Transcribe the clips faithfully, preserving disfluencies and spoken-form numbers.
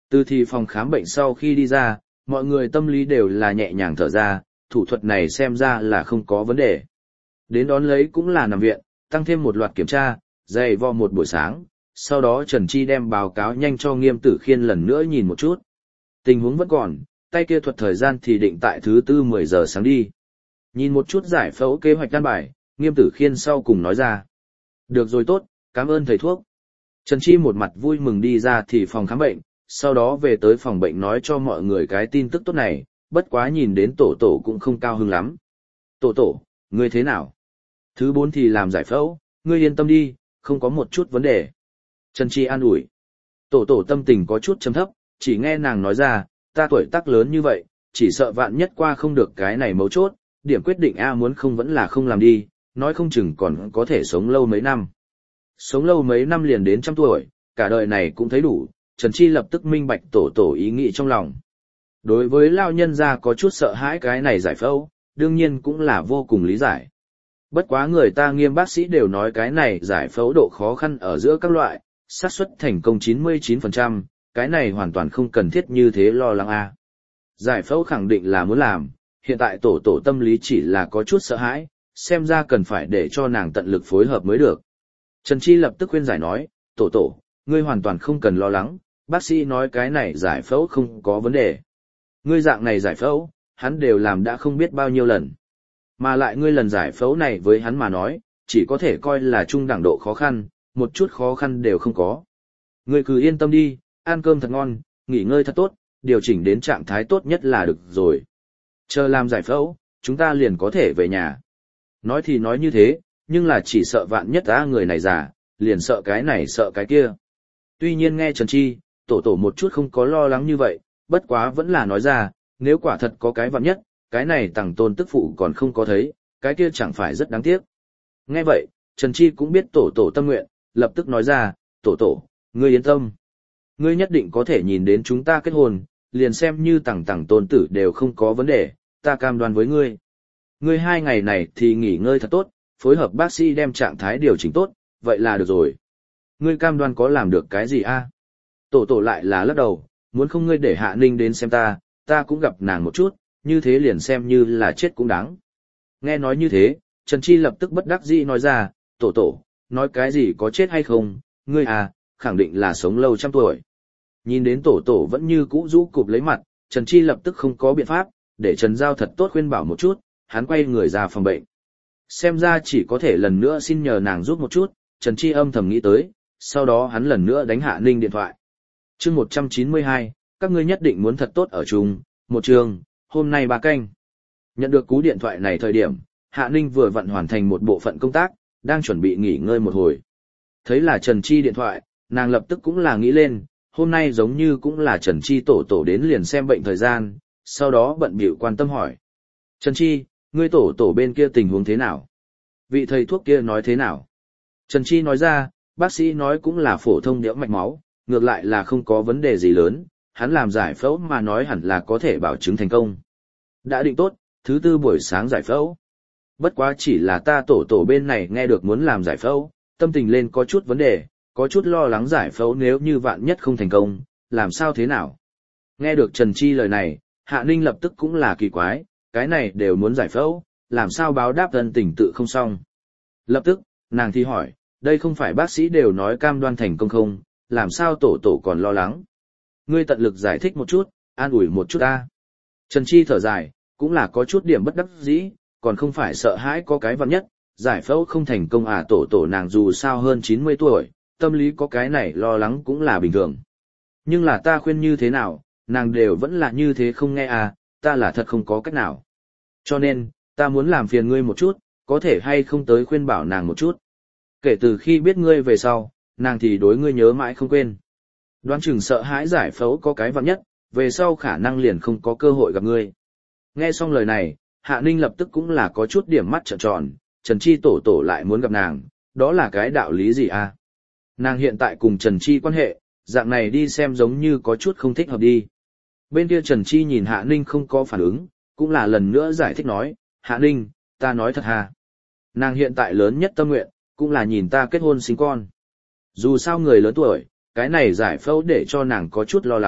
Từ thì phòng khám bệnh sau khi đi ra, mọi người tâm lý đều là nhẹ nhàng thở ra, thủ thuật này xem ra là không có vấn đề. Đến đón lấy cũng là nằm viện, tăng thêm một loạt kiểm tra, dày vò một buổi sáng, sau đó Trần Chi đem báo cáo nhanh cho Nghiêm Tử Khiên lần nữa nhìn một chút. Tình huống vẫn còn, tay kia thuật thời gian thì định tại thứ tư mười giờ sáng đi. Nhìn một chút giải phẫu kế hoạch căn bài, Nghiêm Tử Khiên sau cùng nói ra. Được rồi tốt, cảm ơn thầy thuốc. Trần Chi một mặt vui mừng đi ra thì phòng khám bệnh, sau đó về tới phòng bệnh nói cho mọi người cái tin tức tốt này, bất quá nhìn đến tổ tổ cũng không cao hứng lắm. Tổ tổ, ngươi thế nào? Thứ bốn thì làm giải phẫu, ngươi yên tâm đi, không có một chút vấn đề. Trần Chi an ủi. Tổ tổ tâm tình có chút trầm thấp, chỉ nghe nàng nói ra, ta tuổi tác lớn như vậy, chỉ sợ vạn nhất qua không được cái này mấu chốt, điểm quyết định A muốn không vẫn là không làm đi, nói không chừng còn có thể sống lâu mấy năm. Sống lâu mấy năm liền đến trăm tuổi, cả đời này cũng thấy đủ, Trần Chi lập tức minh bạch tổ tổ ý nghĩ trong lòng. Đối với lao nhân gia có chút sợ hãi cái này giải phẫu, đương nhiên cũng là vô cùng lý giải. Bất quá người ta Nghiêm bác sĩ đều nói cái này giải phẫu độ khó khăn ở giữa các loại, xác suất thành công chín mươi chín phần trăm, cái này hoàn toàn không cần thiết như thế lo lắng a. Giải phẫu khẳng định là muốn làm, hiện tại tổ tổ tâm lý chỉ là có chút sợ hãi, xem ra cần phải để cho nàng tận lực phối hợp mới được. Trần Chi lập tức khuyên giải nói, tổ tổ, ngươi hoàn toàn không cần lo lắng, bác sĩ nói cái này giải phẫu không có vấn đề. Ngươi dạng này giải phẫu, hắn đều làm đã không biết bao nhiêu lần. Mà lại ngươi lần giải phẫu này với hắn mà nói, chỉ có thể coi là trung đẳng độ khó khăn, một chút khó khăn đều không có. Ngươi cứ yên tâm đi, ăn cơm thật ngon, nghỉ ngơi thật tốt, điều chỉnh đến trạng thái tốt nhất là được rồi. Chờ làm giải phẫu, chúng ta liền có thể về nhà. Nói thì nói như thế, nhưng là chỉ sợ vạn nhất ta người này già, liền sợ cái này sợ cái kia. Tuy nhiên nghe Trần Chi, tổ tổ một chút không có lo lắng như vậy, bất quá vẫn là nói ra, nếu quả thật có cái vạn nhất, cái này tàng tôn tức phụ còn không có thấy, cái kia chẳng phải rất đáng tiếc. Nghe vậy, Trần Chi cũng biết tổ tổ tâm nguyện, lập tức nói ra, tổ tổ, ngươi yên tâm. Ngươi nhất định có thể nhìn đến chúng ta kết hôn, liền xem như tàng tàng tôn tử đều không có vấn đề, ta cam đoan với ngươi. Ngươi hai ngày này thì nghỉ ngơi thật tốt, phối hợp bác sĩ đem trạng thái điều chỉnh tốt, vậy là được rồi. Ngươi cam đoan có làm được cái gì a? Tổ tổ lại là lắc đầu, muốn không ngươi để Hạ Ninh đến xem ta, ta cũng gặp nàng một chút, như thế liền xem như là chết cũng đáng. Nghe nói như thế, Trần Chi lập tức bất đắc dĩ nói ra, tổ tổ, nói cái gì có chết hay không, ngươi à, khẳng định là sống lâu trăm tuổi. Nhìn đến tổ tổ vẫn như cũ rũ cụp lấy mặt, Trần Chi lập tức không có biện pháp, để Trần Giao thật tốt khuyên bảo một chút, hắn quay người ra phòng bệnh. Xem ra chỉ có thể lần nữa xin nhờ nàng giúp một chút, Trần Chi âm thầm nghĩ tới, sau đó hắn lần nữa đánh Hạ Ninh điện thoại. Chương một trăm chín mươi hai, các ngươi nhất định muốn thật tốt ở chung, một trường, hôm nay ba canh. Nhận được cú điện thoại này thời điểm, Hạ Ninh vừa vặn hoàn thành một bộ phận công tác, đang chuẩn bị nghỉ ngơi một hồi. Thấy là Trần Chi điện thoại, nàng lập tức cũng là nghĩ lên, hôm nay giống như cũng là Trần Chi tổ tổ đến liền xem bệnh thời gian, sau đó bận bịu quan tâm hỏi. Trần Chi, ngươi tổ tổ bên kia tình huống thế nào? Vị thầy thuốc kia nói thế nào? Trần Chi nói ra, bác sĩ nói cũng là phổ thông nhiễm mạch máu, ngược lại là không có vấn đề gì lớn, hắn làm giải phẫu mà nói hẳn là có thể bảo chứng thành công. Đã định tốt, thứ tư buổi sáng giải phẫu. Bất quá chỉ là ta tổ tổ bên này nghe được muốn làm giải phẫu, tâm tình lên có chút vấn đề, có chút lo lắng giải phẫu nếu như vạn nhất không thành công, làm sao thế nào? Nghe được Trần Chi lời này, Hạ Ninh lập tức cũng là kỳ quái, cái này đều muốn giải phẫu, làm sao báo đáp thân tình tự không xong. Lập tức, nàng thì hỏi, đây không phải bác sĩ đều nói cam đoan thành công không, làm sao tổ tổ còn lo lắng. Ngươi tận lực giải thích một chút, an ủi một chút ta. Trần Chi thở dài, cũng là có chút điểm bất đắc dĩ, còn không phải sợ hãi có cái vạn nhất, giải phẫu không thành công à tổ tổ nàng dù sao hơn chín mươi tuổi, tâm lý có cái này lo lắng cũng là bình thường. Nhưng là ta khuyên như thế nào, nàng đều vẫn là như thế không nghe à, ta là thật không có cách nào. Cho nên, ta muốn làm phiền ngươi một chút, có thể hay không tới khuyên bảo nàng một chút. Kể từ khi biết ngươi về sau, nàng thì đối ngươi nhớ mãi không quên. Đoán chừng sợ hãi giải phẫu có cái vạn nhất, về sau khả năng liền không có cơ hội gặp ngươi. Nghe xong lời này, Hạ Ninh lập tức cũng là có chút điểm mắt trợn tròn, Trần Chi tổ tổ lại muốn gặp nàng, đó là cái đạo lý gì à? Nàng hiện tại cùng Trần Chi quan hệ, dạng này đi xem giống như có chút không thích hợp đi. Bên kia Trần Chi nhìn Hạ Ninh không có phản ứng, cũng là lần nữa giải thích nói, Hạ Ninh, ta nói thật hà. Nàng hiện tại lớn nhất tâm nguyện, cũng là nhìn ta kết hôn sinh con. Dù sao người lớn tuổi, cái này giải phẫu để cho nàng có chút lo lắng,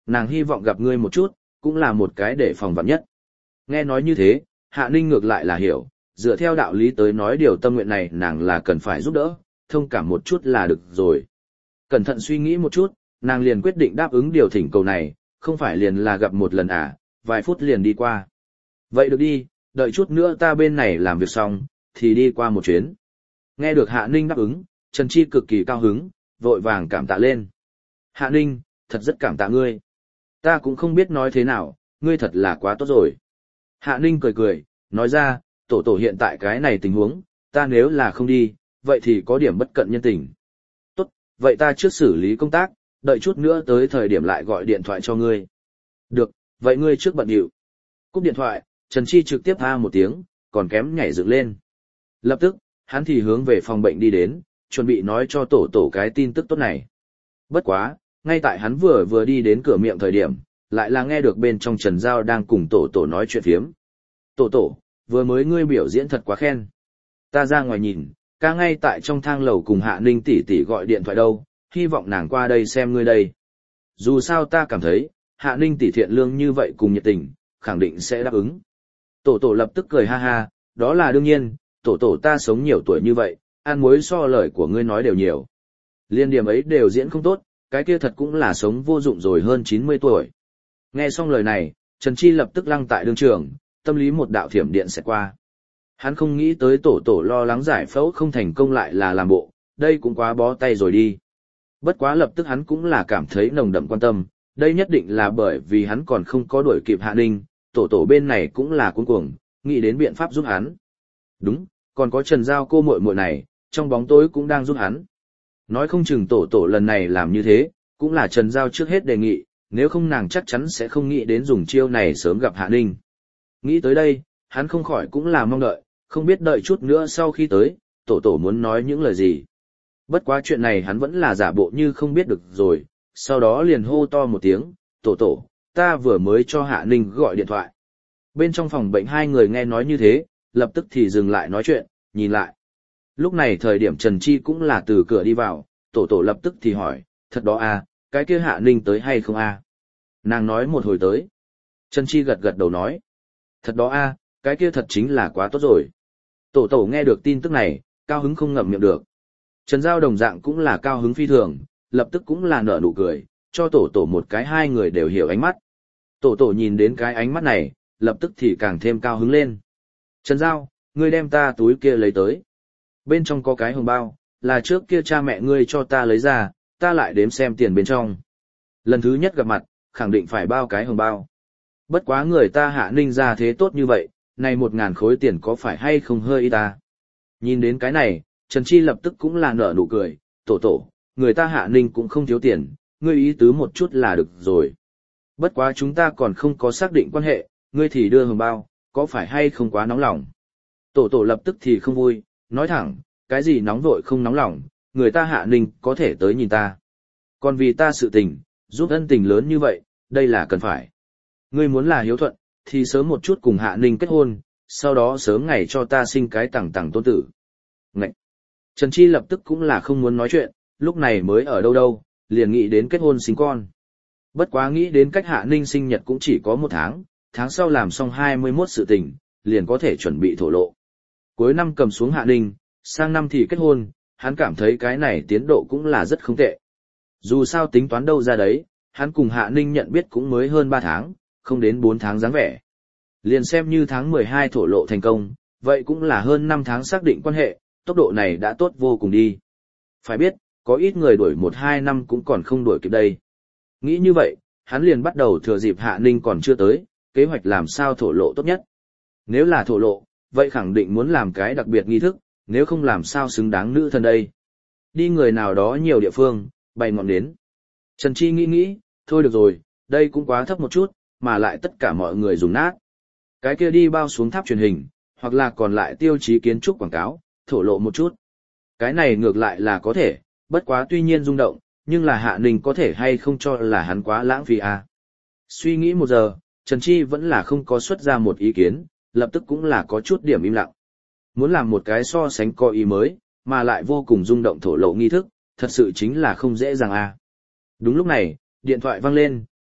nàng hy vọng gặp ngươi một chút, cũng là một cái để phòng vạn nhất. Nghe nói như thế, Hạ Ninh ngược lại là hiểu, dựa theo đạo lý tới nói điều tâm nguyện này nàng là cần phải giúp đỡ, thông cảm một chút là được rồi. Cẩn thận suy nghĩ một chút, nàng liền quyết định đáp ứng điều thỉnh cầu này, không phải liền là gặp một lần à, vài phút liền đi qua. Vậy được đi, đợi chút nữa ta bên này làm việc xong, thì đi qua một chuyến. Nghe được Hạ Ninh đáp ứng, Trần Chi cực kỳ cao hứng, vội vàng cảm tạ lên. Hạ Ninh, thật rất cảm tạ ngươi. Ta cũng không biết nói thế nào, ngươi thật là quá tốt rồi. Hạ Ninh cười cười, nói ra, tổ tổ hiện tại cái này tình huống, ta nếu là không đi, vậy thì có điểm bất cận nhân tình. Tốt, vậy ta trước xử lý công tác, đợi chút nữa tới thời điểm lại gọi điện thoại cho ngươi. Được, vậy ngươi trước bận điệu. Cúp điện thoại, Trần Chi trực tiếp a một tiếng, còn kém nhảy dựng lên. Lập tức, hắn thì hướng về phòng bệnh đi đến, chuẩn bị nói cho tổ tổ cái tin tức tốt này. Bất quá, ngay tại hắn vừa vừa đi đến cửa miệng thời điểm, lại là nghe được bên trong Trần Giao đang cùng tổ tổ nói chuyện phiếm. Tổ tổ, vừa mới ngươi biểu diễn thật quá khen. Ta ra ngoài nhìn, ca ngay tại trong thang lầu cùng Hạ Ninh tỷ tỷ gọi điện thoại đâu, hy vọng nàng qua đây xem ngươi đây. Dù sao ta cảm thấy, Hạ Ninh tỷ thiện lương như vậy cùng nhiệt tình, khẳng định sẽ đáp ứng. Tổ tổ lập tức cười ha ha, đó là đương nhiên, tổ tổ ta sống nhiều tuổi như vậy, ăn muối so lời của ngươi nói đều nhiều. Liên điểm ấy đều diễn không tốt, cái kia thật cũng là sống vô dụng rồi hơn chín mươi tuổi. Nghe xong lời này, Trần Chi lập tức lăng tại đương trường, tâm lý một đạo thiểm điện sẽ qua. Hắn không nghĩ tới tổ tổ lo lắng giải phẫu không thành công lại là làm bộ, đây cũng quá bó tay rồi đi. Bất quá lập tức hắn cũng là cảm thấy nồng đậm quan tâm, đây nhất định là bởi vì hắn còn không có đuổi kịp Hạ Ninh, tổ tổ bên này cũng là cuống cuồng, nghĩ đến biện pháp giúp hắn. Đúng, còn có Trần Giao cô muội muội này, trong bóng tối cũng đang giúp hắn. Nói không chừng tổ tổ lần này làm như thế, cũng là Trần Giao trước hết đề nghị, nếu không nàng chắc chắn sẽ không nghĩ đến dùng chiêu này sớm gặp Hạ Ninh. Nghĩ tới đây, hắn không khỏi cũng là mong đợi, không biết đợi chút nữa sau khi tới, tổ tổ muốn nói những lời gì. Bất quá chuyện này hắn vẫn là giả bộ như không biết được rồi, sau đó liền hô to một tiếng, tổ tổ, ta vừa mới cho Hạ Ninh gọi điện thoại. Bên trong phòng bệnh hai người nghe nói như thế, lập tức thì dừng lại nói chuyện, nhìn lại. Lúc này thời điểm Trần Chi cũng là từ cửa đi vào, tổ tổ lập tức thì hỏi, thật đó à, cái kia Hạ Ninh tới hay không à? Nàng nói một hồi tới. Trần Chi gật gật đầu nói, thật đó à, cái kia thật chính là quá tốt rồi. Tổ tổ nghe được tin tức này, cao hứng không ngậm miệng được. Trần Giao đồng dạng cũng là cao hứng phi thường, lập tức cũng là nở nụ cười, cho tổ tổ một cái hai người đều hiểu ánh mắt. Tổ tổ nhìn đến cái ánh mắt này, lập tức thì càng thêm cao hứng lên. Trần Giao, ngươi đem ta túi kia lấy tới. Bên trong có cái hồng bao, là trước kia cha mẹ ngươi cho ta lấy ra, ta lại đếm xem tiền bên trong. Lần thứ nhất gặp mặt, khẳng định phải bao cái hồng bao. Bất quá người ta Hạ Ninh ra thế tốt như vậy, này một ngàn khối tiền có phải hay không hơi ít ta. Nhìn đến cái này, Trần Chi lập tức cũng là nở nụ cười, tổ tổ, người ta Hạ Ninh cũng không thiếu tiền, ngươi ý tứ một chút là được rồi. Bất quá chúng ta còn không có xác định quan hệ, ngươi thì đưa hồng bao, có phải hay không quá nóng lòng. Tổ tổ lập tức thì không vui, nói thẳng, cái gì nóng vội không nóng lòng, người ta Hạ Ninh có thể tới nhìn ta. Còn vì ta sự tình, giúp ân tình lớn như vậy, đây là cần phải. Ngươi muốn là hiếu thuận, thì sớm một chút cùng Hạ Ninh kết hôn, sau đó sớm ngày cho ta sinh cái tằng tằng tôn tử. Ngậy! Trần Chi lập tức cũng là không muốn nói chuyện, lúc này mới ở đâu đâu, liền nghĩ đến kết hôn sinh con. Bất quá nghĩ đến cách Hạ Ninh sinh nhật cũng chỉ có một tháng, tháng sau làm xong hai mươi mốt sự tình, liền có thể chuẩn bị thổ lộ. Cuối năm cầm xuống Hạ Ninh, sang năm thì kết hôn, hắn cảm thấy cái này tiến độ cũng là rất không tệ. Dù sao tính toán đâu ra đấy, hắn cùng Hạ Ninh nhận biết cũng mới hơn ba tháng, không đến bốn tháng dáng vẻ. Liền xem như tháng mười hai thổ lộ thành công, vậy cũng là hơn năm tháng xác định quan hệ, tốc độ này đã tốt vô cùng đi. Phải biết, có ít người đuổi một hai năm cũng còn không đuổi kịp đây. Nghĩ như vậy, hắn liền bắt đầu thừa dịp Hạ Ninh còn chưa tới, kế hoạch làm sao thổ lộ tốt nhất. Nếu là thổ lộ, vậy khẳng định muốn làm cái đặc biệt nghi thức, nếu không làm sao xứng đáng nữ thần đây. Đi người nào đó nhiều địa phương, bày ngọn đến. Trần Chi nghĩ nghĩ, thôi được rồi, đây cũng quá thấp một chút, mà lại tất cả mọi người dùng nát. Cái kia đi bao xuống tháp truyền hình, hoặc là còn lại tiêu chí kiến trúc quảng cáo, thổ lộ một chút. Cái này ngược lại là có thể, bất quá tuy nhiên rung động, nhưng là Hạ Ninh có thể hay không cho là hắn quá lãng phí à. Suy nghĩ một giờ, Trần Chi vẫn là không có xuất ra một ý kiến, lập tức cũng là có chút điểm im lặng. Muốn làm một cái so sánh có ý mới, mà lại vô cùng rung động thổ lộ nghi thức, thật sự chính là không dễ dàng à. Đúng lúc này, điện thoại vang lên,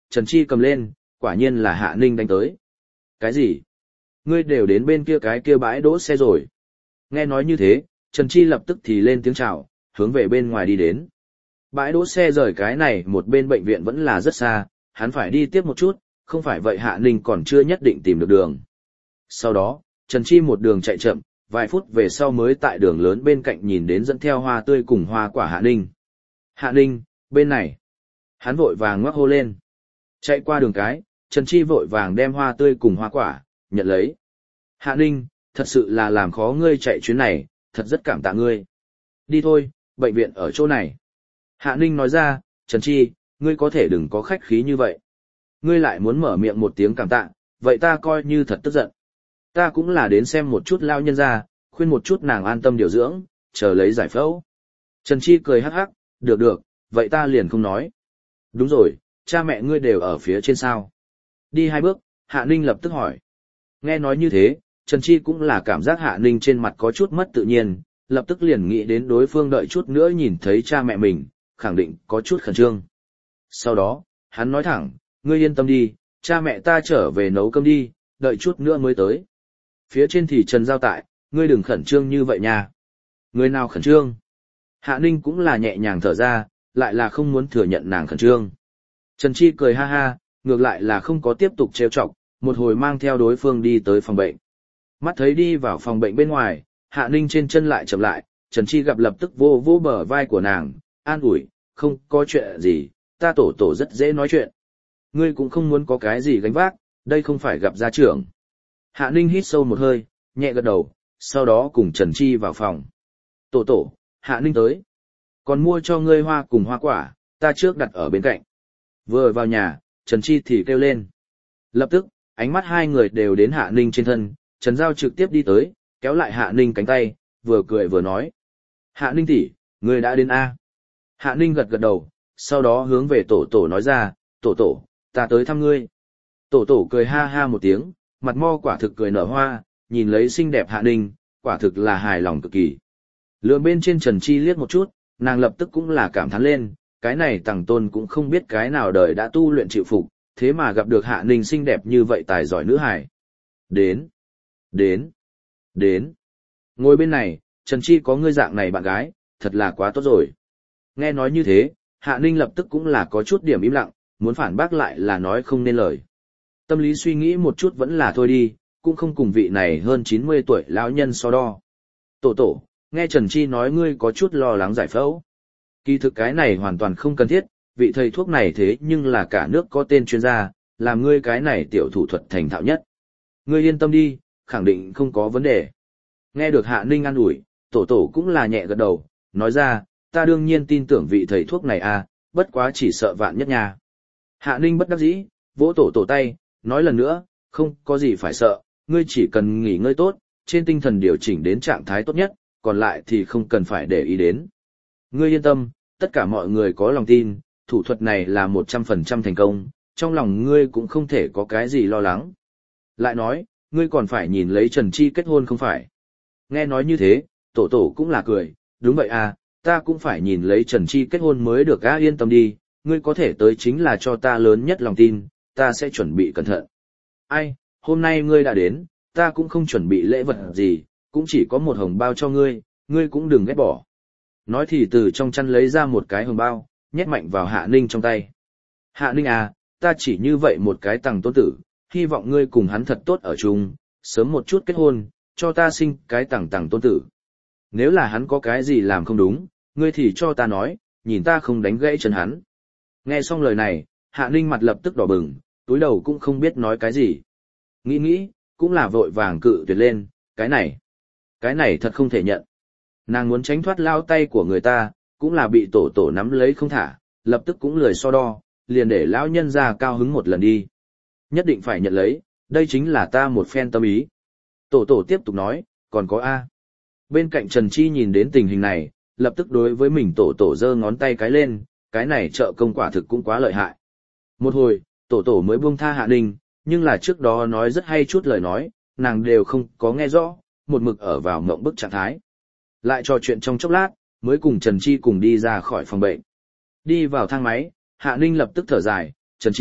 Trần Chi cầm lên, quả nhiên là Hạ Ninh đánh tới. Cái gì? Ngươi đều đến bên kia cái kia bãi đỗ xe rồi. Nghe nói như thế, Trần Chi lập tức thì lên tiếng chào, hướng về bên ngoài đi đến. Bãi đỗ xe rời cái này một bên bệnh viện vẫn là rất xa, hắn phải đi tiếp một chút, không phải vậy Hạ Ninh còn chưa nhất định tìm được đường. Sau đó, Trần Chi một đường chạy chậm, vài phút về sau mới tại đường lớn bên cạnh nhìn đến dẫn theo hoa tươi cùng hoa quả Hạ Ninh. Hạ Ninh, bên này. Hắn vội vàng ngoắc hô lên. Chạy qua đường cái, Trần Chi vội vàng đem hoa tươi cùng hoa quả, nhận lấy. Hạ Ninh, thật sự là làm khó ngươi chạy chuyến này, thật rất cảm tạ ngươi. Đi thôi, bệnh viện ở chỗ này. Hạ Ninh nói ra, Trần Chi, ngươi có thể đừng có khách khí như vậy. Ngươi lại muốn mở miệng một tiếng cảm tạ, vậy ta coi như thật tức giận. Ta cũng là đến xem một chút lao nhân ra, khuyên một chút nàng an tâm điều dưỡng, chờ lấy giải phẫu. Trần Chi cười hắc hắc, được được, vậy ta liền không nói. Đúng rồi, cha mẹ ngươi đều ở phía trên sao. Đi hai bước, Hạ Ninh lập tức hỏi. Nghe nói như thế, Trần Chi cũng là cảm giác Hạ Ninh trên mặt có chút mất tự nhiên, lập tức liền nghĩ đến đối phương đợi chút nữa nhìn thấy cha mẹ mình, khẳng định có chút khẩn trương. Sau đó, hắn nói thẳng, ngươi yên tâm đi, cha mẹ ta trở về nấu cơm đi, đợi chút nữa mới tới. Phía trên thì Trần Giao tại, ngươi đừng khẩn trương như vậy nha. Người nào khẩn trương? Hạ Ninh cũng là nhẹ nhàng thở ra, lại là không muốn thừa nhận nàng khẩn trương. Trần Chi cười ha ha, ngược lại là không có tiếp tục trêu chọc, một hồi mang theo đối phương đi tới phòng bệnh. Mắt thấy đi vào phòng bệnh bên ngoài, Hạ Ninh trên chân lại chậm lại, Trần Chi gặp lập tức vô vô bờ vai của nàng, an ủi, không có chuyện gì, ta tổ tổ rất dễ nói chuyện. Ngươi cũng không muốn có cái gì gánh vác, đây không phải gặp gia trưởng. Hạ Ninh hít sâu một hơi, nhẹ gật đầu, sau đó cùng Trần Chi vào phòng. Tổ tổ, Hạ Ninh tới. Còn mua cho ngươi hoa cùng hoa quả, ta trước đặt ở bên cạnh. Vừa vào nhà, Trần Chi thì kêu lên. Lập tức, ánh mắt hai người đều đến Hạ Ninh trên thân, Trần Giao trực tiếp đi tới, kéo lại Hạ Ninh cánh tay, vừa cười vừa nói. Hạ Ninh tỷ, ngươi đã đến A. Hạ Ninh gật gật đầu, sau đó hướng về tổ tổ nói ra, tổ tổ, ta tới thăm ngươi. Tổ tổ cười ha ha một tiếng, mặt mo quả thực cười nở hoa, nhìn lấy xinh đẹp Hạ Ninh, quả thực là hài lòng cực kỳ. Lượm bên trên Trần Chi liếc một chút, nàng lập tức cũng là cảm thán lên, cái này Tằng Tôn cũng không biết cái nào đời đã tu luyện chịu phục, thế mà gặp được Hạ Ninh xinh đẹp như vậy tài giỏi nữ hài. Đến, đến, đến. Ngồi bên này, Trần Chi có ngươi dạng này bạn gái, thật là quá tốt rồi. Nghe nói như thế, Hạ Ninh lập tức cũng là có chút điểm im lặng, muốn phản bác lại là nói không nên lời. Tâm lý suy nghĩ một chút vẫn là thôi đi, cũng không cùng vị này hơn chín mươi tuổi lão nhân so đo. Tổ tổ, nghe Trần Chi nói ngươi có chút lo lắng giải phẫu. Kỳ thực cái này hoàn toàn không cần thiết, vị thầy thuốc này thế nhưng là cả nước có tên chuyên gia, làm ngươi cái này tiểu thủ thuật thành thạo nhất. Ngươi yên tâm đi, khẳng định không có vấn đề. Nghe được Hạ Ninh an ủi, tổ tổ cũng là nhẹ gật đầu, nói ra, ta đương nhiên tin tưởng vị thầy thuốc này à, bất quá chỉ sợ vạn nhất nha. Hạ Ninh bất đắc dĩ, vỗ tổ tổ tay, nói lần nữa, không có gì phải sợ, ngươi chỉ cần nghỉ ngơi tốt, trên tinh thần điều chỉnh đến trạng thái tốt nhất, còn lại thì không cần phải để ý đến. Ngươi yên tâm, tất cả mọi người có lòng tin, thủ thuật này là một trăm phần trăm thành công, trong lòng ngươi cũng không thể có cái gì lo lắng. Lại nói, ngươi còn phải nhìn lấy Trần Chi kết hôn không phải. Nghe nói như thế, tổ tổ cũng là cười, đúng vậy à, ta cũng phải nhìn lấy Trần Chi kết hôn mới được á, yên tâm đi, ngươi có thể tới chính là cho ta lớn nhất lòng tin, ta sẽ chuẩn bị cẩn thận. Ai, hôm nay ngươi đã đến, ta cũng không chuẩn bị lễ vật gì, cũng chỉ có một hồng bao cho ngươi, ngươi cũng đừng ghét bỏ. Nói thì từ trong chăn lấy ra một cái hồng bao, nhét mạnh vào Hạ Ninh trong tay. Hạ Ninh à, ta chỉ như vậy một cái Tằng Tôn tử, hy vọng ngươi cùng hắn thật tốt ở chung, sớm một chút kết hôn, cho ta sinh cái Tằng Tằng Tôn tử. Nếu là hắn có cái gì làm không đúng, ngươi thì cho ta nói, nhìn ta không đánh gãy chân hắn. Nghe xong lời này, Hạ Ninh mặt lập tức đỏ bừng, túi đầu cũng không biết nói cái gì. Nghĩ nghĩ, cũng là vội vàng cự tuyệt lên, cái này, cái này thật không thể nhận. Nàng muốn tránh thoát lao tay của người ta, cũng là bị tổ tổ nắm lấy không thả, lập tức cũng lười so đo, liền để lão nhân ra cao hứng một lần đi. Nhất định phải nhận lấy, đây chính là ta một phen tâm ý. Tổ tổ tiếp tục nói, còn có A. Bên cạnh Trần Chi nhìn đến tình hình này, lập tức đối với mình tổ tổ giơ ngón tay cái lên, cái này trợ công quả thực cũng quá lợi hại. Một hồi, tổ tổ mới buông tha Hạ Ninh, nhưng là trước đó nói rất hay chút lời nói, nàng đều không có nghe rõ, một mực ở vào mộng bức trạng thái. Lại trò chuyện trong chốc lát, mới cùng Trần Chi cùng đi ra khỏi phòng bệnh. Đi vào thang máy, Hạ Ninh lập tức thở dài, Trần Chi,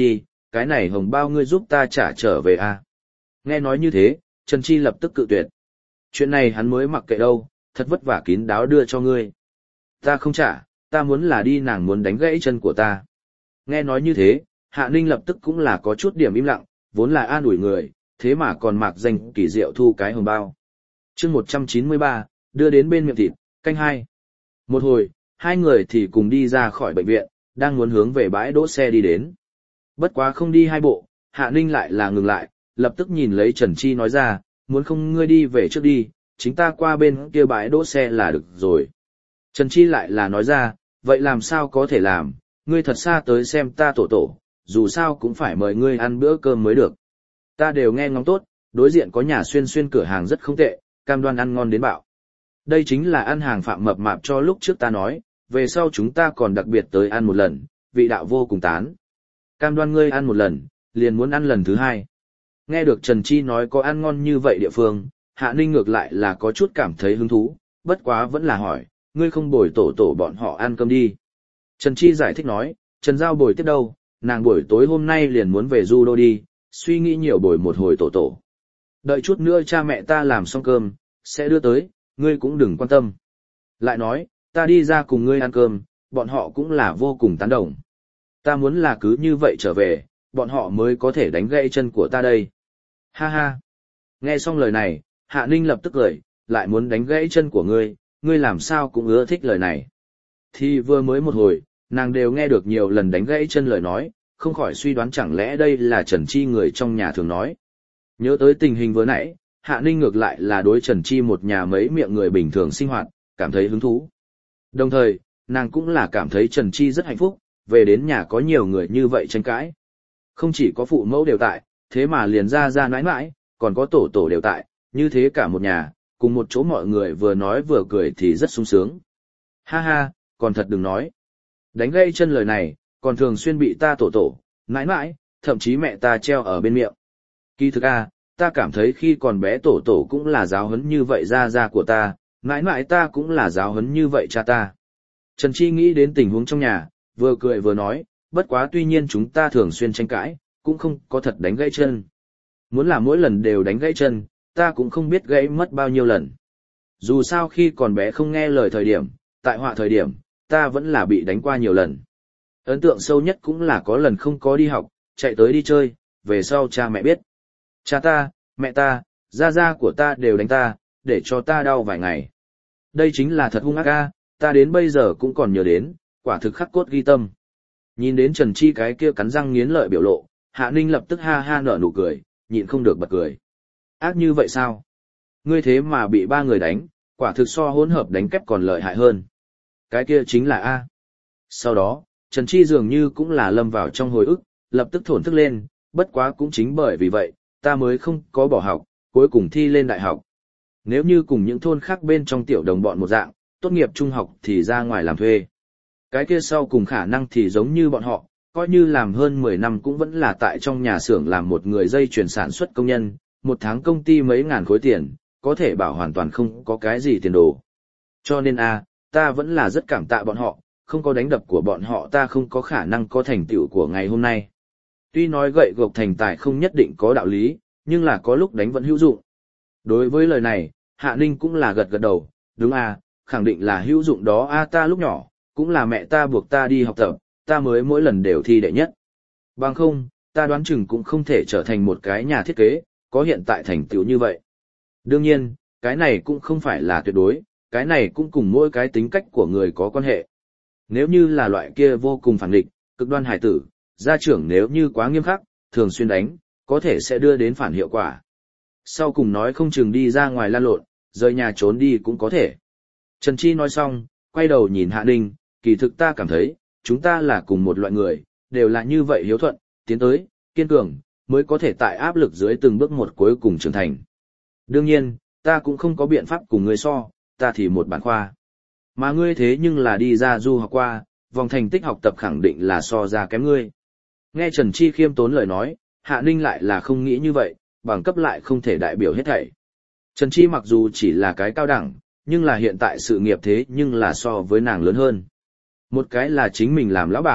cái này hồng bao ngươi giúp ta trả trở về à. Nghe nói như thế, Trần Chi lập tức cự tuyệt. Chuyện này hắn mới mặc kệ đâu, thật vất vả kín đáo đưa cho ngươi. Ta không trả, ta muốn là đi nàng muốn đánh gãy chân của ta. Nghe nói như thế, Hạ Ninh lập tức cũng là có chút điểm im lặng, vốn là an ủi người, thế mà còn mặc danh kỳ diệu thu cái hồng bao. chương một trăm chín mươi ba, đưa đến bên miệng thịt, canh hai. Một hồi, hai người thì cùng đi ra khỏi bệnh viện, đang muốn hướng về bãi đỗ xe đi đến. Bất quá không đi hai bộ, Hạ Ninh lại là ngừng lại, lập tức nhìn lấy Trần Chi nói ra, muốn không ngươi đi về trước đi, chính ta qua bên kia bãi đỗ xe là được rồi. Trần Chi lại là nói ra, vậy làm sao có thể làm, ngươi thật xa tới xem ta tổ tổ, dù sao cũng phải mời ngươi ăn bữa cơm mới được. Ta đều nghe ngóng tốt, đối diện có nhà xuyên xuyên cửa hàng rất không tệ, cam đoan ăn ngon đến bạo. Đây chính là ăn hàng Phạm mập mạp cho lúc trước ta nói, về sau chúng ta còn đặc biệt tới ăn một lần, vị đạo vô cùng tán. Cam đoan ngươi ăn một lần, liền muốn ăn lần thứ hai. Nghe được Trần Chi nói có ăn ngon như vậy địa phương, Hạ Ninh ngược lại là có chút cảm thấy hứng thú, bất quá vẫn là hỏi, ngươi không bồi tổ tổ bọn họ ăn cơm đi. Trần Chi giải thích nói, Trần Giao bồi tiếp đâu, nàng buổi tối hôm nay liền muốn về du đô đi, suy nghĩ nhiều bồi một hồi tổ tổ. Đợi chút nữa cha mẹ ta làm xong cơm, sẽ đưa tới, ngươi cũng đừng quan tâm. Lại nói, ta đi ra cùng ngươi ăn cơm, bọn họ cũng là vô cùng tán đồng. Ta muốn là cứ như vậy trở về, bọn họ mới có thể đánh gãy chân của ta đây. Ha ha. Nghe xong lời này, Hạ Ninh lập tức cười, lại muốn đánh gãy chân của ngươi, ngươi làm sao cũng ưa thích lời này. Thì vừa mới một hồi, nàng đều nghe được nhiều lần đánh gãy chân lời nói, không khỏi suy đoán chẳng lẽ đây là Trần Chi người trong nhà thường nói. Nhớ tới tình hình vừa nãy, Hạ Ninh ngược lại là đối Trần Chi một nhà mấy miệng người bình thường sinh hoạt, cảm thấy hứng thú. Đồng thời, nàng cũng là cảm thấy Trần Chi rất hạnh phúc, về đến nhà có nhiều người như vậy tranh cãi. Không chỉ có phụ mẫu đều tại, thế mà liền ra ra nãi nãi, còn có tổ tổ đều tại, như thế cả một nhà, cùng một chỗ mọi người vừa nói vừa cười thì rất sung sướng. Ha ha, còn thật đừng nói. Đánh gây chân lời này, còn thường xuyên bị ta tổ tổ, nãi nãi, thậm chí mẹ ta treo ở bên miệng. Kỳ thực a, ta cảm thấy khi còn bé tổ tổ cũng là giáo huấn như vậy ra ra của ta, nãi nãi ta cũng là giáo huấn như vậy cha ta. Trần Chi nghĩ đến tình huống trong nhà, vừa cười vừa nói, bất quá tuy nhiên chúng ta thường xuyên tranh cãi, cũng không có thật đánh gãy chân. Muốn là mỗi lần đều đánh gãy chân, ta cũng không biết gãy mất bao nhiêu lần. Dù sao khi còn bé không nghe lời thời điểm, tại họa thời điểm, ta vẫn là bị đánh qua nhiều lần. Ấn tượng sâu nhất cũng là có lần không có đi học, chạy tới đi chơi, về sau cha mẹ biết. Cha ta, mẹ ta, gia gia của ta đều đánh ta, để cho ta đau vài ngày. Đây chính là thật hung ác a, ta đến bây giờ cũng còn nhớ đến, quả thực khắc cốt ghi tâm. Nhìn đến Trần Chi cái kia cắn răng nghiến lợi biểu lộ, Hạ Ninh lập tức ha ha nở nụ cười, nhịn không được bật cười. Ác như vậy sao? Ngươi thế mà bị ba người đánh, quả thực so hỗn hợp đánh kép còn lợi hại hơn. Cái kia chính là A. Sau đó, Trần Chi dường như cũng là lâm vào trong hồi ức, lập tức thổn thức lên, bất quá cũng chính bởi vì vậy, ta mới không có bỏ học, cuối cùng thi lên đại học. Nếu như cùng những thôn khác bên trong tiểu đồng bọn một dạng, tốt nghiệp trung học thì ra ngoài làm thuê. Cái kia sau cùng khả năng thì giống như bọn họ, coi như làm hơn mười năm cũng vẫn là tại trong nhà xưởng làm một người dây chuyển sản xuất công nhân, một tháng công ty mấy ngàn khối tiền, có thể bảo hoàn toàn không có cái gì tiền đồ. Cho nên a, ta vẫn là rất cảm tạ bọn họ, không có đánh đập của bọn họ ta không có khả năng có thành tựu của ngày hôm nay. Tuy nói gậy gộc thành tài không nhất định có đạo lý, nhưng là có lúc đánh vẫn hữu dụng. Đối với lời này, Hạ Ninh cũng là gật gật đầu, đúng a, khẳng định là hữu dụng đó a, ta lúc nhỏ, cũng là mẹ ta buộc ta đi học tập, ta mới mỗi lần đều thi đệ nhất. Bằng không, ta đoán chừng cũng không thể trở thành một cái nhà thiết kế, có hiện tại thành tựu như vậy. Đương nhiên, cái này cũng không phải là tuyệt đối, cái này cũng cùng mỗi cái tính cách của người có quan hệ. Nếu như là loại kia vô cùng phản nghịch, cực đoan hải tử, gia trưởng nếu như quá nghiêm khắc, thường xuyên đánh, có thể sẽ đưa đến phản hiệu quả. Sau cùng nói không chừng đi ra ngoài lan lộn, rời nhà trốn đi cũng có thể. Trần Chi nói xong, quay đầu nhìn Hạ Ninh, kỳ thực ta cảm thấy, chúng ta là cùng một loại người, đều là như vậy hiếu thuận, tiến tới, kiên cường, mới có thể tại áp lực dưới từng bước một cuối cùng trưởng thành. Đương nhiên, ta cũng không có biện pháp cùng ngươi so, ta thì một bản khoa. Mà ngươi thế nhưng là đi ra du học qua, vòng thành tích học tập khẳng định là so ra kém ngươi. Nghe Trần Chi khiêm tốn lời nói, Hạ Ninh lại là không nghĩ như vậy, bằng cấp lại không thể đại biểu hết thảy. Trần Chi mặc dù chỉ là cái cao đẳng, nhưng là hiện tại sự nghiệp thế nhưng là so với nàng lớn hơn. Một cái là chính mình làm lão bản,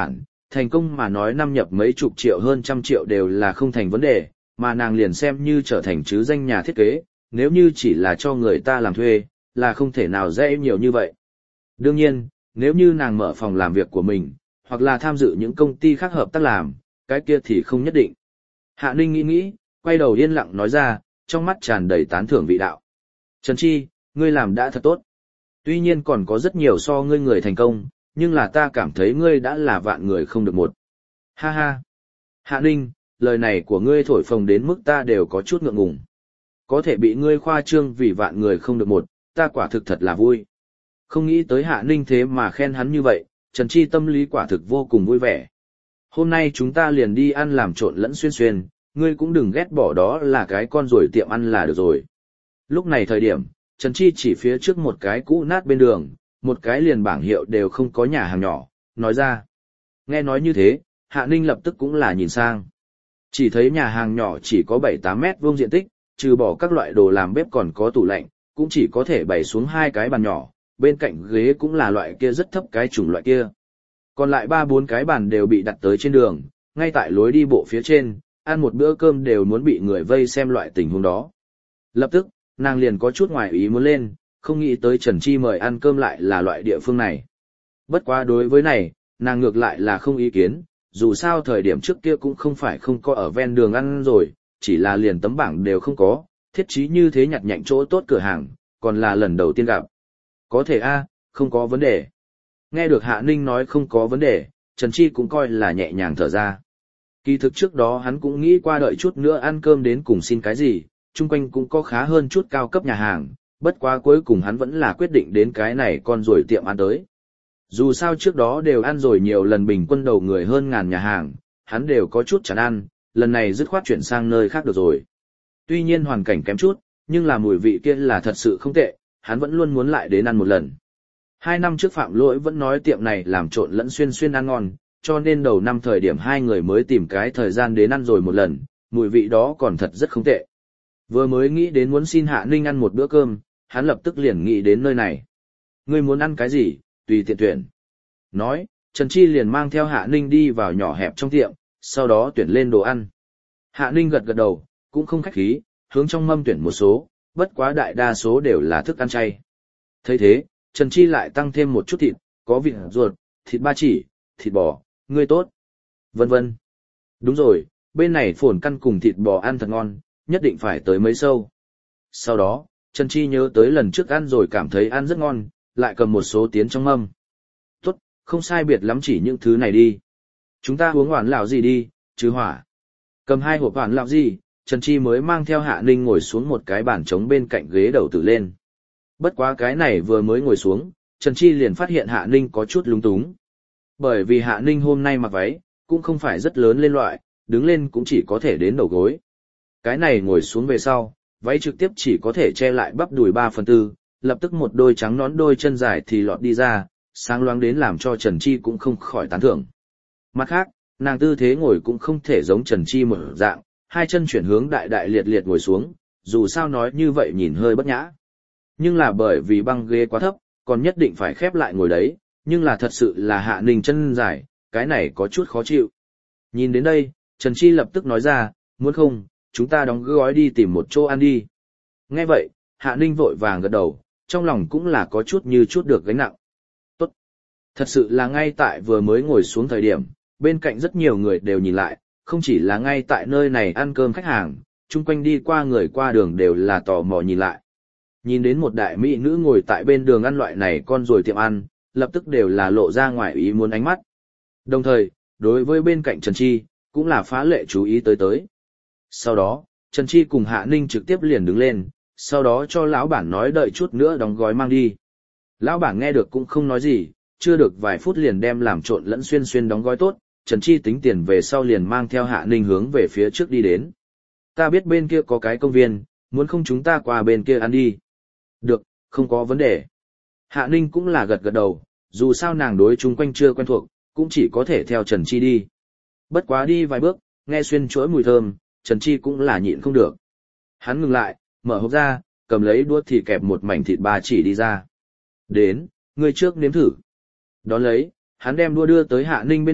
thành công mà nói năm nhập mấy chục triệu hơn trăm triệu đều là không thành vấn đề, mà nàng liền xem như trở thành chứ danh nhà thiết kế, nếu như chỉ là cho người ta làm thuê, là không thể nào dễ nhiều như vậy. Đương nhiên, nếu như nàng mở phòng làm việc của mình, hoặc là tham dự những công ty khác hợp tác làm, cái kia thì không nhất định. Hạ Ninh nghĩ nghĩ, quay đầu yên lặng nói ra, trong mắt tràn đầy tán thưởng vị đạo. Trần Chi, ngươi làm đã thật tốt. Tuy nhiên còn có rất nhiều so ngươi người thành công, nhưng là ta cảm thấy ngươi đã là vạn người không được một. Ha ha. Hạ Ninh, lời này của ngươi thổi phồng đến mức ta đều có chút ngượng ngùng. Có thể bị ngươi khoa trương vì vạn người không được một, ta quả thực thật là vui. Không nghĩ tới Hạ Ninh thế mà khen hắn như vậy, Trần Chi tâm lý quả thực vô cùng vui vẻ. Hôm nay chúng ta liền đi ăn làm trộn lẫn xuyên xuyên, ngươi cũng đừng ghét bỏ đó là cái con ruồi tiệm ăn là được rồi. Lúc này thời điểm, Trần Chi chỉ phía trước một cái cũ nát bên đường, một cái liền bảng hiệu đều không có nhà hàng nhỏ, nói ra. Nghe nói như thế, Hạ Ninh lập tức cũng là nhìn sang. Chỉ thấy nhà hàng nhỏ chỉ có bảy tám mét vuông diện tích, trừ bỏ các loại đồ làm bếp còn có tủ lạnh, cũng chỉ có thể bày xuống hai cái bàn nhỏ, bên cạnh ghế cũng là loại kia rất thấp cái chủng loại kia. Còn lại ba bốn cái bàn đều bị đặt tới trên đường, ngay tại lối đi bộ phía trên, ăn một bữa cơm đều muốn bị người vây xem loại tình huống đó. Lập tức, nàng liền có chút ngoài ý muốn lên, không nghĩ tới Trần Chi mời ăn cơm lại là loại địa phương này. Bất quá đối với này, nàng ngược lại là không ý kiến, dù sao thời điểm trước kia cũng không phải không có ở ven đường ăn rồi, chỉ là liền tấm bảng đều không có, thiết trí như thế nhặt nhạnh chỗ tốt cửa hàng, còn là lần đầu tiên gặp. Có thể a, không có vấn đề. Nghe được Hạ Ninh nói không có vấn đề, Trần Chi cũng coi là nhẹ nhàng thở ra. Kỳ thực trước đó hắn cũng nghĩ qua đợi chút nữa ăn cơm đến cùng xin cái gì, chung quanh cũng có khá hơn chút cao cấp nhà hàng, bất quá cuối cùng hắn vẫn là quyết định đến cái này con rồi tiệm ăn tới. Dù sao trước đó đều ăn rồi nhiều lần bình quân đầu người hơn ngàn nhà hàng, hắn đều có chút chán ăn, lần này dứt khoát chuyển sang nơi khác được rồi. Tuy nhiên hoàn cảnh kém chút, nhưng là mùi vị kia là thật sự không tệ, hắn vẫn luôn muốn lại đến ăn một lần. Hai năm trước Phạm Lỗi vẫn nói tiệm này làm trộn lẫn xuyên xuyên ăn ngon, cho nên đầu năm thời điểm hai người mới tìm cái thời gian đến ăn rồi một lần, mùi vị đó còn thật rất không tệ. Vừa mới nghĩ đến muốn xin Hạ Ninh ăn một bữa cơm, hắn lập tức liền nghĩ đến nơi này. Ngươi muốn ăn cái gì, tùy tiện tuyển. Nói, Trần Chi liền mang theo Hạ Ninh đi vào nhỏ hẹp trong tiệm, sau đó tuyển lên đồ ăn. Hạ Ninh gật gật đầu, cũng không khách khí, hướng trong mâm tuyển một số, bất quá đại đa số đều là thức ăn chay. Thấy thế, Trần Chi lại tăng thêm một chút thịt, có vịt ruột, thịt ba chỉ, thịt bò, ngươi tốt, vân vân. Đúng rồi, bên này phồn căn cùng thịt bò ăn thật ngon, nhất định phải tới mấy sâu. Sau đó, Trần Chi nhớ tới lần trước ăn rồi cảm thấy ăn rất ngon, lại cầm một số tiến trong mâm. Tốt, không sai biệt lắm chỉ những thứ này đi. Chúng ta uống hoàn lão gì đi, chứ hỏa. Cầm hai hộp hoàn lão gì, Trần Chi mới mang theo Hạ Ninh ngồi xuống một cái bàn trống bên cạnh ghế đầu tử lên. Bất quá cái này vừa mới ngồi xuống, Trần Chi liền phát hiện Hạ Ninh có chút lúng túng. Bởi vì Hạ Ninh hôm nay mặc váy, cũng không phải rất lớn lên loại, đứng lên cũng chỉ có thể đến đầu gối. Cái này ngồi xuống về sau, váy trực tiếp chỉ có thể che lại bắp đùi ba phần tư, lập tức một đôi trắng nón đôi chân dài thì lọt đi ra, sáng loáng đến làm cho Trần Chi cũng không khỏi tán thưởng. Mặt khác, nàng tư thế ngồi cũng không thể giống Trần Chi một dạng, hai chân chuyển hướng đại đại liệt liệt ngồi xuống, dù sao nói như vậy nhìn hơi bất nhã. Nhưng là bởi vì băng ghế quá thấp, còn nhất định phải khép lại ngồi đấy, nhưng là thật sự là Hạ Ninh chân dài, cái này có chút khó chịu. Nhìn đến đây, Trần Chi lập tức nói ra, muốn không, chúng ta đóng gói đi tìm một chỗ ăn đi. Nghe vậy, Hạ Ninh vội vàng gật đầu, trong lòng cũng là có chút như chút được gánh nặng. Tốt. Thật sự là ngay tại vừa mới ngồi xuống thời điểm, bên cạnh rất nhiều người đều nhìn lại, không chỉ là ngay tại nơi này ăn cơm khách hàng, chung quanh đi qua người qua đường đều là tò mò nhìn lại. Nhìn đến một đại mỹ nữ ngồi tại bên đường ăn loại này con rồi tiệm ăn, lập tức đều là lộ ra ngoài ý muốn ánh mắt. Đồng thời, đối với bên cạnh Trần Chi, cũng là phá lệ chú ý tới tới. Sau đó, Trần Chi cùng Hạ Ninh trực tiếp liền đứng lên, sau đó cho lão bản nói đợi chút nữa đóng gói mang đi. Lão bản nghe được cũng không nói gì, chưa được vài phút liền đem làm trộn lẫn xuyên xuyên đóng gói tốt, Trần Chi tính tiền về sau liền mang theo Hạ Ninh hướng về phía trước đi đến. Ta biết bên kia có cái công viên, muốn không chúng ta qua bên kia ăn đi. Được, không có vấn đề. Hạ Ninh cũng là gật gật đầu, dù sao nàng đối chung quanh chưa quen thuộc, cũng chỉ có thể theo Trần Chi đi. Bất quá đi vài bước, nghe xuyên chuỗi mùi thơm, Trần Chi cũng là nhịn không được. Hắn ngừng lại, mở hộp ra, cầm lấy đũa thì kẹp một mảnh thịt ba chỉ đi ra. Đến, ngươi trước nếm thử. Đón lấy, hắn đem đũa đưa tới Hạ Ninh bên miệng,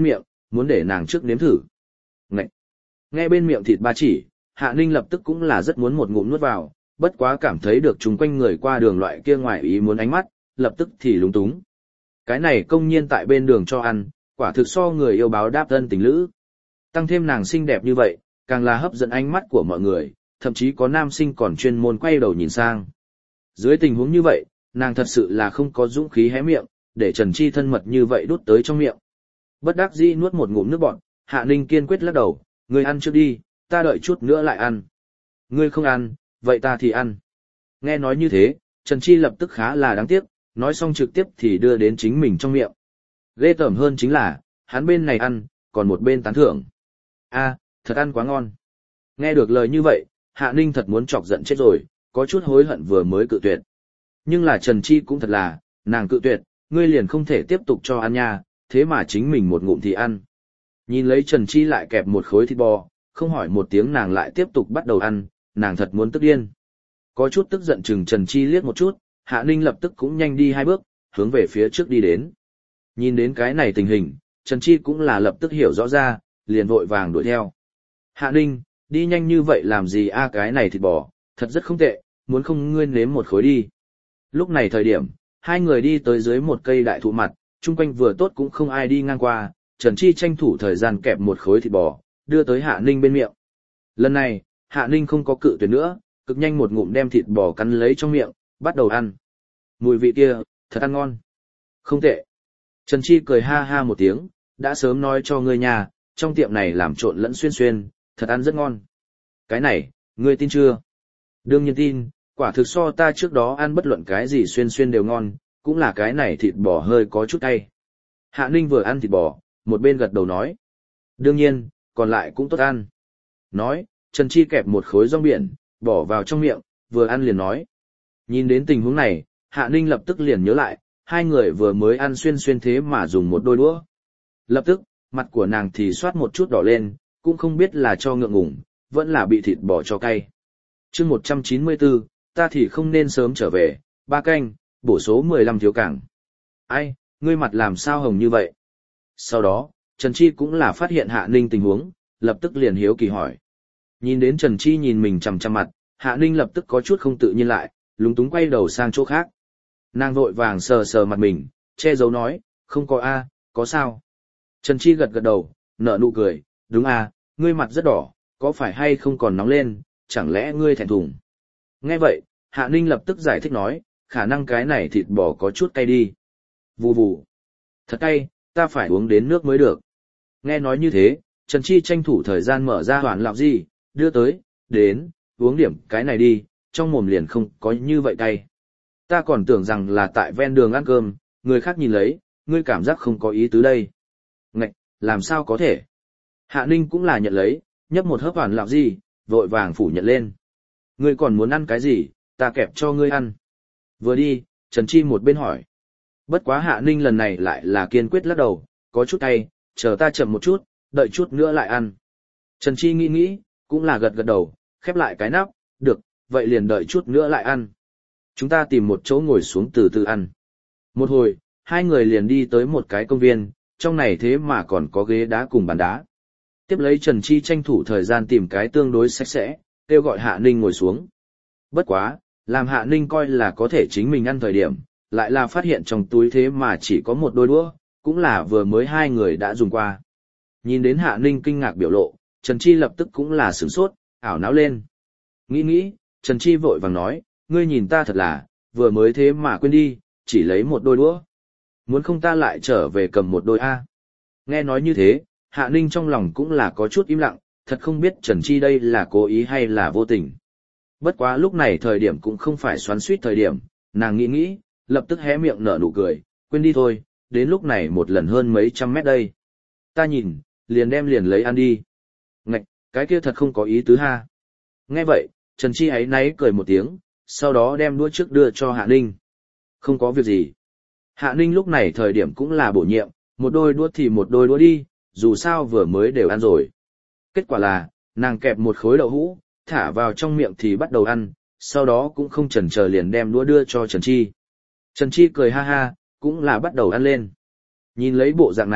muốn để nàng trước nếm thử. Ngậy! Nghe bên miệng thịt ba chỉ, Hạ Ninh lập tức cũng là rất muốn một ngụm nuốt vào, bất quá cảm thấy được chúng quanh người qua đường loại kia ngoài ý muốn ánh mắt, lập tức thì lúng túng. Cái này công nhiên tại bên đường cho ăn, quả thực so người yêu báo đáp ân tình lữ. Tăng thêm nàng xinh đẹp như vậy, càng là hấp dẫn ánh mắt của mọi người, thậm chí có nam sinh còn chuyên môn quay đầu nhìn sang. Dưới tình huống như vậy, nàng thật sự là không có dũng khí hé miệng, để Trần Chi thân mật như vậy đút tới trong miệng. Bất đắc dĩ nuốt một ngụm nước bọt, Hạ Ninh kiên quyết lắc đầu, ngươi ăn trước đi, ta đợi chút nữa lại ăn. Ngươi không ăn, vậy ta thì ăn. Nghe nói như thế, Trần Chi lập tức khá là đáng tiếc, nói xong trực tiếp thì đưa đến chính mình trong miệng. Ghê tởm hơn chính là, hắn bên này ăn, còn một bên tán thưởng. A, thật ăn quá ngon. Nghe được lời như vậy, Hạ Ninh thật muốn chọc giận chết rồi, có chút hối hận vừa mới cự tuyệt. Nhưng là Trần Chi cũng thật là, nàng cự tuyệt, ngươi liền không thể tiếp tục cho ăn nha, thế mà chính mình một ngụm thì ăn. Nhìn lấy Trần Chi lại kẹp một khối thịt bò, không hỏi một tiếng nàng lại tiếp tục bắt đầu ăn, nàng thật muốn tức điên. Có chút tức giận chừng Trần Chi liếc một chút, Hạ Ninh lập tức cũng nhanh đi hai bước, hướng về phía trước đi đến. Nhìn đến cái này tình hình, Trần Chi cũng là lập tức hiểu rõ ra, liền vội vàng đuổi theo. Hạ Ninh, đi nhanh như vậy làm gì a cái này thịt bò, thật rất không tệ, muốn không ngươi nếm một khối đi. Lúc này thời điểm, hai người đi tới dưới một cây đại thụ mặt, chung quanh vừa tốt cũng không ai đi ngang qua, Trần Chi tranh thủ thời gian kẹp một khối thịt bò, đưa tới Hạ Ninh bên miệng. Lần này, Hạ Ninh không có cự tuyệt nữa, cực nhanh một ngụm đem thịt bò cắn lấy trong miệng, bắt đầu ăn. Mùi vị kia, thật ăn ngon. Không tệ. Trần Chi cười ha ha một tiếng, đã sớm nói cho ngươi nhà, trong tiệm này làm trộn lẫn xuyên xuyên, thật ăn rất ngon. Cái này, ngươi tin chưa? Đương nhiên tin, quả thực so ta trước đó ăn bất luận cái gì xuyên xuyên đều ngon, cũng là cái này thịt bò hơi có chút cay. Hạ Ninh vừa ăn thịt bò, một bên gật đầu nói. Đương nhiên, còn lại cũng tốt ăn. Nói, Trần Chi kẹp một khối rong biển, bỏ vào trong miệng, vừa ăn liền nói. Nhìn đến tình huống này, Hạ Ninh lập tức liền nhớ lại, hai người vừa mới ăn xuyên xuyên thế mà dùng một đôi đũa. Lập tức, mặt của nàng thì soát một chút đỏ lên, cũng không biết là cho ngượng ngùng, vẫn là bị thịt bò cho cay. chương một trăm chín mươi bốn, ta thì không nên sớm trở về, ba canh, bổ số mười lăm thiếu cảng. Ai, ngươi mặt làm sao hồng như vậy? Sau đó, Trần Chi cũng là phát hiện Hạ Ninh tình huống, lập tức liền hiếu kỳ hỏi. Nhìn đến Trần Chi nhìn mình chằm chằm mặt, Hạ Ninh lập tức có chút không tự nhiên lại, lúng túng quay đầu sang chỗ khác. Nàng vội vàng sờ sờ mặt mình, che giấu nói, không có a, có sao? Trần Chi gật gật đầu, nở nụ cười, đúng a, ngươi mặt rất đỏ, có phải hay không còn nóng lên, chẳng lẽ ngươi thẹn thùng? Nghe vậy, Hạ Ninh lập tức giải thích nói, khả năng cái này thịt bò có chút cay đi. Vù vù. Thật cay, ta phải uống đến nước mới được. Nghe nói như thế, Trần Chi tranh thủ thời gian mở ra hoàn lạo gì, đưa tới, đến, uống điểm cái này đi, trong mồm liền không có như vậy cay. Ta còn tưởng rằng là tại ven đường ăn cơm, người khác nhìn lấy, ngươi cảm giác không có ý tứ đây. Ngạch, làm sao có thể? Hạ Ninh cũng là nhận lấy, nhấp một hớp hoàn lạo gì, vội vàng phủ nhận lên. Ngươi còn muốn ăn cái gì, ta kẹp cho ngươi ăn. Vừa đi, Trần Chi một bên hỏi. Bất quá Hạ Ninh lần này lại là kiên quyết lắc đầu, có chút cay, chờ ta chậm một chút, đợi chút nữa lại ăn. Trần Chi nghĩ nghĩ, cũng là gật gật đầu, khép lại cái nắp, được, vậy liền đợi chút nữa lại ăn. Chúng ta tìm một chỗ ngồi xuống từ từ ăn. Một hồi, hai người liền đi tới một cái công viên, trong này thế mà còn có ghế đá cùng bàn đá. Tiếp lấy Trần Chi tranh thủ thời gian tìm cái tương đối sạch sẽ, kêu gọi Hạ Ninh ngồi xuống. Bất quá, làm Hạ Ninh coi là có thể chính mình ăn thời điểm, lại là phát hiện trong túi thế mà chỉ có một đôi đũa, cũng là vừa mới hai người đã dùng qua. Nhìn đến Hạ Ninh kinh ngạc biểu lộ, Trần Chi lập tức cũng là sửng sốt, ảo não lên. Nghĩ nghĩ, Trần Chi vội vàng nói, ngươi nhìn ta thật là, vừa mới thế mà quên đi, chỉ lấy một đôi đũa. Muốn không ta lại trở về cầm một đôi A. Nghe nói như thế, Hạ Ninh trong lòng cũng là có chút im lặng, thật không biết Trần Chi đây là cố ý hay là vô tình. Bất quá lúc này thời điểm cũng không phải xoắn suýt thời điểm, nàng nghĩ nghĩ, lập tức hé miệng nở nụ cười, quên đi thôi, đến lúc này một lần hơn mấy trăm mét đây. Ta nhìn, liền đem liền lấy ăn đi. Ngạch, cái kia thật không có ý tứ ha. Nghe vậy, Trần Chi ấy náy cười một tiếng, sau đó đem đũa trước đưa cho Hạ Ninh. Không có việc gì. Hạ Ninh lúc này thời điểm cũng là bổ nhiệm, một đôi đũa thì một đôi đũa đi, dù sao vừa mới đều ăn rồi. Kết quả là, nàng kẹp một khối đậu hũ, thả vào trong miệng thì bắt đầu ăn, sau đó cũng không chần chờ liền đem đũa đưa cho Trần Chi. Trần Chi cười ha ha, cũng là bắt đầu ăn lên. Nhìn lấy bộ dạng này,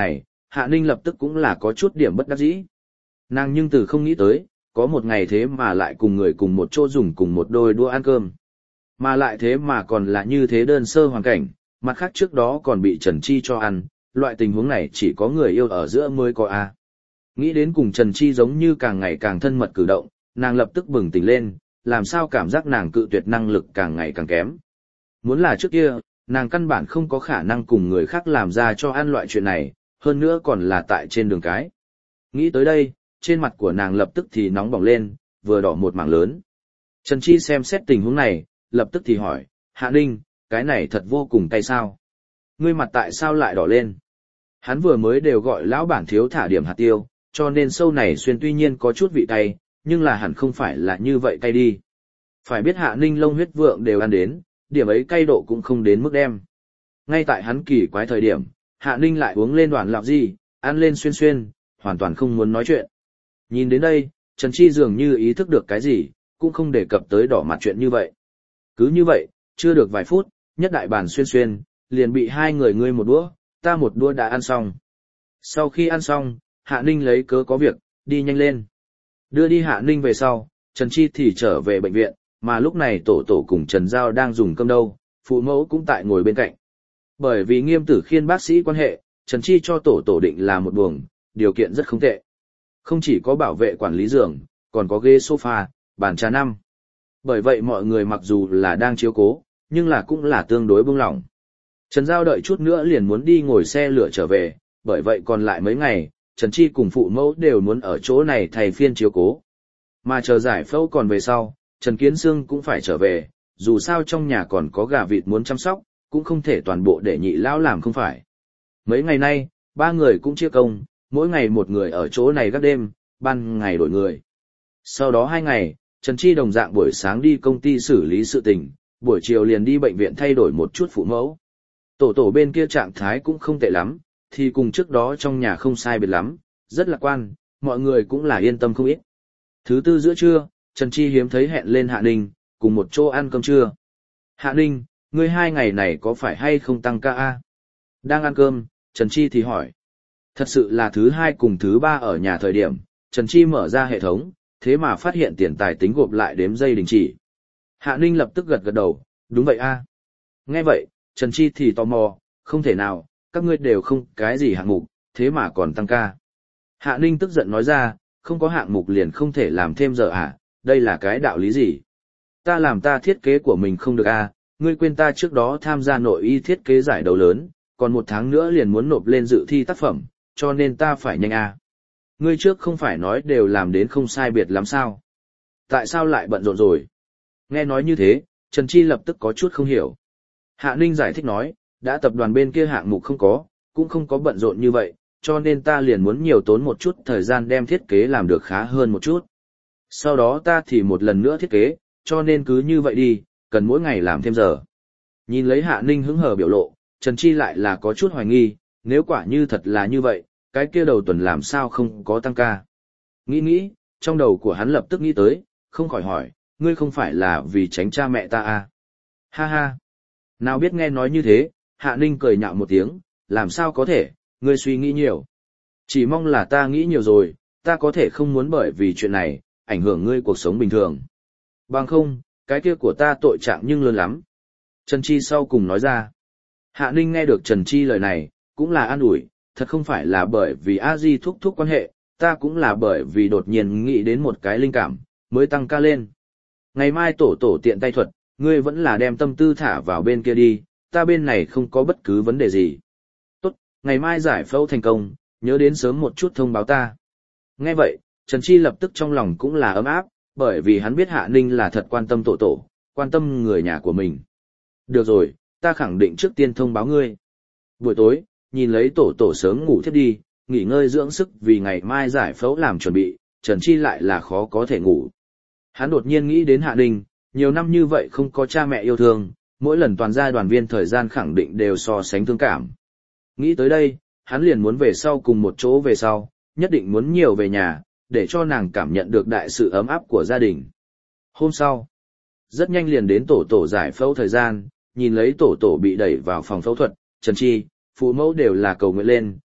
Hạ Ninh lập tức cũng là có chút điểm bất đắc dĩ. Nàng nhưng từ không nghĩ tới, có một ngày thế mà lại cùng người cùng một chỗ dùng cùng một đôi đũa ăn cơm. Mà lại thế mà còn là như thế đơn sơ hoàn cảnh, mặt khác trước đó còn bị Trần Chi cho ăn, loại tình huống này chỉ có người yêu ở giữa mới có a. Nghĩ đến cùng Trần Chi giống như càng ngày càng thân mật cử động, nàng lập tức bừng tỉnh lên, làm sao cảm giác nàng cự tuyệt năng lực càng ngày càng kém. Muốn là trước kia, nàng căn bản không có khả năng cùng người khác làm ra cho ăn loại chuyện này, hơn nữa còn là tại trên đường cái. Nghĩ tới đây, trên mặt của nàng lập tức thì nóng bỏng lên, vừa đỏ một mảng lớn. Trần Chi xem xét tình huống này, lập tức thì hỏi, Hạ Ninh, cái này thật vô cùng cay sao? Ngươi mặt tại sao lại đỏ lên? Hắn vừa mới đều gọi lão bản thiếu thả điểm hạt tiêu, cho nên sâu này xuyên tuy nhiên có chút vị cay, nhưng là hẳn không phải là như vậy cay đi. Phải biết Hạ Ninh lông huyết vượng đều ăn đến, điểm ấy cay độ cũng không đến mức đem. Ngay tại hắn kỳ quái thời điểm, Hạ Ninh lại uống lên đoàn lọc gì, ăn lên xuyên xuyên, hoàn toàn không muốn nói chuyện. Nhìn đến đây, Trần Chi dường như ý thức được cái gì, cũng không đề cập tới đỏ mặt chuyện như vậy. Cứ như vậy, chưa được vài phút, nhất đại bàn xuyên xuyên, liền bị hai người ngươi một đũa, ta một đũa đã ăn xong. Sau khi ăn xong, Hạ Ninh lấy cớ có việc, đi nhanh lên. Đưa đi Hạ Ninh về sau, Trần Chi thì trở về bệnh viện, mà lúc này tổ tổ cùng Trần Giao đang dùng cơm đâu, phụ mẫu cũng tại ngồi bên cạnh. Bởi vì Nghiêm Tử Khiên bác sĩ quan hệ, Trần Chi cho tổ tổ định là một buồng, điều kiện rất không tệ. Không chỉ có bảo vệ quản lý giường, còn có ghế sofa, bàn trà năm. Bởi vậy mọi người mặc dù là đang chiếu cố, nhưng là cũng là tương đối buông lỏng. Trần Giao đợi chút nữa liền muốn đi ngồi xe lửa trở về, bởi vậy còn lại mấy ngày, Trần Chi cùng phụ mẫu đều muốn ở chỗ này thay phiên chiếu cố. Mà chờ giải phẫu còn về sau, Trần Kiến Sương cũng phải trở về, dù sao trong nhà còn có gà vịt muốn chăm sóc, cũng không thể toàn bộ để nhị lão làm không phải. Mấy ngày nay, ba người cũng chia công, mỗi ngày một người ở chỗ này gác đêm, ban ngày đổi người. Sau đó hai ngày, Trần Chi đồng dạng buổi sáng đi công ty xử lý sự tình, buổi chiều liền đi bệnh viện thay đổi một chút phụ mẫu. Tổ tổ bên kia trạng thái cũng không tệ lắm, thì cùng trước đó trong nhà không sai biệt lắm, rất lạc quan, mọi người cũng là yên tâm không ít. Thứ tư giữa trưa, Trần Chi hiếm thấy hẹn lên Hạ Ninh, cùng một chỗ ăn cơm trưa. Hạ Ninh, ngươi hai ngày này có phải hay không tăng ca a? Đang ăn cơm, Trần Chi thì hỏi. Thật sự là thứ hai cùng thứ ba ở nhà thời điểm, Trần Chi mở ra hệ thống, thế mà phát hiện tiền tài tính gộp lại đếm giây đình chỉ. Hạ Ninh lập tức gật gật đầu, đúng vậy a. Nghe vậy, Trần Chi thì tò mò, không thể nào, các ngươi đều không cái gì hạng mục, thế mà còn tăng ca. Hạ Ninh tức giận nói ra, không có hạng mục liền không thể làm thêm giờ à, đây là cái đạo lý gì? Ta làm ta thiết kế của mình không được à, ngươi quên ta trước đó tham gia nội y thiết kế giải đấu lớn, còn một tháng nữa liền muốn nộp lên dự thi tác phẩm, cho nên ta phải nhanh à. Ngươi trước không phải nói đều làm đến không sai biệt lắm sao? Tại sao lại bận rộn rồi? Nghe nói như thế, Trần Chi lập tức có chút không hiểu. Hạ Ninh giải thích nói, đã tập đoàn bên kia hạng mục không có, cũng không có bận rộn như vậy, cho nên ta liền muốn nhiều tốn một chút thời gian đem thiết kế làm được khá hơn một chút. Sau đó ta thì một lần nữa thiết kế, cho nên cứ như vậy đi, cần mỗi ngày làm thêm giờ. Nhìn lấy Hạ Ninh hứng hờ biểu lộ, Trần Chi lại là có chút hoài nghi, nếu quả như thật là như vậy, cái kia đầu tuần làm sao không có tăng ca. Nghĩ nghĩ, trong đầu của hắn lập tức nghĩ tới, không khỏi hỏi, ngươi không phải là vì tránh cha mẹ ta à? Ha ha! Nào biết nghe nói như thế, Hạ Ninh cười nhạo một tiếng, làm sao có thể, ngươi suy nghĩ nhiều. Chỉ mong là ta nghĩ nhiều rồi, ta có thể không muốn bởi vì chuyện này, ảnh hưởng ngươi cuộc sống bình thường. Bằng không, cái kia của ta tội trạng nhưng lớn lắm. Trần Chi sau cùng nói ra. Hạ Ninh nghe được Trần Chi lời này, cũng là an ủi, thật không phải là bởi vì A Di thúc thúc quan hệ, ta cũng là bởi vì đột nhiên nghĩ đến một cái linh cảm, mới tăng ca lên. Ngày mai tổ tổ tiện tay thuật, ngươi vẫn là đem tâm tư thả vào bên kia đi, ta bên này không có bất cứ vấn đề gì. Tốt, ngày mai giải phẫu thành công, nhớ đến sớm một chút thông báo ta. Nghe vậy, Trần Chi lập tức trong lòng cũng là ấm áp, bởi vì hắn biết Hạ Ninh là thật quan tâm tổ tổ, quan tâm người nhà của mình. Được rồi, ta khẳng định trước tiên thông báo ngươi. Buổi tối, nhìn lấy tổ tổ sớm ngủ thiếp đi, nghỉ ngơi dưỡng sức vì ngày mai giải phẫu làm chuẩn bị, Trần Chi lại là khó có thể ngủ. Hắn đột nhiên nghĩ đến Hạ Ninh, nhiều năm như vậy không có cha mẹ yêu thương, mỗi lần toàn gia đoàn viên thời gian khẳng định đều so sánh thương cảm. Nghĩ tới đây, hắn liền muốn về sau cùng một chỗ về sau, nhất định muốn nhiều về nhà, để cho nàng cảm nhận được đại sự ấm áp của gia đình. Hôm sau, rất nhanh liền đến tổ tổ giải phẫu thời gian, nhìn lấy tổ tổ bị đẩy vào phòng phẫu thuật, Trần Chi, phụ mẫu đều là cầu nguyện lên,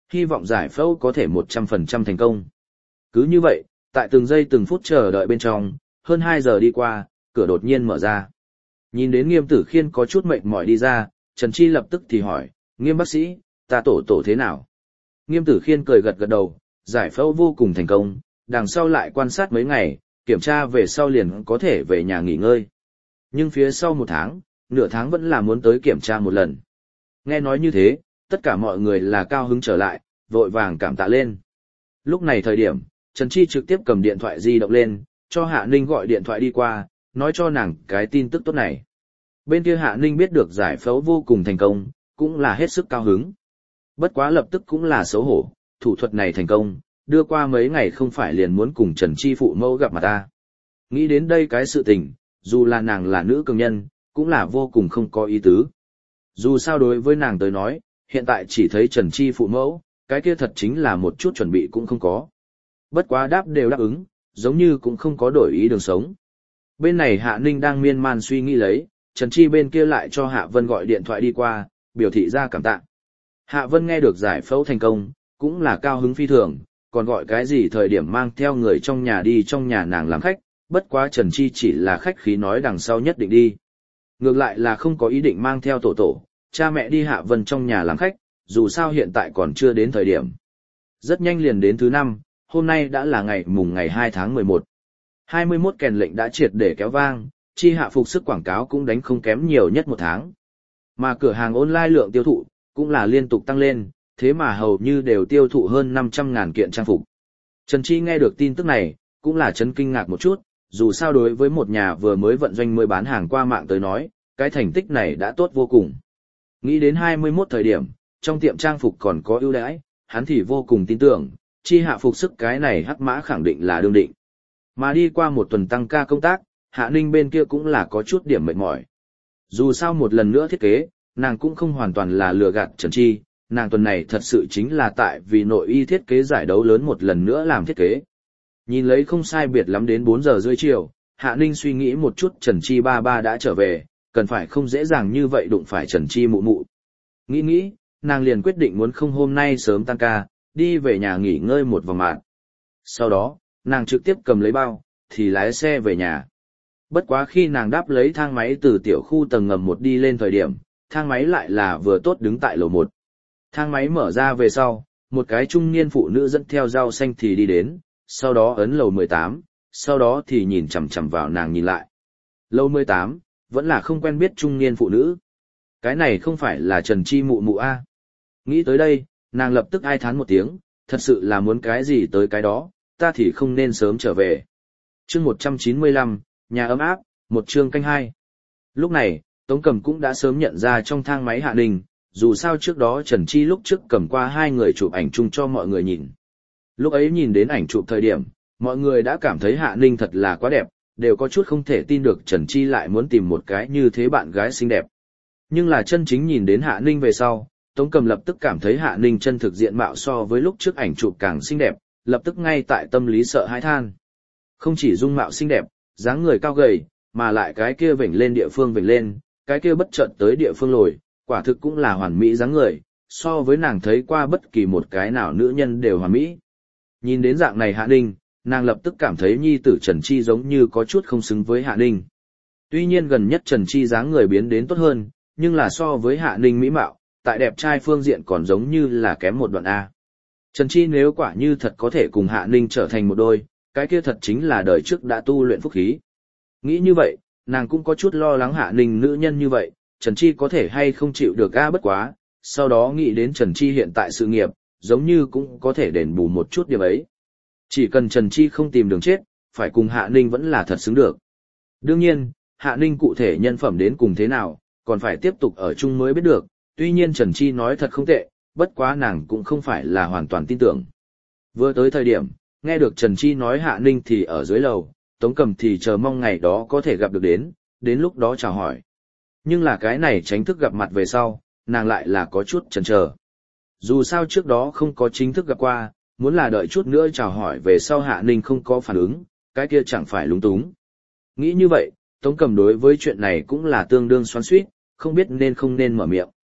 hy vọng giải phẫu có thể một trăm phần trăm thành công. Cứ như vậy, tại từng giây từng phút chờ đợi bên trong, hơn hai giờ đi qua, cửa đột nhiên mở ra. Nhìn đến Nghiêm Tử Khiên có chút mệt mỏi đi ra, Trần Chi lập tức thì hỏi, Nghiêm bác sĩ, ta tổ tổ thế nào? Nghiêm Tử Khiên cười gật gật đầu, giải phẫu vô cùng thành công, đằng sau lại quan sát mấy ngày, kiểm tra về sau liền có thể về nhà nghỉ ngơi. Nhưng phía sau một tháng, nửa tháng vẫn là muốn tới kiểm tra một lần. Nghe nói như thế, tất cả mọi người là cao hứng trở lại, vội vàng cảm tạ lên. Lúc này thời điểm, Trần Chi trực tiếp cầm điện thoại di động lên, cho Hạ Ninh gọi điện thoại đi qua, nói cho nàng cái tin tức tốt này. Bên kia Hạ Ninh biết được giải phẫu vô cùng thành công, cũng là hết sức cao hứng. Bất quá lập tức cũng là xấu hổ, thủ thuật này thành công, đưa qua mấy ngày không phải liền muốn cùng Trần Chi phụ mẫu gặp mặt ta. Nghĩ đến đây cái sự tình, dù là nàng là nữ cường nhân, cũng là vô cùng không có ý tứ. Dù sao đối với nàng tới nói, hiện tại chỉ thấy Trần Chi phụ mẫu, cái kia thật chính là một chút chuẩn bị cũng không có. Bất quá đáp đều đáp ứng, giống như cũng không có đổi ý đường sống. Bên này Hạ Ninh đang miên man suy nghĩ lấy, Trần Chi bên kia lại cho Hạ Vân gọi điện thoại đi qua, biểu thị ra cảm tạ. Hạ Vân nghe được giải phẫu thành công, cũng là cao hứng phi thường, còn gọi cái gì thời điểm mang theo người trong nhà đi trong nhà nàng làm khách, bất quá Trần Chi chỉ là khách khí nói đằng sau nhất định đi. Ngược lại là không có ý định mang theo tổ tổ, cha mẹ đi Hạ Vân trong nhà làm khách, dù sao hiện tại còn chưa đến thời điểm. Rất nhanh liền đến thứ năm, hôm nay đã là ngày mùng ngày hai tháng mười một. hai mươi mốt kèn lệnh đã triệt để kéo vang, Chi Hạ phục sức quảng cáo cũng đánh không kém nhiều nhất một tháng. Mà cửa hàng online lượng tiêu thụ, cũng là liên tục tăng lên, thế mà hầu như đều tiêu thụ hơn năm trăm ngàn kiện trang phục. Trần Chi nghe được tin tức này, cũng là chấn kinh ngạc một chút, dù sao đối với một nhà vừa mới vận doanh mới bán hàng qua mạng tới nói, cái thành tích này đã tốt vô cùng. Nghĩ đến hai mươi mốt thời điểm, trong tiệm trang phục còn có ưu đãi, hắn thì vô cùng tin tưởng, Chi Hạ phục sức cái này hắc mã khẳng định là đương định. Mà đi qua một tuần tăng ca công tác, Hạ Ninh bên kia cũng là có chút điểm mệt mỏi. Dù sao một lần nữa thiết kế, nàng cũng không hoàn toàn là lừa gạt Trần Chi, nàng tuần này thật sự chính là tại vì nội y thiết kế giải đấu lớn một lần nữa làm thiết kế. Nhìn lấy không sai biệt lắm đến bốn giờ rưỡi chiều, Hạ Ninh suy nghĩ một chút Trần Chi ba ba đã trở về, cần phải không dễ dàng như vậy đụng phải Trần Chi mụ mụ. Nghĩ nghĩ, nàng liền quyết định muốn không hôm nay sớm tăng ca, đi về nhà nghỉ ngơi một vòng mạng. Sau đó, nàng trực tiếp cầm lấy bao, thì lái xe về nhà. Bất quá khi nàng đáp lấy thang máy từ tiểu khu tầng ngầm một đi lên thời điểm, thang máy lại là vừa tốt đứng tại lầu một. Thang máy mở ra về sau, một cái trung niên phụ nữ dẫn theo rau xanh thì đi đến, sau đó ấn lầu mười tám, sau đó thì nhìn chằm chằm vào nàng nhìn lại. Lầu mười tám, vẫn là không quen biết trung niên phụ nữ. Cái này không phải là Trần Chi mụ mụ a. Nghĩ tới đây, nàng lập tức ai thán một tiếng, thật sự là muốn cái gì tới cái đó, ta thì không nên sớm trở về. Chương một trăm chín mươi lăm, nhà ấm áp, một chương canh hai. Lúc này, Tống Cầm cũng đã sớm nhận ra trong thang máy Hạ Ninh, dù sao trước đó Trần Chi lúc trước cầm qua hai người chụp ảnh chung cho mọi người nhìn. Lúc ấy nhìn đến ảnh chụp thời điểm, mọi người đã cảm thấy Hạ Ninh thật là quá đẹp, đều có chút không thể tin được Trần Chi lại muốn tìm một cái như thế bạn gái xinh đẹp. Nhưng là chân chính nhìn đến Hạ Ninh về sau, Tống Cầm lập tức cảm thấy Hạ Ninh chân thực diện mạo so với lúc trước ảnh chụp càng xinh đẹp, lập tức ngay tại tâm lý sợ hãi than. Không chỉ dung mạo xinh đẹp, dáng người cao gầy, mà lại cái kia vểnh lên địa phương vểnh lên, cái kia bất chợt tới địa phương lồi, quả thực cũng là hoàn mỹ dáng người, so với nàng thấy qua bất kỳ một cái nào nữ nhân đều hoàn mỹ. Nhìn đến dạng này Hạ Ninh, nàng lập tức cảm thấy nhi tử Trần Chi giống như có chút không xứng với Hạ Ninh. Tuy nhiên gần nhất Trần Chi dáng người biến đến tốt hơn, nhưng là so với Hạ Ninh mỹ mạo, tại đẹp trai phương diện còn giống như là kém một đoạn A. Trần Chi nếu quả như thật có thể cùng Hạ Ninh trở thành một đôi, cái kia thật chính là đời trước đã tu luyện phúc khí. Nghĩ như vậy, nàng cũng có chút lo lắng Hạ Ninh nữ nhân như vậy, Trần Chi có thể hay không chịu được A bất quá, sau đó nghĩ đến Trần Chi hiện tại sự nghiệp, giống như cũng có thể đền bù một chút điểm ấy. Chỉ cần Trần Chi không tìm đường chết, phải cùng Hạ Ninh vẫn là thật xứng được. Đương nhiên, Hạ Ninh cụ thể nhân phẩm đến cùng thế nào, còn phải tiếp tục ở chung mới biết được, tuy nhiên Trần Chi nói thật không tệ, bất quá nàng cũng không phải là hoàn toàn tin tưởng. Vừa tới thời điểm, nghe được Trần Chi nói Hạ Ninh thì ở dưới lầu, Tống Cầm thì chờ mong ngày đó có thể gặp được đến, đến lúc đó chào hỏi. Nhưng là cái này tránh thức gặp mặt về sau, nàng lại là có chút chần chờ. Dù sao trước đó không có chính thức gặp qua, muốn là đợi chút nữa chào hỏi về sau Hạ Ninh không có phản ứng, cái kia chẳng phải lúng túng. Nghĩ như vậy, Tống Cầm đối với chuyện này cũng là tương đương xoắn xuýt, không biết nên không nên mở miệng.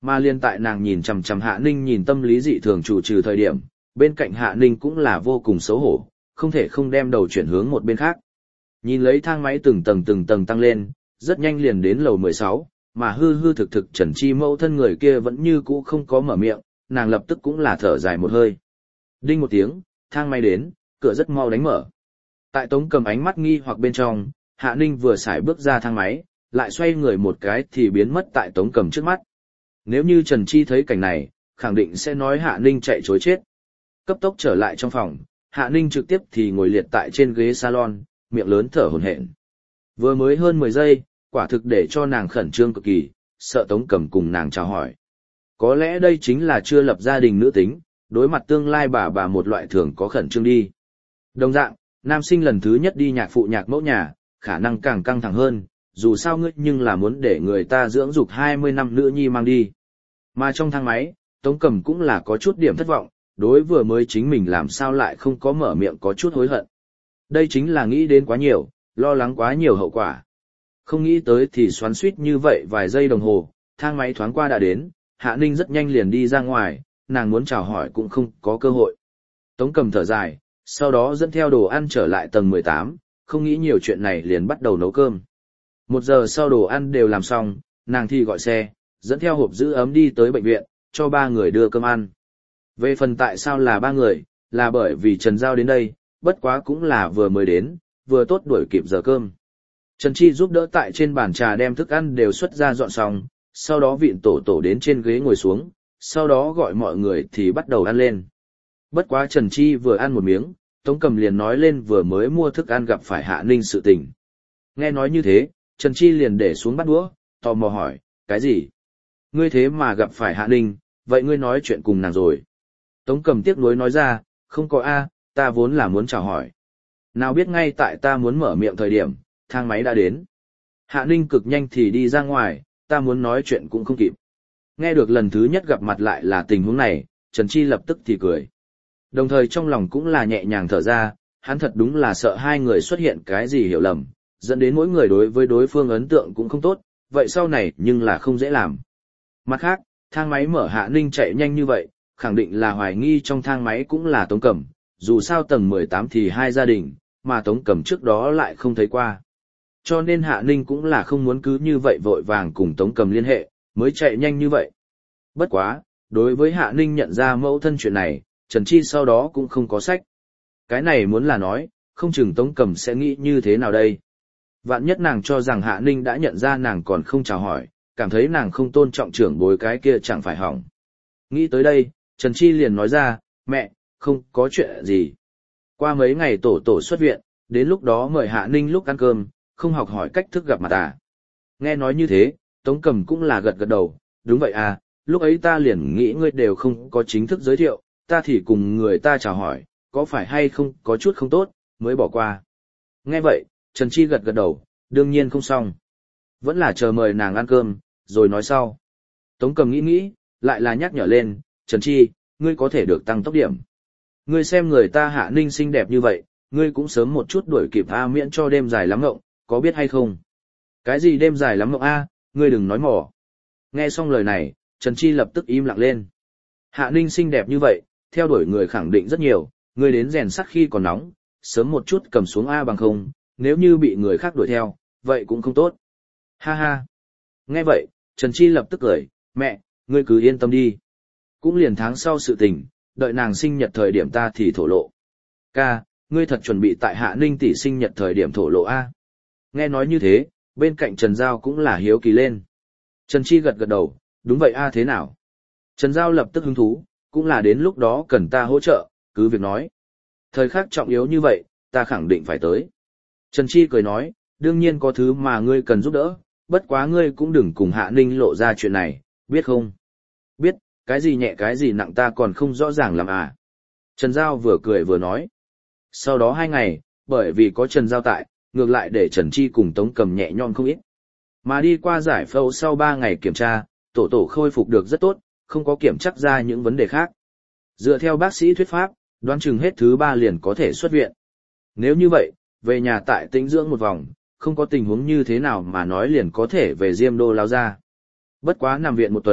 Mà liên tại nàng nhìn chằm chằm Hạ Ninh nhìn tâm lý dị thường chủ trừ thời điểm, bên cạnh Hạ Ninh cũng là vô cùng xấu hổ, không thể không đem đầu chuyển hướng một bên khác. Nhìn lấy thang máy từng tầng từng tầng tăng lên, rất nhanh liền đến lầu mười sáu, mà hư hư thực thực Trần Chi mẫu thân người kia vẫn như cũ không có mở miệng, nàng lập tức cũng là thở dài một hơi. Đinh một tiếng, thang máy đến, cửa rất mau đánh mở. Tại Tống Cầm ánh mắt nghi hoặc bên trong, Hạ Ninh vừa xài bước ra thang máy, lại xoay người một cái thì biến mất tại Tống Cầm trước mắt. Nếu như Trần Chi thấy cảnh này, khẳng định sẽ nói Hạ Ninh chạy chối chết. Cấp tốc trở lại trong phòng, Hạ Ninh trực tiếp thì ngồi liệt tại trên ghế salon, miệng lớn thở hổn hển. Vừa mới hơn mười giây, quả thực để cho nàng khẩn trương cực kỳ, sợ Tống Cầm cùng nàng chào hỏi. Có lẽ đây chính là chưa lập gia đình nữ tính, đối mặt tương lai bà bà một loại thường có khẩn trương đi. Đồng dạng, nam sinh lần thứ nhất đi nhạc phụ nhạc mẫu nhà, khả năng càng căng thẳng hơn, dù sao ngươi nhưng là muốn để người ta dưỡng dục hai mươi năm nữ nhi mang đi. Mà trong thang máy, Tống Cầm cũng là có chút điểm thất vọng, đối vừa mới chính mình làm sao lại không có mở miệng có chút hối hận. Đây chính là nghĩ đến quá nhiều, lo lắng quá nhiều hậu quả. Không nghĩ tới thì xoắn suýt như vậy vài giây đồng hồ, thang máy thoáng qua đã đến, Hạ Ninh rất nhanh liền đi ra ngoài, nàng muốn chào hỏi cũng không có cơ hội. Tống Cầm thở dài, sau đó dẫn theo đồ ăn trở lại tầng mười tám, không nghĩ nhiều chuyện này liền bắt đầu nấu cơm. Một giờ sau đồ ăn đều làm xong, nàng thì gọi xe, dẫn theo hộp giữ ấm đi tới bệnh viện, cho ba người đưa cơm ăn. Về phần tại sao là ba người, là bởi vì Trần Giao đến đây, bất quá cũng là vừa mới đến, vừa tốt đuổi kịp giờ cơm. Trần Chi giúp đỡ tại trên bàn trà đem thức ăn đều xuất ra dọn xong, sau đó vịn tổ tổ đến trên ghế ngồi xuống, sau đó gọi mọi người thì bắt đầu ăn lên. Bất quá Trần Chi vừa ăn một miếng, Tống Cầm liền nói lên vừa mới mua thức ăn gặp phải Hạ Ninh sự tình. Nghe nói như thế, Trần Chi liền để xuống bát đũa, tò mò hỏi, cái gì? Ngươi thế mà gặp phải Hạ Ninh, vậy ngươi nói chuyện cùng nàng rồi. Tống Cầm tiếc nuối nói ra, không có a, ta vốn là muốn chào hỏi. Nào biết ngay tại ta muốn mở miệng thời điểm, thang máy đã đến. Hạ Ninh cực nhanh thì đi ra ngoài, ta muốn nói chuyện cũng không kịp. Nghe được lần thứ nhất gặp mặt lại là tình huống này, Trần Chi lập tức thì cười. Đồng thời trong lòng cũng là nhẹ nhàng thở ra, hắn thật đúng là sợ hai người xuất hiện cái gì hiểu lầm, dẫn đến mỗi người đối với đối phương ấn tượng cũng không tốt, vậy sau này nhưng là không dễ làm. Mặt khác, thang máy mở Hạ Ninh chạy nhanh như vậy, khẳng định là hoài nghi trong thang máy cũng là Tống Cầm, dù sao tầng mười tám thì hai gia đình, mà Tống Cầm trước đó lại không thấy qua. Cho nên Hạ Ninh cũng là không muốn cứ như vậy vội vàng cùng Tống Cầm liên hệ, mới chạy nhanh như vậy. Bất quá, đối với Hạ Ninh nhận ra mẫu thân chuyện này, Trần Chi sau đó cũng không có sách. Cái này muốn là nói, không chừng Tống Cầm sẽ nghĩ như thế nào đây. Vạn nhất nàng cho rằng Hạ Ninh đã nhận ra nàng còn không chào hỏi, cảm thấy nàng không tôn trọng trưởng bối cái kia chẳng phải hỏng. Nghĩ tới đây, Trần Chi liền nói ra, mẹ, không có chuyện gì. Qua mấy ngày tổ tổ xuất viện, đến lúc đó mời Hạ Ninh lúc ăn cơm, không học hỏi cách thức gặp mặt à. Nghe nói như thế, Tống Cầm cũng là gật gật đầu, đúng vậy à, lúc ấy ta liền nghĩ ngươi đều không có chính thức giới thiệu, ta thì cùng người ta chào hỏi, có phải hay không có chút không tốt, mới bỏ qua. Nghe vậy, Trần Chi gật gật đầu, đương nhiên không xong. Vẫn là chờ mời nàng ăn cơm, rồi nói sau. Tống Cầm nghĩ nghĩ, lại là nhắc nhở lên, Trần Chi, ngươi có thể được tăng tốc điểm. Ngươi xem người ta Hạ Ninh xinh đẹp như vậy, ngươi cũng sớm một chút đuổi kịp a miễn cho đêm dài lắm ngộng, có biết hay không? Cái gì đêm dài lắm ngộng a, ngươi đừng nói mỏ. Nghe xong lời này, Trần Chi lập tức im lặng lên. Hạ Ninh xinh đẹp như vậy, theo đuổi người khẳng định rất nhiều, ngươi đến rèn sắt khi còn nóng, sớm một chút cầm xuống a bằng không, nếu như bị người khác đuổi theo, vậy cũng không tốt. Ha ha. Nghe vậy, Trần Chi lập tức cười, mẹ, ngươi cứ yên tâm đi. Cũng liền tháng sau sự tình, đợi nàng sinh nhật thời điểm ta thì thổ lộ. Ca, ngươi thật chuẩn bị tại Hạ Ninh tỷ sinh nhật thời điểm thổ lộ a? Nghe nói như thế, bên cạnh Trần Giao cũng là hiếu kỳ lên. Trần Chi gật gật đầu, đúng vậy a thế nào? Trần Giao lập tức hứng thú, cũng là đến lúc đó cần ta hỗ trợ, cứ việc nói. Thời khắc trọng yếu như vậy, ta khẳng định phải tới. Trần Chi cười nói, đương nhiên có thứ mà ngươi cần giúp đỡ, bất quá ngươi cũng đừng cùng Hạ Ninh lộ ra chuyện này, biết không? Biết, cái gì nhẹ cái gì nặng ta còn không rõ ràng làm à. Trần Giao vừa cười vừa nói. Sau đó hai ngày, bởi vì có Trần Giao tại, ngược lại để Trần Chi cùng Tống Cầm nhẹ nhõm không ít. Mà đi qua giải phẫu sau ba ngày kiểm tra, tổ tổ khôi phục được rất tốt, không có kiểm chắc ra những vấn đề khác. Dựa theo bác sĩ thuyết pháp, đoán chừng hết thứ ba liền có thể xuất viện. Nếu như vậy, về nhà tại tĩnh dưỡng một vòng, không có tình huống như thế nào mà nói liền có thể về Diêm Đô lao ra. Bất quá nằm viện một tuần,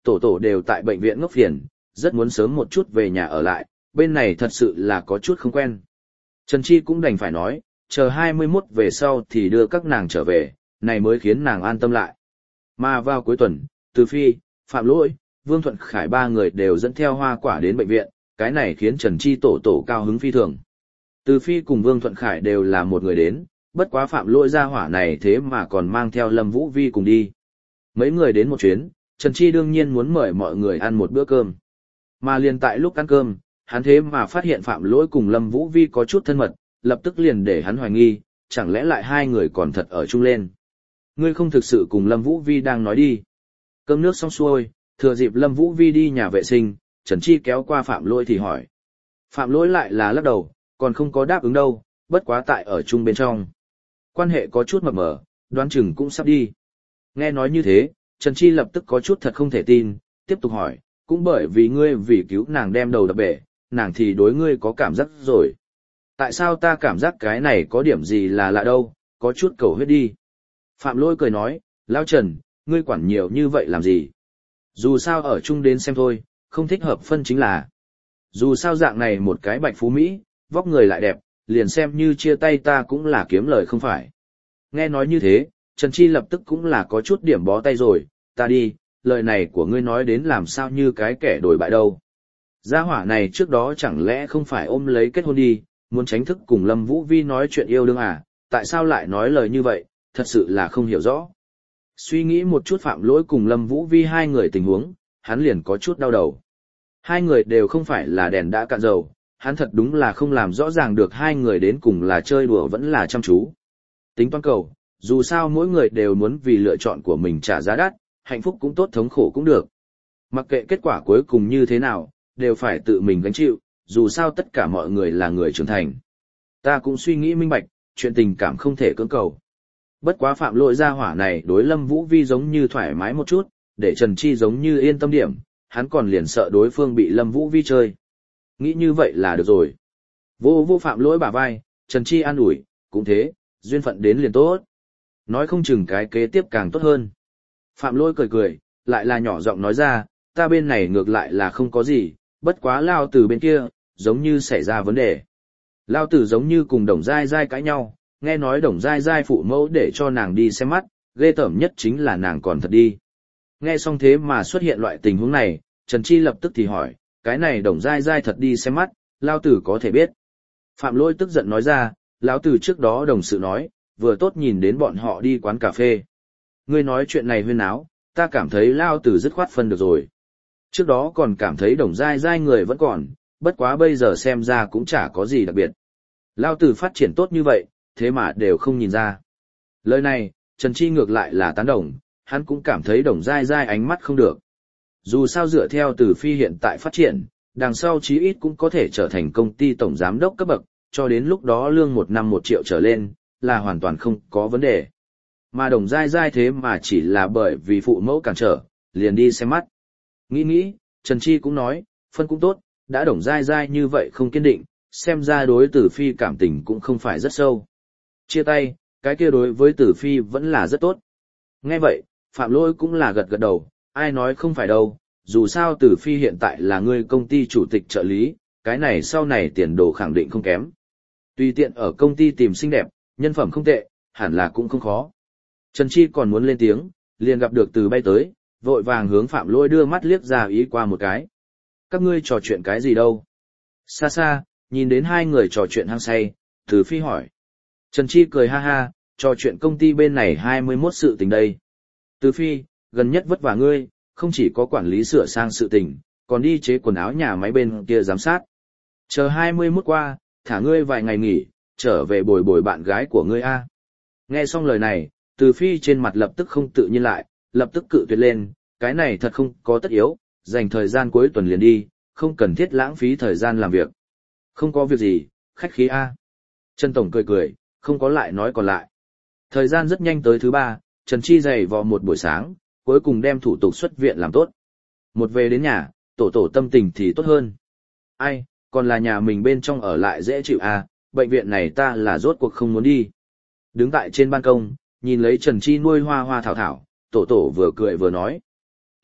tổ tổ đều tại bệnh viện ngốc phiền, rất muốn sớm một chút về nhà ở lại, bên này thật sự là có chút không quen. Trần Chi cũng đành phải nói, chờ hai mươi mốt về sau thì đưa các nàng trở về, này mới khiến nàng an tâm lại. Mà vào cuối tuần, Từ Phi, Phạm Lỗi, Vương Thuận Khải ba người đều dẫn theo hoa quả đến bệnh viện, cái này khiến Trần Chi tổ tổ cao hứng phi thường. Từ Phi cùng Vương Thuận Khải đều là một người đến, bất quá Phạm Lỗi ra hỏa này thế mà còn mang theo Lâm Vũ Vi cùng đi. Mấy người đến một chuyến, Trần Chi đương nhiên muốn mời mọi người ăn một bữa cơm. Mà liền tại lúc ăn cơm, hắn thế mà phát hiện Phạm Lỗi cùng Lâm Vũ Vi có chút thân mật, lập tức liền để hắn hoài nghi, chẳng lẽ lại hai người còn thật ở chung lên. Ngươi không thực sự cùng Lâm Vũ Vi đang nói đi. Cơm nước xong xuôi, thừa dịp Lâm Vũ Vi đi nhà vệ sinh, Trần Chi kéo qua Phạm Lỗi thì hỏi. Phạm Lỗi lại là lắc đầu, còn không có đáp ứng đâu, bất quá tại ở chung bên trong. Quan hệ có chút mập mờ, đoán chừng cũng sắp đi. Nghe nói như thế, Trần Chi lập tức có chút thật không thể tin, tiếp tục hỏi, cũng bởi vì ngươi vì cứu nàng đem đầu đập bể, nàng thì đối ngươi có cảm giác rồi. Tại sao ta cảm giác cái này có điểm gì là lạ đâu, có chút cầu huyết đi. Phạm Lỗi cười nói, Lão Trần, ngươi quản nhiều như vậy làm gì? Dù sao ở chung đến xem thôi, không thích hợp phân chính là. Dù sao dạng này một cái bạch phú Mỹ, vóc người lại đẹp, liền xem như chia tay ta cũng là kiếm lời không phải. Nghe nói như thế, Trần Chi lập tức cũng là có chút điểm bó tay rồi, ta đi, lời này của ngươi nói đến làm sao như cái kẻ đổi bại đâu. Gia hỏa này trước đó chẳng lẽ không phải ôm lấy kết hôn đi, muốn tránh thức cùng Lâm Vũ Vi nói chuyện yêu đương à, tại sao lại nói lời như vậy, thật sự là không hiểu rõ. Suy nghĩ một chút Phạm Lỗi cùng Lâm Vũ Vi hai người tình huống, hắn liền có chút đau đầu. Hai người đều không phải là đèn đã cạn dầu, hắn thật đúng là không làm rõ ràng được hai người đến cùng là chơi đùa vẫn là chăm chú. Tính toán cầu, dù sao mỗi người đều muốn vì lựa chọn của mình trả giá đắt, hạnh phúc cũng tốt thống khổ cũng được. Mặc kệ kết quả cuối cùng như thế nào, đều phải tự mình gánh chịu, dù sao tất cả mọi người là người trưởng thành. Ta cũng suy nghĩ minh bạch, chuyện tình cảm không thể cưỡng cầu. Bất quá Phạm Lỗi gia hỏa này đối Lâm Vũ Vi giống như thoải mái một chút, để Trần Chi giống như yên tâm điểm, hắn còn liền sợ đối phương bị Lâm Vũ Vi chơi. Nghĩ như vậy là được rồi. Vô vô Phạm Lỗi bả vai, Trần Chi an ủi, cũng thế, duyên phận đến liền tốt. Nói không chừng cái kế tiếp càng tốt hơn. Phạm Lỗi cười cười, lại là nhỏ giọng nói ra, ta bên này ngược lại là không có gì, bất quá Lao Tử bên kia, giống như xảy ra vấn đề. Lao Tử giống như cùng Đồng Giai Giai cãi nhau, nghe nói Đồng Giai Giai phụ mẫu để cho nàng đi xem mắt, ghê tởm nhất chính là nàng còn thật đi. Nghe xong thế mà xuất hiện loại tình huống này, Trần Chi lập tức thì hỏi, cái này Đồng Giai Giai thật đi xem mắt, Lao Tử có thể biết. Phạm Lỗi tức giận nói ra, Lão Tử trước đó đồng sự nói, vừa tốt nhìn đến bọn họ đi quán cà phê. Ngươi nói chuyện này huyên áo, ta cảm thấy Lao Tử dứt khoát phân được rồi. Trước đó còn cảm thấy Đồng Giai Giai người vẫn còn, bất quá bây giờ xem ra cũng chả có gì đặc biệt. Lao Tử phát triển tốt như vậy, thế mà đều không nhìn ra. Lời này, Trần Chi ngược lại là tán đồng, hắn cũng cảm thấy Đồng Giai Giai ánh mắt không được. Dù sao dựa theo Từ Phi hiện tại phát triển, đằng sau chí ít cũng có thể trở thành công ty tổng giám đốc cấp bậc, cho đến lúc đó lương một năm một triệu trở lên, là hoàn toàn không có vấn đề. Mà Đồng Giai Giai thế mà chỉ là bởi vì phụ mẫu cản trở, liền đi xem mắt. Nghĩ nghĩ, Trần Chi cũng nói, phân cũng tốt, đã Đồng Giai Giai như vậy không kiên định, xem ra đối Tử Phi cảm tình cũng không phải rất sâu. Chia tay, cái kia đối với Tử Phi vẫn là rất tốt. Nghe vậy, Phạm Lỗi cũng là gật gật đầu, ai nói không phải đâu, dù sao Tử Phi hiện tại là người công ty chủ tịch trợ lý, cái này sau này tiền đồ khẳng định không kém. Tùy tiện ở công ty tìm xinh đẹp, nhân phẩm không tệ, hẳn là cũng không khó. Trần Chi còn muốn lên tiếng, liền gặp được Từ bay tới, vội vàng hướng Phạm Lỗi đưa mắt liếc ra ý qua một cái. Các ngươi trò chuyện cái gì đâu? Xa xa, nhìn đến hai người trò chuyện hăng say, Từ Phi hỏi. Trần Chi cười ha ha, trò chuyện công ty bên này hai mươi mốt sự tình đây. Từ Phi, gần nhất vất vả ngươi, không chỉ có quản lý sửa sang sự tình, còn đi chế quần áo nhà máy bên kia giám sát. Chờ hai mươi mốt qua, thả ngươi vài ngày nghỉ, trở về bồi bồi bạn gái của ngươi a. Nghe xong lời này, Từ Phi trên mặt lập tức không tự nhiên lại, lập tức cự tuyệt lên, cái này thật không có tất yếu, dành thời gian cuối tuần liền đi, không cần thiết lãng phí thời gian làm việc. Không có việc gì, khách khí a. Trần Tổng cười cười, không có lại nói còn lại. Thời gian rất nhanh tới thứ ba, Trần Chi dày vò một buổi sáng, cuối cùng đem thủ tục xuất viện làm tốt. Một về đến nhà, tổ tổ tâm tình thì tốt hơn. Ai, còn là nhà mình bên trong ở lại dễ chịu à, bệnh viện này ta là rốt cuộc không muốn đi. Đứng tại trên ban công, nhìn lấy Trần Chi nuôi hoa hoa thảo thảo, tổ tổ vừa cười vừa nói.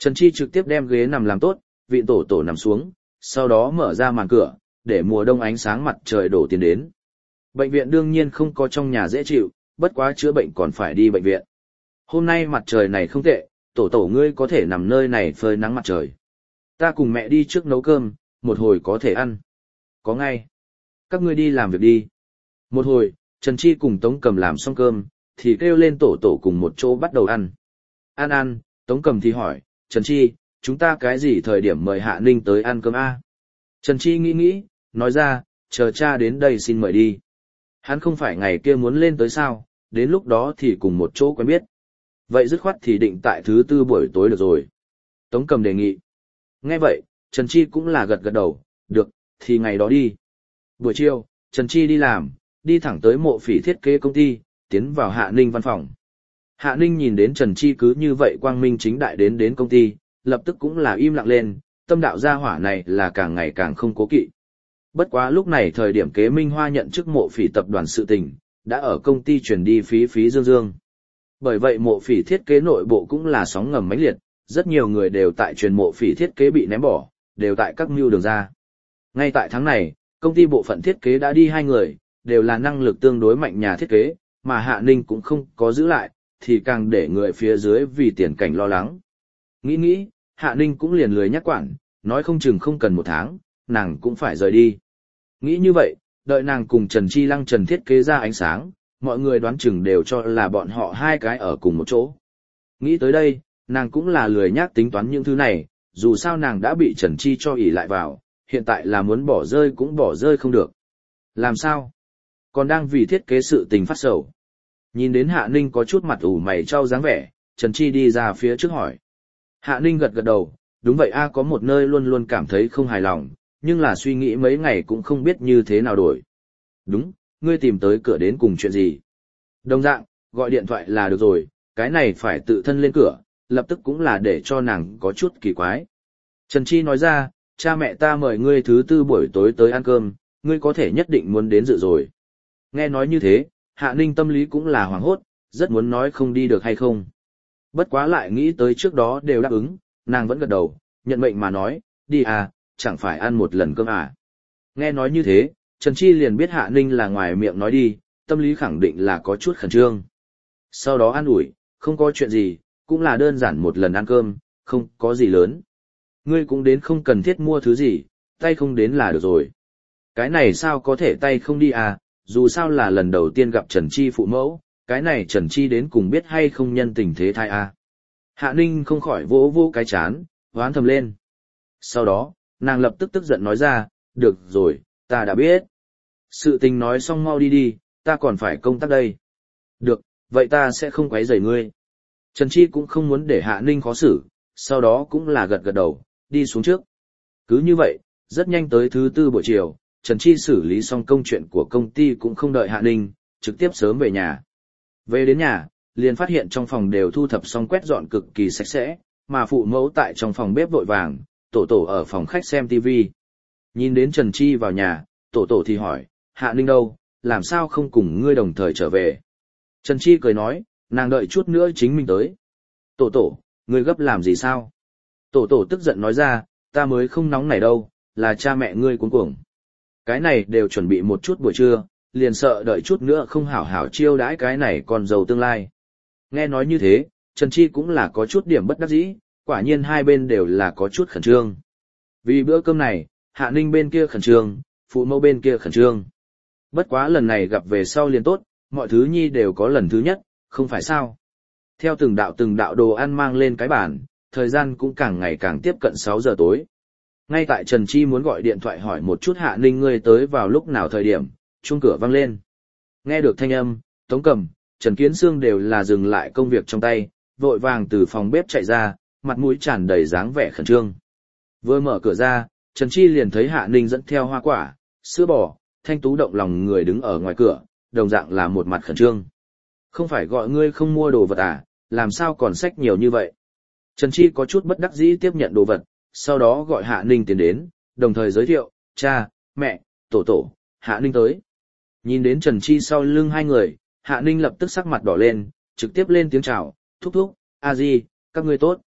Trần Chi trực tiếp đem ghế nằm làm tốt, vị tổ tổ nằm xuống, sau đó mở ra màn cửa, để mùa đông ánh sáng mặt trời đổ tiến đến. Bệnh viện đương nhiên không có trong nhà dễ chịu, bất quá chữa bệnh còn phải đi bệnh viện. Hôm nay mặt trời này không tệ, tổ tổ ngươi có thể nằm nơi này phơi nắng mặt trời. Ta cùng mẹ đi trước nấu cơm, một hồi có thể ăn. Có ngay. Các ngươi đi làm việc đi. Một hồi, Trần Chi cùng Tống Cầm làm xong cơm, thì kêu lên tổ tổ cùng một chỗ bắt đầu ăn. Ăn ăn, Tống Cầm thì hỏi, Trần Chi, chúng ta cái gì thời điểm mời Hạ Ninh tới ăn cơm a? Trần Chi nghĩ nghĩ, nói ra, chờ cha đến đây xin mời đi. Hắn không phải ngày kia muốn lên tới sao, đến lúc đó thì cùng một chỗ quen biết. Vậy dứt khoát thì định tại thứ tư buổi tối được rồi. Tống Cầm đề nghị. Nghe vậy, Trần Chi cũng là gật gật đầu, được, thì ngày đó đi. Buổi chiều, Trần Chi đi làm, đi thẳng tới Mộ Phỉ thiết kế công ty, tiến vào Hạ Ninh văn phòng. Hạ Ninh nhìn đến Trần Chi cứ như vậy quang minh chính đại đến đến công ty, lập tức cũng là im lặng lên, tâm đạo gia hỏa này là càng ngày càng không cố kỵ. Bất quá lúc này thời điểm Kế Minh Hoa nhận chức Mộ Phỉ tập đoàn sự tình, đã ở công ty chuyển đi phí phí dương dương. Bởi vậy Mộ Phỉ thiết kế nội bộ cũng là sóng ngầm mãnh liệt, rất nhiều người đều tại truyền Mộ Phỉ thiết kế bị ném bỏ, đều tại các mưu đường ra. Ngay tại tháng này, công ty bộ phận thiết kế đã đi hai người, đều là năng lực tương đối mạnh nhà thiết kế, mà Hạ Ninh cũng không có giữ lại, thì càng để người phía dưới vì tiền cảnh lo lắng. Nghĩ nghĩ, Hạ Ninh cũng liền lười nhắc quản, nói không chừng không cần một tháng, nàng cũng phải rời đi. Nghĩ như vậy, đợi nàng cùng Trần Chi Lăng Trần thiết kế ra ánh sáng, mọi người đoán chừng đều cho là bọn họ hai cái ở cùng một chỗ. Nghĩ tới đây, nàng cũng là lười nhác tính toán những thứ này, dù sao nàng đã bị Trần Chi cho ỷ lại vào, hiện tại là muốn bỏ rơi cũng bỏ rơi không được. Làm sao? Còn đang vì thiết kế sự tình phát sầu. Nhìn đến Hạ Ninh có chút mặt ủ mày trao dáng vẻ, Trần Chi đi ra phía trước hỏi. Hạ Ninh gật gật đầu, đúng vậy a, có một nơi luôn luôn cảm thấy không hài lòng, nhưng là suy nghĩ mấy ngày cũng không biết như thế nào đổi. Đúng, ngươi tìm tới cửa đến cùng chuyện gì? Đồng dạng, gọi điện thoại là được rồi, cái này phải tự thân lên cửa, lập tức cũng là để cho nàng có chút kỳ quái. Trần Chi nói ra, cha mẹ ta mời ngươi thứ tư buổi tối tới ăn cơm, ngươi có thể nhất định muốn đến dự rồi. Nghe nói như thế, Hạ Ninh tâm lý cũng là hoảng hốt, rất muốn nói không đi được hay không. Bất quá lại nghĩ tới trước đó đều đáp ứng, nàng vẫn gật đầu, nhận mệnh mà nói, đi à, chẳng phải ăn một lần cơm à. Nghe nói như thế, Trần Chi liền biết Hạ Ninh là ngoài miệng nói đi, tâm lý khẳng định là có chút khẩn trương. Sau đó an ủi, không có chuyện gì, cũng là đơn giản một lần ăn cơm, không có gì lớn. Ngươi cũng đến không cần thiết mua thứ gì, tay không đến là được rồi. Cái này sao có thể tay không đi à, dù sao là lần đầu tiên gặp Trần Chi phụ mẫu, cái này Trần Chi đến cùng biết hay không nhân tình thế thai à. Hạ Ninh không khỏi vỗ vỗ cái chán, hoán thầm lên. Sau đó, nàng lập tức tức giận nói ra, được rồi, ta đã biết. Sự tình nói xong mau đi đi, ta còn phải công tác đây. Được, vậy ta sẽ không quấy rầy ngươi. Trần Chi cũng không muốn để Hạ Ninh khó xử, sau đó cũng là gật gật đầu, đi xuống trước. Cứ như vậy, rất nhanh tới thứ tư buổi chiều, Trần Chi xử lý xong công chuyện của công ty cũng không đợi Hạ Ninh, trực tiếp sớm về nhà. Về đến nhà, liền phát hiện trong phòng đều thu thập xong quét dọn cực kỳ sạch sẽ, mà phụ mẫu tại trong phòng bếp vội vàng, tổ tổ ở phòng khách xem tivi. Nhìn đến Trần Chi vào nhà, tổ tổ thì hỏi, Hạ Ninh đâu, làm sao không cùng ngươi đồng thời trở về? Trần Chi cười nói, nàng đợi chút nữa chính mình tới. Tổ tổ, ngươi gấp làm gì sao? Tổ tổ tức giận nói ra, ta mới không nóng này đâu, là cha mẹ ngươi cuống cuồng. Cái này đều chuẩn bị một chút buổi trưa, liền sợ đợi chút nữa không hảo hảo chiêu đãi cái này còn giàu tương lai. Nghe nói như thế, Trần Chi cũng là có chút điểm bất đắc dĩ, quả nhiên hai bên đều là có chút khẩn trương. Vì bữa cơm này, Hạ Ninh bên kia khẩn trương, phụ mẫu bên kia khẩn trương. Bất quá lần này gặp về sau liền tốt, mọi thứ nhi đều có lần thứ nhất, không phải sao. Theo từng đạo từng đạo đồ ăn mang lên cái bàn, thời gian cũng càng ngày càng tiếp cận sáu giờ tối. Ngay tại Trần Chi muốn gọi điện thoại hỏi một chút Hạ Ninh ngươi tới vào lúc nào thời điểm, chuông cửa vang lên. Nghe được thanh âm, Tống Cầm, Trần Kiến Sương đều là dừng lại công việc trong tay, vội vàng từ phòng bếp chạy ra, mặt mũi tràn đầy dáng vẻ khẩn trương. Vừa mở cửa ra, Trần Chi liền thấy Hạ Ninh dẫn theo hoa quả, sữa bò, thanh tú động lòng người đứng ở ngoài cửa, đồng dạng là một mặt khẩn trương. Không phải gọi ngươi không mua đồ vật à, làm sao còn xách nhiều như vậy? Trần Chi có chút bất đắc dĩ tiếp nhận đồ vật, sau đó gọi Hạ Ninh tiến đến, đồng thời giới thiệu, cha, mẹ, tổ tổ, Hạ Ninh tới. Nhìn đến Trần Chi sau lưng hai người, Hạ Ninh lập tức sắc mặt đỏ lên, trực tiếp lên tiếng chào, thúc thúc, a di, các ngươi tốt.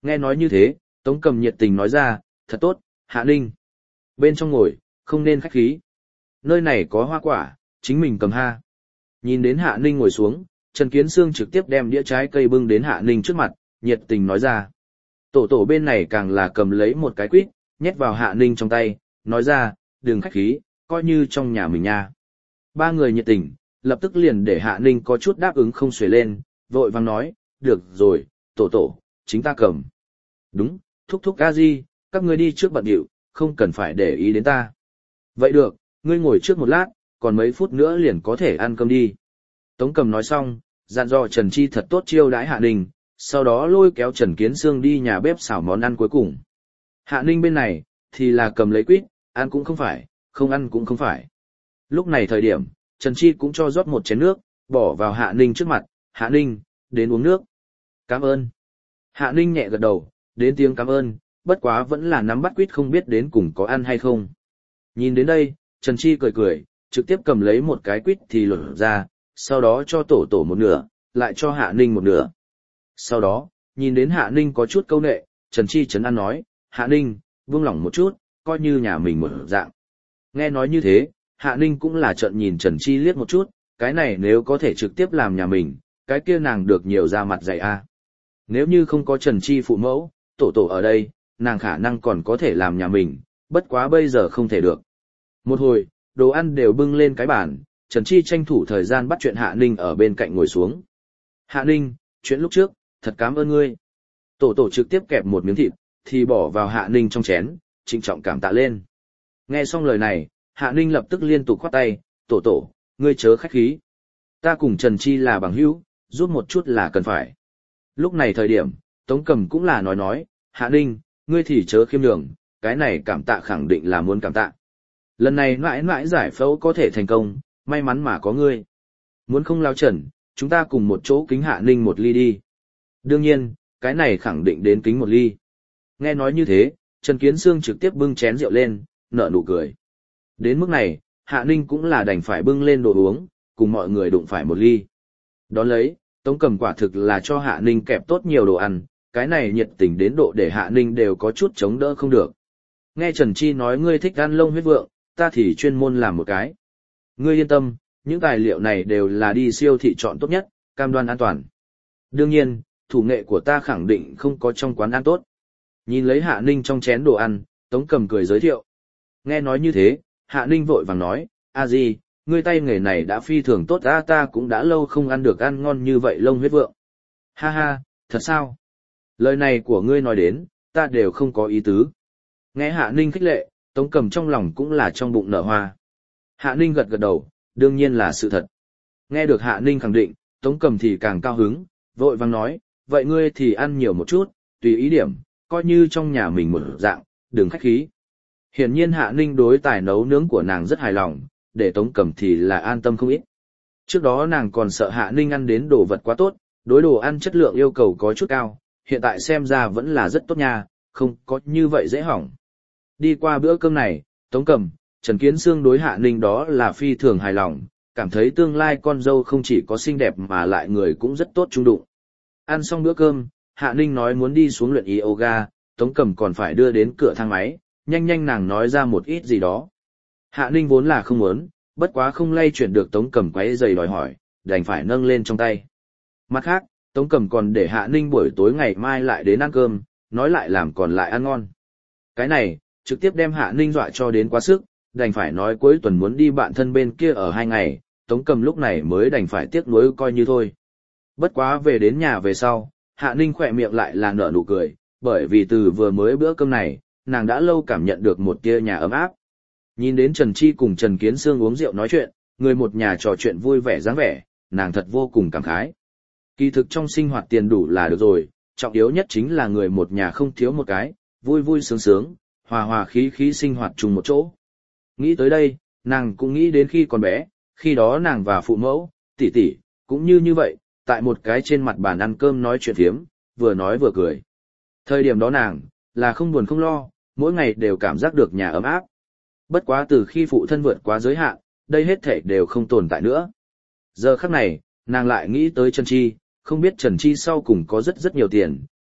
Nghe nói như thế, Tống Cầm nhiệt tình nói ra, thật tốt, Hạ Ninh. Bên trong ngồi, không nên khách khí. Nơi này có hoa quả, chính mình cầm ha. Nhìn đến Hạ Ninh ngồi xuống, Trần Kiến Sương trực tiếp đem đĩa trái cây bưng đến Hạ Ninh trước mặt, nhiệt tình nói ra. Tổ tổ bên này càng là cầm lấy một cái quýt, nhét vào Hạ Ninh trong tay, nói ra, đừng khách khí, coi như trong nhà mình nha. Ba người nhiệt tình, lập tức liền để Hạ Ninh có chút đáp ứng không xuể lên, vội vàng nói, được rồi, tổ tổ, chính ta cầm. Đúng, thúc thúc a di, các ngươi đi trước bận điệu, không cần phải để ý đến ta. Vậy được, ngươi ngồi trước một lát, còn mấy phút nữa liền có thể ăn cơm đi. Tống Cầm nói xong, dặn dò Trần Chi thật tốt chiêu đãi Hạ Ninh, sau đó lôi kéo Trần Kiến Sương đi nhà bếp xào món ăn cuối cùng. Hạ Ninh bên này, thì là cầm lấy quýt, ăn cũng không phải, không ăn cũng không phải. Lúc này thời điểm, Trần Chi cũng cho rót một chén nước, bỏ vào Hạ Ninh trước mặt, Hạ Ninh, đến uống nước. Cảm ơn. Hạ Ninh nhẹ gật đầu, đến tiếng cảm ơn, bất quá vẫn là nắm bắt quýt không biết đến cùng có ăn hay không. Nhìn đến đây, Trần Chi cười cười, trực tiếp cầm lấy một cái quýt thì lột ra, sau đó cho tổ tổ một nửa, lại cho Hạ Ninh một nửa. Sau đó, nhìn đến Hạ Ninh có chút câu nệ, Trần Chi trấn an nói, Hạ Ninh, buông lỏng một chút, coi như nhà mình một dạng. Nghe nói như thế, Hạ Ninh cũng là trợn nhìn Trần Chi liếc một chút, cái này nếu có thể trực tiếp làm nhà mình, cái kia nàng được nhiều ra mặt dày a. Nếu như không có Trần Chi phụ mẫu, tổ tổ ở đây, nàng khả năng còn có thể làm nhà mình, bất quá bây giờ không thể được. Một hồi, đồ ăn đều bưng lên cái bàn, Trần Chi tranh thủ thời gian bắt chuyện Hạ Ninh ở bên cạnh ngồi xuống. Hạ Ninh, chuyện lúc trước, thật cảm ơn ngươi. Tổ tổ trực tiếp kẹp một miếng thịt, thì bỏ vào Hạ Ninh trong chén, trịnh trọng cảm tạ lên. Nghe xong lời này, Hạ Ninh lập tức liên tục khoát tay, tổ tổ, ngươi chớ khách khí. Ta cùng Trần Chi là bằng hữu, giúp một chút là cần phải. Lúc này thời điểm, Tống Cầm cũng là nói nói, Hạ Ninh, ngươi thì chớ khiêm nhường, cái này cảm tạ khẳng định là muốn cảm tạ. Lần này mãi mãi giải phẫu có thể thành công, may mắn mà có ngươi. Muốn không lao Trần, chúng ta cùng một chỗ kính Hạ Ninh một ly đi. Đương nhiên, cái này khẳng định đến kính một ly. Nghe nói như thế, Trần Kiến Sương trực tiếp bưng chén rượu lên, nở nụ cười. Đến mức này, Hạ Ninh cũng là đành phải bưng lên đồ uống, cùng mọi người đụng phải một ly. Đón lấy, Tống Cầm quả thực là cho Hạ Ninh kẹp tốt nhiều đồ ăn, cái này nhiệt tình đến độ để Hạ Ninh đều có chút chống đỡ không được. Nghe Trần Chi nói ngươi thích ăn lông huyết vượng, ta thì chuyên môn làm một cái. Ngươi yên tâm, những tài liệu này đều là đi siêu thị chọn tốt nhất, cam đoan an toàn. Đương nhiên, thủ nghệ của ta khẳng định không có trong quán ăn tốt. Nhìn lấy Hạ Ninh trong chén đồ ăn, Tống Cầm cười giới thiệu. Nghe nói như thế, Hạ Ninh vội vàng nói, a di, ngươi tay nghề này đã phi thường tốt, ta ta cũng đã lâu không ăn được ăn ngon như vậy lông huyết vượng. Ha ha, thật sao? Lời này của ngươi nói đến, ta đều không có ý tứ. Nghe Hạ Ninh khích lệ, Tống Cầm trong lòng cũng là trong bụng nở hoa. Hạ Ninh gật gật đầu, đương nhiên là sự thật. Nghe được Hạ Ninh khẳng định, Tống Cầm thì càng cao hứng, vội vàng nói, vậy ngươi thì ăn nhiều một chút, tùy ý điểm, coi như trong nhà mình một dạng, đừng khách khí. Hiển nhiên Hạ Ninh đối tài nấu nướng của nàng rất hài lòng, để Tống Cầm thì là an tâm không ít. Trước đó nàng còn sợ Hạ Ninh ăn đến đồ vật quá tốt, đối đồ ăn chất lượng yêu cầu có chút cao, hiện tại xem ra vẫn là rất tốt nha, không có như vậy dễ hỏng. Đi qua bữa cơm này, Tống Cầm, Trần Kiến Sương đối Hạ Ninh đó là phi thường hài lòng, cảm thấy tương lai con dâu không chỉ có xinh đẹp mà lại người cũng rất tốt trung đụng. Ăn xong bữa cơm, Hạ Ninh nói muốn đi xuống luyện yoga, Tống Cầm còn phải đưa đến cửa thang máy, nhanh nhanh nàng nói ra một ít gì đó. Hạ Ninh vốn là không muốn, bất quá không lay chuyển được Tống Cầm quấy giày đòi hỏi, đành phải nâng lên trong tay. Mặt khác, Tống Cầm còn để Hạ Ninh buổi tối ngày mai lại đến ăn cơm, nói lại làm còn lại ăn ngon. Cái này, trực tiếp đem Hạ Ninh dọa cho đến quá sức, đành phải nói cuối tuần muốn đi bạn thân bên kia ở hai ngày, Tống Cầm lúc này mới đành phải tiếc nuối coi như thôi. Bất quá về đến nhà về sau, Hạ Ninh khỏe miệng lại là nở nụ cười, bởi vì từ vừa mới bữa cơm này, nàng đã lâu cảm nhận được một tia nhà ấm áp. Nhìn đến Trần Chi cùng Trần Kiến Sương uống rượu nói chuyện, người một nhà trò chuyện vui vẻ dáng vẻ, nàng thật vô cùng cảm khái. Kỳ thực trong sinh hoạt tiền đủ là được rồi, trọng yếu nhất chính là người một nhà không thiếu một cái, vui vui sướng sướng, hòa hòa khí khí sinh hoạt chung một chỗ. Nghĩ tới đây, nàng cũng nghĩ đến khi còn bé, khi đó nàng và phụ mẫu, tỷ tỷ, cũng như như vậy, tại một cái trên mặt bàn ăn cơm nói chuyện phiếm, vừa nói vừa cười. Thời điểm đó nàng, là không buồn không lo, mỗi ngày đều cảm giác được nhà ấm áp. Bất quá từ khi phụ thân vượt quá giới hạn, đây hết thảy đều không tồn tại nữa. Giờ khắc này, nàng lại nghĩ tới Trần Chi, không biết Trần Chi sau cùng có rất rất nhiều tiền,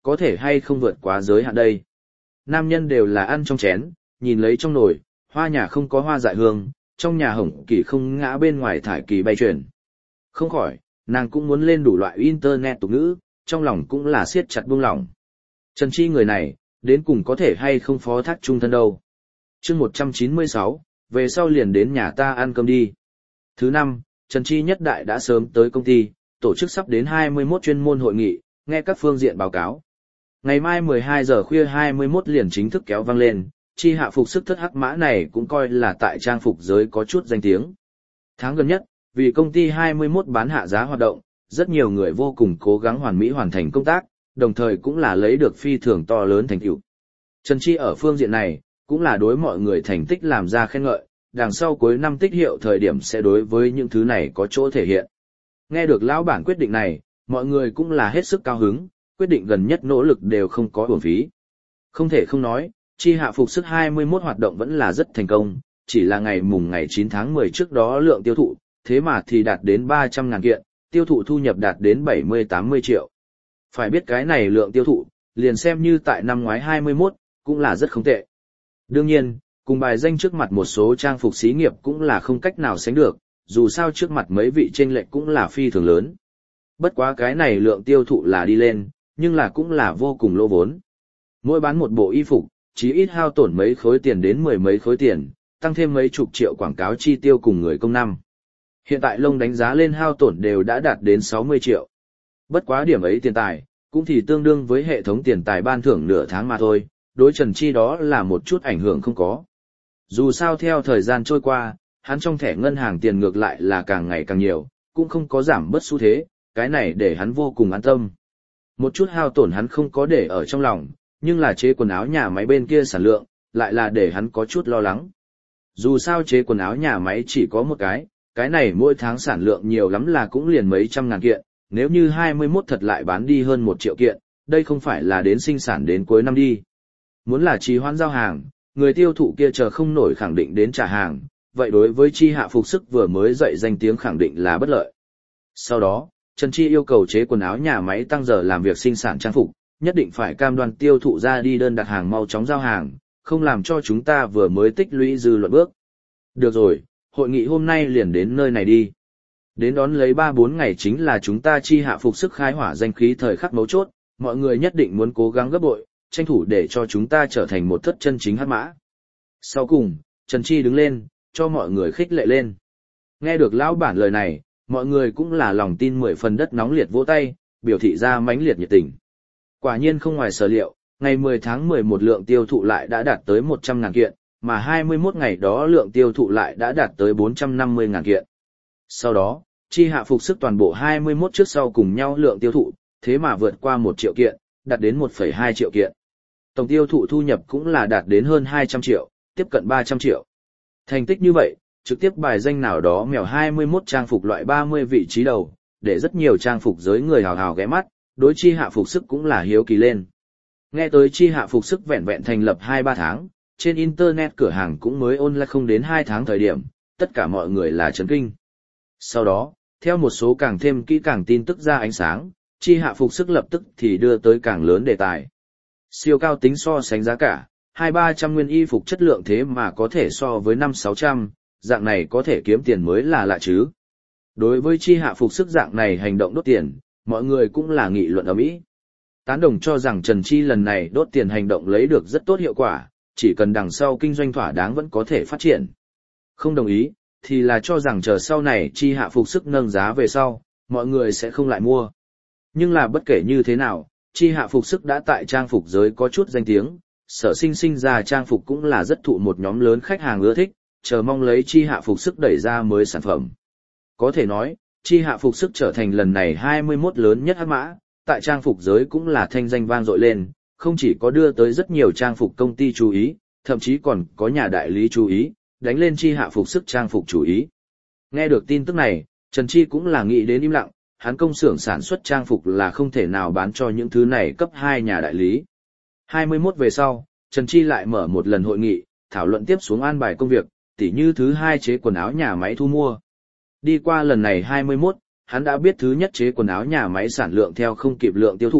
có thể hay không vượt quá giới hạn đây. Nam nhân đều là ăn trong chén, nhìn lấy trong nồi, hoa nhà không có hoa dại hương, trong nhà hồng kỳ không ngã bên ngoài thải kỳ bay chuyển. Không khỏi, nàng cũng muốn lên đủ loại internet tục ngữ, trong lòng cũng là siết chặt buông lỏng. Trần Chi người này, đến cùng có thể hay không phó thác trung thân đâu. chương một trăm chín mươi sáu, về sau liền đến nhà ta ăn cơm đi. Thứ năm, Trần Chi nhất đại đã sớm tới công ty, tổ chức sắp đến hai mươi mốt chuyên môn hội nghị, nghe các phương diện báo cáo. Ngày mai mười hai giờ khuya hai mươi mốt liền chính thức kéo vang lên, Chi hạ phục sức thất hắc mã này cũng coi là tại trang phục giới có chút danh tiếng. Tháng gần nhất, vì công ty hai mươi mốt bán hạ giá hoạt động, rất nhiều người vô cùng cố gắng hoàn mỹ hoàn thành công tác, đồng thời cũng là lấy được phi thường to lớn thành tựu. Trần Chi ở phương diện này, cũng là đối mọi người thành tích làm ra khen ngợi, đằng sau cuối năm tích hiệu thời điểm sẽ đối với những thứ này có chỗ thể hiện. Nghe được lão bản quyết định này, mọi người cũng là hết sức cao hứng, quyết định gần nhất nỗ lực đều không có uổng phí. Không thể không nói, Chi hạ phục sức hai mươi mốt hoạt động vẫn là rất thành công, chỉ là ngày mùng ngày chín tháng mười trước đó lượng tiêu thụ, thế mà thì đạt đến ba trăm ngàn kiện, tiêu thụ thu nhập đạt đến bảy mươi tám mươi triệu. Phải biết cái này lượng tiêu thụ, liền xem như tại năm ngoái hai mươi mốt, cũng là rất không tệ. Đương nhiên, cùng bài danh trước mặt một số trang phục xí nghiệp cũng là không cách nào sánh được, dù sao trước mặt mấy vị chênh lệch cũng là phi thường lớn. Bất quá cái này lượng tiêu thụ là đi lên, nhưng là cũng là vô cùng lỗ vốn. Mỗi bán một bộ y phục, chí ít hao tổn mấy khối tiền đến mười mấy khối tiền, tăng thêm mấy chục triệu quảng cáo chi tiêu cùng người công năm. Hiện tại lông đánh giá lên hao tổn đều đã đạt đến sáu mươi triệu. Bất quá điểm ấy tiền tài, cũng thì tương đương với hệ thống tiền tài ban thưởng nửa tháng mà thôi, đối Trần Chi đó là một chút ảnh hưởng không có. Dù sao theo thời gian trôi qua, hắn trong thẻ ngân hàng tiền ngược lại là càng ngày càng nhiều, cũng không có giảm bớt xu thế, cái này để hắn vô cùng an tâm. Một chút hao tổn hắn không có để ở trong lòng, nhưng là chế quần áo nhà máy bên kia sản lượng, lại là để hắn có chút lo lắng. Dù sao chế quần áo nhà máy chỉ có một cái, cái này mỗi tháng sản lượng nhiều lắm là cũng liền mấy trăm ngàn kiện, nếu như hai mươi mốt thật lại bán đi hơn một triệu kiện, đây không phải là đến sinh sản đến cuối năm đi. Muốn là trì hoãn giao hàng, người tiêu thụ kia chờ không nổi khẳng định đến trả hàng, vậy đối với Chi hạ phục sức vừa mới dậy danh tiếng khẳng định là bất lợi. Sau đó, Trần Chi yêu cầu chế quần áo nhà máy tăng giờ làm việc sinh sản trang phục, nhất định phải cam đoan tiêu thụ ra đi đơn đặt hàng mau chóng giao hàng, không làm cho chúng ta vừa mới tích lũy dư luận bước. Được rồi, hội nghị hôm nay liền đến nơi này đi. Đến đón lấy ba bốn ngày chính là chúng ta Chi hạ phục sức khai hỏa danh khí thời khắc mấu chốt, mọi người nhất định muốn cố gắng gấp bội, tranh thủ để cho chúng ta trở thành một thất chân chính hắc mã. Sau cùng, Trần Chi đứng lên, cho mọi người khích lệ lên. Nghe được lão bản lời này, mọi người cũng là lòng tin mười phần đất nóng liệt vỗ tay, biểu thị ra mãnh liệt nhiệt tình. Quả nhiên không ngoài sở liệu, ngày mười tháng mười một lượng tiêu thụ lại đã đạt tới một trăm ngàn kiện, mà hai mươi mốt ngày đó lượng tiêu thụ lại đã đạt tới bốn trăm năm mươi ngàn kiện. Sau đó, Chi hạ phục sức toàn bộ hai mươi mốt trước sau cùng nhau lượng tiêu thụ, thế mà vượt qua một triệu kiện, đạt đến một phẩy hai triệu kiện. Tổng tiêu thụ thu nhập cũng là đạt đến hơn hai trăm triệu, tiếp cận ba trăm triệu. Thành tích như vậy, trực tiếp bài danh nào đó mèo hai mươi mốt trang phục loại ba mươi vị trí đầu, để rất nhiều trang phục giới người hào hào ghé mắt, đối Chi hạ phục sức cũng là hiếu kỳ lên. Nghe tới Chi hạ phục sức vẹn vẹn thành lập hai ba tháng, trên internet cửa hàng cũng mới online không đến hai tháng thời điểm, tất cả mọi người là chấn kinh. Sau đó, theo một số càng thêm kỹ càng tin tức ra ánh sáng, Chi hạ phục sức lập tức thì đưa tới càng lớn đề tài. Siêu cao tính so sánh giá cả, hai ba trăm nguyên y phục chất lượng thế mà có thể so với năm sáu trăm, dạng này có thể kiếm tiền mới là lạ chứ. Đối với Chi hạ phục sức dạng này hành động đốt tiền, mọi người cũng là nghị luận ầm ĩ. Tán đồng cho rằng Trần Chi lần này đốt tiền hành động lấy được rất tốt hiệu quả, chỉ cần đằng sau kinh doanh thỏa đáng vẫn có thể phát triển. Không đồng ý, thì là cho rằng chờ sau này Chi hạ phục sức nâng giá về sau, mọi người sẽ không lại mua. Nhưng là bất kể như thế nào, Chi hạ phục sức đã tại trang phục giới có chút danh tiếng, sở sinh sinh ra trang phục cũng là rất thụ một nhóm lớn khách hàng ưa thích, chờ mong lấy Chi hạ phục sức đẩy ra mới sản phẩm. Có thể nói, Chi hạ phục sức trở thành lần này hai mươi mốt lớn nhất hắc mã, tại trang phục giới cũng là thanh danh vang dội lên, không chỉ có đưa tới rất nhiều trang phục công ty chú ý, thậm chí còn có nhà đại lý chú ý, đánh lên Chi hạ phục sức trang phục chú ý. Nghe được tin tức này, Trần Chi cũng là nghĩ đến im lặng, hắn công xưởng sản xuất trang phục là không thể nào bán cho những thứ này cấp hai nhà đại lý. hai mươi mốt về sau, Trần Chi lại mở một lần hội nghị, thảo luận tiếp xuống an bài công việc, tỉ như thứ hai chế quần áo nhà máy thu mua. Đi qua lần này hai mươi mốt, hắn đã biết thứ nhất chế quần áo nhà máy sản lượng theo không kịp lượng tiêu thụ,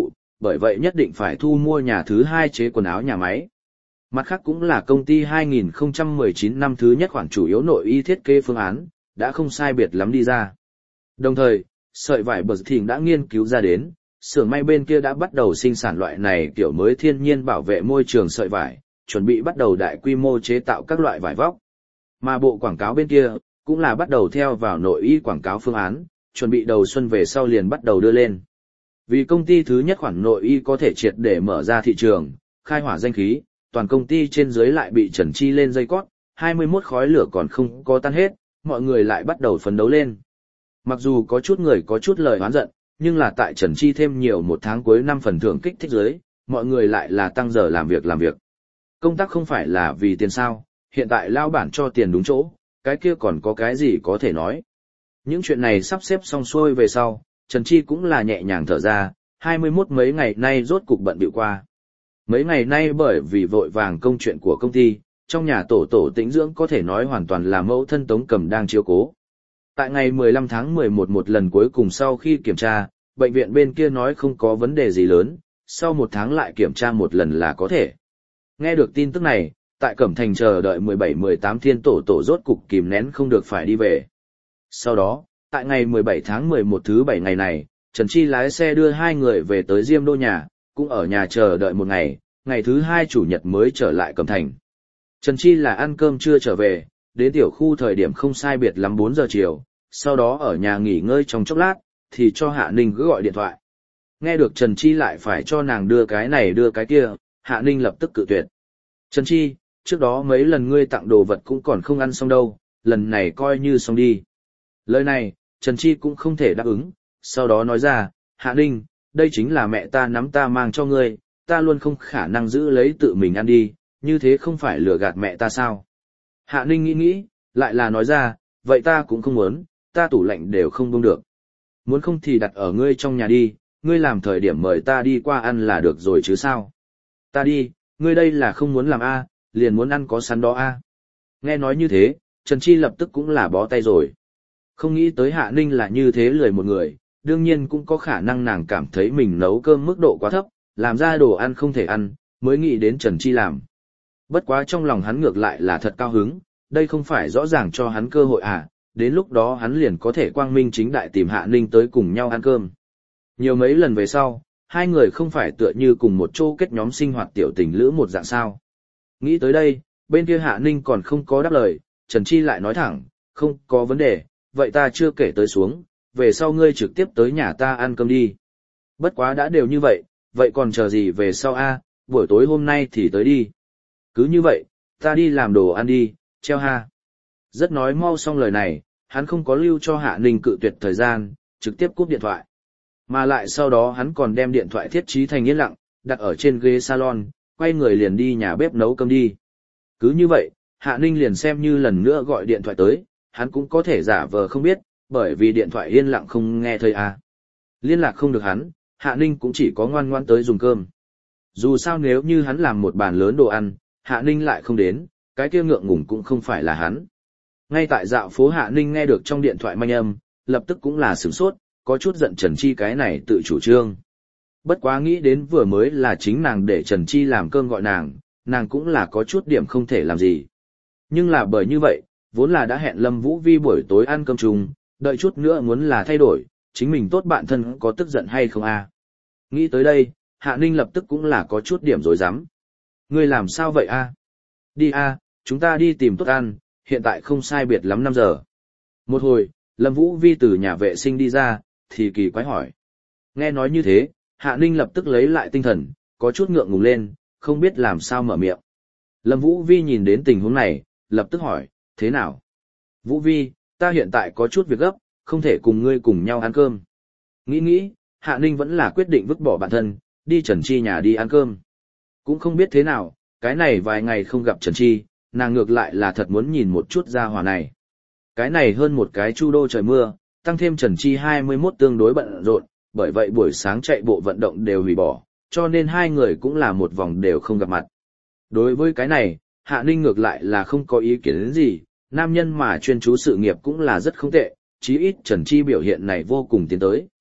bởi vậy nhất định phải thu mua nhà thứ hai chế quần áo nhà máy. Mặt khác cũng là công ty hai nghìn không trăm mười chín năm thứ nhất khoản chủ yếu nội y thiết kế phương án, đã không sai biệt lắm đi ra. Đồng thời, sợi vải bờ thỉnh đã nghiên cứu ra đến, xưởng may bên kia đã bắt đầu sinh sản loại này kiểu mới thiên nhiên bảo vệ môi trường sợi vải, chuẩn bị bắt đầu đại quy mô chế tạo các loại vải vóc. Mà bộ quảng cáo bên kia, cũng là bắt đầu theo vào nội y quảng cáo phương án, chuẩn bị đầu xuân về sau liền bắt đầu đưa lên. Vì công ty thứ nhất khoản nội y có thể triệt để mở ra thị trường, khai hỏa danh khí, toàn công ty trên dưới lại bị Trần Chi lên dây cót, hai mươi mốt khói lửa còn không có tan hết, mọi người lại bắt đầu phấn đấu lên. Mặc dù có chút người có chút lời oán giận, nhưng là tại Trần Chi thêm nhiều một tháng cuối năm phần thưởng kích thích dưới, mọi người lại là tăng giờ làm việc làm việc. Công tác không phải là vì tiền sao, hiện tại lao bản cho tiền đúng chỗ, cái kia còn có cái gì có thể nói. Những chuyện này sắp xếp xong xuôi về sau, Trần Chi cũng là nhẹ nhàng thở ra, hai mươi mốt mấy ngày nay rốt cục bận bịu qua. Mấy ngày nay bởi vì vội vàng công chuyện của công ty, trong nhà tổ tổ tĩnh dưỡng có thể nói hoàn toàn là mẫu thân Tống Cầm đang chiếu cố. Tại ngày mười lăm tháng mười một một lần cuối cùng sau khi kiểm tra, bệnh viện bên kia nói không có vấn đề gì lớn, sau một tháng lại kiểm tra một lần là có thể. Nghe được tin tức này, tại Cẩm Thành chờ đợi mười bảy mười tám thiên tổ tổ rốt cục kìm nén không được phải đi về. Sau đó, tại ngày mười bảy tháng mười một thứ bảy ngày này, Trần Chi lái xe đưa hai người về tới Diêm Đô nhà, cũng ở nhà chờ đợi một ngày, ngày thứ hai chủ nhật mới trở lại Cẩm Thành. Trần Chi là ăn cơm trưa trở về, đến tiểu khu thời điểm không sai biệt lắm bốn giờ chiều, sau đó ở nhà nghỉ ngơi trong chốc lát, thì cho Hạ Ninh cứ gọi điện thoại. Nghe được Trần Chi lại phải cho nàng đưa cái này đưa cái kia, Hạ Ninh lập tức cự tuyệt. Trần Chi, trước đó mấy lần ngươi tặng đồ vật cũng còn không ăn xong đâu, lần này coi như xong đi. Lời này, Trần Chi cũng không thể đáp ứng, sau đó nói ra, Hạ Ninh, đây chính là mẹ ta nắm ta mang cho ngươi, ta luôn không khả năng giữ lấy tự mình ăn đi, như thế không phải lừa gạt mẹ ta sao? Hạ Ninh nghĩ nghĩ, lại là nói ra, vậy ta cũng không muốn, ta tủ lạnh đều không buông được. Muốn không thì đặt ở ngươi trong nhà đi, ngươi làm thời điểm mời ta đi qua ăn là được rồi chứ sao? Ta đi, ngươi đây là không muốn làm a, liền muốn ăn có sẵn đó a. Nghe nói như thế, Trần Chi lập tức cũng là bó tay rồi. Không nghĩ tới Hạ Ninh là như thế lười một người, đương nhiên cũng có khả năng nàng cảm thấy mình nấu cơm mức độ quá thấp, làm ra đồ ăn không thể ăn, mới nghĩ đến Trần Chi làm. Bất quá trong lòng hắn ngược lại là thật cao hứng, đây không phải rõ ràng cho hắn cơ hội à, đến lúc đó hắn liền có thể quang minh chính đại tìm Hạ Ninh tới cùng nhau ăn cơm. Nhiều mấy lần về sau, hai người không phải tựa như cùng một chỗ kết nhóm sinh hoạt tiểu tình lữ một dạng sao. Nghĩ tới đây, bên kia Hạ Ninh còn không có đáp lời, Trần Chi lại nói thẳng, không có vấn đề, vậy ta chưa kể tới xuống, về sau ngươi trực tiếp tới nhà ta ăn cơm đi. Bất quá đã đều như vậy, vậy còn chờ gì về sau a, buổi tối hôm nay thì tới đi. Cứ như vậy, ta đi làm đồ ăn đi, treo ha. Rất nói mau xong lời này, hắn không có lưu cho Hạ Ninh cự tuyệt thời gian, trực tiếp cúp điện thoại. Mà lại sau đó hắn còn đem điện thoại thiết trí thành yên lặng, đặt ở trên ghế salon, quay người liền đi nhà bếp nấu cơm đi. Cứ như vậy, Hạ Ninh liền xem như lần nữa gọi điện thoại tới, hắn cũng có thể giả vờ không biết, bởi vì điện thoại yên lặng không nghe thấy à. Liên lạc không được hắn, Hạ Ninh cũng chỉ có ngoan ngoan tới dùng cơm. Dù sao nếu như hắn làm một bàn lớn đồ ăn, Hạ Ninh lại không đến, cái kia ngượng ngùng cũng không phải là hắn. Ngay tại dạo phố Hạ Ninh nghe được trong điện thoại manh âm, lập tức cũng là sửng sốt, có chút giận Trần Chi cái này tự chủ trương. Bất quá nghĩ đến vừa mới là chính nàng để Trần Chi làm cơm gọi nàng, nàng cũng là có chút điểm không thể làm gì. Nhưng là bởi như vậy, vốn là đã hẹn Lâm Vũ Vi buổi tối ăn cơm chung, đợi chút nữa muốn là thay đổi, chính mình tốt bạn thân có tức giận hay không a? Nghĩ tới đây, Hạ Ninh lập tức cũng là có chút điểm rối rắm. Ngươi làm sao vậy a? Đi a, chúng ta đi tìm tốt ăn, hiện tại không sai biệt lắm năm giờ. Một hồi, Lâm Vũ Vi từ nhà vệ sinh đi ra, thì kỳ quái hỏi. Nghe nói như thế, Hạ Ninh lập tức lấy lại tinh thần, có chút ngượng ngùng lên, không biết làm sao mở miệng. Lâm Vũ Vi nhìn đến tình huống này, lập tức hỏi, thế nào? Vũ Vi, ta hiện tại có chút việc gấp, không thể cùng ngươi cùng nhau ăn cơm. Nghĩ nghĩ, Hạ Ninh vẫn là quyết định vứt bỏ bản thân, đi Trần Chi nhà đi ăn cơm. Cũng không biết thế nào, cái này vài ngày không gặp Trần Chi, nàng ngược lại là thật muốn nhìn một chút ra hỏa này. Cái này hơn một cái chu đô trời mưa, tăng thêm Trần Chi hai mươi mốt tương đối bận rộn, bởi vậy buổi sáng chạy bộ vận động đều hủy bỏ, cho nên hai người cũng là một vòng đều không gặp mặt. Đối với cái này, Hạ Ninh ngược lại là không có ý kiến đến gì, nam nhân mà chuyên chú sự nghiệp cũng là rất không tệ, chí ít Trần Chi biểu hiện này vô cùng tiến tới.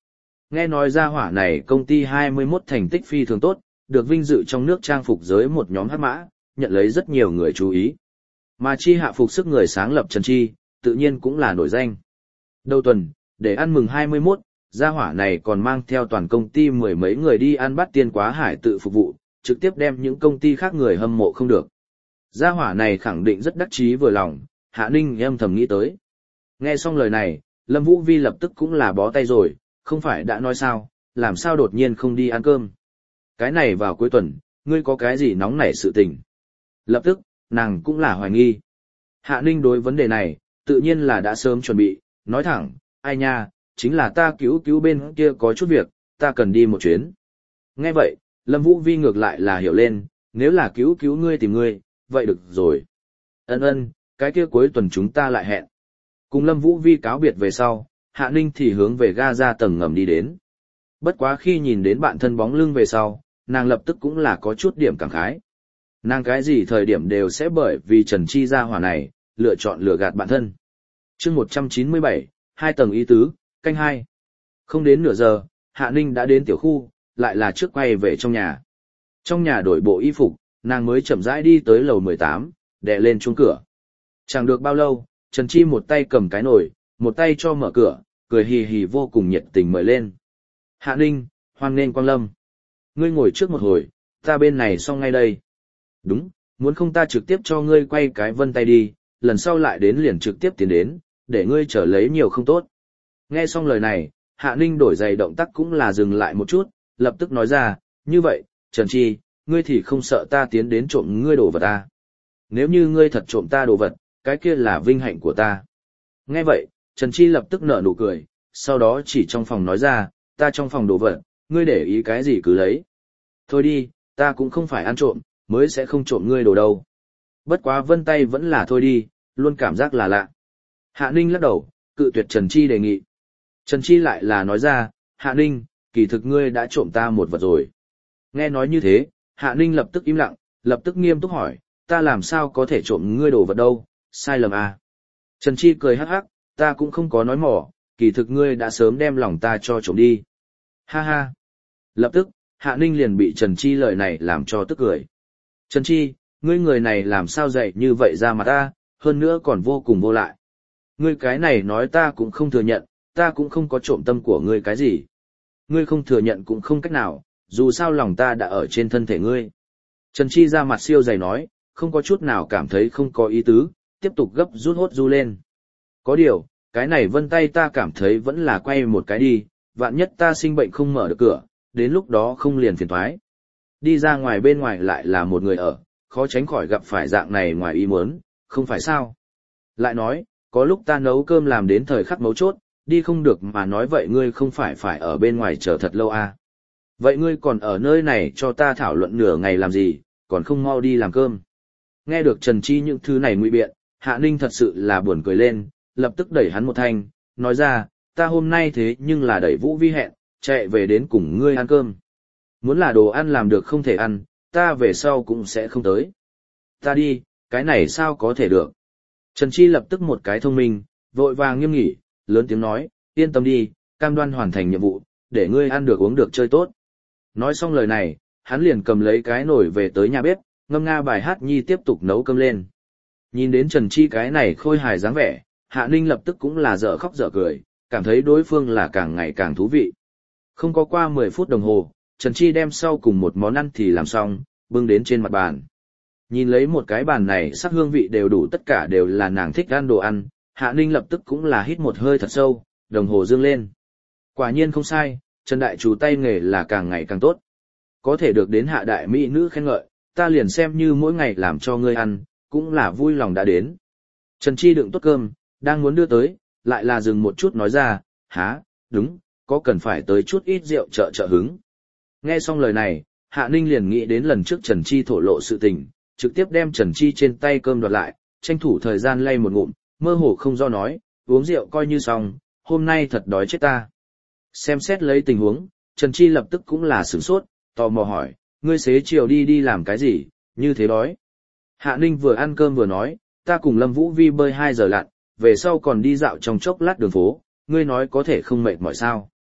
Nghe nói ra hỏa này công ty hai mươi mốt thành tích phi thường tốt, được vinh dự trong nước trang phục giới một nhóm hắc mã, nhận lấy rất nhiều người chú ý. Mà chi hạ phục sức người sáng lập Trần Chi, tự nhiên cũng là nổi danh. Đầu tuần, để ăn mừng hai mươi mốt, gia hỏa này còn mang theo toàn công ty mười mấy người đi ăn bát tiên quá hải tự phục vụ, trực tiếp đem những công ty khác người hâm mộ không được. Gia hỏa này khẳng định rất đắc chí vừa lòng, Hạ Ninh âm thầm nghĩ tới. Nghe xong lời này, Lâm Vũ Vi lập tức cũng là bó tay rồi, không phải đã nói sao, làm sao đột nhiên không đi ăn cơm. Cái này vào cuối tuần, ngươi có cái gì nóng nảy sự tình. Lập tức, nàng cũng là hoài nghi. Hạ Ninh đối vấn đề này, tự nhiên là đã sớm chuẩn bị, nói thẳng, ai nha, chính là ta cứu cứu bên kia có chút việc, ta cần đi một chuyến. Nghe vậy, Lâm Vũ Vi ngược lại là hiểu lên, nếu là cứu cứu ngươi tìm ngươi, vậy được rồi. Ân ân, cái kia cuối tuần chúng ta lại hẹn. Cùng Lâm Vũ Vi cáo biệt về sau, Hạ Ninh thì hướng về ga ra tầng ngầm đi đến. Bất quá khi nhìn đến bạn thân bóng lưng về sau, nàng lập tức cũng là có chút điểm cảm khái. Nàng cái gì thời điểm đều sẽ bởi vì Trần Chi gia hỏa này, lựa chọn lừa gạt bạn thân. chương một trăm chín mươi bảy, hai tầng ý tứ, canh hai. Không đến nửa giờ, Hạ Ninh đã đến tiểu khu, lại là trước quay về trong nhà. Trong nhà đổi bộ y phục, nàng mới chậm rãi đi tới lầu mười tám, đè lên chuông cửa. Chẳng được bao lâu, Trần Chi một tay cầm cái nồi, một tay cho mở cửa, cười hì hì vô cùng nhiệt tình mời lên. Hạ Ninh, hoan nghênh quang lâm. Ngươi ngồi trước một hồi, ta bên này xong ngay đây. Đúng, muốn không ta trực tiếp cho ngươi quay cái vân tay đi, lần sau lại đến liền trực tiếp tiến đến, để ngươi trở lấy nhiều không tốt. Nghe xong lời này, Hạ Ninh đổi giày động tác cũng là dừng lại một chút, lập tức nói ra, như vậy, Trần Chi, ngươi thì không sợ ta tiến đến trộm ngươi đồ vật ta. Nếu như ngươi thật trộm ta đồ vật, cái kia là vinh hạnh của ta. Nghe vậy, Trần Chi lập tức nở nụ cười, sau đó chỉ trong phòng nói ra, ta trong phòng đồ vật, ngươi để ý cái gì cứ lấy. Thôi đi, ta cũng không phải ăn trộm, mới sẽ không trộm ngươi đồ đâu. Bất quá vân tay vẫn là thôi đi, luôn cảm giác là lạ. Hạ Ninh lắc đầu, cự tuyệt Trần Chi đề nghị. Trần Chi lại là nói ra, Hạ Ninh, kỳ thực ngươi đã trộm ta một vật rồi. Nghe nói như thế, Hạ Ninh lập tức im lặng, lập tức nghiêm túc hỏi, ta làm sao có thể trộm ngươi đồ vật đâu, sai lầm à. Trần Chi cười hắc hắc, ta cũng không có nói mỏ, kỳ thực ngươi đã sớm đem lòng ta cho trộm đi. Ha ha. Lập tức, Hạ Ninh liền bị Trần Chi lời này làm cho tức cười. Trần Chi, ngươi người này làm sao dạy như vậy ra mặt ta, hơn nữa còn vô cùng vô lại. Ngươi cái này nói ta cũng không thừa nhận, ta cũng không có trộm tâm của ngươi cái gì. Ngươi không thừa nhận cũng không cách nào, dù sao lòng ta đã ở trên thân thể ngươi. Trần Chi ra mặt siêu dày nói, không có chút nào cảm thấy không có ý tứ, tiếp tục gấp rút hốt du lên. Có điều, cái này vân tay ta cảm thấy vẫn là quay một cái đi, vạn nhất ta sinh bệnh không mở được cửa, đến lúc đó không liền phiền thoái. Đi ra ngoài bên ngoài lại là một người ở, khó tránh khỏi gặp phải dạng này ngoài ý muốn, không phải sao. Lại nói, có lúc ta nấu cơm làm đến thời khắc mấu chốt, đi không được mà nói vậy ngươi không phải phải ở bên ngoài chờ thật lâu à. Vậy ngươi còn ở nơi này cho ta thảo luận nửa ngày làm gì, còn không mau đi làm cơm. Nghe được Trần Chi những thứ này ngụy biện, Hạ Ninh thật sự là buồn cười lên, lập tức đẩy hắn một thanh, nói ra, ta hôm nay thế nhưng là đẩy Vũ Vi hẹn, chạy về đến cùng ngươi ăn cơm. Muốn là đồ ăn làm được không thể ăn, ta về sau cũng sẽ không tới. Ta đi, cái này sao có thể được. Trần Chi lập tức một cái thông minh, vội vàng nghiêm nghỉ, lớn tiếng nói, yên tâm đi, cam đoan hoàn thành nhiệm vụ, để ngươi ăn được uống được chơi tốt. Nói xong lời này, hắn liền cầm lấy cái nồi về tới nhà bếp, ngâm nga bài hát nhi tiếp tục nấu cơm lên. Nhìn đến Trần Chi cái này khôi hài dáng vẻ, Hạ Ninh lập tức cũng là dở khóc dở cười, cảm thấy đối phương là càng ngày càng thú vị. Không có qua mười phút đồng hồ, Trần Chi đem sau cùng một món ăn thì làm xong, bưng đến trên mặt bàn. Nhìn lấy một cái bàn này sắc hương vị đều đủ, tất cả đều là nàng thích ăn đồ ăn, Hạ Ninh lập tức cũng là hít một hơi thật sâu, đồng hồ dương lên. Quả nhiên không sai, Trần Đại Chủ tay nghề là càng ngày càng tốt. Có thể được đến Hạ Đại Mỹ nữ khen ngợi, ta liền xem như mỗi ngày làm cho ngươi ăn, cũng là vui lòng đã đến. Trần Chi đựng tốt cơm, đang muốn đưa tới, lại là dừng một chút nói ra, há, đúng, có cần phải tới chút ít rượu trợ trợ hứng. Nghe xong lời này, Hạ Ninh liền nghĩ đến lần trước Trần Chi thổ lộ sự tình, trực tiếp đem Trần Chi trên tay cơm đoạt lại, tranh thủ thời gian lay một ngụm, mơ hồ không do nói, uống rượu coi như xong, hôm nay thật đói chết ta. Xem xét lấy tình huống, Trần Chi lập tức cũng là sửng sốt, tò mò hỏi, ngươi xế chiều đi đi làm cái gì, như thế đói. Hạ Ninh vừa ăn cơm vừa nói, ta cùng Lâm Vũ Vi bơi hai giờ lặn, về sau còn đi dạo trong chốc lát đường phố, ngươi nói có thể không mệt mỏi sao.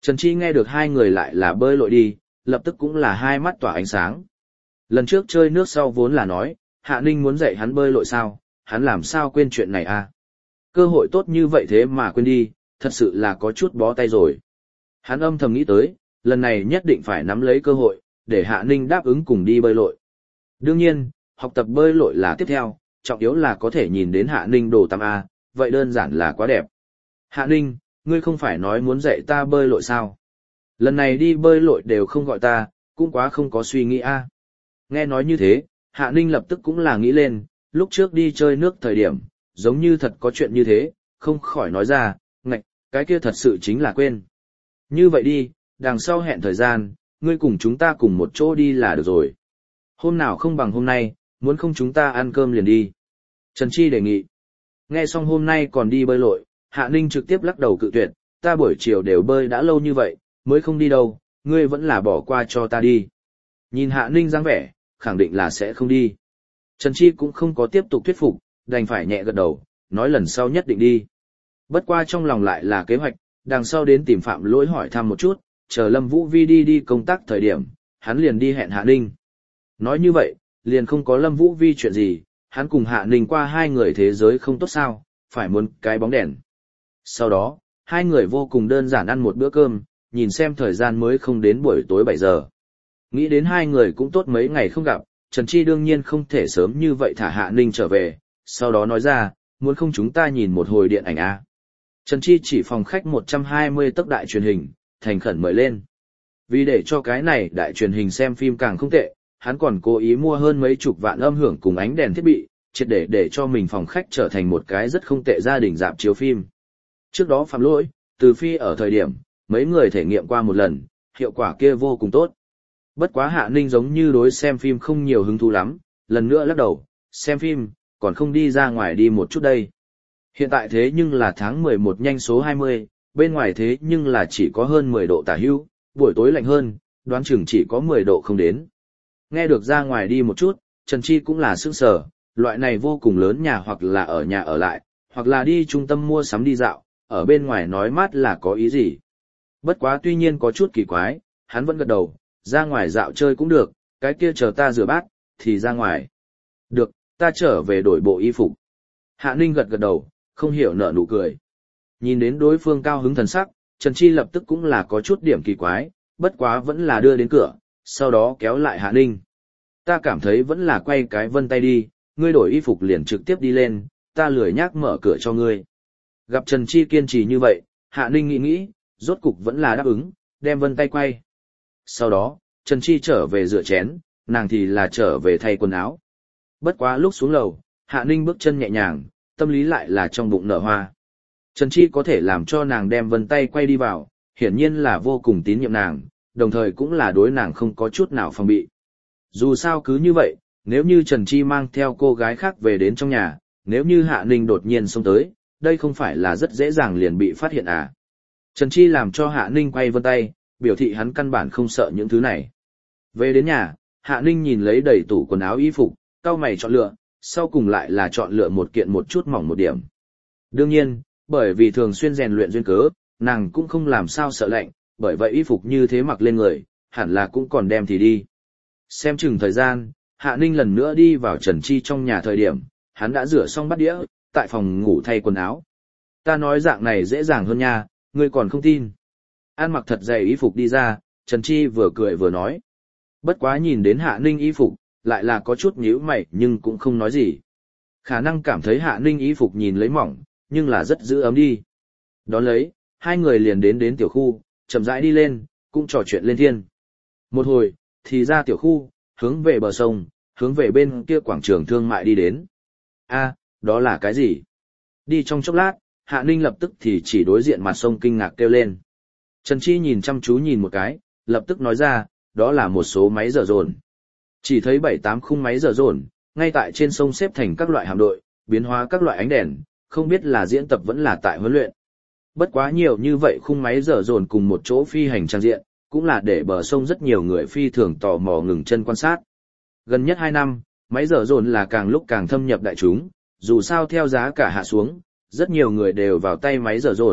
Trần Chi nghe được hai người lại là bơi lội đi, lập tức cũng là hai mắt tỏa ánh sáng. Lần trước chơi nước sau vốn là nói, Hạ Ninh muốn dạy hắn bơi lội sao, hắn làm sao quên chuyện này à? Cơ hội tốt như vậy thế mà quên đi, thật sự là có chút bó tay rồi. Hắn âm thầm nghĩ tới, lần này nhất định phải nắm lấy cơ hội, để Hạ Ninh đáp ứng cùng đi bơi lội. Đương nhiên, học tập bơi lội là tiếp theo, trọng yếu là có thể nhìn đến Hạ Ninh đồ tắm A, vậy đơn giản là quá đẹp. Hạ Ninh, ngươi không phải nói muốn dạy ta bơi lội sao? Lần này đi bơi lội đều không gọi ta, cũng quá không có suy nghĩ A. Nghe nói như thế, Hạ Ninh lập tức cũng là nghĩ lên, lúc trước đi chơi nước thời điểm, giống như thật có chuyện như thế, không khỏi nói ra, ngạch, cái kia thật sự chính là quên. Như vậy đi, đằng sau hẹn thời gian, ngươi cùng chúng ta cùng một chỗ đi là được rồi. Hôm nào không bằng hôm nay, muốn không chúng ta ăn cơm liền đi. Trần Chi đề nghị. Nghe xong hôm nay còn đi bơi lội, Hạ Ninh trực tiếp lắc đầu cự tuyệt, ta buổi chiều đều bơi đã lâu như vậy, mới không đi đâu, ngươi vẫn là bỏ qua cho ta đi. Nhìn Hạ Ninh dáng vẻ, khẳng định là sẽ không đi. Trần Chi cũng không có tiếp tục thuyết phục, đành phải nhẹ gật đầu, nói lần sau nhất định đi. Bất qua trong lòng lại là kế hoạch, đằng sau đến tìm Phạm Lỗi hỏi thăm một chút, chờ Lâm Vũ Vi đi đi công tác thời điểm, hắn liền đi hẹn Hạ Ninh. Nói như vậy, liền không có Lâm Vũ Vi chuyện gì, hắn cùng Hạ Ninh qua hai người thế giới không tốt sao, phải muốn cái bóng đèn. Sau đó, hai người vô cùng đơn giản ăn một bữa cơm, nhìn xem thời gian mới không đến buổi tối bảy giờ. Nghĩ đến hai người cũng tốt mấy ngày không gặp, Trần Chi đương nhiên không thể sớm như vậy thả Hạ Ninh trở về, sau đó nói ra, muốn không chúng ta nhìn một hồi điện ảnh à. Trần Chi chỉ phòng khách một trăm hai mươi tấc đại truyền hình, thành khẩn mời lên. Vì để cho cái này đại truyền hình xem phim càng không tệ, hắn còn cố ý mua hơn mấy chục vạn âm hưởng cùng ánh đèn thiết bị, triệt để để cho mình phòng khách trở thành một cái rất không tệ gia đình rạp chiếu phim. Trước đó Phạm Lỗi, Từ Phi ở thời điểm, mấy người thể nghiệm qua một lần, hiệu quả kia vô cùng tốt. Bất quá Hạ Ninh giống như đối xem phim không nhiều hứng thú lắm, lần nữa lắc đầu, xem phim, còn không đi ra ngoài đi một chút đây. Hiện tại thế nhưng là tháng mười một nhanh số hai mươi, bên ngoài thế nhưng là chỉ có hơn mười độ tả hữu, buổi tối lạnh hơn, đoán chừng chỉ có mười độ không đến. Nghe được ra ngoài đi một chút, Trần Chi cũng là sững sờ, loại này vô cùng lớn nhà hoặc là ở nhà ở lại, hoặc là đi trung tâm mua sắm đi dạo, ở bên ngoài nói mát là có ý gì. Bất quá tuy nhiên có chút kỳ quái, hắn vẫn gật đầu, ra ngoài dạo chơi cũng được, cái kia chờ ta rửa bát, thì ra ngoài. Được, ta trở về đổi bộ y phục. Hạ Ninh gật gật đầu, không hiểu nở nụ cười. Nhìn đến đối phương cao hứng thần sắc, Trần Chi lập tức cũng là có chút điểm kỳ quái, bất quá vẫn là đưa đến cửa, sau đó kéo lại Hạ Ninh. Ta cảm thấy vẫn là quay cái vân tay đi, ngươi đổi y phục liền trực tiếp đi lên, ta lười nhác mở cửa cho ngươi. Gặp Trần Chi kiên trì như vậy, Hạ Ninh nghĩ nghĩ, rốt cục vẫn là đáp ứng, đem vân tay quay. Sau đó, Trần Chi trở về rửa chén, nàng thì là trở về thay quần áo. Bất quá lúc xuống lầu, Hạ Ninh bước chân nhẹ nhàng, tâm lý lại là trong bụng nở hoa. Trần Chi có thể làm cho nàng đem vân tay quay đi vào, hiển nhiên là vô cùng tín nhiệm nàng, đồng thời cũng là đối nàng không có chút nào phòng bị. Dù sao cứ như vậy, nếu như Trần Chi mang theo cô gái khác về đến trong nhà, nếu như Hạ Ninh đột nhiên xông tới, đây không phải là rất dễ dàng liền bị phát hiện à. Trần Chi làm cho Hạ Ninh quay vân tay, biểu thị hắn căn bản không sợ những thứ này. Về đến nhà, Hạ Ninh nhìn lấy đầy tủ quần áo y phục, cau mày chọn lựa, sau cùng lại là chọn lựa một kiện một chút mỏng một điểm. Đương nhiên, bởi vì thường xuyên rèn luyện duyên cớ, nàng cũng không làm sao sợ lạnh, bởi vậy y phục như thế mặc lên người, hẳn là cũng còn đem thì đi. Xem chừng thời gian, Hạ Ninh lần nữa đi vào Trần Chi trong nhà thời điểm, hắn đã rửa xong bát đĩa, tại phòng ngủ thay quần áo. Ta nói dạng này dễ dàng hơn nha, ngươi còn không tin. An mặc thật dày y phục đi ra, Trần Chi vừa cười vừa nói. Bất quá nhìn đến Hạ Ninh y phục, lại là có chút nhíu mày nhưng cũng không nói gì. Khả năng cảm thấy Hạ Ninh y phục nhìn lấy mỏng, nhưng là rất giữ ấm đi. Đón lấy, hai người liền đến đến tiểu khu, chậm rãi đi lên, cũng trò chuyện lên thiên. Một hồi, thì ra tiểu khu, hướng về bờ sông, hướng về bên kia quảng trường thương mại đi đến. A, đó là cái gì? Đi trong chốc lát, Hạ Ninh lập tức thì chỉ đối diện mặt sông kinh ngạc kêu lên. Trần Chi nhìn chăm chú nhìn một cái, lập tức nói ra, đó là một số máy dở dồn. Chỉ thấy bảy tám khung máy dở dồn, ngay tại trên sông xếp thành các loại hạm đội, biến hóa các loại ánh đèn, không biết là diễn tập vẫn là tại huấn luyện. Bất quá nhiều như vậy khung máy dở dồn cùng một chỗ phi hành trang diện, cũng là để bờ sông rất nhiều người phi thường tò mò ngừng chân quan sát. Gần nhất hai năm, máy dở dồn là càng lúc càng thâm nhập đại chúng, dù sao theo giá cả hạ xuống, rất nhiều người đều vào tay máy dở dồn,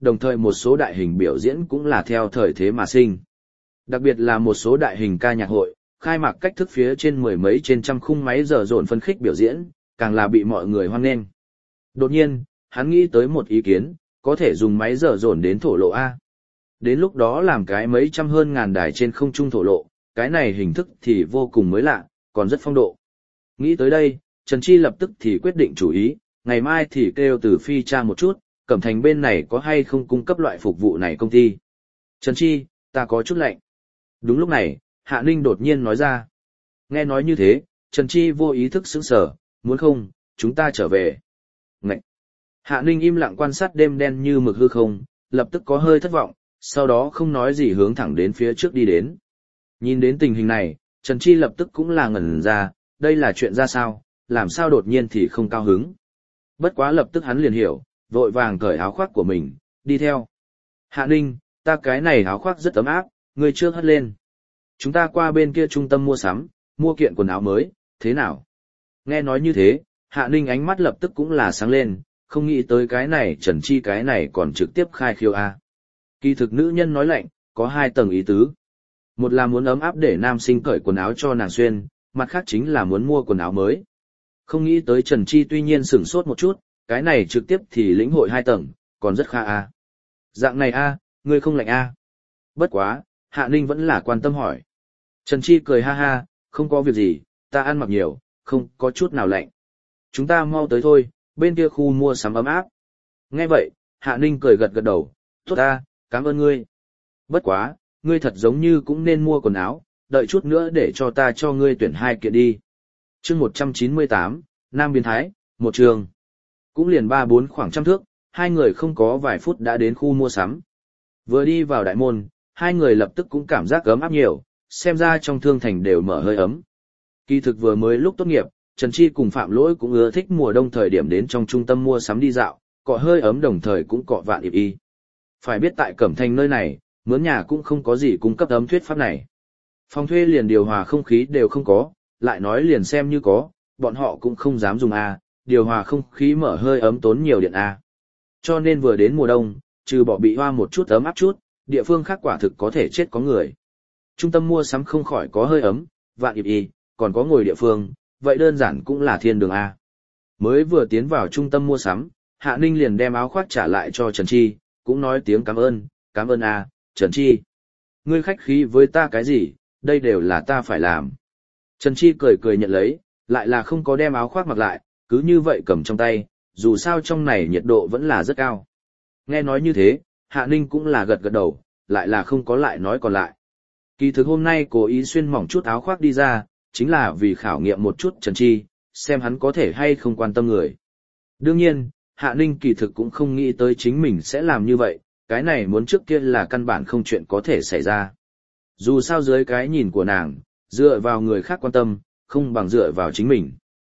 đồng thời một số đại hình biểu diễn cũng là theo thời thế mà sinh. Đặc biệt là một số đại hình ca nhạc hội, khai mạc cách thức phía trên mười mấy trên trăm khung máy giờ dồn phân khích biểu diễn, càng là bị mọi người hoan nghênh. Đột nhiên, hắn nghĩ tới một ý kiến, có thể dùng máy giờ dồn đến thổ lộ A. Đến lúc đó làm cái mấy trăm hơn ngàn đài trên không trung thổ lộ, cái này hình thức thì vô cùng mới lạ, còn rất phong độ. Nghĩ tới đây, Trần Chi lập tức thì quyết định chủ ý, ngày mai thì kêu từ phi tra một chút, Cẩm Thành bên này có hay không cung cấp loại phục vụ này công ty. Trần Chi, ta có chút lạnh. Đúng lúc này, Hạ Ninh đột nhiên nói ra. Nghe nói như thế, Trần Chi vô ý thức sững sờ, muốn không, chúng ta trở về. Ngậy! Hạ Ninh im lặng quan sát đêm đen như mực hư không, lập tức có hơi thất vọng, sau đó không nói gì hướng thẳng đến phía trước đi đến. Nhìn đến tình hình này, Trần Chi lập tức cũng là ngẩn ra, đây là chuyện ra sao, làm sao đột nhiên thì không cao hứng. Bất quá lập tức hắn liền hiểu, vội vàng cởi áo khoác của mình, đi theo. Hạ Ninh, ta cái này áo khoác rất ấm áp, ngươi trước hất lên. Chúng ta qua bên kia trung tâm mua sắm, mua kiện quần áo mới, thế nào? Nghe nói như thế, Hạ Ninh ánh mắt lập tức cũng là sáng lên, không nghĩ tới cái này Trần Chi cái này còn trực tiếp khai khiêu A. Kỳ thực nữ nhân nói lạnh, có hai tầng ý tứ. Một là muốn ấm áp để nam sinh cởi quần áo cho nàng xuyên, mặt khác chính là muốn mua quần áo mới. Không nghĩ tới Trần Chi tuy nhiên sửng sốt một chút, cái này trực tiếp thì lĩnh hội hai tầng, còn rất kha A. Dạng này A, ngươi không lạnh A. Bất quá, Hạ Ninh vẫn là quan tâm hỏi. Trần Chi cười ha ha, không có việc gì, ta ăn mặc nhiều, không có chút nào lạnh. Chúng ta mau tới thôi, bên kia khu mua sắm ấm áp. Nghe vậy, Hạ Ninh cười gật gật đầu, tốt ta, cảm ơn ngươi. Bất quá, ngươi thật giống như cũng nên mua quần áo, đợi chút nữa để cho ta cho ngươi tuyển hai kiện đi. chương một trăm chín mươi tám, Nam Biến Thái, một trường. Cũng liền ba bốn khoảng trăm thước, hai người không có vài phút đã đến khu mua sắm. Vừa đi vào đại môn, hai người lập tức cũng cảm giác ấm áp nhiều, xem ra trong thương thành đều mở hơi ấm. Kỳ thực vừa mới lúc tốt nghiệp, Trần Chi cùng Phạm Lỗi cũng ưa thích mùa đông thời điểm đến trong trung tâm mua sắm đi dạo, cọ hơi ấm đồng thời cũng cọ vạn ịp y. Phải biết tại Cẩm Thành nơi này, mướn nhà cũng không có gì cung cấp ấm thuyết pháp này. Phòng thuê liền điều hòa không khí đều không có, lại nói liền xem như có, bọn họ cũng không dám dùng A, điều hòa không khí mở hơi ấm tốn nhiều điện A. Cho nên vừa đến mùa đông, trừ bỏ bị hoa một chút ấm áp chút, địa phương khác quả thực có thể chết có người. Trung tâm mua sắm không khỏi có hơi ấm, vạn ịp y, còn có ngồi địa phương, vậy đơn giản cũng là thiên đường A. Mới vừa tiến vào trung tâm mua sắm, Hạ Ninh liền đem áo khoác trả lại cho Trần Chi, cũng nói tiếng cảm ơn, cảm ơn A, Trần Chi. Ngươi khách khí với ta cái gì, đây đều là ta phải làm. Trần Chi cười cười nhận lấy, lại là không có đem áo khoác mặc lại, cứ như vậy cầm trong tay, dù sao trong này nhiệt độ vẫn là rất cao. Nghe nói như thế, Hạ Ninh cũng là gật gật đầu, lại là không có lại nói còn lại. Kỳ thực hôm nay cố ý xuyên mỏng chút áo khoác đi ra, chính là vì khảo nghiệm một chút Trần Chi, xem hắn có thể hay không quan tâm người. Đương nhiên, Hạ Ninh kỳ thực cũng không nghĩ tới chính mình sẽ làm như vậy, cái này muốn trước kia là căn bản không chuyện có thể xảy ra. Dù sao dưới cái nhìn của nàng, dựa vào người khác quan tâm, không bằng dựa vào chính mình.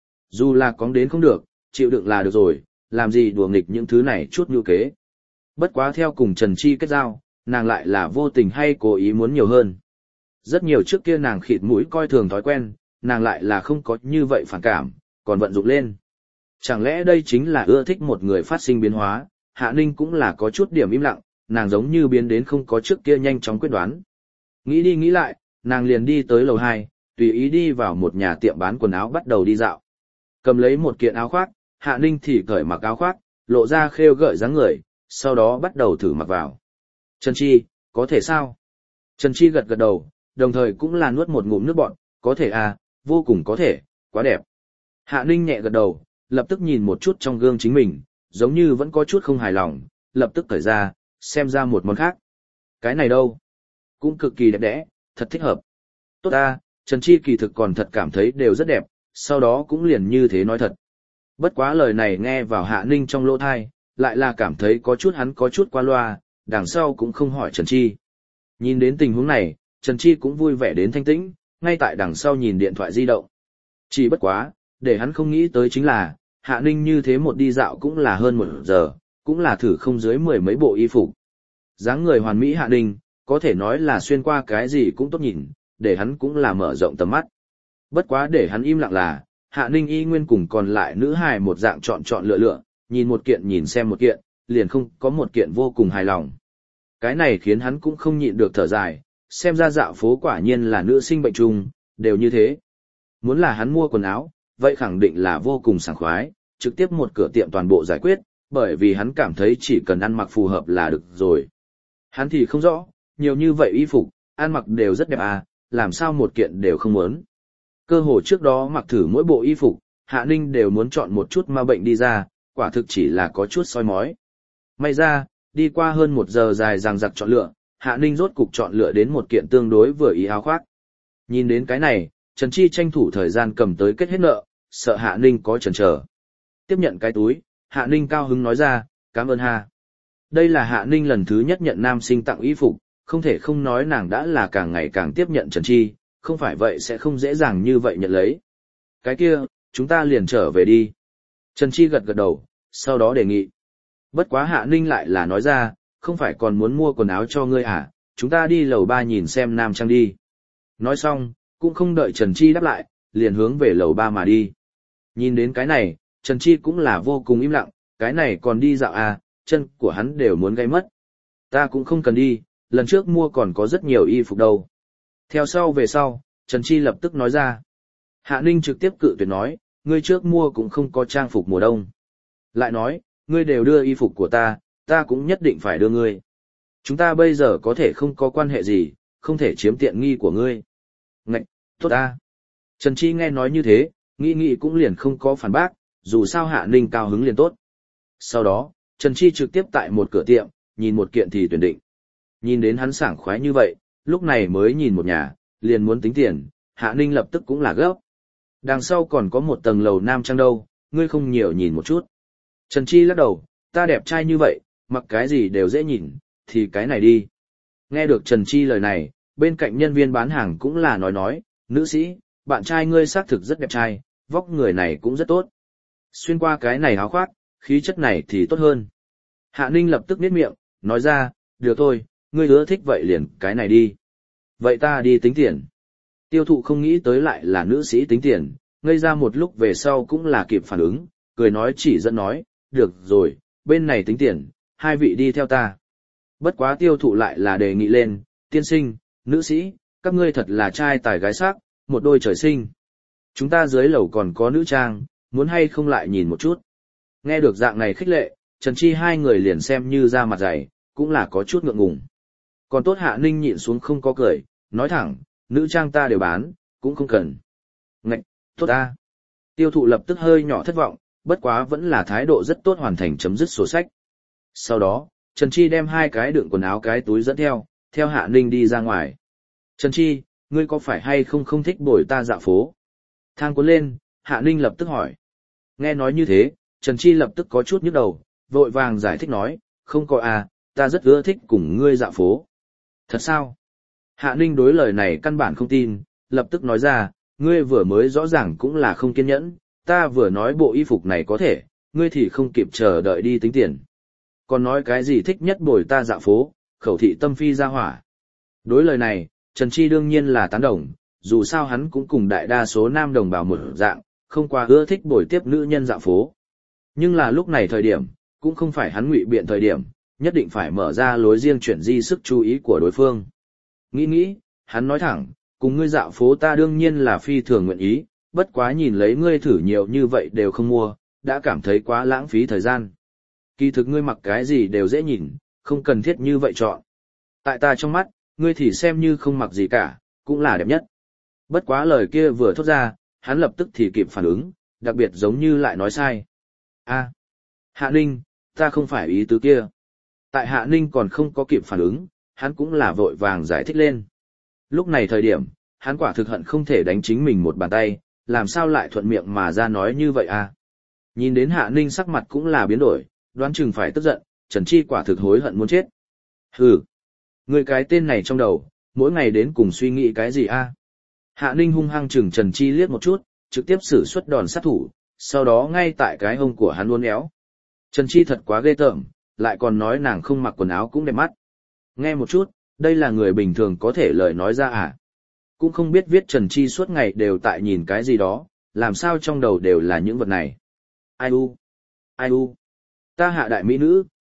Dù là có đến không được, chịu đựng là được rồi, làm gì đùa nghịch những thứ này chút như kế. Bất quá theo cùng Trần Chi kết giao, nàng lại là vô tình hay cố ý muốn nhiều hơn. Rất nhiều trước kia nàng khịt mũi coi thường thói quen, nàng lại là không có như vậy phản cảm, còn vận dụng lên. Chẳng lẽ đây chính là ưa thích một người phát sinh biến hóa, Hạ Ninh cũng là có chút điểm im lặng, nàng giống như biến đến không có trước kia nhanh chóng quyết đoán. Nghĩ đi nghĩ lại, nàng liền đi tới lầu hai, tùy ý đi vào một nhà tiệm bán quần áo bắt đầu đi dạo. Cầm lấy một kiện áo khoác, Hạ Ninh thì cởi mặc áo khoác, lộ ra khêu gợi dáng người, sau đó bắt đầu thử mặc vào. Trần Chi, có thể sao? Trần Chi gật gật đầu, đồng thời cũng là nuốt một ngụm nước bọt, có thể à, vô cùng có thể, quá đẹp. Hạ Ninh nhẹ gật đầu, lập tức nhìn một chút trong gương chính mình, giống như vẫn có chút không hài lòng, lập tức cởi ra, xem ra một món khác. Cái này đâu? Cũng cực kỳ đẹp đẽ, thật thích hợp. Tốt à, Trần Chi kỳ thực còn thật cảm thấy đều rất đẹp, sau đó cũng liền như thế nói thật. Bất quá lời này nghe vào Hạ Ninh trong lỗ thai, lại là cảm thấy có chút hắn có chút qua loa, đằng sau cũng không hỏi Trần Chi. Nhìn đến tình huống này, Trần Chi cũng vui vẻ đến thanh tĩnh, ngay tại đằng sau nhìn điện thoại di động. Chỉ bất quá, để hắn không nghĩ tới chính là, Hạ Ninh như thế một đi dạo cũng là hơn một giờ, cũng là thử không dưới mười mấy bộ y phục. Dáng người hoàn mỹ Hạ Ninh, có thể nói là xuyên qua cái gì cũng tốt nhìn, để hắn cũng là mở rộng tầm mắt. Bất quá để hắn im lặng là, Hạ Ninh y nguyên cùng còn lại nữ hài một dạng chọn chọn lựa lựa, nhìn một kiện nhìn xem một kiện, liền không có một kiện vô cùng hài lòng. Cái này khiến hắn cũng không nhịn được thở dài, xem ra dạo phố quả nhiên là nữ sinh bệnh chung, đều như thế. Muốn là hắn mua quần áo, vậy khẳng định là vô cùng sảng khoái, trực tiếp một cửa tiệm toàn bộ giải quyết, bởi vì hắn cảm thấy chỉ cần ăn mặc phù hợp là được rồi. Hắn thì không rõ, nhiều như vậy y phục, ăn mặc đều rất đẹp à, làm sao một kiện đều không muốn. Cơ hồ trước đó mặc thử mỗi bộ y phục, Hạ Ninh đều muốn chọn một chút ma bệnh đi ra, quả thực chỉ là có chút soi mói. May ra, đi qua hơn một giờ dài dằng dặc chọn lựa, Hạ Ninh rốt cục chọn lựa đến một kiện tương đối vừa ý áo khoác. Nhìn đến cái này, Trần Chi tranh thủ thời gian cầm tới kết hết nợ, sợ Hạ Ninh có chần chờ. Tiếp nhận cái túi, Hạ Ninh cao hứng nói ra, cảm ơn Hà. Đây là Hạ Ninh lần thứ nhất nhận nam sinh tặng y phục, không thể không nói nàng đã là càng ngày càng tiếp nhận Trần Chi, không phải vậy sẽ không dễ dàng như vậy nhận lấy. Cái kia, chúng ta liền trở về đi. Trần Chi gật gật đầu, sau đó đề nghị. Bất quá Hạ Ninh lại là nói ra, không phải còn muốn mua quần áo cho ngươi à, chúng ta đi lầu ba nhìn xem nam trang đi. Nói xong, cũng không đợi Trần Chi đáp lại, liền hướng về lầu ba mà đi. Nhìn đến cái này, Trần Chi cũng là vô cùng im lặng, cái này còn đi dạo à, chân của hắn đều muốn gây mất. Ta cũng không cần đi, lần trước mua còn có rất nhiều y phục đâu. Theo sau về sau, Trần Chi lập tức nói ra. Hạ Ninh trực tiếp cự tuyệt nói, ngươi trước mua cũng không có trang phục mùa đông. Lại nói, ngươi đều đưa y phục của ta, ta cũng nhất định phải đưa ngươi. Chúng ta bây giờ có thể không có quan hệ gì, không thể chiếm tiện nghi của ngươi. Ngạch, tốt ta. Trần Chi nghe nói như thế, nghĩ nghĩ cũng liền không có phản bác, dù sao Hạ Ninh cao hứng liền tốt. Sau đó, Trần Chi trực tiếp tại một cửa tiệm, nhìn một kiện thì tuyển định. Nhìn đến hắn sảng khoái như vậy, lúc này mới nhìn một nhà, liền muốn tính tiền, Hạ Ninh lập tức cũng là gấp. Đằng sau còn có một tầng lầu nam trang đâu, ngươi không nhiều nhìn một chút. Trần Chi lắc đầu, ta đẹp trai như vậy, mặc cái gì đều dễ nhìn, thì cái này đi. Nghe được Trần Chi lời này, bên cạnh nhân viên bán hàng cũng là nói nói, nữ sĩ, bạn trai ngươi xác thực rất đẹp trai, vóc người này cũng rất tốt. Xuyên qua cái này áo khoác, khí chất này thì tốt hơn. Hạ Ninh lập tức niết miệng, nói ra, được thôi, ngươi ưa thích vậy liền cái này đi. Vậy ta đi tính tiền. Tiêu thụ không nghĩ tới lại là nữ sĩ tính tiền, ngây ra một lúc về sau cũng là kịp phản ứng, cười nói chỉ dẫn nói, được rồi, bên này tính tiền, hai vị đi theo ta. Bất quá tiêu thụ lại là đề nghị lên, tiên sinh, nữ sĩ, các ngươi thật là trai tài gái sắc, một đôi trời sinh. Chúng ta dưới lầu còn có nữ trang, muốn hay không lại nhìn một chút. Nghe được dạng này khích lệ, Trần Chi hai người liền xem như ra mặt dày, cũng là có chút ngượng ngùng. Còn tốt Hạ Ninh nhịn xuống không có cười, nói thẳng, nữ trang ta đều bán, cũng không cần. Ngạch, tốt ta. Tiêu thụ lập tức hơi nhỏ thất vọng, bất quá vẫn là thái độ rất tốt hoàn thành chấm dứt sổ sách. Sau đó, Trần Chi đem hai cái đựng quần áo cái túi dẫn theo, theo Hạ Ninh đi ra ngoài. Trần Chi, ngươi có phải hay không không thích bồi ta dạo phố? Thang cuốn lên, Hạ Ninh lập tức hỏi. Nghe nói như thế, Trần Chi lập tức có chút nhức đầu, vội vàng giải thích nói, không có à, ta rất ưa thích cùng ngươi dạo phố. Thật sao? Hạ Ninh đối lời này căn bản không tin, lập tức nói ra, ngươi vừa mới rõ ràng cũng là không kiên nhẫn, ta vừa nói bộ y phục này có thể, ngươi thì không kịp chờ đợi đi tính tiền. Còn nói cái gì thích nhất bồi ta dạo phố, khẩu thị tâm phi ra hỏa. Đối lời này, Trần Chi đương nhiên là tán đồng, dù sao hắn cũng cùng đại đa số nam đồng bào một dạng, không qua ưa thích bồi tiếp nữ nhân dạo phố. Nhưng là lúc này thời điểm, cũng không phải hắn ngụy biện thời điểm, nhất định phải mở ra lối riêng chuyển di sức chú ý của đối phương. Nghĩ nghĩ, hắn nói thẳng, cùng ngươi dạo phố ta đương nhiên là phi thường nguyện ý, bất quá nhìn lấy ngươi thử nhiều như vậy đều không mua, đã cảm thấy quá lãng phí thời gian. Kỳ thực ngươi mặc cái gì đều dễ nhìn, không cần thiết như vậy chọn. Tại ta trong mắt, ngươi thì xem như không mặc gì cả, cũng là đẹp nhất. Bất quá lời kia vừa thốt ra, hắn lập tức thì kịp phản ứng, đặc biệt giống như lại nói sai. A, Hạ Ninh, ta không phải ý tứ kia. Tại Hạ Ninh còn không có kịp phản ứng, hắn cũng là vội vàng giải thích lên. Lúc này thời điểm, hắn quả thực hận không thể đánh chính mình một bàn tay, làm sao lại thuận miệng mà ra nói như vậy à. Nhìn đến Hạ Ninh sắc mặt cũng là biến đổi, đoán chừng phải tức giận, Trần Chi quả thực hối hận muốn chết. Hừ, người cái tên này trong đầu, mỗi ngày đến cùng suy nghĩ cái gì a? Hạ Ninh hung hăng chừng Trần Chi liếc một chút, trực tiếp sử xuất đòn sát thủ, sau đó ngay tại cái hông của hắn uốn éo. Trần Chi thật quá ghê tởm, lại còn nói nàng không mặc quần áo cũng đẹp mắt. Nghe một chút, đây là người bình thường có thể lời nói ra à? Cũng không biết viết Trần Chi suốt ngày đều tại nhìn cái gì đó, làm sao trong đầu đều là những vật này. Ai u? Ai u? Ta Hạ đại mỹ nữ,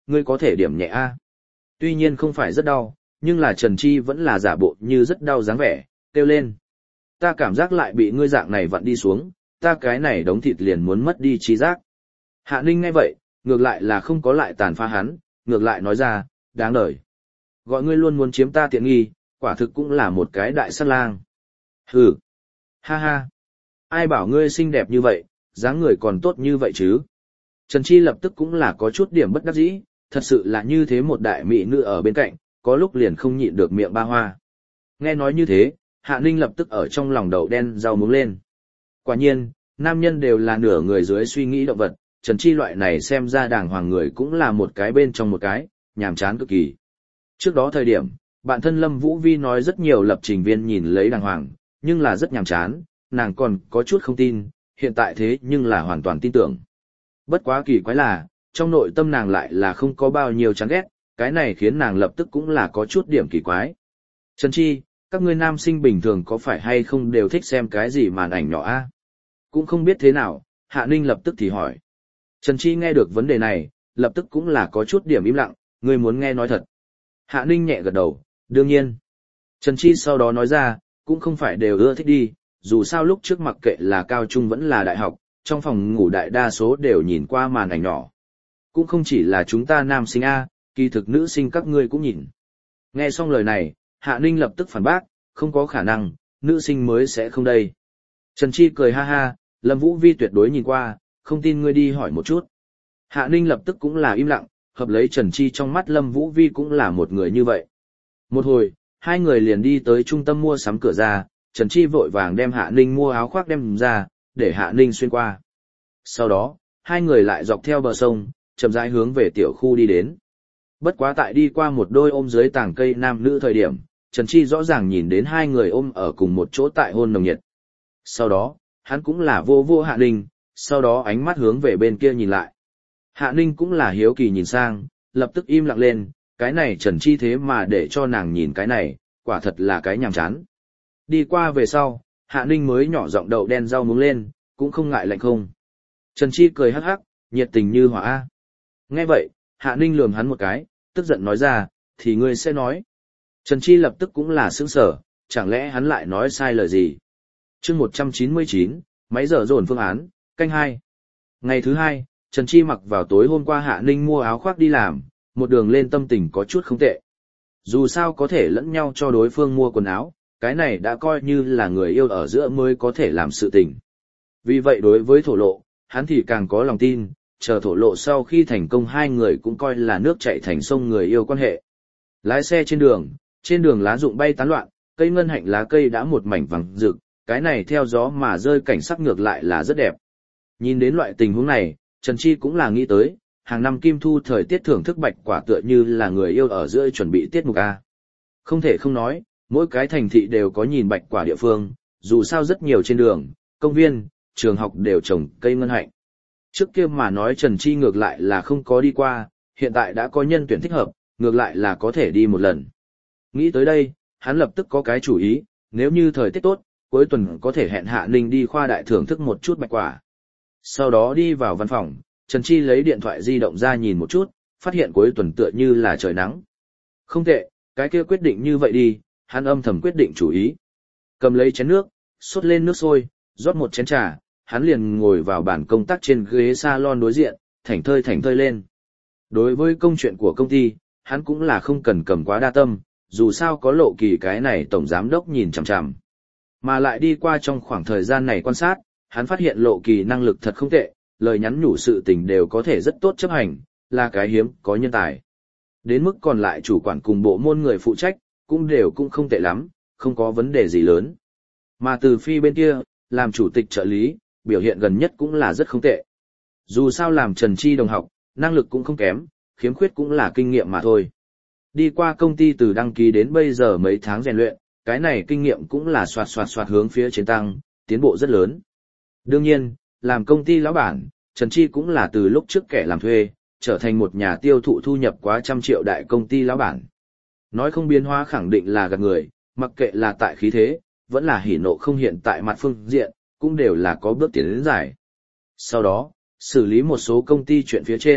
ngươi có thể điểm nhẹ a. Tuy nhiên không phải rất đau, nhưng là Trần Chi vẫn là giả bộ như rất đau dáng vẻ, kêu lên. Ta cảm giác lại bị ngươi dạng này vặn đi xuống, ta cái này đống thịt liền muốn mất đi trí giác. Hạ Ninh nghe vậy, ngược lại là không có lại tàn phá hắn, ngược lại nói ra, đáng đời. Gọi ngươi luôn muốn chiếm ta tiện nghi, quả thực cũng là một cái đại sát lang. Hừ. Ha ha. Ai bảo ngươi xinh đẹp như vậy, dáng người còn tốt như vậy chứ. Trần Chi lập tức cũng là có chút điểm bất đắc dĩ, thật sự là như thế một đại mỹ nữ ở bên cạnh, có lúc liền không nhịn được miệng ba hoa. Nghe nói như thế, Hạ Ninh lập tức ở trong lòng đậu đen rau muống lên. Quả nhiên, nam nhân đều là nửa người dưới suy nghĩ động vật, Trần Chi loại này xem ra đàng hoàng người cũng là một cái bên trong một cái, nhàm chán cực kỳ. Trước đó thời điểm, bạn thân Lâm Vũ Vi nói rất nhiều lập trình viên nhìn lấy đàng hoàng, nhưng là rất nhàm chán, nàng còn có chút không tin, hiện tại thế nhưng là hoàn toàn tin tưởng. Bất quá kỳ quái là, trong nội tâm nàng lại là không có bao nhiêu chán ghét, cái này khiến nàng lập tức cũng là có chút điểm kỳ quái. Trần Chi, các ngươi nam sinh bình thường có phải hay không đều thích xem cái gì màn ảnh nhỏ a? Cũng không biết thế nào, Hạ Ninh lập tức thì hỏi. Trần Chi nghe được vấn đề này, lập tức cũng là có chút điểm im lặng, ngươi muốn nghe nói thật. Hạ Ninh nhẹ gật đầu, đương nhiên. Trần Chi sau đó nói ra, cũng không phải đều ưa thích đi, dù sao lúc trước mặc kệ là cao trung vẫn là đại học, trong phòng ngủ đại đa số đều nhìn qua màn ảnh nhỏ. Cũng không chỉ là chúng ta nam sinh A, kỳ thực nữ sinh các ngươi cũng nhìn. Nghe xong lời này, Hạ Ninh lập tức phản bác, không có khả năng, nữ sinh mới sẽ không đây. Trần Chi cười ha ha, Lâm Vũ Vi tuyệt đối nhìn qua, không tin ngươi đi hỏi một chút. Hạ Ninh lập tức cũng là im lặng, hợp lấy Trần Chi trong mắt Lâm Vũ Vi cũng là một người như vậy. Một hồi, hai người liền đi tới trung tâm mua sắm cửa ra, Trần Chi vội vàng đem Hạ Ninh mua áo khoác đem ra, để Hạ Ninh xuyên qua. Sau đó, hai người lại dọc theo bờ sông, chậm rãi hướng về tiểu khu đi đến. Bất quá tại đi qua một đôi ôm dưới tảng cây nam nữ thời điểm, Trần Chi rõ ràng nhìn đến hai người ôm ở cùng một chỗ tại hôn nồng nhiệt. Sau đó, hắn cũng là vô vô Hạ Ninh, sau đó ánh mắt hướng về bên kia nhìn lại. Hạ Ninh cũng là hiếu kỳ nhìn sang, lập tức im lặng lên, cái này Trần Chi thế mà để cho nàng nhìn cái này, quả thật là cái nhàm chán. Đi qua về sau, Hạ Ninh mới nhỏ giọng đậu đen rau muống lên, cũng không ngại lạnh không. Trần Chi cười hắc hắc, nhiệt tình như hỏa A. Nghe vậy, Hạ Ninh lườm hắn một cái, tức giận nói ra, thì ngươi sẽ nói. Trần Chi lập tức cũng là sững sở, chẳng lẽ hắn lại nói sai lời gì. Chương một trăm chín mươi chín, máy dở dồn phương án, canh hai. Ngày thứ hai, Trần Chi mặc vào tối hôm qua Hạ Ninh mua áo khoác đi làm, một đường lên tâm tình có chút không tệ. Dù sao có thể lẫn nhau cho đối phương mua quần áo, cái này đã coi như là người yêu ở giữa mới có thể làm sự tình. Vì vậy đối với thổ lộ, hắn thì càng có lòng tin, chờ thổ lộ sau khi thành công hai người cũng coi là nước chảy thành sông người yêu quan hệ. Lái xe trên đường, trên đường lá rụng bay tán loạn, cây ngân hạnh lá cây đã một mảnh vàng rực, cái này theo gió mà rơi cảnh sắc ngược lại là rất đẹp. Nhìn đến loại tình huống này, Trần Chi cũng là nghĩ tới, hàng năm kim thu thời tiết thưởng thức bạch quả tựa như là người yêu ở giữa chuẩn bị tiết mục A. Không thể không nói, mỗi cái thành thị đều có nhìn bạch quả địa phương, dù sao rất nhiều trên đường, công viên, trường học đều trồng cây ngân hạnh. Trước kia mà nói Trần Chi ngược lại là không có đi qua, hiện tại đã có nhân tuyển thích hợp, ngược lại là có thể đi một lần. Nghĩ tới đây, hắn lập tức có cái chủ ý, nếu như thời tiết tốt, cuối tuần có thể hẹn Hạ Ninh đi khoa đại thưởng thức một chút bạch quả. Sau đó đi vào văn phòng, Trần Chi lấy điện thoại di động ra nhìn một chút, phát hiện cuối tuần tựa như là trời nắng. Không tệ, cái kia quyết định như vậy đi, hắn âm thầm quyết định chủ ý. Cầm lấy chén nước, sốt lên nước sôi, rót một chén trà, hắn liền ngồi vào bàn công tác trên ghế salon đối diện, thảnh thơi thảnh thơi lên. Đối với công chuyện của công ty, hắn cũng là không cần cầm quá đa tâm, dù sao có Lộ Kỳ cái này tổng giám đốc nhìn chằm chằm. Mà lại đi qua trong khoảng thời gian này quan sát, hắn phát hiện Lộ Kỳ năng lực thật không tệ, lời nhắn nhủ sự tình đều có thể rất tốt chấp hành, là cái hiếm có nhân tài. Đến mức còn lại chủ quản cùng bộ môn người phụ trách, cũng đều cũng không tệ lắm, không có vấn đề gì lớn. Mà từ Phi bên kia, làm chủ tịch trợ lý, biểu hiện gần nhất cũng là rất không tệ. Dù sao làm Trần Chi đồng học, năng lực cũng không kém, khiếm khuyết cũng là kinh nghiệm mà thôi. Đi qua công ty từ đăng ký đến bây giờ mấy tháng rèn luyện, cái này kinh nghiệm cũng là soạt soạt soạt hướng phía trên tăng, tiến bộ rất lớn. Đương nhiên, làm công ty lão bản, Trần Chi cũng là từ lúc trước kẻ làm thuê, trở thành một nhà tiêu thụ thu nhập quá trăm triệu đại công ty lão bản. Nói không biến hóa khẳng định là gạt người, mặc kệ là tại khí thế, vẫn là hỉ nộ không hiện tại mặt phương diện, cũng đều là có bước tiến đến giải. Sau đó, xử lý một số công ty chuyện phía trên,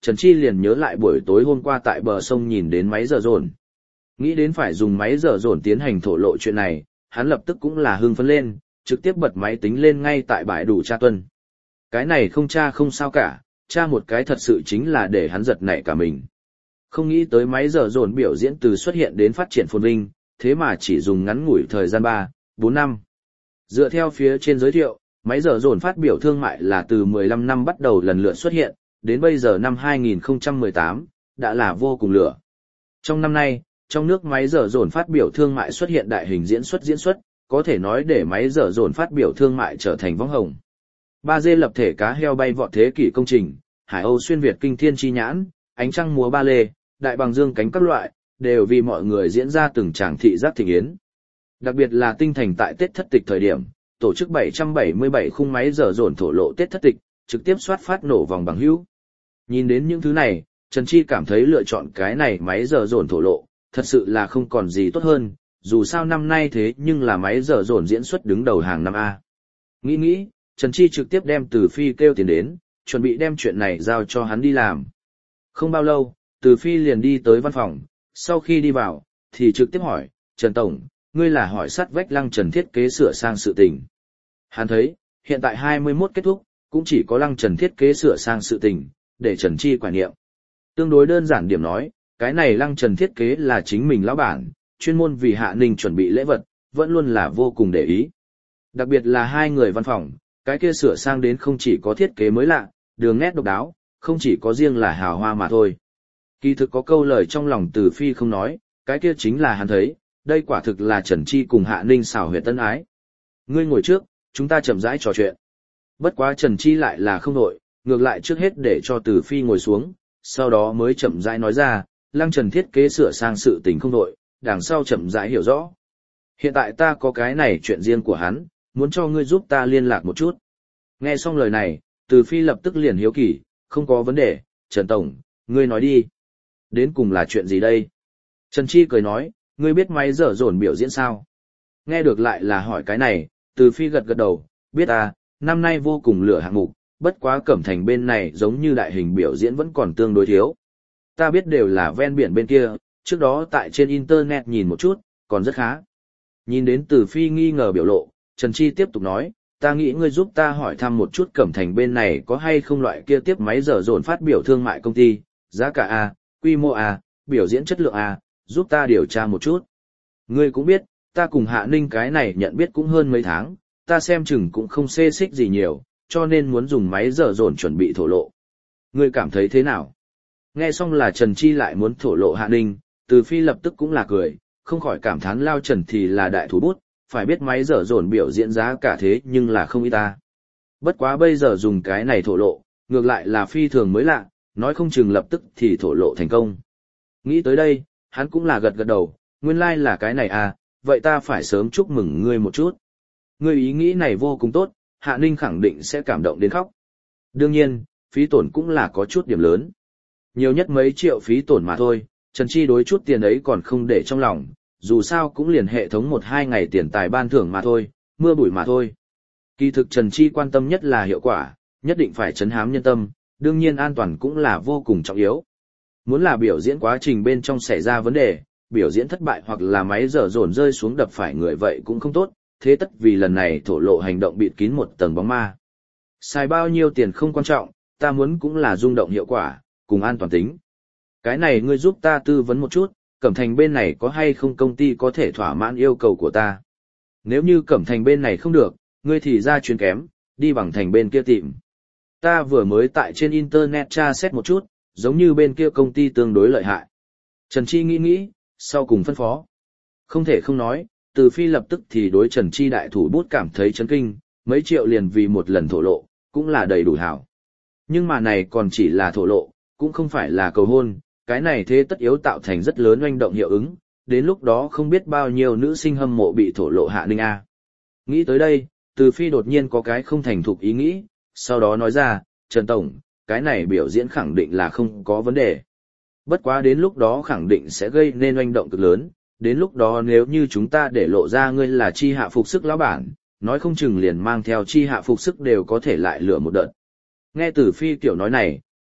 Trần Chi liền nhớ lại buổi tối hôm qua tại bờ sông nhìn đến máy giờ dồn. Nghĩ đến phải dùng máy giờ dồn tiến hành thổ lộ chuyện này, hắn lập tức cũng là hưng phấn lên, trực tiếp bật máy tính lên ngay tại bãi đủ tra tuân. Cái này không tra không sao cả, tra một cái thật sự chính là để hắn giật nảy cả mình. Không nghĩ tới máy giờ dồn biểu diễn từ xuất hiện đến phát triển phồn vinh, thế mà chỉ dùng ngắn ngủi thời gian ba, bốn năm. Dựa theo phía trên giới thiệu, máy giờ dồn phát biểu thương mại là từ mười lăm năm bắt đầu lần lượt xuất hiện, đến bây giờ năm hai nghìn không trăm mười tám, đã là vô cùng lửa. Trong năm nay, trong nước máy giờ dồn phát biểu thương mại xuất hiện đại hình diễn xuất diễn xuất, có thể nói để máy giờ dồn phát biểu thương mại trở thành võng hồng. ba D lập thể cá heo bay vọt thế kỷ công trình, Hải Âu xuyên Việt kinh thiên chi nhãn, ánh trăng múa ba lê, đại bằng dương cánh các loại, đều vì mọi người diễn ra từng tràng thị giác thịnh yến. Đặc biệt là tinh thành tại Tết thất tịch thời điểm, tổ chức bảy trăm bảy mươi bảy khung máy giờ dồn thổ lộ Tết thất tịch, trực tiếp soát phát nổ vòng bằng hữu. Nhìn đến những thứ này, Trần Chi cảm thấy lựa chọn cái này máy giờ dồn thổ lộ, thật sự là không còn gì tốt hơn, dù sao năm nay thế nhưng là máy giờ dồn diễn xuất đứng đầu hàng năm A. Nghĩ nghĩ, Trần Chi trực tiếp đem Từ Phi kêu tiền đến, chuẩn bị đem chuyện này giao cho hắn đi làm. Không bao lâu, Từ Phi liền đi tới văn phòng, sau khi đi vào, thì trực tiếp hỏi, Trần Tổng, ngươi là hỏi sát vách Lăng Trần thiết kế sửa sang sự tình. Hắn thấy, hiện tại hai mươi mốt kết thúc, cũng chỉ có Lăng Trần thiết kế sửa sang sự tình, để Trần Chi quả niệm. Tương đối đơn giản điểm nói, cái này Lăng Trần thiết kế là chính mình lão bản, chuyên môn vì Hạ Ninh chuẩn bị lễ vật, vẫn luôn là vô cùng để ý. Đặc biệt là hai người văn phòng, cái kia sửa sang đến không chỉ có thiết kế mới lạ, đường nét độc đáo, không chỉ có riêng là hào hoa mà thôi. Kỳ thực có câu lời trong lòng Từ Phi không nói, cái kia chính là hắn thấy, đây quả thực là Trần Chi cùng Hạ Ninh xảo huyệt tân ái. Ngươi ngồi trước, chúng ta chậm rãi trò chuyện. Bất quá Trần Chi lại là không nội, ngược lại trước hết để cho Từ Phi ngồi xuống, sau đó mới chậm rãi nói ra, Lăng Trần thiết kế sửa sang sự tình không nội, đằng sau chậm rãi hiểu rõ. Hiện tại ta có cái này chuyện riêng của hắn, muốn cho ngươi giúp ta liên lạc một chút. Nghe xong lời này, Từ Phi lập tức liền hiếu kỳ, không có vấn đề, Trần Tổng, ngươi nói đi. Đến cùng là chuyện gì đây? Trần Chi cười nói, ngươi biết máy dở dồn biểu diễn sao? Nghe được lại là hỏi cái này, Từ Phi gật gật đầu, biết à, năm nay vô cùng lửa hạng mục, bất quá Cẩm Thành bên này giống như đại hình biểu diễn vẫn còn tương đối thiếu. Ta biết đều là ven biển bên kia, trước đó tại trên Internet nhìn một chút, còn rất khá. Nhìn đến Từ Phi nghi ngờ biểu lộ, Trần Chi tiếp tục nói, ta nghĩ ngươi giúp ta hỏi thăm một chút Cẩm Thành bên này có hay không loại kia tiếp máy dở dồn phát biểu thương mại công ty, giá cả A, quy mô A, biểu diễn chất lượng A, giúp ta điều tra một chút. Ngươi cũng biết, ta cùng Hạ Ninh cái này nhận biết cũng hơn mấy tháng, ta xem chừng cũng không xê xích gì nhiều, cho nên muốn dùng máy dở dồn chuẩn bị thổ lộ. Ngươi cảm thấy thế nào? Nghe xong là Trần Chi lại muốn thổ lộ Hạ Ninh, Từ Phi lập tức cũng là cười, không khỏi cảm thán Lao Trần thì là đại thủ bút, phải biết máy dở dồn biểu diễn giá cả thế nhưng là không ít ta. Bất quá bây giờ dùng cái này thổ lộ, ngược lại là phi thường mới lạ, nói không chừng lập tức thì thổ lộ thành công. Nghĩ tới đây, hắn cũng là gật gật đầu, nguyên lai like là cái này à, vậy ta phải sớm chúc mừng ngươi một chút. Ngươi ý nghĩ này vô cùng tốt, Hạ Ninh khẳng định sẽ cảm động đến khóc. Đương nhiên, phí tổn cũng là có chút điểm lớn. Nhiều nhất mấy triệu phí tổn mà thôi, Trần Chi đối chút tiền ấy còn không để trong lòng, dù sao cũng liền hệ thống một hai ngày tiền tài ban thưởng mà thôi, mưa bụi mà thôi. Kỳ thực Trần Chi quan tâm nhất là hiệu quả, nhất định phải trấn hám nhân tâm, đương nhiên an toàn cũng là vô cùng trọng yếu. Muốn là biểu diễn quá trình bên trong xảy ra vấn đề, biểu diễn thất bại hoặc là máy dở dồn rơi xuống đập phải người vậy cũng không tốt, thế tất vì lần này thổ lộ hành động bịt kín một tầng bóng ma. Xài bao nhiêu tiền không quan trọng, ta muốn cũng là rung động hiệu quả, cùng an toàn tính. Cái này ngươi giúp ta tư vấn một chút, Cẩm Thành bên này có hay không công ty có thể thỏa mãn yêu cầu của ta. Nếu như Cẩm Thành bên này không được, ngươi thì ra chuyến kém, đi bằng thành bên kia tìm. Ta vừa mới tại trên Internet tra xét một chút, giống như bên kia công ty tương đối lợi hại. Trần Chi nghĩ nghĩ, sau cùng phân phó. Không thể không nói, Từ Phi lập tức thì đối Trần Chi đại thủ bút cảm thấy chấn kinh, mấy triệu liền vì một lần thổ lộ, cũng là đầy đủ hảo. Nhưng mà này còn chỉ là thổ lộ, cũng không phải là cầu hôn, cái này thế tất yếu tạo thành rất lớn oanh động hiệu ứng, đến lúc đó không biết bao nhiêu nữ sinh hâm mộ bị thổ lộ Hạ Ninh A. Nghĩ tới đây, Từ Phi đột nhiên có cái không thành thục ý nghĩ, sau đó nói ra, Trần Tổng, cái này biểu diễn khẳng định là không có vấn đề. Bất quá đến lúc đó khẳng định sẽ gây nên oanh động cực lớn, đến lúc đó nếu như chúng ta để lộ ra ngươi là chi hạ phục sức lão bản, nói không chừng liền mang theo chi hạ phục sức đều có thể lại lựa một đợt. Nghe Từ Phi kiểu nói này,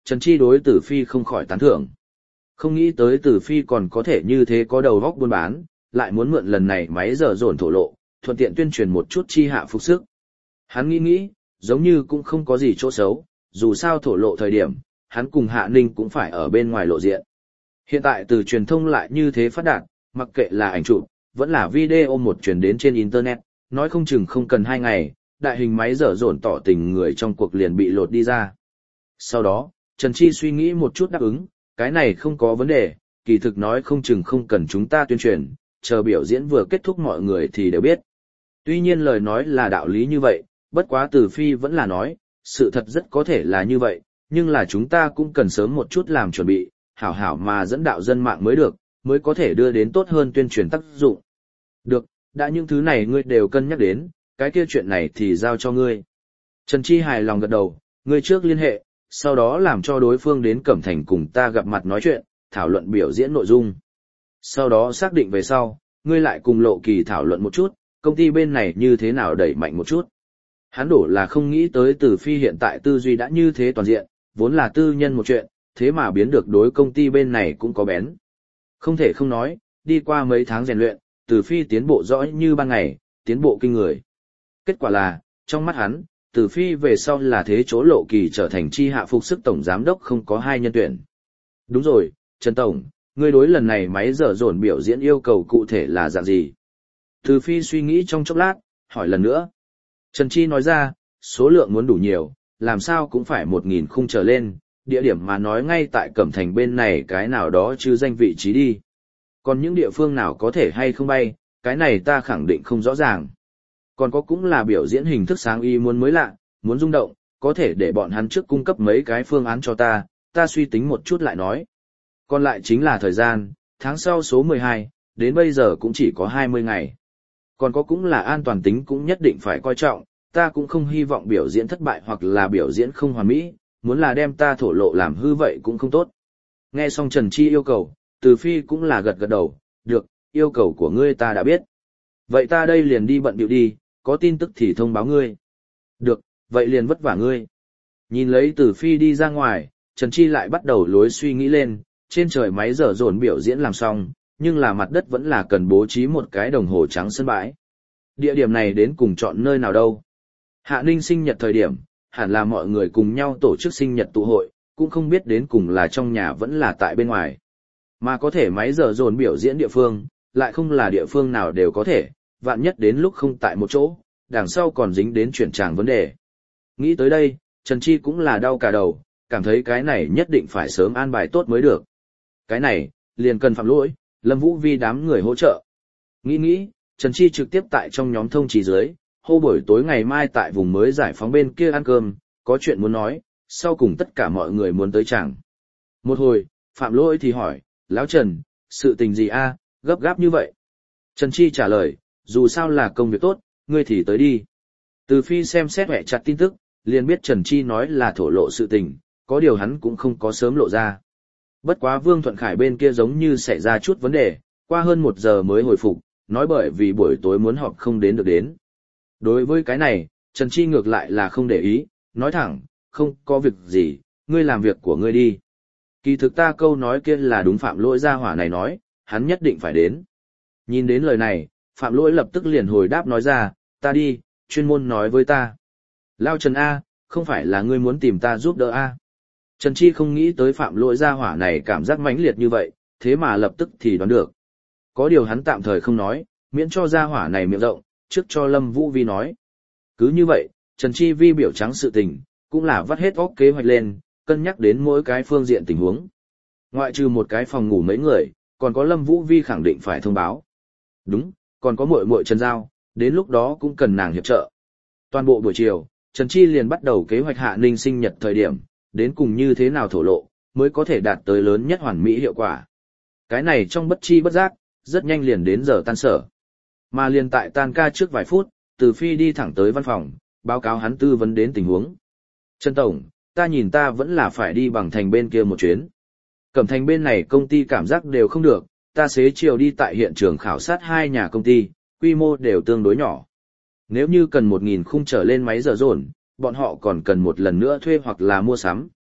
Trần Chi đối Tử Phi không khỏi tán thưởng. Không nghĩ tới Tử Phi còn có thể như thế có đầu óc buôn bán, lại muốn mượn lần này máy giờ dồn thổ lộ, thuận tiện tuyên truyền một chút chi hạ phục sức. Hắn nghĩ nghĩ, giống như cũng không có gì chỗ xấu, dù sao thổ lộ thời điểm, hắn cùng Hạ Ninh cũng phải ở bên ngoài lộ diện. Hiện tại từ truyền thông lại như thế phát đạt, mặc kệ là ảnh chụp, vẫn là video một truyền đến trên Internet, nói không chừng không cần hai ngày, đại hình máy dở dồn tỏ tình người trong cuộc liền bị lột đi ra. Sau đó, Trần Chi suy nghĩ một chút đáp ứng, cái này không có vấn đề, kỳ thực nói không chừng không cần chúng ta tuyên truyền, chờ biểu diễn vừa kết thúc mọi người thì đều biết. Tuy nhiên lời nói là đạo lý như vậy, bất quá Từ Phi vẫn là nói, sự thật rất có thể là như vậy, nhưng là chúng ta cũng cần sớm một chút làm chuẩn bị, hảo hảo mà dẫn đạo dân mạng mới được, mới có thể đưa đến tốt hơn tuyên truyền tác dụng. Được, đã những thứ này ngươi đều cân nhắc đến, cái kia chuyện này thì giao cho ngươi. Trần Chi hài lòng gật đầu, ngươi trước liên hệ, sau đó làm cho đối phương đến Cẩm Thành cùng ta gặp mặt nói chuyện, thảo luận biểu diễn nội dung. Sau đó xác định về sau, ngươi lại cùng Lộ Kỳ thảo luận một chút, công ty bên này như thế nào đẩy mạnh một chút. Hắn đổ là không nghĩ tới Từ Phi hiện tại tư duy đã như thế toàn diện, vốn là tư nhân một chuyện, thế mà biến được đối công ty bên này cũng có bén. Không thể không nói, đi qua mấy tháng rèn luyện, Từ Phi tiến bộ rõ như ban ngày, tiến bộ kinh người. Kết quả là, trong mắt hắn, Từ Phi về sau là thế chỗ Lộ Kỳ trở thành chi hạ phục sức tổng giám đốc không có hai nhân tuyển. Đúng rồi, Trần Tổng, ngươi đối lần này máy dở dồn biểu diễn yêu cầu cụ thể là dạng gì? Từ Phi suy nghĩ trong chốc lát, hỏi lần nữa. Trần Chi nói ra, số lượng muốn đủ nhiều, làm sao cũng phải một nghìn khung trở lên, địa điểm mà nói ngay tại Cẩm Thành bên này cái nào đó chứ danh vị trí đi. Còn những địa phương nào có thể hay không bay, cái này ta khẳng định không rõ ràng. Còn có cũng là biểu diễn hình thức sáng y muốn mới lạ, muốn rung động, có thể để bọn hắn trước cung cấp mấy cái phương án cho ta, ta suy tính một chút lại nói. Còn lại chính là thời gian, tháng sau số mười hai, đến bây giờ cũng chỉ có hai mươi ngày. Còn có cũng là an toàn tính cũng nhất định phải coi trọng, ta cũng không hy vọng biểu diễn thất bại hoặc là biểu diễn không hoàn mỹ, muốn là đem ta thổ lộ làm hư vậy cũng không tốt. Nghe xong Trần Chi yêu cầu, Từ Phi cũng là gật gật đầu, được, yêu cầu của ngươi ta đã biết. Vậy ta đây liền đi bận điệu đi, có tin tức thì thông báo ngươi. Được, vậy liền vất vả ngươi. Nhìn lấy Từ Phi đi ra ngoài, Trần Chi lại bắt đầu lối suy nghĩ lên, trên trời máy dở dồn biểu diễn làm xong, nhưng là mặt đất vẫn là cần bố trí một cái đồng hồ trắng sân bãi. Địa điểm này đến cùng chọn nơi nào đâu? Hạ Ninh sinh nhật thời điểm, hẳn là mọi người cùng nhau tổ chức sinh nhật tụ hội, cũng không biết đến cùng là trong nhà vẫn là tại bên ngoài. Mà có thể máy dở dồn biểu diễn địa phương, lại không là địa phương nào đều có thể, vạn nhất đến lúc không tại một chỗ, đằng sau còn dính đến chuyển tràng vấn đề. Nghĩ tới đây, Trần Chi cũng là đau cả đầu, cảm thấy cái này nhất định phải sớm an bài tốt mới được. Cái này, liền cần Phạm Lỗi, Lâm Vũ Vi đám người hỗ trợ. Nghĩ nghĩ, Trần Chi trực tiếp tại trong nhóm thông chỉ dưới, hô buổi tối ngày mai tại vùng mới giải phóng bên kia ăn cơm, có chuyện muốn nói, sau cùng tất cả mọi người muốn tới chẳng. Một hồi, Phạm Lỗi thì hỏi, Lão Trần, sự tình gì a, gấp gáp như vậy? Trần Chi trả lời, dù sao là công việc tốt, ngươi thì tới đi. Từ Phi xem xét hẹ chặt tin tức, liền biết Trần Chi nói là thổ lộ sự tình, có điều hắn cũng không có sớm lộ ra. Bất quá Vương Thuận Khải bên kia giống như xảy ra chút vấn đề, qua hơn một giờ mới hồi phục, nói bởi vì buổi tối muốn họp không đến được đến. Đối với cái này, Trần Chi ngược lại là không để ý, nói thẳng, không có việc gì, ngươi làm việc của ngươi đi. Kỳ thực ta câu nói kia là đúng Phạm Lỗi gia hỏa này nói, hắn nhất định phải đến. Nhìn đến lời này, Phạm Lỗi lập tức liền hồi đáp nói ra, ta đi, chuyên môn nói với ta. Lao Trần A, không phải là ngươi muốn tìm ta giúp đỡ A. Trần Chi không nghĩ tới Phạm Lỗi gia hỏa này cảm giác mãnh liệt như vậy, thế mà lập tức thì đoán được. Có điều hắn tạm thời không nói, miễn cho gia hỏa này miệng rộng, trước cho Lâm Vũ Vi nói. Cứ như vậy, Trần Chi Vi biểu trắng sự tình, cũng là vắt hết óc kế hoạch lên, cân nhắc đến mỗi cái phương diện tình huống. Ngoại trừ một cái phòng ngủ mấy người, còn có Lâm Vũ Vi khẳng định phải thông báo. Đúng, còn có muội muội Trần Giao, đến lúc đó cũng cần nàng hiệp trợ. Toàn bộ buổi chiều, Trần Chi liền bắt đầu kế hoạch Hạ Ninh sinh nhật thời điểm, đến cùng như thế nào thổ lộ, mới có thể đạt tới lớn nhất hoàn mỹ hiệu quả. Cái này trong bất chi bất giác, rất nhanh liền đến giờ tan sở. Mà liền tại tan ca trước vài phút, Từ Phi đi thẳng tới văn phòng, báo cáo hắn tư vấn đến tình huống. Trần Tổng, ta nhìn ta vẫn là phải đi bằng thành bên kia một chuyến. Cẩm Thành bên này công ty cảm giác đều không được, ta xế chiều đi tại hiện trường khảo sát hai nhà công ty, quy mô đều tương đối nhỏ. Nếu như cần một nghìn khung trở lên máy giờ dồn, bọn họ còn cần một lần nữa thuê hoặc là mua sắm,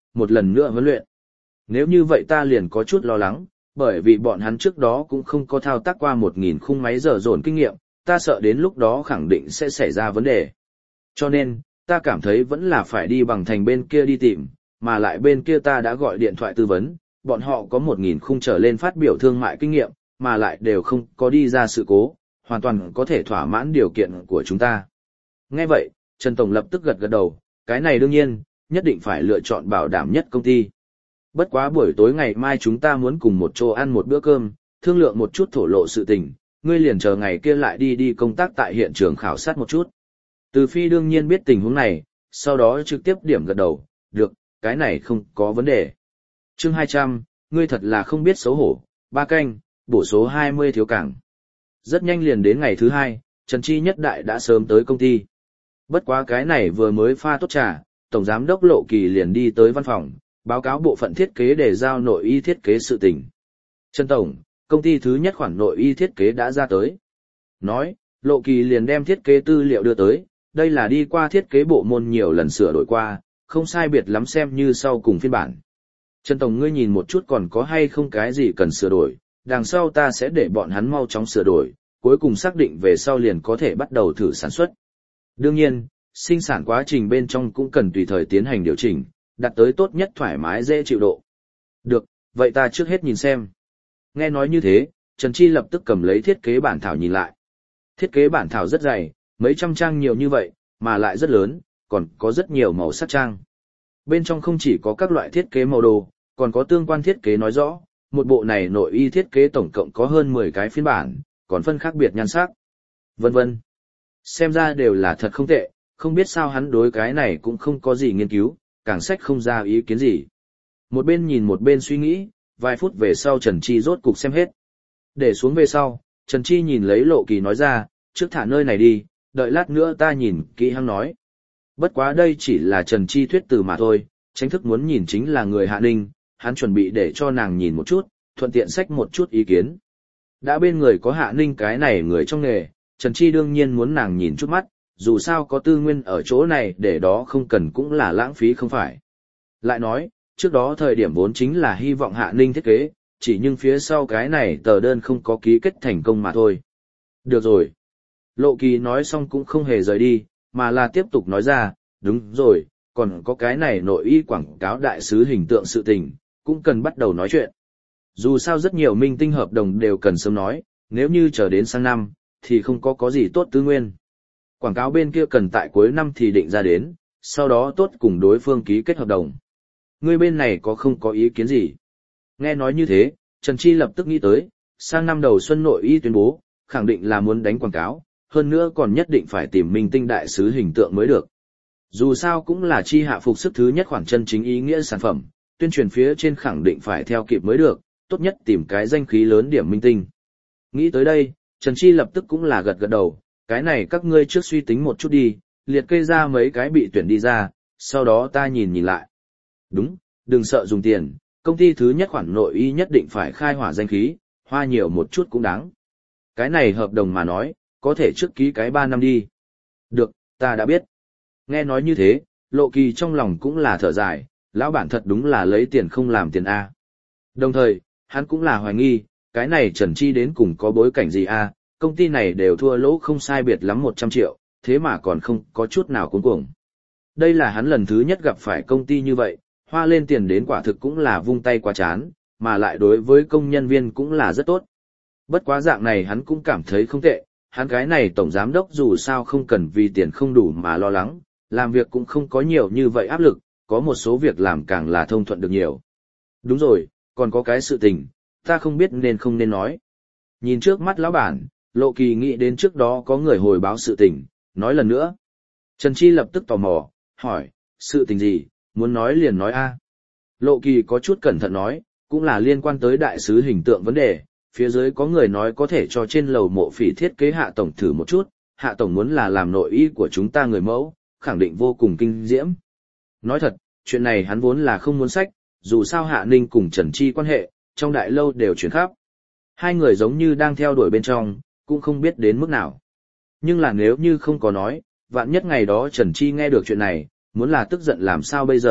một lần nữa huấn luyện. Nếu như vậy ta liền có chút lo lắng, bởi vì bọn hắn trước đó cũng không có thao tác qua một nghìn khung máy giờ dồn kinh nghiệm, ta sợ đến lúc đó khẳng định sẽ xảy ra vấn đề. Cho nên, ta cảm thấy vẫn là phải đi bằng thành bên kia đi tìm, mà lại bên kia ta đã gọi điện thoại tư vấn, bọn họ có một nghìn khung trở lên phát biểu thương mại kinh nghiệm, mà lại đều không có đi ra sự cố, hoàn toàn có thể thỏa mãn điều kiện của chúng ta. Nghe vậy, Trần Tổng lập tức gật gật đầu, cái này đương nhiên, nhất định phải lựa chọn bảo đảm nhất công ty. Bất quá buổi tối ngày mai chúng ta muốn cùng một chỗ ăn một bữa cơm, thương lượng một chút thổ lộ sự tình, ngươi liền chờ ngày kia lại đi đi công tác tại hiện trường khảo sát một chút. Từ Phi đương nhiên biết tình huống này, sau đó trực tiếp điểm gật đầu, được, cái này không có vấn đề. Chương hai trăm, ngươi thật là không biết xấu hổ, ba canh, bổ số hai mươi thiếu cảng. Rất nhanh liền đến ngày thứ hai, Trần Chi Nhất Đại đã sớm tới công ty. Bất quá cái này vừa mới pha tốt trà, Tổng Giám đốc Lộ Kỳ liền đi tới văn phòng, báo cáo bộ phận thiết kế để giao nội y thiết kế sự tình. Trần Tổng, công ty thứ nhất khoản nội y thiết kế đã ra tới. Nói, Lộ Kỳ liền đem thiết kế tư liệu đưa tới, đây là đi qua thiết kế bộ môn nhiều lần sửa đổi qua, không sai biệt lắm xem như sau cùng phiên bản. Trần Tổng ngươi nhìn một chút còn có hay không cái gì cần sửa đổi, đằng sau ta sẽ để bọn hắn mau chóng sửa đổi, cuối cùng xác định về sau liền có thể bắt đầu thử sản xuất. Đương nhiên, sinh sản quá trình bên trong cũng cần tùy thời tiến hành điều chỉnh, đạt tới tốt nhất thoải mái dễ chịu độ. Được, vậy ta trước hết nhìn xem. Nghe nói như thế, Trần Chi lập tức cầm lấy thiết kế bản thảo nhìn lại. Thiết kế bản thảo rất dày, mấy trăm trang nhiều như vậy, mà lại rất lớn, còn có rất nhiều màu sắc trang. Bên trong không chỉ có các loại thiết kế màu đồ, còn có tương quan thiết kế nói rõ, một bộ này nội y thiết kế tổng cộng có hơn mười cái phiên bản, còn phân khác biệt nhan sắc, vân vân. Xem ra đều là thật không tệ, không biết sao hắn đối cái này cũng không có gì nghiên cứu, càng sách không ra ý kiến gì. Một bên nhìn một bên suy nghĩ, vài phút về sau Trần Chi rốt cục xem hết. Để xuống về sau, Trần Chi nhìn lấy Lộ Kỳ nói ra, trước thả nơi này đi, đợi lát nữa ta nhìn kỹ hắn nói. Bất quá đây chỉ là Trần Chi thuyết từ mà thôi, chính thức muốn nhìn chính là người Hạ Ninh, hắn chuẩn bị để cho nàng nhìn một chút, thuận tiện sách một chút ý kiến. Đã bên người có Hạ Ninh cái này người trong nghề, Trần Chi đương nhiên muốn nàng nhìn chút mắt, dù sao có tư nguyên ở chỗ này để đó không cần cũng là lãng phí không phải. Lại nói, trước đó thời điểm vốn chính là hy vọng Hạ Ninh thiết kế, chỉ nhưng phía sau cái này tờ đơn không có ký kết thành công mà thôi. Được rồi. Lộ Kỳ nói xong cũng không hề rời đi, mà là tiếp tục nói ra, đúng rồi, còn có cái này nội y quảng cáo đại sứ hình tượng sự tình, cũng cần bắt đầu nói chuyện. Dù sao rất nhiều minh tinh hợp đồng đều cần sớm nói, nếu như chờ đến sang năm, thì không có có gì tốt tư nguyên. Quảng cáo bên kia cần tại cuối năm thì định ra đến, sau đó tốt cùng đối phương ký kết hợp đồng. Người bên này có không có ý kiến gì? Nghe nói như thế, Trần Chi lập tức nghĩ tới, sang năm đầu xuân nội y tuyên bố, khẳng định là muốn đánh quảng cáo, hơn nữa còn nhất định phải tìm minh tinh đại sứ hình tượng mới được. Dù sao cũng là chi hạ phục sức thứ nhất khoản chân chính ý nghĩa sản phẩm, tuyên truyền phía trên khẳng định phải theo kịp mới được, tốt nhất tìm cái danh khí lớn điểm minh tinh. Nghĩ tới đây, Trần Chi lập tức cũng là gật gật đầu, cái này các ngươi trước suy tính một chút đi, liệt kê ra mấy cái bị tuyển đi ra, sau đó ta nhìn nhìn lại. Đúng, đừng sợ dùng tiền, công ty thứ nhất khoản nội y nhất định phải khai hỏa danh khí, hoa nhiều một chút cũng đáng. Cái này hợp đồng mà nói, có thể trước ký cái ba năm đi. Được, ta đã biết. Nghe nói như thế, Lộ Kỳ trong lòng cũng là thở dài, lão bản thật đúng là lấy tiền không làm tiền A. Đồng thời, hắn cũng là hoài nghi, cái này Trần Chi đến cùng có bối cảnh gì A, công ty này đều thua lỗ không sai biệt lắm một trăm triệu, thế mà còn không có chút nào cuống cuồng. Đây là hắn lần thứ nhất gặp phải công ty như vậy, hoa lên tiền đến quả thực cũng là vung tay quá chán, mà lại đối với công nhân viên cũng là rất tốt. Bất quá dạng này hắn cũng cảm thấy không tệ, hắn cái này tổng giám đốc dù sao không cần vì tiền không đủ mà lo lắng, làm việc cũng không có nhiều như vậy áp lực, có một số việc làm càng là thông thuận được nhiều. Đúng rồi, còn có cái sự tình, ta không biết nên không nên nói. Nhìn trước mắt lão bản, Lộ Kỳ nghĩ đến trước đó có người hồi báo sự tình, nói lần nữa. Trần Chi lập tức tò mò, hỏi, sự tình gì, muốn nói liền nói a. Lộ Kỳ có chút cẩn thận nói, cũng là liên quan tới đại sứ hình tượng vấn đề, phía dưới có người nói có thể cho trên lầu Mộ Phỉ thiết kế Hạ tổng thử một chút, Hạ tổng muốn là làm nội y của chúng ta người mẫu, khẳng định vô cùng kinh diễm. Nói thật, chuyện này hắn vốn là không muốn sách, dù sao Hạ Ninh cùng Trần Chi quan hệ, trong đại lâu đều chuyển khắp. Hai người giống như đang theo đuổi bên trong, cũng không biết đến mức nào. Nhưng là nếu như không có nói, vạn nhất ngày đó Trần Chi nghe được chuyện này, muốn là tức giận làm sao bây giờ,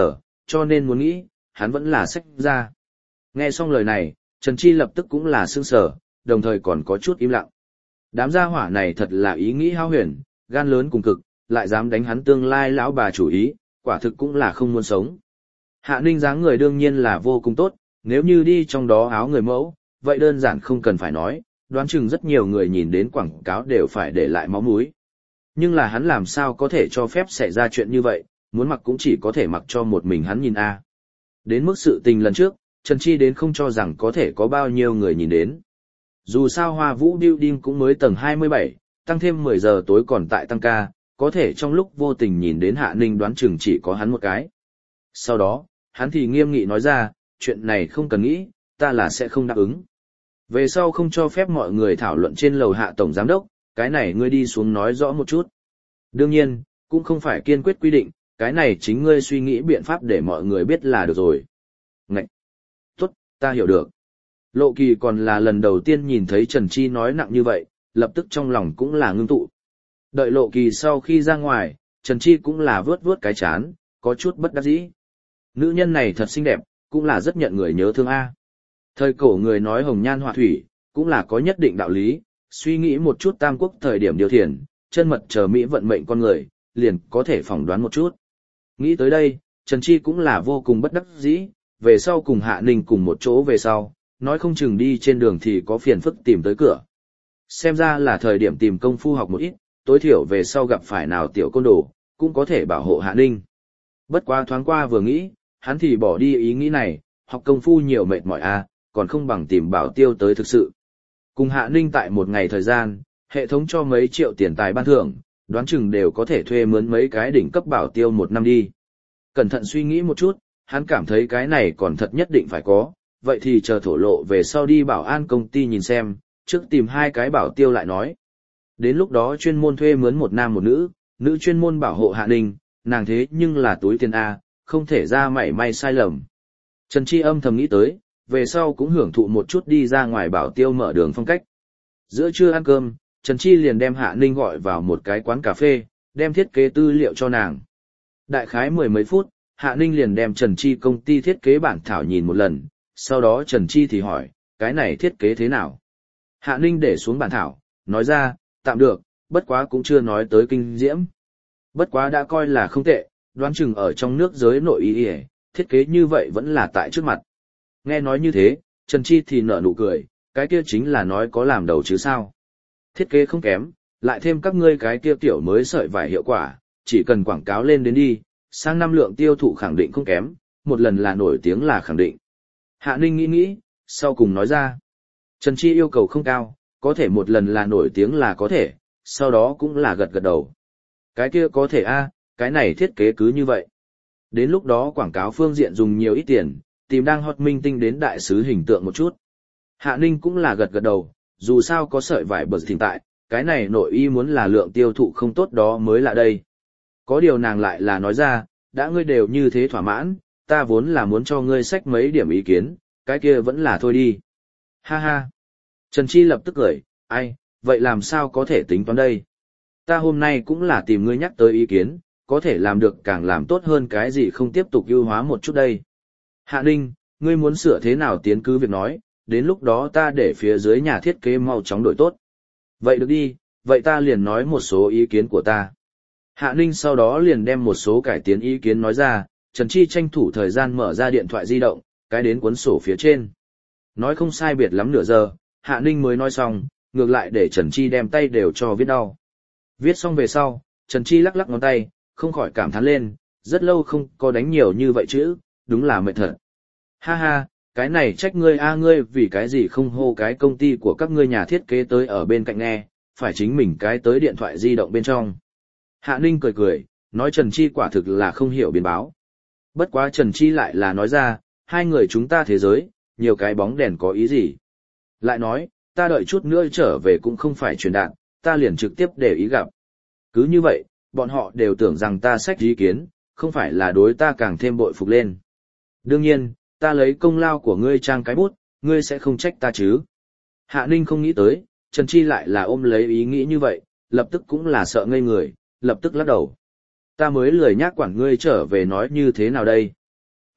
cho nên muốn nghĩ, hắn vẫn là sách ra. Nghe xong lời này, Trần Chi lập tức cũng là sững sờ, đồng thời còn có chút im lặng. Đám gia hỏa này thật là ý nghĩ hao huyền, gan lớn cùng cực, lại dám đánh hắn tương lai lão bà chủ ý, quả thực cũng là không muốn sống. Hạ Ninh dáng người đương nhiên là vô cùng tốt, nếu như đi trong đó áo người mẫu, vậy đơn giản không cần phải nói, đoán chừng rất nhiều người nhìn đến quảng cáo đều phải để lại máu mũi. Nhưng là hắn làm sao có thể cho phép xảy ra chuyện như vậy, muốn mặc cũng chỉ có thể mặc cho một mình hắn nhìn a. Đến mức sự tình lần trước, Trần Chi đến không cho rằng có thể có bao nhiêu người nhìn đến. Dù sao Hoa Vũ Building cũng mới tầng hai mươi bảy, tăng thêm mười giờ tối còn tại tăng ca, có thể trong lúc vô tình nhìn đến Hạ Ninh đoán chừng chỉ có hắn một cái. Sau đó, hắn thì nghiêm nghị nói ra, chuyện này không cần nghĩ, ta là sẽ không đáp ứng. Về sau không cho phép mọi người thảo luận trên lầu Hạ tổng giám đốc, cái này ngươi đi xuống nói rõ một chút. Đương nhiên, cũng không phải kiên quyết quy định, cái này chính ngươi suy nghĩ biện pháp để mọi người biết là được rồi. Ngậy! Tốt, ta hiểu được. Lộ Kỳ còn là lần đầu tiên nhìn thấy Trần Chi nói nặng như vậy, lập tức trong lòng cũng là ngưng tụ. Đợi Lộ Kỳ sau khi ra ngoài, Trần Chi cũng là vướt vướt cái chán, có chút bất đắc dĩ. Nữ nhân này thật xinh đẹp, cũng là rất nhận người nhớ thương a. Thời cổ người nói hồng nhan họa thủy, cũng là có nhất định đạo lý, suy nghĩ một chút Tam Quốc thời điểm điều thiền, chân mật chờ Mỹ vận mệnh con người, liền có thể phỏng đoán một chút. Nghĩ tới đây, Trần Chi cũng là vô cùng bất đắc dĩ, về sau cùng Hạ Ninh cùng một chỗ về sau, nói không chừng đi trên đường thì có phiền phức tìm tới cửa. Xem ra là thời điểm tìm công phu học một ít, tối thiểu về sau gặp phải nào tiểu côn đồ, cũng có thể bảo hộ Hạ Ninh. Bất quá thoáng qua vừa nghĩ, hắn thì bỏ đi ý nghĩ này, học công phu nhiều mệt mỏi a, còn không bằng tìm bảo tiêu tới thực sự. Cùng Hạ Ninh tại một ngày thời gian, hệ thống cho mấy triệu tiền tài ban thưởng, đoán chừng đều có thể thuê mướn mấy cái đỉnh cấp bảo tiêu một năm đi. Cẩn thận suy nghĩ một chút, hắn cảm thấy cái này còn thật nhất định phải có, vậy thì chờ thổ lộ về sau đi bảo an công ty nhìn xem, trước tìm hai cái bảo tiêu lại nói. Đến lúc đó chuyên môn thuê mướn một nam một nữ, nữ chuyên môn bảo hộ Hạ Ninh, nàng thế nhưng là túi tiền A, không thể ra mảy may sai lầm. Trần Chi âm thầm nghĩ tới, về sau cũng hưởng thụ một chút đi ra ngoài bảo tiêu mở đường phong cách. Giữa trưa ăn cơm, Trần Chi liền đem Hạ Ninh gọi vào một cái quán cà phê, đem thiết kế tư liệu cho nàng. Đại khái mười mấy phút, Hạ Ninh liền đem Trần Chi công ty thiết kế bản thảo nhìn một lần, sau đó Trần Chi thì hỏi, cái này thiết kế thế nào? Hạ Ninh để xuống bản thảo, nói ra, tạm được, bất quá cũng chưa nói tới kinh diễm. Bất quá đã coi là không tệ, đoán chừng ở trong nước giới nội ý ỉa, thiết kế như vậy vẫn là tại trước mặt. Nghe nói như thế, Trần Chi thì nở nụ cười, cái kia chính là nói có làm đầu chứ sao. Thiết kế không kém, lại thêm các ngươi cái kia tiểu mới sợi vải hiệu quả, chỉ cần quảng cáo lên đến đi, sang năm lượng tiêu thụ khẳng định không kém, một lần là nổi tiếng là khẳng định. Hạ Ninh nghĩ nghĩ, sau cùng nói ra. Trần Chi yêu cầu không cao, có thể một lần là nổi tiếng là có thể, sau đó cũng là gật gật đầu. Cái kia có thể a, cái này thiết kế cứ như vậy. Đến lúc đó quảng cáo phương diện dùng nhiều ít tiền, tìm đang hot minh tinh đến đại sứ hình tượng một chút. Hạ Ninh cũng là gật gật đầu, dù sao có sợi vải bật thình tại, cái này nội y muốn là lượng tiêu thụ không tốt đó mới là đây. Có điều nàng lại là nói ra, đã ngươi đều như thế thỏa mãn, ta vốn là muốn cho ngươi xách mấy điểm ý kiến, cái kia vẫn là thôi đi. Ha ha. Trần Chi lập tức cười, ai, vậy làm sao có thể tính toán đây? Ta hôm nay cũng là tìm ngươi nhắc tới ý kiến, có thể làm được càng làm tốt hơn cái gì không tiếp tục ưu hóa một chút đây. Hạ Ninh, ngươi muốn sửa thế nào tiến cứ việc nói, đến lúc đó ta để phía dưới nhà thiết kế mau chóng đổi tốt. Vậy được đi, vậy ta liền nói một số ý kiến của ta. Hạ Ninh sau đó liền đem một số cải tiến ý kiến nói ra, Trần Chi tranh thủ thời gian mở ra điện thoại di động, cái đến cuốn sổ phía trên. Nói không sai biệt lắm nửa giờ, Hạ Ninh mới nói xong, ngược lại để Trần Chi đem tay đều cho viết đau. Viết xong về sau, Trần Chi lắc lắc ngón tay, không khỏi cảm thán lên, rất lâu không có đánh nhiều như vậy chứ, đúng là mệt thật. Ha ha, cái này trách ngươi a ngươi vì cái gì không hô cái công ty của các ngươi nhà thiết kế tới ở bên cạnh nghe, phải chính mình cái tới điện thoại di động bên trong. Hạ Ninh cười cười, nói Trần Chi quả thực là không hiểu biến báo. Bất quá Trần Chi lại là nói ra, hai người chúng ta thế giới, nhiều cái bóng đèn có ý gì. Lại nói, ta đợi chút nữa trở về cũng không phải truyền đạt, ta liền trực tiếp để ý gặp. Cứ như vậy, bọn họ đều tưởng rằng ta sách ý kiến, không phải là đối ta càng thêm bội phục lên. Đương nhiên, ta lấy công lao của ngươi trang cái bút, ngươi sẽ không trách ta chứ. Hạ Ninh không nghĩ tới, Trần Chi lại là ôm lấy ý nghĩ như vậy, lập tức cũng là sợ ngây người, lập tức lắc đầu. Ta mới lười nhác quản ngươi trở về nói như thế nào đây.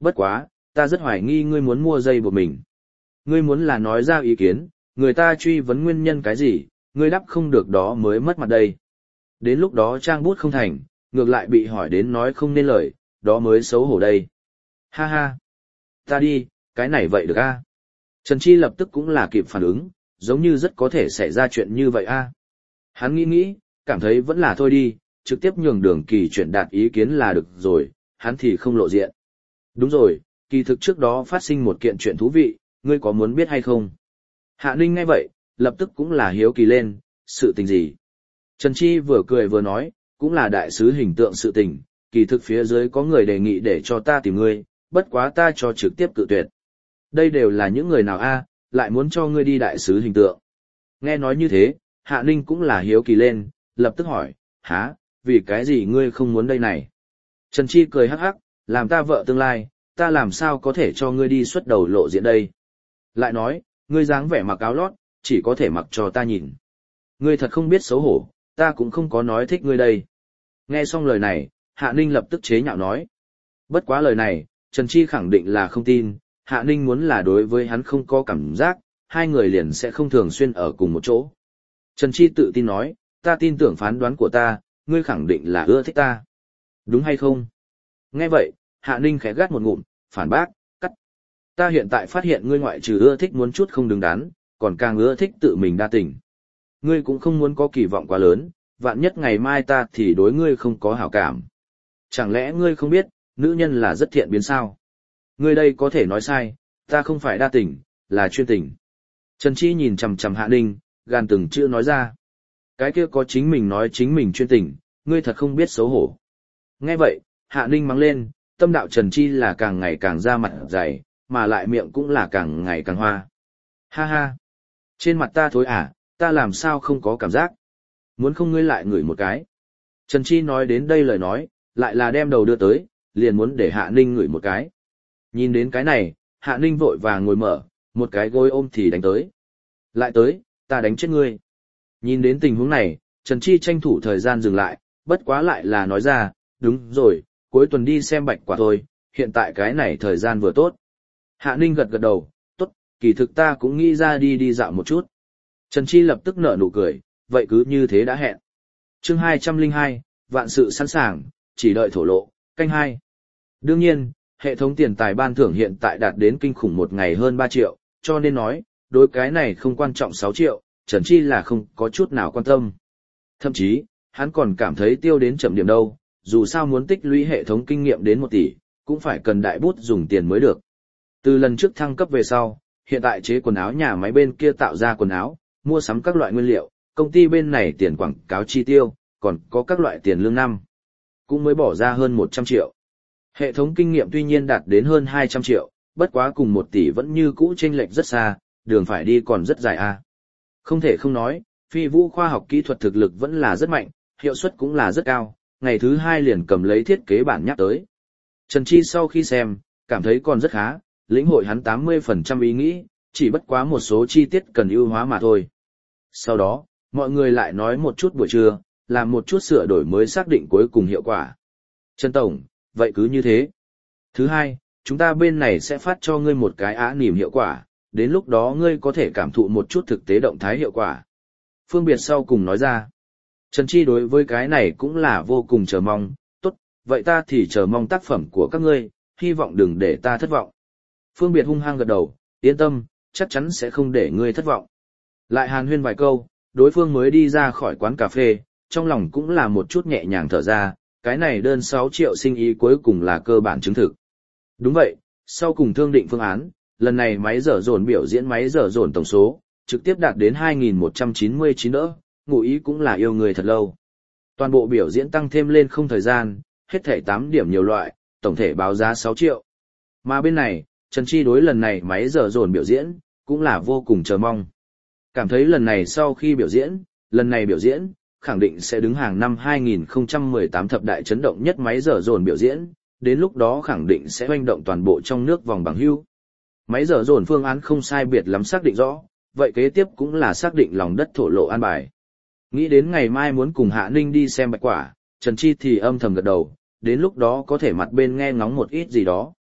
Bất quá, ta rất hoài nghi ngươi muốn mua dây buộc mình. Ngươi muốn là nói ra ý kiến, người ta truy vấn nguyên nhân cái gì, ngươi đáp không được đó mới mất mặt đây. Đến lúc đó trang bút không thành, ngược lại bị hỏi đến nói không nên lời, đó mới xấu hổ đây. Ha ha. Ta đi, cái này vậy được a? Trần Chi lập tức cũng là kịp phản ứng, giống như rất có thể xảy ra chuyện như vậy a. Hắn nghĩ nghĩ, cảm thấy vẫn là thôi đi, trực tiếp nhường Đường Kỳ chuyển đạt ý kiến là được rồi, hắn thì không lộ diện. Đúng rồi, kỳ thực trước đó phát sinh một kiện chuyện thú vị, ngươi có muốn biết hay không? Hạ Ninh nghe vậy, lập tức cũng là hiếu kỳ lên, sự tình gì? Trần Chi vừa cười vừa nói, cũng là đại sứ hình tượng sự tình, kỳ thực phía dưới có người đề nghị để cho ta tìm ngươi, bất quá ta cho trực tiếp cự tuyệt. Đây đều là những người nào a, lại muốn cho ngươi đi đại sứ hình tượng. Nghe nói như thế, Hạ Ninh cũng là hiếu kỳ lên, lập tức hỏi, hả, vì cái gì ngươi không muốn đây này? Trần Chi cười hắc hắc, làm ta vợ tương lai, ta làm sao có thể cho ngươi đi xuất đầu lộ diện đây? Lại nói, ngươi dáng vẻ mặc áo lót, chỉ có thể mặc cho ta nhìn. Ngươi thật không biết xấu hổ, ta cũng không có nói thích ngươi đây. Nghe xong lời này, Hạ Ninh lập tức chế nhạo nói. Bất quá lời này, Trần Chi khẳng định là không tin, Hạ Ninh muốn là đối với hắn không có cảm giác, hai người liền sẽ không thường xuyên ở cùng một chỗ. Trần Chi tự tin nói, ta tin tưởng phán đoán của ta, ngươi khẳng định là ưa thích ta. Đúng hay không? Nghe vậy, Hạ Ninh khẽ gắt một ngụm, phản bác, cắt. Ta hiện tại phát hiện ngươi ngoại trừ ưa thích muốn chút không đứng đắn, còn càng ưa thích tự mình đa tình. Ngươi cũng không muốn có kỳ vọng quá lớn, vạn nhất ngày mai ta thì đối ngươi không có hảo cảm. Chẳng lẽ ngươi không biết, nữ nhân là rất thiện biến sao? Ngươi đây có thể nói sai, ta không phải đa tình, là chuyên tình. Trần Chi nhìn chằm chằm Hạ Ninh, gan từng chữ nói ra. Cái kia có chính mình nói chính mình chuyên tình, ngươi thật không biết xấu hổ. Nghe vậy, Hạ Ninh mắng lên, tâm đạo Trần Chi là càng ngày càng ra mặt dày, mà lại miệng cũng là càng ngày càng hoa. Ha ha! Trên mặt ta thối à, ta làm sao không có cảm giác? Muốn không ngươi lại ngửi một cái. Trần Chi nói đến đây lời nói, lại là đem đầu đưa tới, liền muốn để Hạ Ninh ngửi một cái. Nhìn đến cái này, Hạ Ninh vội vàng ngồi mở, một cái gối ôm thì đánh tới. Lại tới, ta đánh chết ngươi. Nhìn đến tình huống này, Trần Chi tranh thủ thời gian dừng lại, bất quá lại là nói ra, đúng rồi, cuối tuần đi xem bạch quả thôi, hiện tại cái này thời gian vừa tốt. Hạ Ninh gật gật đầu, tốt, kỳ thực ta cũng nghĩ ra đi đi dạo một chút. Trần Chi lập tức nở nụ cười, vậy cứ như thế đã hẹn. Chương hai trăm lẻ hai, vạn sự sẵn sàng, chỉ đợi thổ lộ, canh hai. Đương nhiên, hệ thống tiền tài ban thưởng hiện tại đạt đến kinh khủng một ngày hơn ba triệu, cho nên nói, đối cái này không quan trọng sáu triệu, Trần Chi là không có chút nào quan tâm. Thậm chí, hắn còn cảm thấy tiêu đến chậm điểm đâu, dù sao muốn tích lũy hệ thống kinh nghiệm đến một tỷ, cũng phải cần đại bút dùng tiền mới được. Từ lần trước thăng cấp về sau, hiện tại chế quần áo nhà máy bên kia tạo ra quần áo, mua sắm các loại nguyên liệu, công ty bên này tiền quảng cáo chi tiêu, còn có các loại tiền lương năm, cũng mới bỏ ra hơn một trăm triệu. Hệ thống kinh nghiệm tuy nhiên đạt đến hơn hai trăm triệu, bất quá cùng một tỷ vẫn như cũ chênh lệch rất xa, đường phải đi còn rất dài a. Không thể không nói, Phi Vũ khoa học kỹ thuật thực lực vẫn là rất mạnh, hiệu suất cũng là rất cao, ngày thứ hai liền cầm lấy thiết kế bản nhắc tới. Trần Chi sau khi xem, cảm thấy còn rất khá, lĩnh hội hắn tám mươi phần trăm ý nghĩ, chỉ bất quá một số chi tiết cần ưu hóa mà thôi. Sau đó, mọi người lại nói một chút buổi trưa, làm một chút sửa đổi mới xác định cuối cùng hiệu quả. Trần Tổng, vậy cứ như thế. Thứ hai, chúng ta bên này sẽ phát cho ngươi một cái á nỉm hiệu quả, đến lúc đó ngươi có thể cảm thụ một chút thực tế động thái hiệu quả. Phương Biệt sau cùng nói ra. Trần Chi đối với cái này cũng là vô cùng chờ mong, tốt, vậy ta thì chờ mong tác phẩm của các ngươi, hy vọng đừng để ta thất vọng. Phương Biệt hung hăng gật đầu, yên tâm, chắc chắn sẽ không để ngươi thất vọng. Lại hàn huyên vài câu, đối phương mới đi ra khỏi quán cà phê, trong lòng cũng là một chút nhẹ nhàng thở ra, cái này đơn sáu triệu sinh ý cuối cùng là cơ bản chứng thực. Đúng vậy, sau cùng thương định phương án, lần này máy dở dồn biểu diễn máy dở dồn tổng số, trực tiếp đạt đến hai nghìn một trăm chín mươi chín đỡ, ngụ ý cũng là yêu người thật lâu. Toàn bộ biểu diễn tăng thêm lên không thời gian, hết thảy tám điểm nhiều loại, tổng thể báo giá sáu triệu. Mà bên này, Trần Chi đối lần này máy dở dồn biểu diễn, cũng là vô cùng chờ mong. Cảm thấy lần này sau khi biểu diễn, lần này biểu diễn, khẳng định sẽ đứng hàng năm hai nghìn không trăm mười tám thập đại chấn động nhất máy dở dồn biểu diễn, đến lúc đó khẳng định sẽ hoành động toàn bộ trong nước vòng bằng hưu. Máy dở dồn phương án không sai biệt lắm xác định rõ, vậy kế tiếp cũng là xác định lòng đất thổ lộ an bài. Nghĩ đến ngày mai muốn cùng Hạ Ninh đi xem bạch quả, Trần Chi thì âm thầm gật đầu, đến lúc đó có thể mặt bên nghe ngóng một ít gì đó.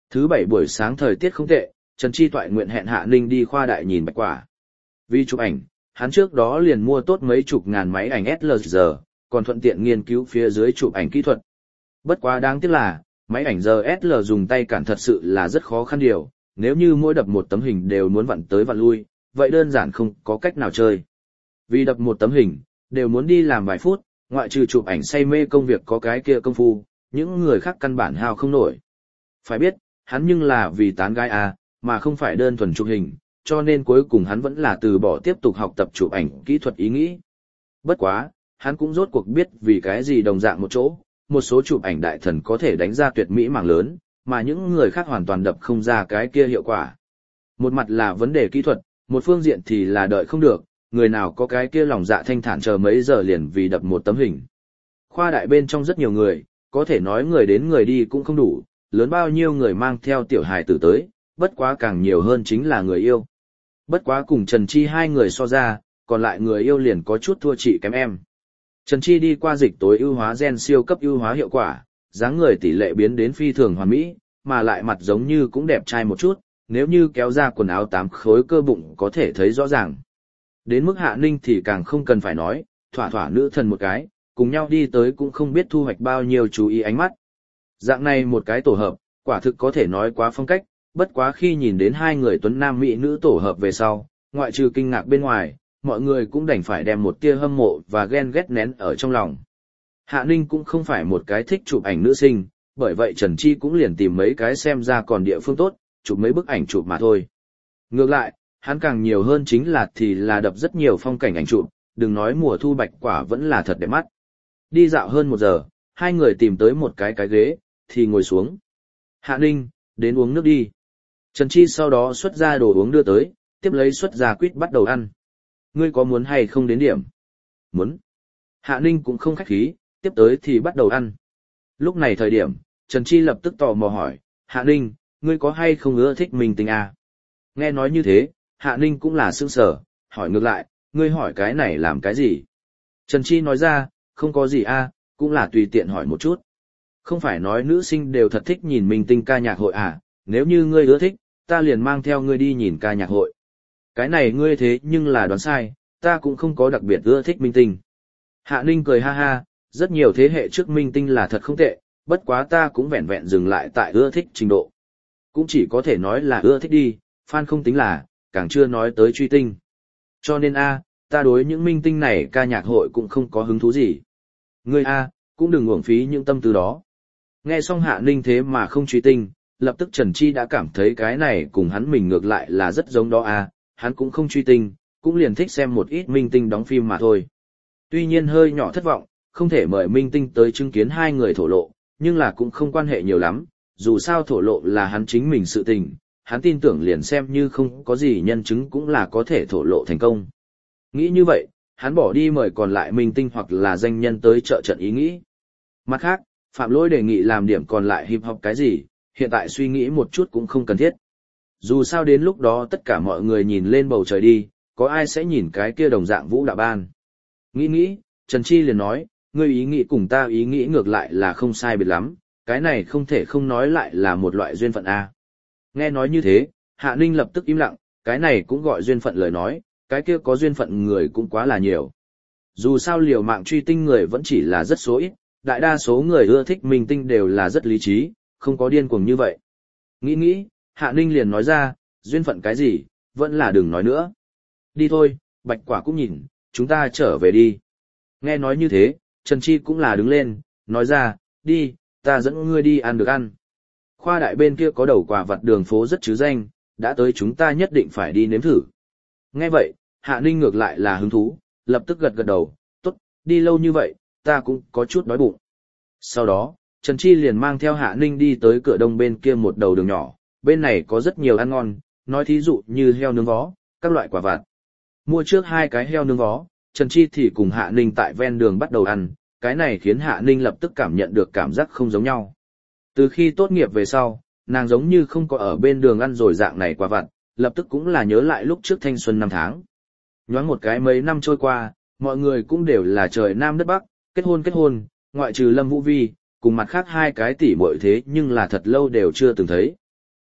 Thứ bảy buổi sáng thời tiết không tệ, Trần Chi toại nguyện hẹn Hạ Ninh đi khoa đại nhìn bạch quả. Vì chụp ảnh, hắn trước đó liền mua tốt mấy chục ngàn máy ảnh ét lờ rờ, còn thuận tiện nghiên cứu phía dưới chụp ảnh kỹ thuật. Bất quá đáng tiếc là, máy ảnh rờ ét lờ dùng tay cản thật sự là rất khó khăn điều, nếu như mỗi đập một tấm hình đều muốn vặn tới vặn lui, vậy đơn giản không có cách nào chơi. Vì đập một tấm hình, đều muốn đi làm vài phút, ngoại trừ chụp ảnh say mê công việc có cái kia công phu, những người khác căn bản hao không nổi. Phải biết, hắn nhưng là vì tán gái à, mà không phải đơn thuần chụp hình, cho nên cuối cùng hắn vẫn là từ bỏ tiếp tục học tập chụp ảnh kỹ thuật ý nghĩ. Bất quá, hắn cũng rốt cuộc biết vì cái gì đồng dạng một chỗ, một số chụp ảnh đại thần có thể đánh ra tuyệt mỹ mảng lớn, mà những người khác hoàn toàn đập không ra cái kia hiệu quả. Một mặt là vấn đề kỹ thuật, một phương diện thì là đợi không được, người nào có cái kia lòng dạ thanh thản chờ mấy giờ liền vì đập một tấm hình. Khoa đại bên trong rất nhiều người, có thể nói người đến người đi cũng không đủ, lớn bao nhiêu người mang theo tiểu hài tử tới, bất quá càng nhiều hơn chính là người yêu. Bất quá cùng Trần Chi hai người so ra, còn lại người yêu liền có chút thua chị kém em. Trần Chi đi qua dịch tối ưu hóa gen siêu cấp ưu hóa hiệu quả, dáng người tỷ lệ biến đến phi thường hoàn mỹ, mà lại mặt giống như cũng đẹp trai một chút, nếu như kéo ra quần áo tám khối cơ bụng có thể thấy rõ ràng. Đến mức Hạ Ninh thì càng không cần phải nói, thỏa thỏa nữ thần một cái, cùng nhau đi tới cũng không biết thu hoạch bao nhiêu chú ý ánh mắt. Dạng này một cái tổ hợp, quả thực có thể nói quá phong cách, bất quá khi nhìn đến hai người tuấn nam mỹ nữ tổ hợp về sau, ngoại trừ kinh ngạc bên ngoài, mọi người cũng đành phải đem một tia hâm mộ và ghen ghét nén ở trong lòng. Hạ Ninh cũng không phải một cái thích chụp ảnh nữ sinh, bởi vậy Trần Chi cũng liền tìm mấy cái xem ra còn địa phương tốt, chụp mấy bức ảnh chụp mà thôi. Ngược lại, hắn càng nhiều hơn chính là thì là đập rất nhiều phong cảnh ảnh chụp, đừng nói mùa thu bạch quả vẫn là thật đẹp mắt. Đi dạo hơn một giờ, hai người tìm tới một cái cái ghế, thì ngồi xuống. Hạ Ninh, đến uống nước đi. Trần Chi sau đó xuất ra đồ uống đưa tới, tiếp lấy xuất ra quýt bắt đầu ăn. Ngươi có muốn hay không đến điểm? Muốn. Hạ Ninh cũng không khách khí, tiếp tới thì bắt đầu ăn. Lúc này thời điểm, Trần Chi lập tức tò mò hỏi, Hạ Ninh, ngươi có hay không ưa thích mình tình à? Nghe nói như thế, Hạ Ninh cũng là sững sờ, hỏi ngược lại, ngươi hỏi cái này làm cái gì? Trần Chi nói ra, không có gì a, cũng là tùy tiện hỏi một chút. Không phải nói nữ sinh đều thật thích nhìn minh tinh ca nhạc hội à, nếu như ngươi ưa thích, ta liền mang theo ngươi đi nhìn ca nhạc hội. Cái này ngươi thế nhưng là đoán sai, ta cũng không có đặc biệt ưa thích minh tinh. Hạ Ninh cười ha ha, rất nhiều thế hệ trước minh tinh là thật không tệ, bất quá ta cũng vẹn vẹn dừng lại tại ưa thích trình độ. Cũng chỉ có thể nói là ưa thích đi, fan không tính là, càng chưa nói tới truy tinh. Cho nên a, ta đối những minh tinh này ca nhạc hội cũng không có hứng thú gì. Ngươi a, cũng đừng uổng phí những tâm tư đó. Nghe xong Hạ Ninh thế mà không truy tinh, lập tức Trần Chi đã cảm thấy cái này cùng hắn mình ngược lại là rất giống đó a, hắn cũng không truy tinh, cũng liền thích xem một ít minh tinh đóng phim mà thôi. Tuy nhiên hơi nhỏ thất vọng, không thể mời minh tinh tới chứng kiến hai người thổ lộ, nhưng là cũng không quan hệ nhiều lắm, dù sao thổ lộ là hắn chính mình sự tình, hắn tin tưởng liền xem như không có gì nhân chứng cũng là có thể thổ lộ thành công. Nghĩ như vậy, hắn bỏ đi mời còn lại minh tinh hoặc là danh nhân tới trợ trận ý nghĩ. Mặt khác, Phạm Lỗi đề nghị làm điểm còn lại hip hop cái gì, hiện tại suy nghĩ một chút cũng không cần thiết. Dù sao đến lúc đó tất cả mọi người nhìn lên bầu trời đi, có ai sẽ nhìn cái kia đồng dạng vũ đạo ban. Nghĩ nghĩ, Trần Chi liền nói, ngươi ý nghĩ cùng ta ý nghĩ ngược lại là không sai biệt lắm, cái này không thể không nói lại là một loại duyên phận A. Nghe nói như thế, Hạ Ninh lập tức im lặng, cái này cũng gọi duyên phận lời nói, cái kia có duyên phận người cũng quá là nhiều. Dù sao liều mạng truy tinh người vẫn chỉ là rất số ít, đại đa số người ưa thích minh tinh đều là rất lý trí, không có điên cuồng như vậy. Nghĩ nghĩ, Hạ Ninh liền nói ra, duyên phận cái gì, vẫn là đừng nói nữa. Đi thôi, bạch quả cũng nhìn, chúng ta trở về đi. Nghe nói như thế, Trần Chi cũng là đứng lên, nói ra, đi, ta dẫn ngươi đi ăn được ăn. Khoa đại bên kia có đầu quả vặt đường phố rất chứ danh, đã tới chúng ta nhất định phải đi nếm thử. Nghe vậy, Hạ Ninh ngược lại là hứng thú, lập tức gật gật đầu, tốt, đi lâu như vậy, ta cũng có chút đói bụng. Sau đó, Trần Chi liền mang theo Hạ Ninh đi tới cửa đông bên kia một đầu đường nhỏ, bên này có rất nhiều ăn ngon, nói thí dụ như heo nướng vó, các loại quả vặt. Mua trước hai cái heo nướng vó, Trần Chi thì cùng Hạ Ninh tại ven đường bắt đầu ăn, cái này khiến Hạ Ninh lập tức cảm nhận được cảm giác không giống nhau. Từ khi tốt nghiệp về sau, nàng giống như không có ở bên đường ăn rồi dạng này quả vặt, lập tức cũng là nhớ lại lúc trước thanh xuân năm tháng. Nhoáng một cái mấy năm trôi qua, mọi người cũng đều là trời nam đất bắc, kết hôn kết hôn, ngoại trừ Lâm Vũ Vi, cùng mặt khác hai cái tỷ muội thế nhưng là thật lâu đều chưa từng thấy.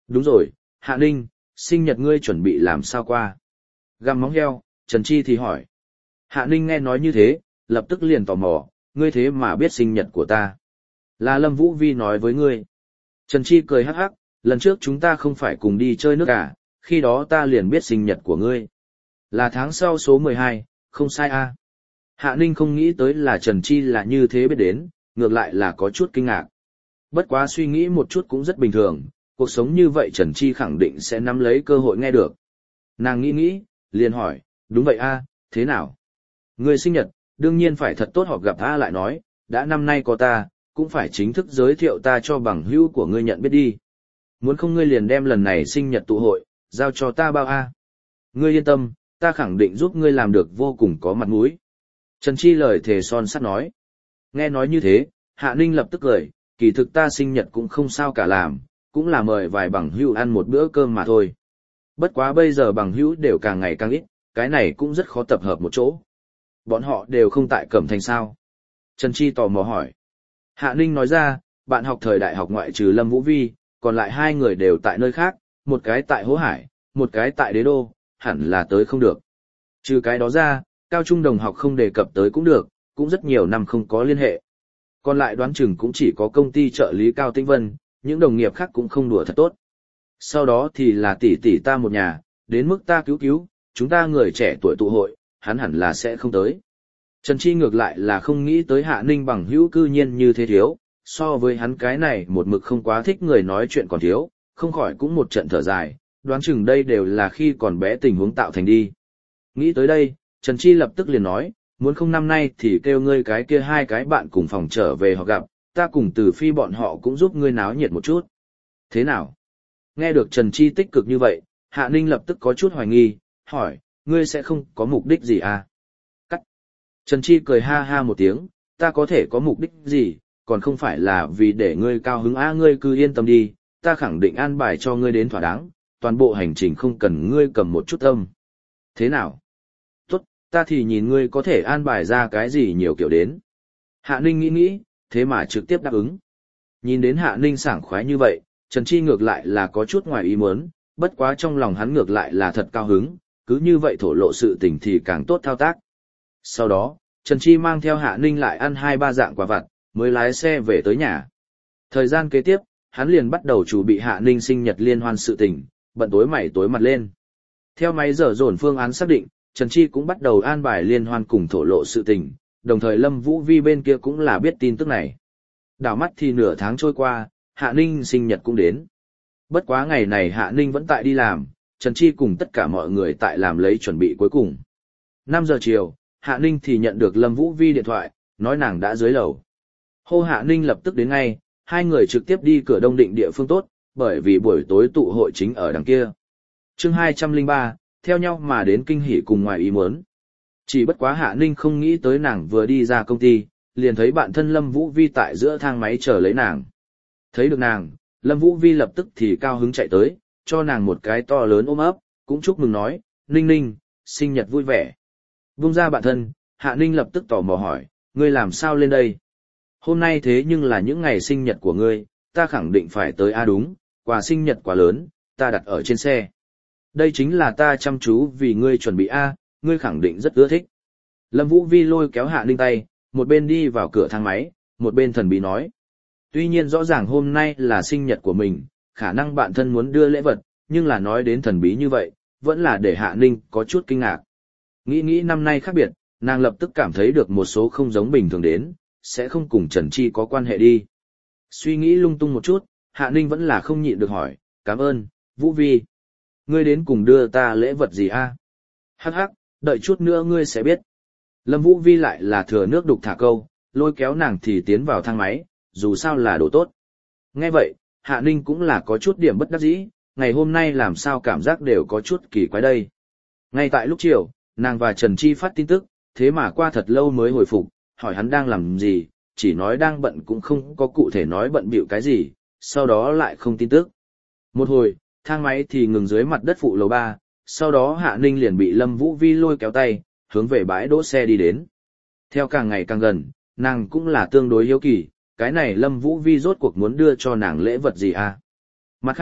Đúng rồi, Hạ Ninh, sinh nhật ngươi chuẩn bị làm sao qua? Găm móng heo, Trần Chi thì hỏi. Hạ Ninh nghe nói như thế, lập tức liền tò mò, ngươi thế mà biết sinh nhật của ta. Là Lâm Vũ Vi nói với ngươi. Trần Chi cười hắc hắc, lần trước chúng ta không phải cùng đi chơi nước à, khi đó ta liền biết sinh nhật của ngươi. Là tháng sau số mười hai, không sai a. À. Hạ Ninh không nghĩ tới là Trần Chi là như thế biết đến, ngược lại là có chút kinh ngạc. Bất quá suy nghĩ một chút cũng rất bình thường, cuộc sống như vậy Trần Chi khẳng định sẽ nắm lấy cơ hội nghe được. Nàng nghĩ nghĩ, liền hỏi, đúng vậy a, thế nào? Ngươi sinh nhật, đương nhiên phải thật tốt họp gặp a lại nói, đã năm nay có ta, cũng phải chính thức giới thiệu ta cho bằng hữu của ngươi nhận biết đi. Muốn không ngươi liền đem lần này sinh nhật tụ hội, giao cho ta bao a. Ngươi yên tâm, ta khẳng định giúp ngươi làm được vô cùng có mặt mũi. Trần Chi lời thề son sắt nói. Nghe nói như thế, Hạ Ninh lập tức cười, kỳ thực ta sinh nhật cũng không sao cả làm, cũng là mời vài bằng hữu ăn một bữa cơm mà thôi. Bất quá bây giờ bằng hữu đều càng ngày càng ít, cái này cũng rất khó tập hợp một chỗ. Bọn họ đều không tại Cẩm Thành sao? Trần Chi tò mò hỏi. Hạ Ninh nói ra, bạn học thời đại học ngoại trừ Lâm Vũ Vi, còn lại hai người đều tại nơi khác, một cái tại Hố Hải, một cái tại Đế Đô, hẳn là tới không được. Trừ cái đó ra, cao trung đồng học không đề cập tới cũng được, cũng rất nhiều năm không có liên hệ. Còn lại đoán chừng cũng chỉ có công ty trợ lý Cao Tĩnh Vân, những đồng nghiệp khác cũng không đùa thật tốt. Sau đó thì là tỷ tỷ ta một nhà, đến mức ta cứu cứu, chúng ta người trẻ tuổi tụ hội, hắn hẳn là sẽ không tới. Trần Chi ngược lại là không nghĩ tới Hạ Ninh bằng hữu cư nhiên như thế thiếu, so với hắn cái này một mực không quá thích người nói chuyện còn thiếu, không khỏi cũng một trận thở dài, đoán chừng đây đều là khi còn bé tình huống tạo thành đi. Nghĩ tới đây, Trần Chi lập tức liền nói, muốn không năm nay thì kêu ngươi cái kia hai cái bạn cùng phòng trở về họ gặp, ta cùng Từ Phi bọn họ cũng giúp ngươi náo nhiệt một chút. Thế nào? Nghe được Trần Chi tích cực như vậy, Hạ Ninh lập tức có chút hoài nghi, hỏi, ngươi sẽ không có mục đích gì à? Cắt. Trần Chi cười ha ha một tiếng, ta có thể có mục đích gì, còn không phải là vì để ngươi cao hứng á, ngươi cứ yên tâm đi, ta khẳng định an bài cho ngươi đến thỏa đáng, toàn bộ hành trình không cần ngươi cầm một chút tâm. Thế nào? Tốt, ta thì nhìn ngươi có thể an bài ra cái gì nhiều kiểu đến. Hạ Ninh nghĩ nghĩ, thế mà trực tiếp đáp ứng. Nhìn đến Hạ Ninh sảng khoái như vậy, Trần Chi ngược lại là có chút ngoài ý muốn, bất quá trong lòng hắn ngược lại là thật cao hứng, cứ như vậy thổ lộ sự tình thì càng tốt thao tác. Sau đó, Trần Chi mang theo Hạ Ninh lại ăn hai ba dạng quả vặt, mới lái xe về tới nhà. Thời gian kế tiếp, hắn liền bắt đầu chuẩn bị Hạ Ninh sinh nhật liên hoan sự tình, bận tối mày tối mặt lên. Theo máy giờ dồn phương án xác định, Trần Chi cũng bắt đầu an bài liên hoan cùng thổ lộ sự tình, đồng thời Lâm Vũ Vi bên kia cũng là biết tin tức này. Đảo mắt thì nửa tháng trôi qua, Hạ Ninh sinh nhật cũng đến. Bất quá ngày này Hạ Ninh vẫn tại đi làm, Trần Chi cùng tất cả mọi người tại làm lấy chuẩn bị cuối cùng. năm giờ chiều, Hạ Ninh thì nhận được Lâm Vũ Vi điện thoại, nói nàng đã dưới lầu. Hô Hạ Ninh lập tức đến ngay, hai người trực tiếp đi cửa Đông Định địa phương tốt, bởi vì buổi tối tụ hội chính ở đằng kia. Chương hai trăm lẻ ba, theo nhau mà đến kinh hỉ cùng ngoài ý muốn. Chỉ bất quá Hạ Ninh không nghĩ tới nàng vừa đi ra công ty, liền thấy bạn thân Lâm Vũ Vi tại giữa thang máy chờ lấy nàng. Thấy được nàng, Lâm Vũ Vi lập tức thì cao hứng chạy tới, cho nàng một cái to lớn ôm ấp, cũng chúc mừng nói, Ninh Ninh, sinh nhật vui vẻ. Vung ra bạn thân, Hạ Ninh lập tức tò mò hỏi, ngươi làm sao lên đây? Hôm nay thế nhưng là những ngày sinh nhật của ngươi, ta khẳng định phải tới a đúng, quà sinh nhật quá lớn, ta đặt ở trên xe. Đây chính là ta chăm chú vì ngươi chuẩn bị a, ngươi khẳng định rất ưa thích. Lâm Vũ Vi lôi kéo Hạ Ninh tay, một bên đi vào cửa thang máy, một bên thần bí nói. Tuy nhiên rõ ràng hôm nay là sinh nhật của mình, khả năng bạn thân muốn đưa lễ vật, nhưng là nói đến thần bí như vậy, vẫn là để Hạ Ninh có chút kinh ngạc. Nghĩ nghĩ năm nay khác biệt, nàng lập tức cảm thấy được một số không giống bình thường đến, sẽ không cùng Trần Chi có quan hệ đi. Suy nghĩ lung tung một chút, Hạ Ninh vẫn là không nhịn được hỏi, cảm ơn, Vũ Vi. Ngươi đến cùng đưa ta lễ vật gì a? Hắc hắc, đợi chút nữa ngươi sẽ biết. Lâm Vũ Vi lại là thừa nước đục thả câu, lôi kéo nàng thì tiến vào thang máy, dù sao là đồ tốt. Nghe vậy, Hạ Ninh cũng là có chút điểm bất đắc dĩ, ngày hôm nay làm sao cảm giác đều có chút kỳ quái đây. Ngay tại lúc chiều, nàng và Trần Chi phát tin tức, thế mà qua thật lâu mới hồi phục, hỏi hắn đang làm gì, chỉ nói đang bận cũng không có cụ thể nói bận bịu cái gì, sau đó lại không tin tức. Một hồi, thang máy thì ngừng dưới mặt đất phụ lầu ba, sau đó Hạ Ninh liền bị Lâm Vũ Vi lôi kéo tay, hướng về bãi đỗ xe đi đến. Theo càng ngày càng gần, nàng cũng là tương đối hiếu kỳ, cái này Lâm Vũ Vi rốt cuộc muốn đưa cho nàng lễ vật gì à? Mặt khác,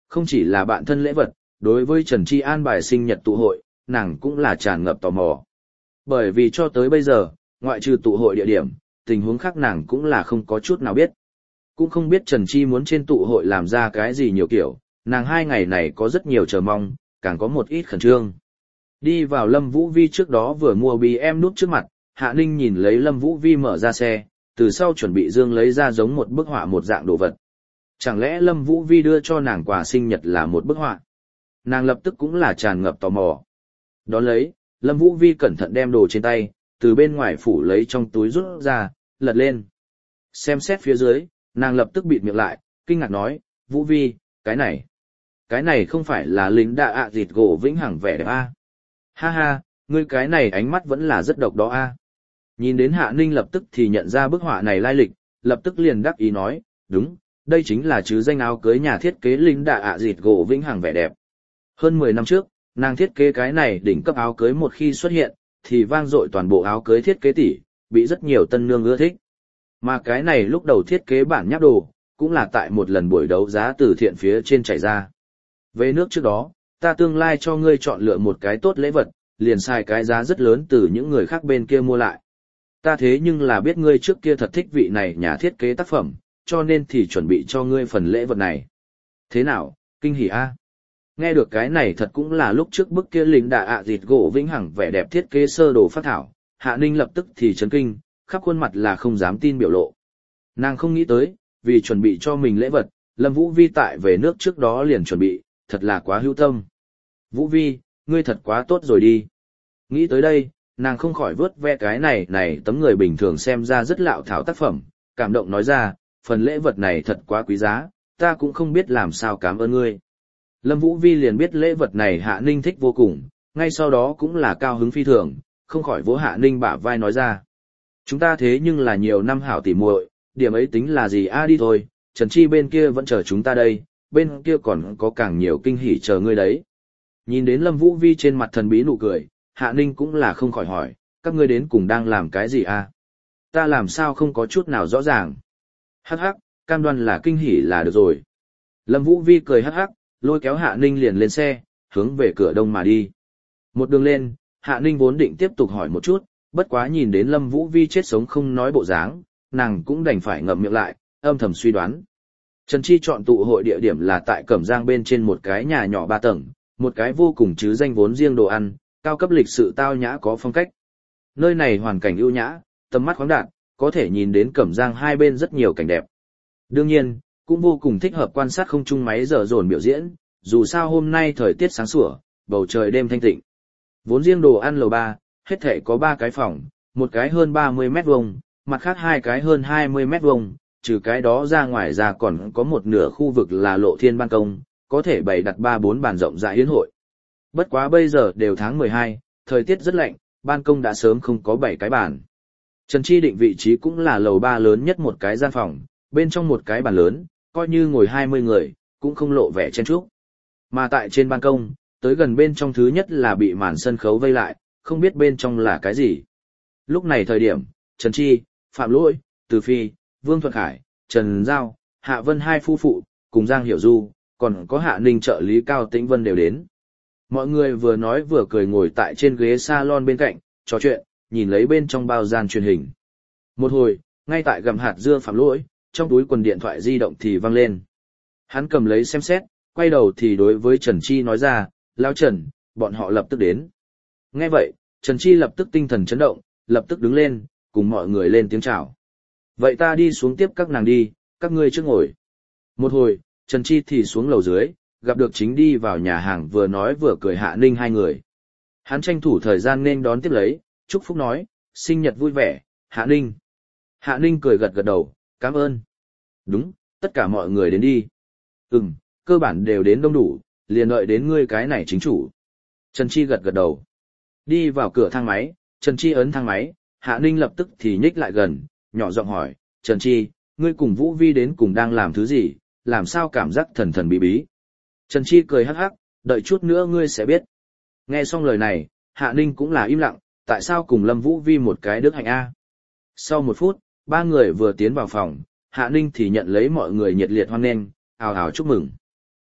Không chỉ là bạn thân lễ vật, đối với Trần Chi an bài sinh nhật tụ hội, nàng cũng là tràn ngập tò mò. Bởi vì cho tới bây giờ, ngoại trừ tụ hội địa điểm, tình huống khác nàng cũng là không có chút nào biết. Cũng không biết Trần Chi muốn trên tụ hội làm ra cái gì nhiều kiểu, nàng hai ngày này có rất nhiều chờ mong, càng có một ít khẩn trương. Đi vào Lâm Vũ Vi trước đó vừa mua bì em nút trước mặt, Hạ Ninh nhìn lấy Lâm Vũ Vi mở ra xe, từ sau chuẩn bị dương lấy ra giống một bức họa một dạng đồ vật. Chẳng lẽ Lâm Vũ Vi đưa cho nàng quà sinh nhật là một bức họa? Nàng lập tức cũng là tràn ngập tò mò. Đón lấy, Lâm Vũ Vi cẩn thận đem đồ trên tay, từ bên ngoài phủ lấy trong túi rút ra, lật lên. Xem xét phía dưới, nàng lập tức bịt miệng lại, kinh ngạc nói, Vũ Vi, cái này, cái này không phải là lính đạ ạ dịt gỗ vĩnh hằng vẻ đẹp a? Ha ha, ngươi cái này ánh mắt vẫn là rất độc đó a. Nhìn đến Hạ Ninh lập tức thì nhận ra bức họa này lai lịch, lập tức liền đắc ý nói, đúng, đây chính là chứ danh áo cưới nhà thiết kế lính đạ ạ dịt gỗ vĩnh hằng vẻ đẹp. Hơn mười năm trước, nàng thiết kế cái này đỉnh cấp áo cưới một khi xuất hiện, thì vang dội toàn bộ áo cưới thiết kế tỷ, bị rất nhiều tân nương ưa thích. Mà cái này lúc đầu thiết kế bản nháp đồ, cũng là tại một lần buổi đấu giá từ thiện phía trên chảy ra. Về nước trước đó, ta tương lai cho ngươi chọn lựa một cái tốt lễ vật, liền xài cái giá rất lớn từ những người khác bên kia mua lại. Ta thế nhưng là biết ngươi trước kia thật thích vị này nhà thiết kế tác phẩm, cho nên thì chuẩn bị cho ngươi phần lễ vật này. Thế nào, kinh hỉ a? Nghe được cái này thật cũng là lúc trước bức kia lính đạ ạ dịt gỗ vĩnh hằng vẻ đẹp thiết kế sơ đồ phát thảo, Hạ Ninh lập tức thì chấn kinh, khắp khuôn mặt là không dám tin biểu lộ. Nàng không nghĩ tới, vì chuẩn bị cho mình lễ vật, Lâm Vũ Vi tại về nước trước đó liền chuẩn bị, thật là quá hữu tâm. Vũ Vi, ngươi thật quá tốt rồi đi. Nghĩ tới đây, nàng không khỏi vớt ve cái này này tấm người bình thường xem ra rất lạo thảo tác phẩm, cảm động nói ra, phần lễ vật này thật quá quý giá, ta cũng không biết làm sao cảm ơn ngươi. Lâm Vũ Vi liền biết lễ vật này Hạ Ninh thích vô cùng, ngay sau đó cũng là cao hứng phi thường, không khỏi vỗ Hạ Ninh bả vai nói ra. Chúng ta thế nhưng là nhiều năm hảo tỉ muội, điểm ấy tính là gì a đi thôi, Trần Chi bên kia vẫn chờ chúng ta đây, bên kia còn có càng nhiều kinh hỉ chờ ngươi đấy. Nhìn đến Lâm Vũ Vi trên mặt thần bí nụ cười, Hạ Ninh cũng là không khỏi hỏi, các ngươi đến cùng đang làm cái gì a? Ta làm sao không có chút nào rõ ràng. Hắc hắc, cam đoan là kinh hỉ là được rồi. Lâm Vũ Vi cười hắc hắc, lôi kéo Hạ Ninh liền lên xe, hướng về cửa đông mà đi. Một đường lên, Hạ Ninh vốn định tiếp tục hỏi một chút, bất quá nhìn đến Lâm Vũ Vi chết sống không nói bộ dáng, nàng cũng đành phải ngậm miệng lại, âm thầm suy đoán. Trần Chi chọn tụ hội địa điểm là tại Cẩm Giang bên trên một cái nhà nhỏ ba tầng, một cái vô cùng chứ danh vốn riêng đồ ăn, cao cấp lịch sự tao nhã có phong cách. Nơi này hoàn cảnh ưu nhã, tầm mắt khoáng đạt, có thể nhìn đến Cẩm Giang hai bên rất nhiều cảnh đẹp. Đương nhiên, cũng vô cùng thích hợp quan sát không trung máy giờ dồn biểu diễn, dù sao hôm nay thời tiết sáng sủa, bầu trời đêm thanh tịnh. Vốn riêng đồ ăn lầu ba, hết thể có ba cái phòng, một cái hơn ba mươi mét vuông, mặt khác hai cái hơn hai mươi mét vuông, trừ cái đó ra ngoài ra còn có một nửa khu vực là lộ thiên ban công, có thể bày đặt ba bốn bàn rộng rãi yến hội. Bất quá bây giờ đều tháng mười hai, thời tiết rất lạnh, ban công đã sớm không có bảy cái bàn. Trần Chi định vị trí cũng là lầu ba lớn nhất một cái gian phòng, bên trong một cái bàn lớn, coi như ngồi hai mươi người, cũng không lộ vẻ chen chúc. Mà tại trên ban công, tới gần bên trong thứ nhất là bị màn sân khấu vây lại, không biết bên trong là cái gì. Lúc này thời điểm, Trần Chi, Phạm Lỗi, Từ Phi, Vương Thuận Khải, Trần Giao, Hạ Vân hai phu phụ, cùng Giang Hiểu Du, còn có Hạ Ninh trợ lý Cao Tĩnh Vân đều đến. Mọi người vừa nói vừa cười ngồi tại trên ghế salon bên cạnh, trò chuyện, nhìn lấy bên trong bao gian truyền hình. Một hồi, ngay tại gầm hạt dưa Phạm Lỗi, trong túi quần điện thoại di động thì vang lên. Hắn cầm lấy xem xét, quay đầu thì đối với Trần Chi nói ra, Lão Trần, bọn họ lập tức đến. Nghe vậy, Trần Chi lập tức tinh thần chấn động, lập tức đứng lên, cùng mọi người lên tiếng chào. Vậy ta đi xuống tiếp các nàng đi, các ngươi trước ngồi. Một hồi, Trần Chi thì xuống lầu dưới, gặp được chính đi vào nhà hàng vừa nói vừa cười Hạ Ninh hai người. Hắn tranh thủ thời gian nên đón tiếp lấy, chúc phúc nói, sinh nhật vui vẻ, Hạ Ninh. Hạ Ninh cười gật gật đầu, cảm ơn. Đúng, tất cả mọi người đến đi. Ừm, cơ bản đều đến đông đủ, liền đợi đến ngươi cái này chính chủ. Trần Chi gật gật đầu. Đi vào cửa thang máy, Trần Chi ấn thang máy, Hạ Ninh lập tức thì nhích lại gần, nhỏ giọng hỏi, Trần Chi, ngươi cùng Vũ Vi đến cùng đang làm thứ gì, làm sao cảm giác thần thần bí bí. Trần Chi cười hắc hắc, đợi chút nữa ngươi sẽ biết. Nghe xong lời này, Hạ Ninh cũng là im lặng, tại sao cùng Lâm Vũ Vi một cái đức hạnh A. Sau một phút, ba người vừa tiến vào phòng, Hạ Ninh thì nhận lấy mọi người nhiệt liệt hoan nghênh, ào ào chúc mừng.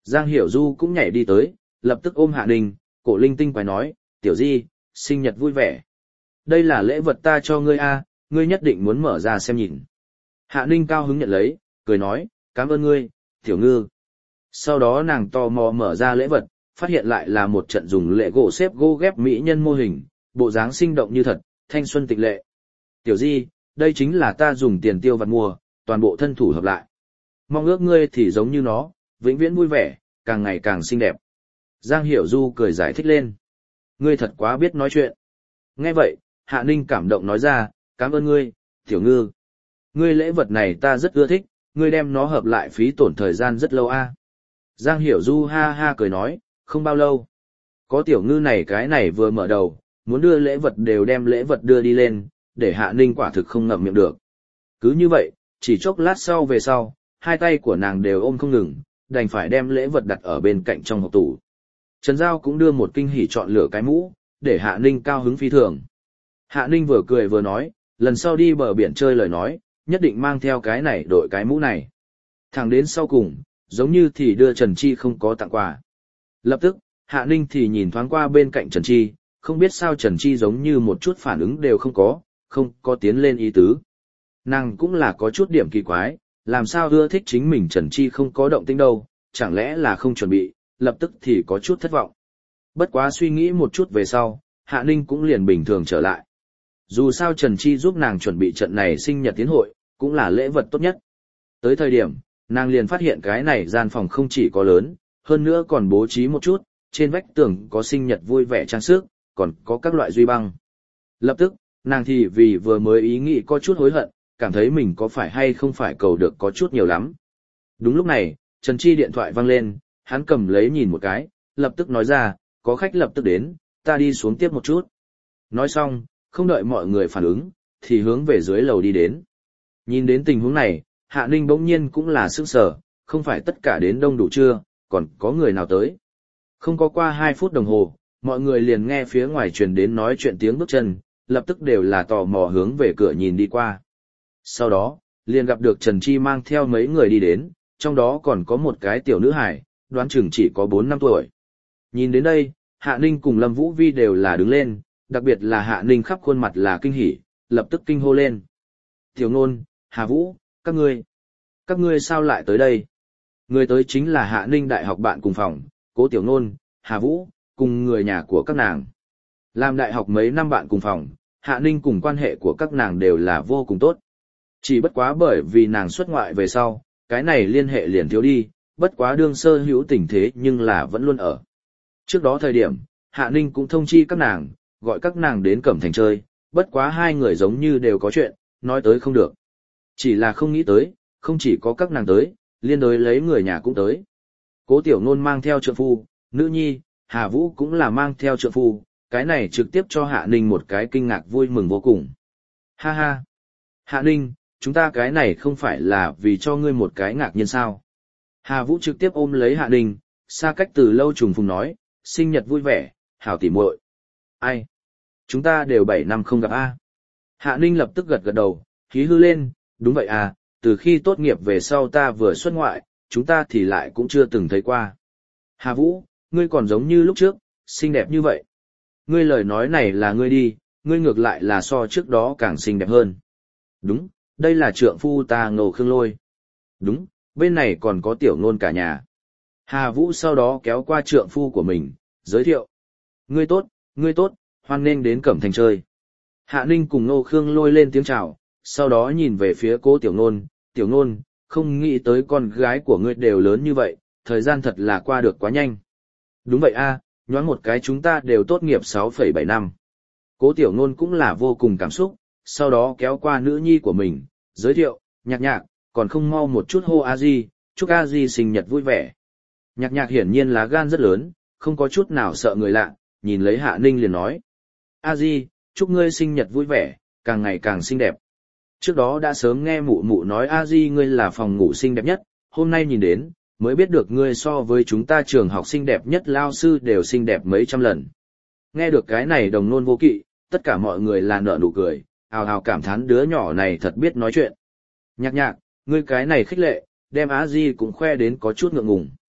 Giang Hiểu Du cũng nhảy đi tới, lập tức ôm Hạ Ninh, cổ linh tinh quái nói, tiểu di, sinh nhật vui vẻ. Đây là lễ vật ta cho ngươi a, ngươi nhất định muốn mở ra xem nhìn. Hạ Ninh cao hứng nhận lấy, cười nói, cảm ơn ngươi, tiểu ngư. Sau đó nàng tò mò mở ra lễ vật, phát hiện lại là một trận dùng lệ gỗ xếp gỗ ghép mỹ nhân mô hình, bộ dáng sinh động như thật, thanh xuân tịch lệ. Tiểu di, đây chính là ta dùng tiền tiêu vặt mua, toàn bộ thân thủ hợp lại. Mong ước ngươi thì giống như nó, vĩnh viễn vui vẻ, càng ngày càng xinh đẹp. Giang Hiểu Du cười giải thích lên. Ngươi thật quá biết nói chuyện. Nghe vậy, Hạ Ninh cảm động nói ra, cảm ơn ngươi, tiểu ngư. Ngươi lễ vật này ta rất ưa thích, ngươi đem nó hợp lại phí tổn thời gian rất lâu a. Giang Hiểu Du ha ha cười nói, không bao lâu. Có tiểu ngư này cái này vừa mở đầu, muốn đưa lễ vật đều đem lễ vật đưa đi lên, để Hạ Ninh quả thực không ngậm miệng được. Cứ như vậy, chỉ chốc lát sau về sau, hai tay của nàng đều ôm không ngừng, đành phải đem lễ vật đặt ở bên cạnh trong hộp tủ. Trần Giao cũng đưa một kinh hỉ chọn lựa cái mũ, để Hạ Ninh cao hứng phi thường. Hạ Ninh vừa cười vừa nói, lần sau đi bờ biển chơi lời nói, nhất định mang theo cái này đội cái mũ này. Thẳng đến sau cùng, giống như thì đưa Trần Chi không có tặng quà. Lập tức, Hạ Ninh thì nhìn thoáng qua bên cạnh Trần Chi, không biết sao Trần Chi giống như một chút phản ứng đều không có, không có tiến lên ý tứ. Nàng cũng là có chút điểm kỳ quái, làm sao ưa thích chính mình Trần Chi không có động tĩnh đâu, chẳng lẽ là không chuẩn bị, lập tức thì có chút thất vọng. Bất quá suy nghĩ một chút về sau, Hạ Ninh cũng liền bình thường trở lại. Dù sao Trần Chi giúp nàng chuẩn bị trận này sinh nhật tiến hội, cũng là lễ vật tốt nhất. Tới thời điểm, nàng liền phát hiện cái này gian phòng không chỉ có lớn, hơn nữa còn bố trí một chút, trên vách tường có sinh nhật vui vẻ trang sức, còn có các loại duy băng. Lập tức, nàng thì vì vừa mới ý nghĩ có chút hối hận, cảm thấy mình có phải hay không phải cầu được có chút nhiều lắm. Đúng lúc này, Trần Chi điện thoại vang lên, hắn cầm lấy nhìn một cái, lập tức nói ra, có khách lập tức đến, ta đi xuống tiếp một chút. Nói xong, không đợi mọi người phản ứng, thì hướng về dưới lầu đi đến. Nhìn đến tình huống này, Hạ Ninh bỗng nhiên cũng là sững sờ, không phải tất cả đến đông đủ chưa, còn có người nào tới. Không có qua hai phút đồng hồ, mọi người liền nghe phía ngoài truyền đến nói chuyện tiếng bước chân, lập tức đều là tò mò hướng về cửa nhìn đi qua. Sau đó, liền gặp được Trần Chi mang theo mấy người đi đến, trong đó còn có một cái tiểu nữ hài, đoán chừng chỉ có bốn năm tuổi. Nhìn đến đây, Hạ Ninh cùng Lâm Vũ Vi đều là đứng lên, đặc biệt là Hạ Ninh khắp khuôn mặt là kinh hỉ, lập tức kinh hô lên. Tiểu Nôn, Hà Vũ, các ngươi, các ngươi sao lại tới đây? Người tới chính là Hạ Ninh đại học bạn cùng phòng, Cố Tiểu Nôn, Hà Vũ, cùng người nhà của các nàng. Làm đại học mấy năm bạn cùng phòng, Hạ Ninh cùng quan hệ của các nàng đều là vô cùng tốt. Chỉ bất quá bởi vì nàng xuất ngoại về sau, cái này liên hệ liền thiếu đi, bất quá đương sơ hữu tình thế nhưng là vẫn luôn ở. Trước đó thời điểm, Hạ Ninh cũng thông chi các nàng, gọi các nàng đến Cẩm Thành chơi, bất quá hai người giống như đều có chuyện, nói tới không được. Chỉ là không nghĩ tới, không chỉ có các nàng tới, liên đối lấy người nhà cũng tới. Cố Tiểu Nôn mang theo trượng phu, nữ nhi, Hà Vũ cũng là mang theo trượng phu, cái này trực tiếp cho Hạ Ninh một cái kinh ngạc vui mừng vô cùng. Ha ha! Hạ Ninh, chúng ta cái này không phải là vì cho ngươi một cái ngạc nhiên sao? Hà Vũ trực tiếp ôm lấy Hạ Ninh, xa cách từ lâu trùng phùng nói, sinh nhật vui vẻ, hảo tỉ muội. Ai? Chúng ta đều bảy năm không gặp a. Hạ Ninh lập tức gật gật đầu, khí hư lên, đúng vậy à, từ khi tốt nghiệp về sau ta vừa xuất ngoại, chúng ta thì lại cũng chưa từng thấy qua. Hà Vũ, ngươi còn giống như lúc trước, xinh đẹp như vậy. Ngươi lời nói này là ngươi đi, ngươi ngược lại là so trước đó càng xinh đẹp hơn. Đúng, đây là trượng phu ta Ngô Khương Lôi. Đúng, bên này còn có Tiểu Nôn cả nhà. Hà Vũ sau đó kéo qua trượng phu của mình, giới thiệu. Ngươi tốt, ngươi tốt, hoan nghênh đến Cẩm Thành chơi. Hạ Ninh cùng Ngô Khương Lôi lên tiếng chào, sau đó nhìn về phía Cố Tiểu Nôn, Tiểu Nôn, không nghĩ tới con gái của ngươi đều lớn như vậy, thời gian thật là qua được quá nhanh. Đúng vậy a, nhoáng một cái chúng ta đều tốt nghiệp sáu phẩy bảy năm. Cố Tiểu Nôn cũng là vô cùng cảm xúc, sau đó kéo qua nữ nhi của mình, giới thiệu, nhạc nhạc, còn không mau một chút hô a di, chúc a di sinh nhật vui vẻ. Nhạc nhạc hiển nhiên là gan rất lớn, không có chút nào sợ người lạ, nhìn lấy Hạ Ninh liền nói. A di, chúc ngươi sinh nhật vui vẻ, càng ngày càng xinh đẹp. Trước đó đã sớm nghe mụ mụ nói A di ngươi là phòng ngủ xinh đẹp nhất, hôm nay nhìn đến, mới biết được ngươi so với chúng ta trường học xinh đẹp nhất lao sư đều xinh đẹp mấy trăm lần. Nghe được cái này đồng nôn vô kỵ, tất cả mọi người là nở nụ cười, ào ào cảm thán đứa nhỏ này thật biết nói chuyện. Nhạc nhạc, ngươi cái này khích lệ, đem A di cũng khoe đến có chút ngượng ngùng.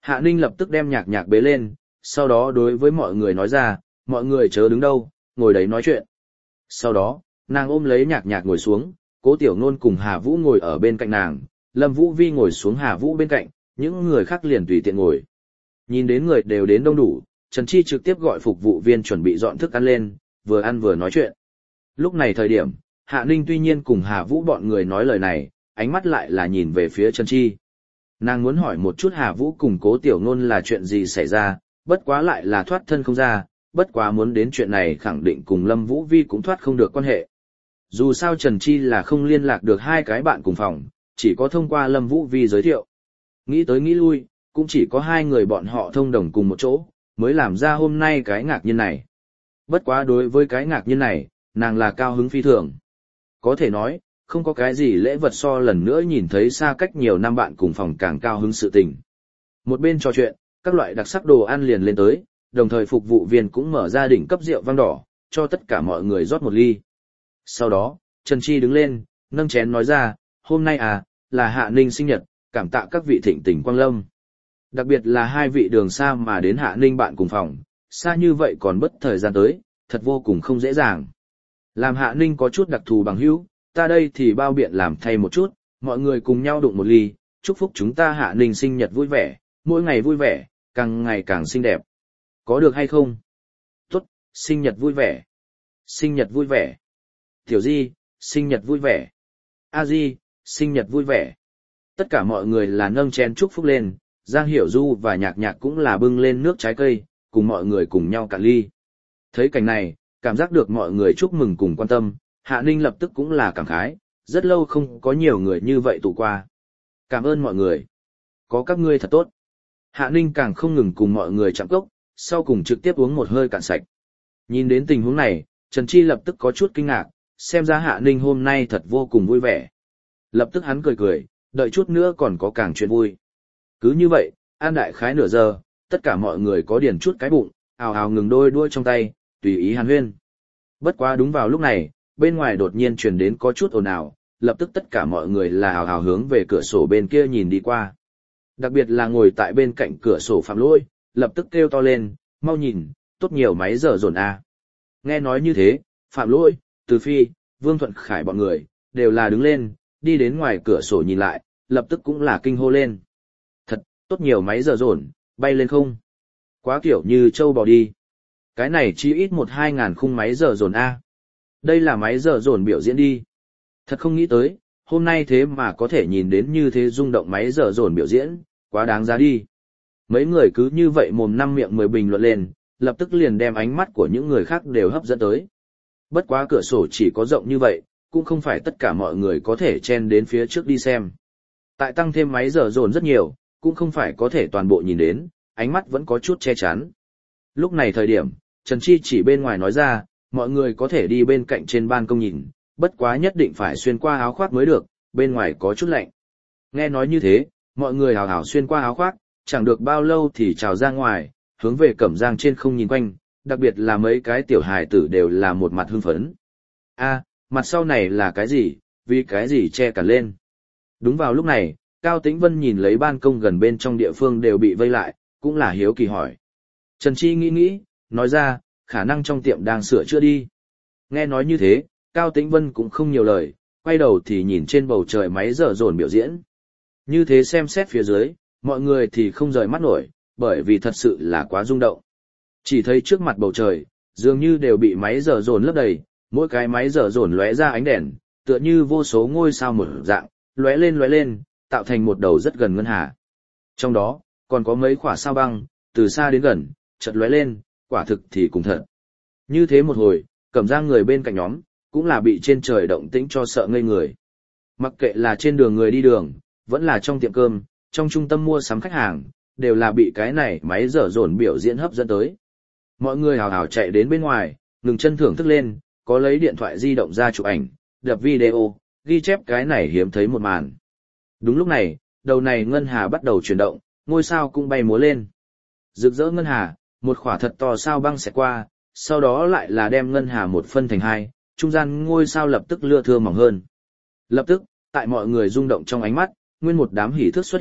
Hạ Ninh lập tức đem nhạc nhạc bế lên, sau đó đối với mọi người nói ra, mọi người chớ đứng đâu, ngồi đấy nói chuyện. Sau đó, nàng ôm lấy nhạc nhạc ngồi xuống, Cố Tiểu Nôn cùng Hà Vũ ngồi ở bên cạnh nàng, Lâm Vũ Vi ngồi xuống Hà Vũ bên cạnh, những người khác liền tùy tiện ngồi. Nhìn đến người đều đến đông đủ, Trần Chi trực tiếp gọi phục vụ viên chuẩn bị dọn thức ăn lên, vừa ăn vừa nói chuyện. Lúc này thời điểm, Hạ Ninh tuy nhiên cùng Hà Vũ bọn người nói lời này, ánh mắt lại là nhìn về phía Trần Chi. Nàng muốn hỏi một chút Hà Vũ cùng Cố Tiểu Nôn là chuyện gì xảy ra, bất quá lại là thoát thân không ra, bất quá muốn đến chuyện này khẳng định cùng Lâm Vũ Vi cũng thoát không được quan hệ. Dù sao Trần Chi là không liên lạc được hai cái bạn cùng phòng, chỉ có thông qua Lâm Vũ Vi giới thiệu. Nghĩ tới nghĩ lui, cũng chỉ có hai người bọn họ thông đồng cùng một chỗ, mới làm ra hôm nay cái ngạc nhiên này. Bất quá đối với cái ngạc nhiên này, nàng là cao hứng phi thường. Có thể nói, không có cái gì lễ vật so lần nữa nhìn thấy xa cách nhiều năm bạn cùng phòng càng cao hứng sự tình. Một bên trò chuyện, các loại đặc sắc đồ ăn liền lên tới, đồng thời phục vụ viên cũng mở ra đỉnh cấp rượu vang đỏ, cho tất cả mọi người rót một ly. Sau đó, Trần Chi đứng lên, nâng chén nói ra, hôm nay à, là Hạ Ninh sinh nhật, cảm tạ các vị thịnh tình quang lâm. Đặc biệt là hai vị đường xa mà đến Hạ Ninh bạn cùng phòng, xa như vậy còn bất thời gian tới, thật vô cùng không dễ dàng. Làm Hạ Ninh có chút đặc thù bằng hữu, ta đây thì bao biện làm thay một chút, mọi người cùng nhau đụng một ly, chúc phúc chúng ta Hạ Ninh sinh nhật vui vẻ, mỗi ngày vui vẻ, càng ngày càng xinh đẹp. Có được hay không? Tốt, sinh nhật vui vẻ. Sinh nhật vui vẻ. Tiểu Di, sinh nhật vui vẻ. A Di, sinh nhật vui vẻ. Tất cả mọi người là nâng chén chúc phúc lên, Giang Hiểu Du và Nhạc Nhạc cũng là bưng lên nước trái cây, cùng mọi người cùng nhau cạn ly. Thấy cảnh này, cảm giác được mọi người chúc mừng cùng quan tâm, Hạ Ninh lập tức cũng là cảm khái, rất lâu không có nhiều người như vậy tụ qua. Cảm ơn mọi người. Có các ngươi thật tốt. Hạ Ninh càng không ngừng cùng mọi người chạm cốc, sau cùng trực tiếp uống một hơi cạn sạch. Nhìn đến tình huống này, Trần Chi lập tức có chút kinh ngạc, xem ra Hạ Ninh hôm nay thật vô cùng vui vẻ. Lập tức hắn cười cười, đợi chút nữa còn có càng chuyện vui. Cứ như vậy, ăn đại khái nửa giờ, tất cả mọi người có điền chút cái bụng, ào ào ngừng đôi đuôi trong tay, tùy ý hàn huyên. Bất quá đúng vào lúc này, bên ngoài đột nhiên truyền đến có chút ồn ào, lập tức tất cả mọi người là ào ào hướng về cửa sổ bên kia nhìn đi qua. Đặc biệt là ngồi tại bên cạnh cửa sổ Phạm Lỗi, lập tức kêu to lên, mau nhìn, tốt nhiều máy giờ dồn a. Nghe nói như thế, Phạm Lỗi, Từ Phi, Vương Thuận Khải bọn người, đều là đứng lên, đi đến ngoài cửa sổ nhìn lại, lập tức cũng là kinh hô lên. Thật, tốt nhiều máy giờ dồn, bay lên không? Quá kiểu như trâu bò đi. Cái này chỉ ít một hai ngàn khung máy giờ dồn a. Đây là máy giờ dồn biểu diễn đi. Thật không nghĩ tới, hôm nay thế mà có thể nhìn đến như thế rung động máy giờ dồn biểu diễn, quá đáng giá đi. Mấy người cứ như vậy mồm năm miệng mười bình luận lên, lập tức liền đem ánh mắt của những người khác đều hấp dẫn tới. Bất quá cửa sổ chỉ có rộng như vậy, cũng không phải tất cả mọi người có thể chen đến phía trước đi xem. Tại tăng thêm máy giờ dồn rất nhiều, cũng không phải có thể toàn bộ nhìn đến, ánh mắt vẫn có chút che chắn. Lúc này thời điểm, Trần Chi chỉ bên ngoài nói ra, mọi người có thể đi bên cạnh trên ban công nhìn, bất quá nhất định phải xuyên qua áo khoác mới được, bên ngoài có chút lạnh. Nghe nói như thế, mọi người hào hào xuyên qua áo khoác, chẳng được bao lâu thì trào ra ngoài, hướng về Cẩm Giang trên không nhìn quanh, đặc biệt là mấy cái tiểu hài tử đều là một mặt hưng phấn. A, mặt sau này là cái gì, vì cái gì che cả lên. Đúng vào lúc này, Cao Tĩnh Vân nhìn lấy ban công gần bên trong địa phương đều bị vây lại, cũng là hiếu kỳ hỏi. Trần Chi nghĩ nghĩ, nói ra, khả năng trong tiệm đang sửa chữa đi. Nghe nói như thế, Cao Tĩnh Vân cũng không nhiều lời, quay đầu thì nhìn trên bầu trời máy giờ dồn biểu diễn. Như thế xem xét phía dưới, mọi người thì không rời mắt nổi, bởi vì thật sự là quá rung động. Chỉ thấy trước mặt bầu trời, dường như đều bị máy giờ dồn lấp đầy, mỗi cái máy giờ dồn lóe ra ánh đèn, tựa như vô số ngôi sao một dạng, lóe lên lóe lên, tạo thành một đầu rất gần ngân hà. Trong đó, còn có mấy quả sao băng, từ xa đến gần, chợt lóe lên, quả thực thì cũng thật. Như thế một hồi, Cẩm Giang người bên cạnh nhóm, cũng là bị trên trời động tĩnh cho sợ ngây người. Mặc kệ là trên đường người đi đường, vẫn là trong tiệm cơm, trong trung tâm mua sắm khách hàng, đều là bị cái này máy dở dồn biểu diễn hấp dẫn tới. Mọi người hào hào chạy đến bên ngoài, ngừng chân thưởng thức lên, có lấy điện thoại di động ra chụp ảnh, đập video, ghi chép cái này hiếm thấy một màn. Đúng lúc này, đầu này ngân hà bắt đầu chuyển động, ngôi sao cũng bay múa lên. Rực rỡ ngân hà, một khỏa thật to sao băng xẹt qua, sau đó lại là đem ngân hà một phân thành hai, trung gian ngôi sao lập tức lưa thưa mỏng hơn. Lập tức, tại mọi người rung động trong ánh mắt, nguyên một đám hỉ thức xuất hiện,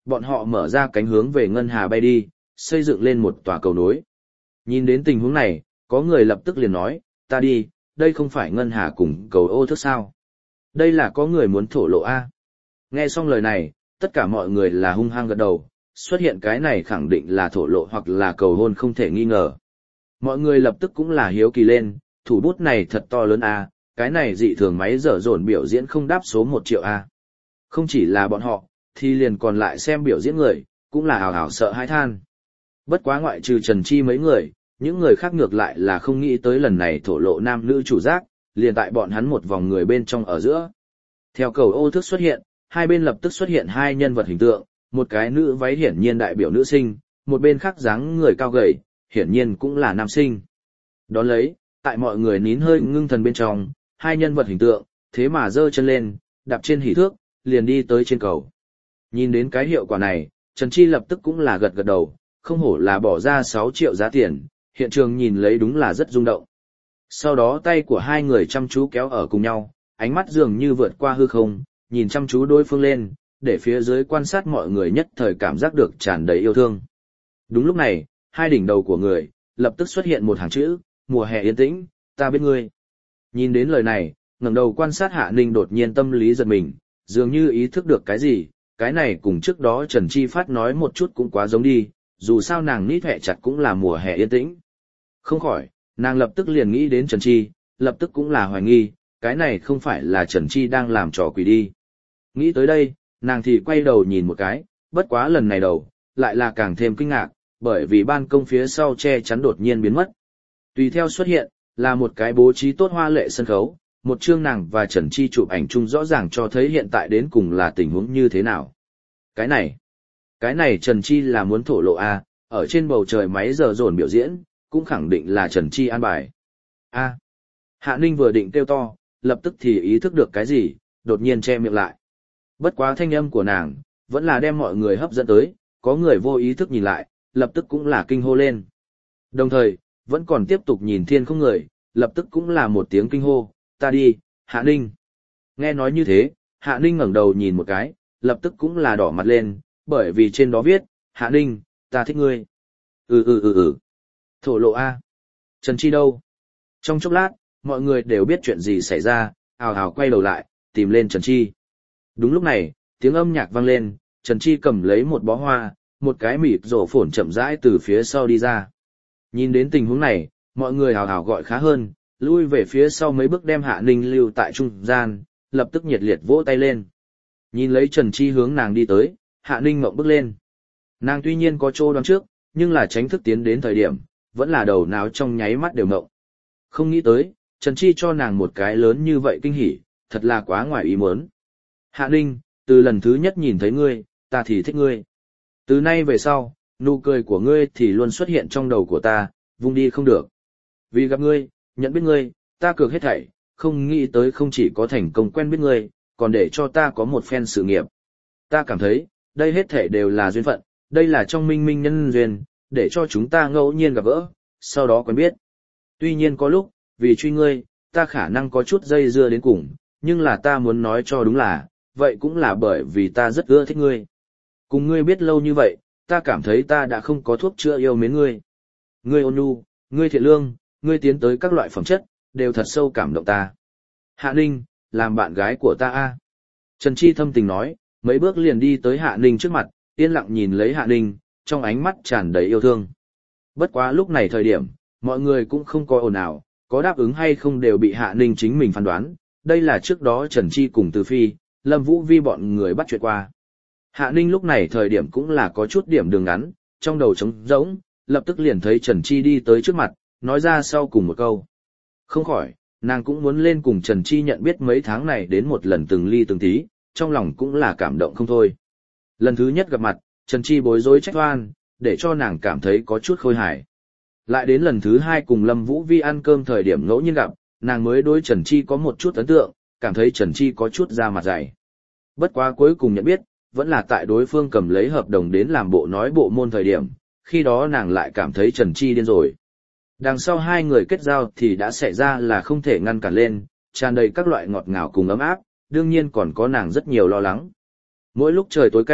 bọn họ mở ra cánh hướng về ngân hà bay đi, xây dựng lên một tòa cầu nối. Nhìn đến tình huống này, có người lập tức liền nói, ta đi, đây không phải ngân hà cùng cầu ô thức sao? Đây là có người muốn thổ lộ a. Nghe xong lời này, tất cả mọi người là hung hăng gật đầu, xuất hiện cái này khẳng định là thổ lộ hoặc là cầu hôn không thể nghi ngờ. Mọi người lập tức cũng là hiếu kỳ lên, thủ bút này thật to lớn a, cái này dị thường máy dở dồn biểu diễn không đáp số một triệu a. Không chỉ là bọn họ, thì liền còn lại xem biểu diễn người, cũng là hào hào sợ hãi than. Bất quá ngoại trừ Trần Chi mấy người, những người khác ngược lại là không nghĩ tới lần này thổ lộ nam nữ chủ giác, liền tại bọn hắn một vòng người bên trong ở giữa. Theo cầu ô thức xuất hiện, hai bên lập tức xuất hiện hai nhân vật hình tượng, một cái nữ váy hiển nhiên đại biểu nữ sinh, một bên khác dáng người cao gầy, hiển nhiên cũng là nam sinh. Đón lấy, tại mọi người nín hơi ngưng thần bên trong, hai nhân vật hình tượng, thế mà giơ chân lên, đạp trên hỉ thước, liền đi tới trên cầu. Nhìn đến cái hiệu quả này, Trần Chi lập tức cũng là gật gật đầu, không hổ là bỏ ra sáu triệu giá tiền, hiện trường nhìn lấy đúng là rất rung động. Sau đó tay của hai người chăm chú kéo ở cùng nhau, ánh mắt dường như vượt qua hư không, nhìn chăm chú đối phương lên, để phía dưới quan sát mọi người nhất thời cảm giác được tràn đầy yêu thương. Đúng lúc này, hai đỉnh đầu của người, lập tức xuất hiện một hàng chữ, mùa hè yên tĩnh, ta biết ngươi. Nhìn đến lời này, ngẩng đầu quan sát Hạ Ninh đột nhiên tâm lý giật mình, dường như ý thức được cái gì, cái này cùng trước đó Trần Chi Phát nói một chút cũng quá giống đi, dù sao nàng nít hẹ chặt cũng là mùa hè yên tĩnh. Không khỏi, nàng lập tức liền nghĩ đến Trần Chi, lập tức cũng là hoài nghi, cái này không phải là Trần Chi đang làm trò quỷ đi. Nghĩ tới đây, nàng thì quay đầu nhìn một cái, bất quá lần này đầu, lại là càng thêm kinh ngạc, bởi vì ban công phía sau che chắn đột nhiên biến mất. Tùy theo xuất hiện, là một cái bố trí tốt hoa lệ sân khấu, một chương nàng và Trần Chi chụp ảnh chung rõ ràng cho thấy hiện tại đến cùng là tình huống như thế nào. Cái này, cái này Trần Chi là muốn thổ lộ a, ở trên bầu trời máy giờ dồn biểu diễn, cũng khẳng định là Trần Chi an bài. A. Hạ Ninh vừa định kêu to, lập tức thì ý thức được cái gì, đột nhiên che miệng lại. Bất quá thanh âm của nàng, vẫn là đem mọi người hấp dẫn tới, có người vô ý thức nhìn lại, lập tức cũng là kinh hô lên. Đồng thời, vẫn còn tiếp tục nhìn thiên không người, lập tức cũng là một tiếng kinh hô, ta đi, Hạ Ninh. Nghe nói như thế, Hạ Ninh ngẩng đầu nhìn một cái, lập tức cũng là đỏ mặt lên, bởi vì trên đó viết, Hạ Ninh, ta thích ngươi. Ừ ừ ừ ừ. Thổ lộ A. Trần Chi đâu? Trong chốc lát, mọi người đều biết chuyện gì xảy ra, ào ào quay đầu lại, tìm lên Trần Chi. Đúng lúc này, tiếng âm nhạc vang lên, Trần Chi cầm lấy một bó hoa, một cái mịt rổ phổn chậm rãi từ phía sau đi ra. Nhìn đến tình huống này, mọi người hào hào gọi khá hơn, lui về phía sau mấy bước đem Hạ Ninh lưu tại trung gian, lập tức nhiệt liệt vỗ tay lên. Nhìn lấy Trần Chi hướng nàng đi tới, Hạ Ninh ngậm bước lên. Nàng tuy nhiên có chỗ đoán trước, nhưng là tránh thức tiến đến thời điểm, vẫn là đầu não trong nháy mắt đều ngậm. Không nghĩ tới, Trần Chi cho nàng một cái lớn như vậy kinh hỉ, thật là quá ngoài ý muốn. Hạ Ninh, từ lần thứ nhất nhìn thấy ngươi, ta thì thích ngươi. Từ nay về sau, nụ cười của ngươi thì luôn xuất hiện trong đầu của ta, vung đi không được. Vì gặp ngươi, nhận biết ngươi, ta cược hết thảy, không nghĩ tới không chỉ có thành công quen biết ngươi, còn để cho ta có một phen sự nghiệp. Ta cảm thấy, đây hết thảy đều là duyên phận, đây là trong minh minh nhân duyên, để cho chúng ta ngẫu nhiên gặp gỡ, sau đó quen biết. Tuy nhiên có lúc, vì truy ngươi, ta khả năng có chút dây dưa đến cùng, nhưng là ta muốn nói cho đúng là, vậy cũng là bởi vì ta rất ưa thích ngươi. Cùng ngươi biết lâu như vậy, ta cảm thấy ta đã không có thuốc chữa yêu mến ngươi. Ngươi ôn nhu, ngươi thiện lương, ngươi tiến tới các loại phẩm chất, đều thật sâu cảm động ta. Hạ Ninh, làm bạn gái của ta a. Trần Chi thâm tình nói, mấy bước liền đi tới Hạ Ninh trước mặt, yên lặng nhìn lấy Hạ Ninh, trong ánh mắt tràn đầy yêu thương. Bất quá lúc này thời điểm, mọi người cũng không có ồn ào, có đáp ứng hay không đều bị Hạ Ninh chính mình phán đoán, đây là trước đó Trần Chi cùng Từ Phi, Lâm Vũ Vi bọn người bắt chuyện qua. Hạ Ninh lúc này thời điểm cũng là có chút điểm đường ngắn, trong đầu trống rỗng, lập tức liền thấy Trần Chi đi tới trước mặt, nói ra sau cùng một câu. Không khỏi, nàng cũng muốn lên cùng Trần Chi nhận biết mấy tháng này đến một lần từng ly từng tí, trong lòng cũng là cảm động không thôi. Lần thứ nhất gặp mặt, Trần Chi bối rối trách oan, để cho nàng cảm thấy có chút khôi hài. Lại đến lần thứ hai cùng Lâm Vũ Vi ăn cơm thời điểm ngẫu nhiên gặp, nàng mới đối Trần Chi có một chút ấn tượng, cảm thấy Trần Chi có chút da mặt dày. Bất quá cuối cùng nhận biết, vẫn là tại đối phương cầm lấy hợp đồng đến làm bộ nói bộ môn thời điểm, khi đó nàng lại cảm thấy Trần Chi điên rồi. Đằng sau hai người kết giao thì đã xảy ra là không thể ngăn cản lên, tràn đầy các loại ngọt ngào cùng ấm áp, đương nhiên còn có nàng rất nhiều lo lắng. Mỗi lúc trời tối canh,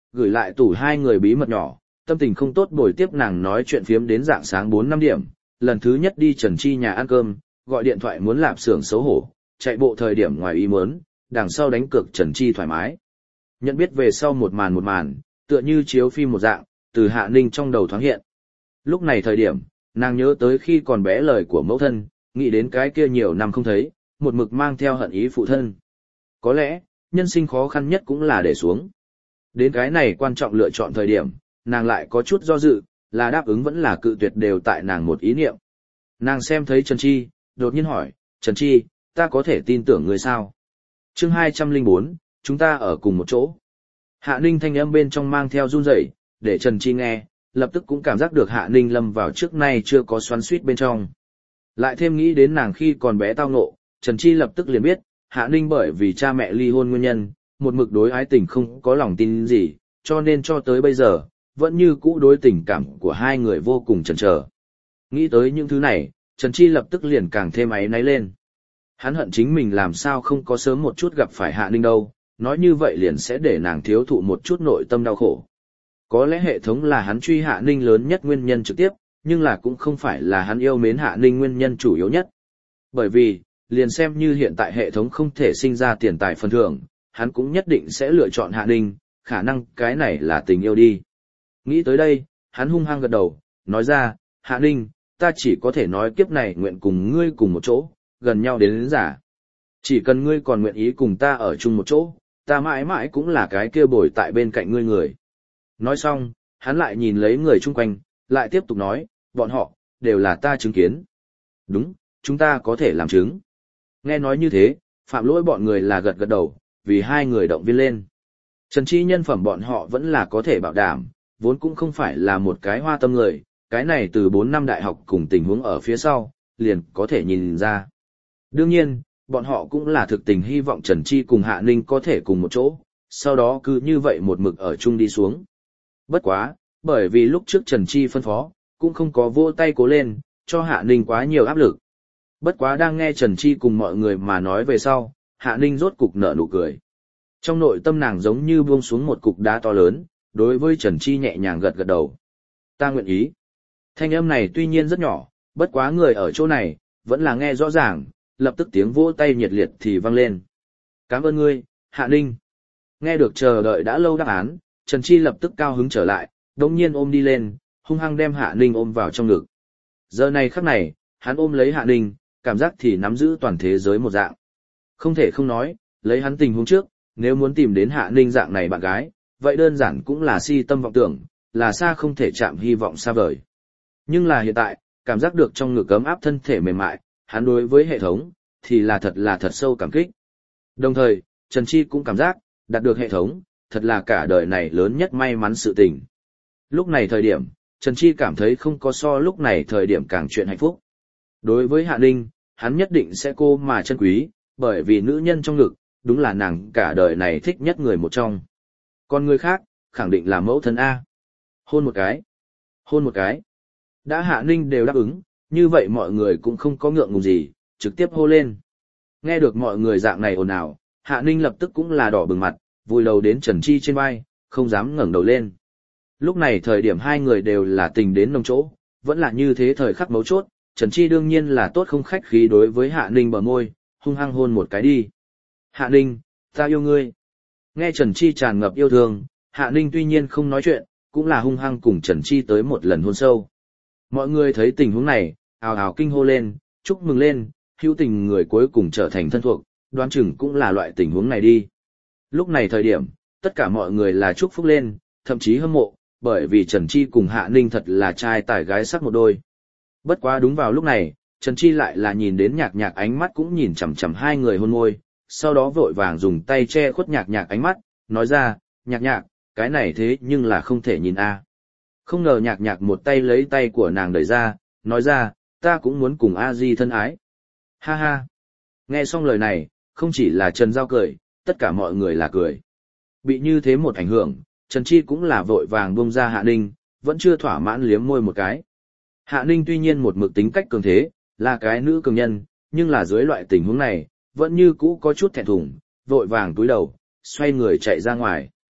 gửi lại tủ hai người bí mật nhỏ, tâm tình không tốt bồi tiếp nàng nói chuyện phiếm đến dạng sáng bốn năm điểm, lần thứ nhất đi Trần Chi nhà ăn cơm, gọi điện thoại muốn lạp xưởng xấu hổ, chạy bộ thời điểm ngoài ý muốn, đằng sau đánh cược Trần Chi thoải mái. Nhận biết về sau một màn một màn, tựa như chiếu phim một dạng, từ Hạ Ninh trong đầu thoáng hiện. Lúc này thời điểm, nàng nhớ tới khi còn bé lời của mẫu thân, nghĩ đến cái kia nhiều năm không thấy, một mực mang theo hận ý phụ thân. Có lẽ, nhân sinh khó khăn nhất cũng là để xuống. Đến cái này quan trọng lựa chọn thời điểm, nàng lại có chút do dự, là đáp ứng vẫn là cự tuyệt đều tại nàng một ý niệm. Nàng xem thấy Trần Chi, đột nhiên hỏi, Trần Chi, ta có thể tin tưởng người sao? Chương hai trăm lẻ bốn, chúng ta ở cùng một chỗ. Hạ Ninh thanh âm bên trong mang theo run rẩy, để Trần Chi nghe, lập tức cũng cảm giác được Hạ Ninh lâm vào trước nay chưa có xoắn xuýt bên trong. Lại thêm nghĩ đến nàng khi còn bé tao ngộ, Trần Chi lập tức liền biết, Hạ Ninh bởi vì cha mẹ ly hôn nguyên nhân, một mực đối ái tình không có lòng tin gì, cho nên cho tới bây giờ, vẫn như cũ đối tình cảm của hai người vô cùng chần chờ. Nghĩ tới những thứ này, Trần Chi lập tức liền càng thêm áy náy lên. Hắn hận chính mình làm sao không có sớm một chút gặp phải Hạ Ninh đâu, nói như vậy liền sẽ để nàng thiếu thụ một chút nội tâm đau khổ. Có lẽ hệ thống là hắn truy Hạ Ninh lớn nhất nguyên nhân trực tiếp, nhưng là cũng không phải là hắn yêu mến Hạ Ninh nguyên nhân chủ yếu nhất. Bởi vì, liền xem như hiện tại hệ thống không thể sinh ra tiền tài phần thưởng, hắn cũng nhất định sẽ lựa chọn Hạ Ninh, khả năng cái này là tình yêu đi. Nghĩ tới đây, hắn hung hăng gật đầu, nói ra, Hạ Ninh, ta chỉ có thể nói kiếp này nguyện cùng ngươi cùng một chỗ, gần nhau đến đến giả. Chỉ cần ngươi còn nguyện ý cùng ta ở chung một chỗ, ta mãi mãi cũng là cái kia bồi tại bên cạnh ngươi người. Nói xong, hắn lại nhìn lấy người chung quanh, lại tiếp tục nói, bọn họ, đều là ta chứng kiến. Đúng, chúng ta có thể làm chứng. Nghe nói như thế, phạm lỗi bọn người là gật gật đầu, vì hai người động viên lên. Trần Chi nhân phẩm bọn họ vẫn là có thể bảo đảm, vốn cũng không phải là một cái hoa tâm người, cái này từ bốn năm đại học cùng tình huống ở phía sau, liền có thể nhìn ra. Đương nhiên, bọn họ cũng là thực tình hy vọng Trần Chi cùng Hạ Ninh có thể cùng một chỗ, sau đó cứ như vậy một mực ở chung đi xuống. Bất quá, bởi vì lúc trước Trần Chi phân phó, cũng không có vỗ tay cố lên, cho Hạ Ninh quá nhiều áp lực. Bất quá đang nghe Trần Chi cùng mọi người mà nói về sau, Hạ Ninh rốt cục nở nụ cười. Trong nội tâm nàng giống như buông xuống một cục đá to lớn, đối với Trần Chi nhẹ nhàng gật gật đầu. Ta nguyện ý. Thanh âm này tuy nhiên rất nhỏ, bất quá người ở chỗ này, vẫn là nghe rõ ràng, lập tức tiếng vỗ tay nhiệt liệt thì vang lên. Cảm ơn ngươi, Hạ Ninh. Nghe được chờ đợi đã lâu đáp án, Trần Chi lập tức cao hứng trở lại, đồng nhiên ôm đi lên, hung hăng đem Hạ Ninh ôm vào trong ngực. Giờ này khắc này, hắn ôm lấy Hạ Ninh, cảm giác thì nắm giữ toàn thế giới một dạng. Không thể không nói, lấy hắn tình huống trước, nếu muốn tìm đến Hạ Ninh dạng này bạn gái, vậy đơn giản cũng là si tâm vọng tưởng, là xa không thể chạm hy vọng xa vời. Nhưng là hiện tại, cảm giác được trong ngực ấm áp thân thể mềm mại, hắn đối với hệ thống, thì là thật là thật sâu cảm kích. Đồng thời, Trần Chi cũng cảm giác, đạt được hệ thống, thật là cả đời này lớn nhất may mắn sự tình. Lúc này thời điểm, Trần Chi cảm thấy không có so lúc này thời điểm càng chuyện hạnh phúc. Đối với Hạ Ninh, hắn nhất định sẽ cô mà chân quý, bởi vì nữ nhân trong ngực, đúng là nàng cả đời này thích nhất người một trong. Còn người khác, khẳng định là mẫu thân A. Hôn một cái. Hôn một cái. Đã Hạ Ninh đều đáp ứng, như vậy mọi người cũng không có ngượng ngùng gì, trực tiếp hô lên. Nghe được mọi người dạng này ồn ào, Hạ Ninh lập tức cũng là đỏ bừng mặt, vùi đầu đến Trần Chi trên vai, không dám ngẩng đầu lên. Lúc này thời điểm hai người đều là tình đến nông chỗ, vẫn là như thế thời khắc mấu chốt, Trần Chi đương nhiên là tốt không khách khí đối với Hạ Ninh bờ môi, hung hăng hôn một cái đi. Hạ Ninh, ta yêu ngươi. Nghe Trần Chi tràn ngập yêu thương, Hạ Ninh tuy nhiên không nói chuyện, cũng là hung hăng cùng Trần Chi tới một lần hôn sâu. Mọi người thấy tình huống này, ào ào kinh hô lên, chúc mừng lên, hữu tình người cuối cùng trở thành thân thuộc, đoán chừng cũng là loại tình huống này đi. Lúc này thời điểm, tất cả mọi người là chúc phúc lên, thậm chí hâm mộ, bởi vì Trần Chi cùng Hạ Ninh thật là trai tài gái sắc một đôi. Bất quá đúng vào lúc này, Trần Chi lại là nhìn đến Nhạc Nhạc ánh mắt cũng nhìn chằm chằm hai người hôn môi, sau đó vội vàng dùng tay che khuất Nhạc Nhạc ánh mắt, nói ra, Nhạc Nhạc, cái này thế nhưng là không thể nhìn a. Không ngờ Nhạc Nhạc một tay lấy tay của nàng đẩy ra, nói ra, ta cũng muốn cùng A Di thân ái. Ha ha. Nghe xong lời này, không chỉ là Trần Giao cười, tất cả mọi người là cười. Bị như thế một ảnh hưởng, Trần Chi cũng là vội vàng buông ra Hạ Ninh, vẫn chưa thỏa mãn liếm môi một cái. Hạ Ninh tuy nhiên một mực tính cách cường thế, là cái nữ cường nhân, nhưng là dưới loại tình huống này, vẫn như cũ có chút thẹn thùng, vội vàng túi đầu, xoay người chạy ra ngoài.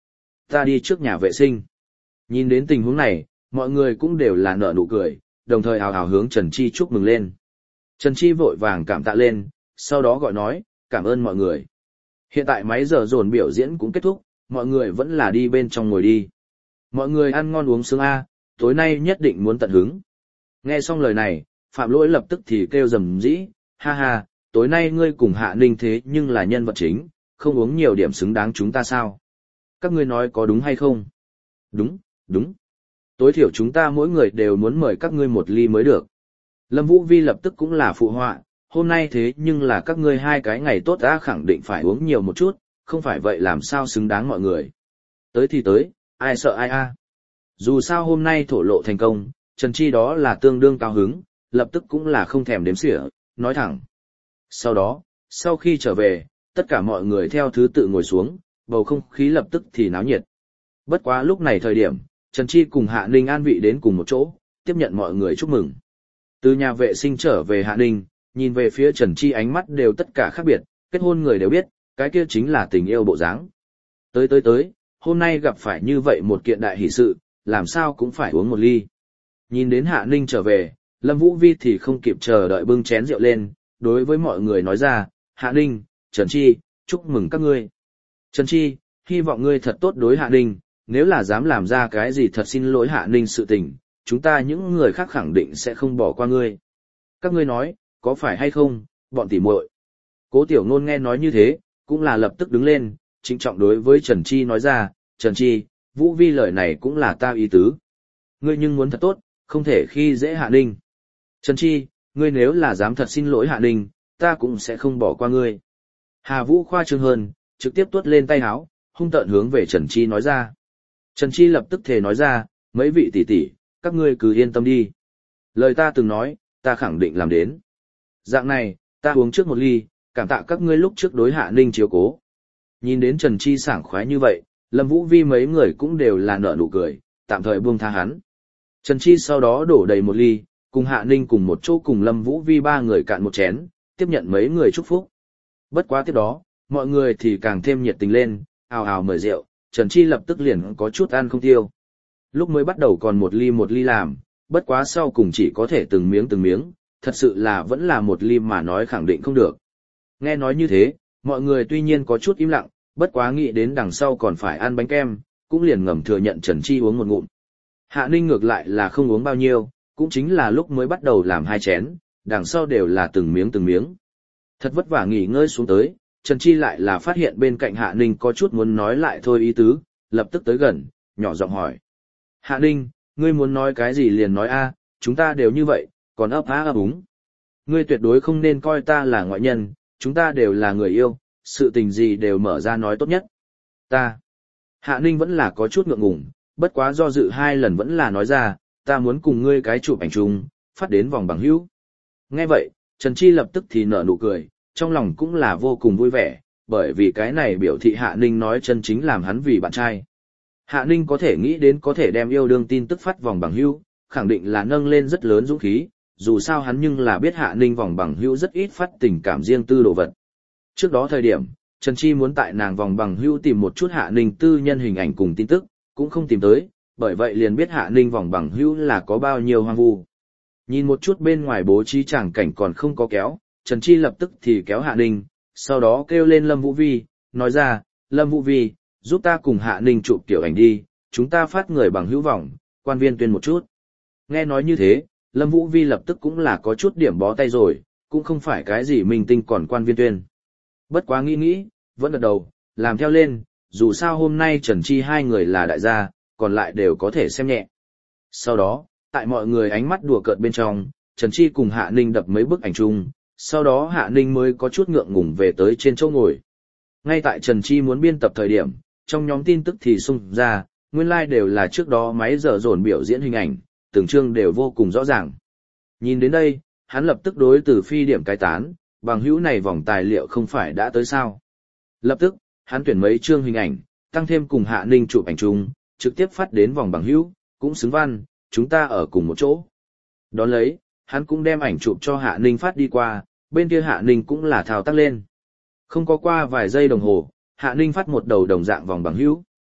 Ta đi trước nhà vệ sinh. Nhìn đến tình huống này, mọi người cũng đều là nở nụ cười, đồng thời hào hào hướng Trần Chi chúc mừng lên. Trần Chi vội vàng cảm tạ lên, sau đó gọi nói, cảm ơn mọi người. Hiện tại máy giờ dồn biểu diễn cũng kết thúc, mọi người vẫn là đi bên trong ngồi đi. Mọi người ăn ngon uống sướng A, tối nay nhất định muốn tận hứng. Nghe xong lời này, Phạm Lỗi lập tức thì kêu rầm rĩ, ha ha, tối nay ngươi cùng Hạ Ninh thế nhưng là nhân vật chính, không uống nhiều điểm xứng đáng chúng ta sao? Các ngươi nói có đúng hay không? Đúng, đúng. Tối thiểu chúng ta mỗi người đều muốn mời các ngươi một ly mới được. Lâm Vũ Vi lập tức cũng là phụ họa, hôm nay thế nhưng là các ngươi hai cái ngày tốt đã khẳng định phải uống nhiều một chút, không phải vậy làm sao xứng đáng mọi người. Tới thì tới, ai sợ ai a. Dù sao hôm nay thổ lộ thành công, Trần Chi đó là tương đương cao hứng, lập tức cũng là không thèm đếm xỉa, nói thẳng. Sau đó, sau khi trở về, tất cả mọi người theo thứ tự ngồi xuống, bầu không khí lập tức thì náo nhiệt. Bất quá lúc này thời điểm, Trần Chi cùng Hạ Ninh an vị đến cùng một chỗ, tiếp nhận mọi người chúc mừng. Từ nhà vệ sinh trở về Hạ Ninh, nhìn về phía Trần Chi ánh mắt đều tất cả khác biệt, kết hôn người đều biết, cái kia chính là tình yêu bộ dáng. Tới tới tới, hôm nay gặp phải như vậy một kiện đại hỷ sự, làm sao cũng phải uống một ly. Nhìn đến Hạ Ninh trở về, Lâm Vũ Vi thì không kịp chờ đợi bưng chén rượu lên, đối với mọi người nói ra, Hạ Ninh, Trần Chi, chúc mừng các ngươi. Trần Chi, hy vọng ngươi thật tốt đối Hạ Ninh, nếu là dám làm ra cái gì thật xin lỗi Hạ Ninh sự tình, chúng ta những người khác khẳng định sẽ không bỏ qua ngươi. Các ngươi nói, có phải hay không, bọn tỉ muội. Cố Tiểu Nôn nghe nói như thế, cũng là lập tức đứng lên, trịnh trọng đối với Trần Chi nói ra, Trần Chi, Vũ Vi lời này cũng là ta ý tứ. Ngươi nhưng muốn thật tốt, không thể khi dễ Hạ Ninh. Trần Chi, ngươi nếu là dám thật xin lỗi Hạ Ninh, ta cũng sẽ không bỏ qua ngươi. Hà Vũ khoa trương hơn, trực tiếp tuốt lên tay háo, hung tợn hướng về Trần Chi nói ra. Trần Chi lập tức thề nói ra, mấy vị tỷ tỷ, các ngươi cứ yên tâm đi. Lời ta từng nói, ta khẳng định làm đến. Dạng này, ta uống trước một ly, cảm tạ các ngươi lúc trước đối Hạ Ninh chiếu cố. Nhìn đến Trần Chi sảng khoái như vậy, Lâm Vũ Vi mấy người cũng đều là nở nụ cười, tạm thời buông tha hắn. Trần Chi sau đó đổ đầy một ly, cùng Hạ Ninh cùng một chỗ cùng Lâm Vũ Vi ba người cạn một chén, tiếp nhận mấy người chúc phúc. Bất quá tiếp đó, mọi người thì càng thêm nhiệt tình lên, ào ào mời rượu, Trần Chi lập tức liền có chút ăn không tiêu. Lúc mới bắt đầu còn một ly một ly làm, bất quá sau cùng chỉ có thể từng miếng từng miếng, thật sự là vẫn là một ly mà nói khẳng định không được. Nghe nói như thế, mọi người tuy nhiên có chút im lặng, bất quá nghĩ đến đằng sau còn phải ăn bánh kem, cũng liền ngầm thừa nhận Trần Chi uống một ngụm. Hạ Ninh ngược lại là không uống bao nhiêu, cũng chính là lúc mới bắt đầu làm hai chén, đằng sau đều là từng miếng từng miếng. Thật vất vả nghỉ ngơi xuống tới, Trần Chi lại là phát hiện bên cạnh Hạ Ninh có chút muốn nói lại thôi ý tứ, lập tức tới gần, nhỏ giọng hỏi. Hạ Ninh, ngươi muốn nói cái gì liền nói a, chúng ta đều như vậy, còn ấp á ấp úng. Ngươi tuyệt đối không nên coi ta là ngoại nhân, chúng ta đều là người yêu, sự tình gì đều mở ra nói tốt nhất. Ta. Hạ Ninh vẫn là có chút ngượng ngùng, bất quá do dự hai lần vẫn là nói ra, ta muốn cùng ngươi cái chụp ảnh chung, phát đến vòng bằng hữu. Nghe vậy, Trần Chi lập tức thì nở nụ cười, trong lòng cũng là vô cùng vui vẻ, bởi vì cái này biểu thị Hạ Ninh nói chân chính làm hắn vì bạn trai. Hạ Ninh có thể nghĩ đến có thể đem yêu đương tin tức phát vòng bằng hữu, khẳng định là nâng lên rất lớn dũng khí, dù sao hắn nhưng là biết Hạ Ninh vòng bằng hữu rất ít phát tình cảm riêng tư đồ vật. Trước đó thời điểm, Trần Chi muốn tại nàng vòng bằng hữu tìm một chút Hạ Ninh tư nhân hình ảnh cùng tin tức, cũng không tìm tới, bởi vậy liền biết Hạ Ninh vòng bằng hữu là có bao nhiêu hoang vu. Nhìn một chút bên ngoài bố trí tràng cảnh còn không có kéo, Trần Chi lập tức thì kéo Hạ Ninh, sau đó kêu lên Lâm Vũ Vi, nói ra, Lâm Vũ Vi, giúp ta cùng Hạ Ninh chụp tiểu ảnh đi, chúng ta phát người bằng hữu vòng, quan viên tuyên một chút. Nghe nói như thế, Lâm Vũ Vi lập tức cũng là có chút điểm bó tay rồi, cũng không phải cái gì minh tinh còn quan viên tuyên. Bất quá nghĩ nghĩ, vẫn gật đầu, làm theo lên, dù sao hôm nay Trần Chi hai người là đại gia, còn lại đều có thể xem nhẹ. Sau đó, tại mọi người ánh mắt đùa cợt bên trong, Trần Chi cùng Hạ Ninh đập mấy bức ảnh chung, sau đó Hạ Ninh mới có chút ngượng ngùng về tới trên chỗ ngồi. Ngay tại Trần Chi muốn biên tập thời điểm, trong nhóm tin tức thì xung ra, nguyên lai like đều là trước đó máy dở dồn biểu diễn hình ảnh, từng chương đều vô cùng rõ ràng. Nhìn đến đây, hắn lập tức đối từ phi điểm cái tán, bằng hữu này vòng tài liệu không phải đã tới sao. Lập tức, hắn tuyển mấy chương hình ảnh, tăng thêm cùng Hạ Ninh chụp ảnh chung, trực tiếp phát đến vòng bằng hữu, cũng xứng văn, chúng ta ở cùng một chỗ. Đón lấy, hắn cũng đem ảnh chụp cho Hạ Ninh phát đi qua, bên kia Hạ Ninh cũng là thao tác lên. Không có qua vài giây đồng hồ, Hạ Ninh phát một đầu đồng dạng vòng bằng hữu.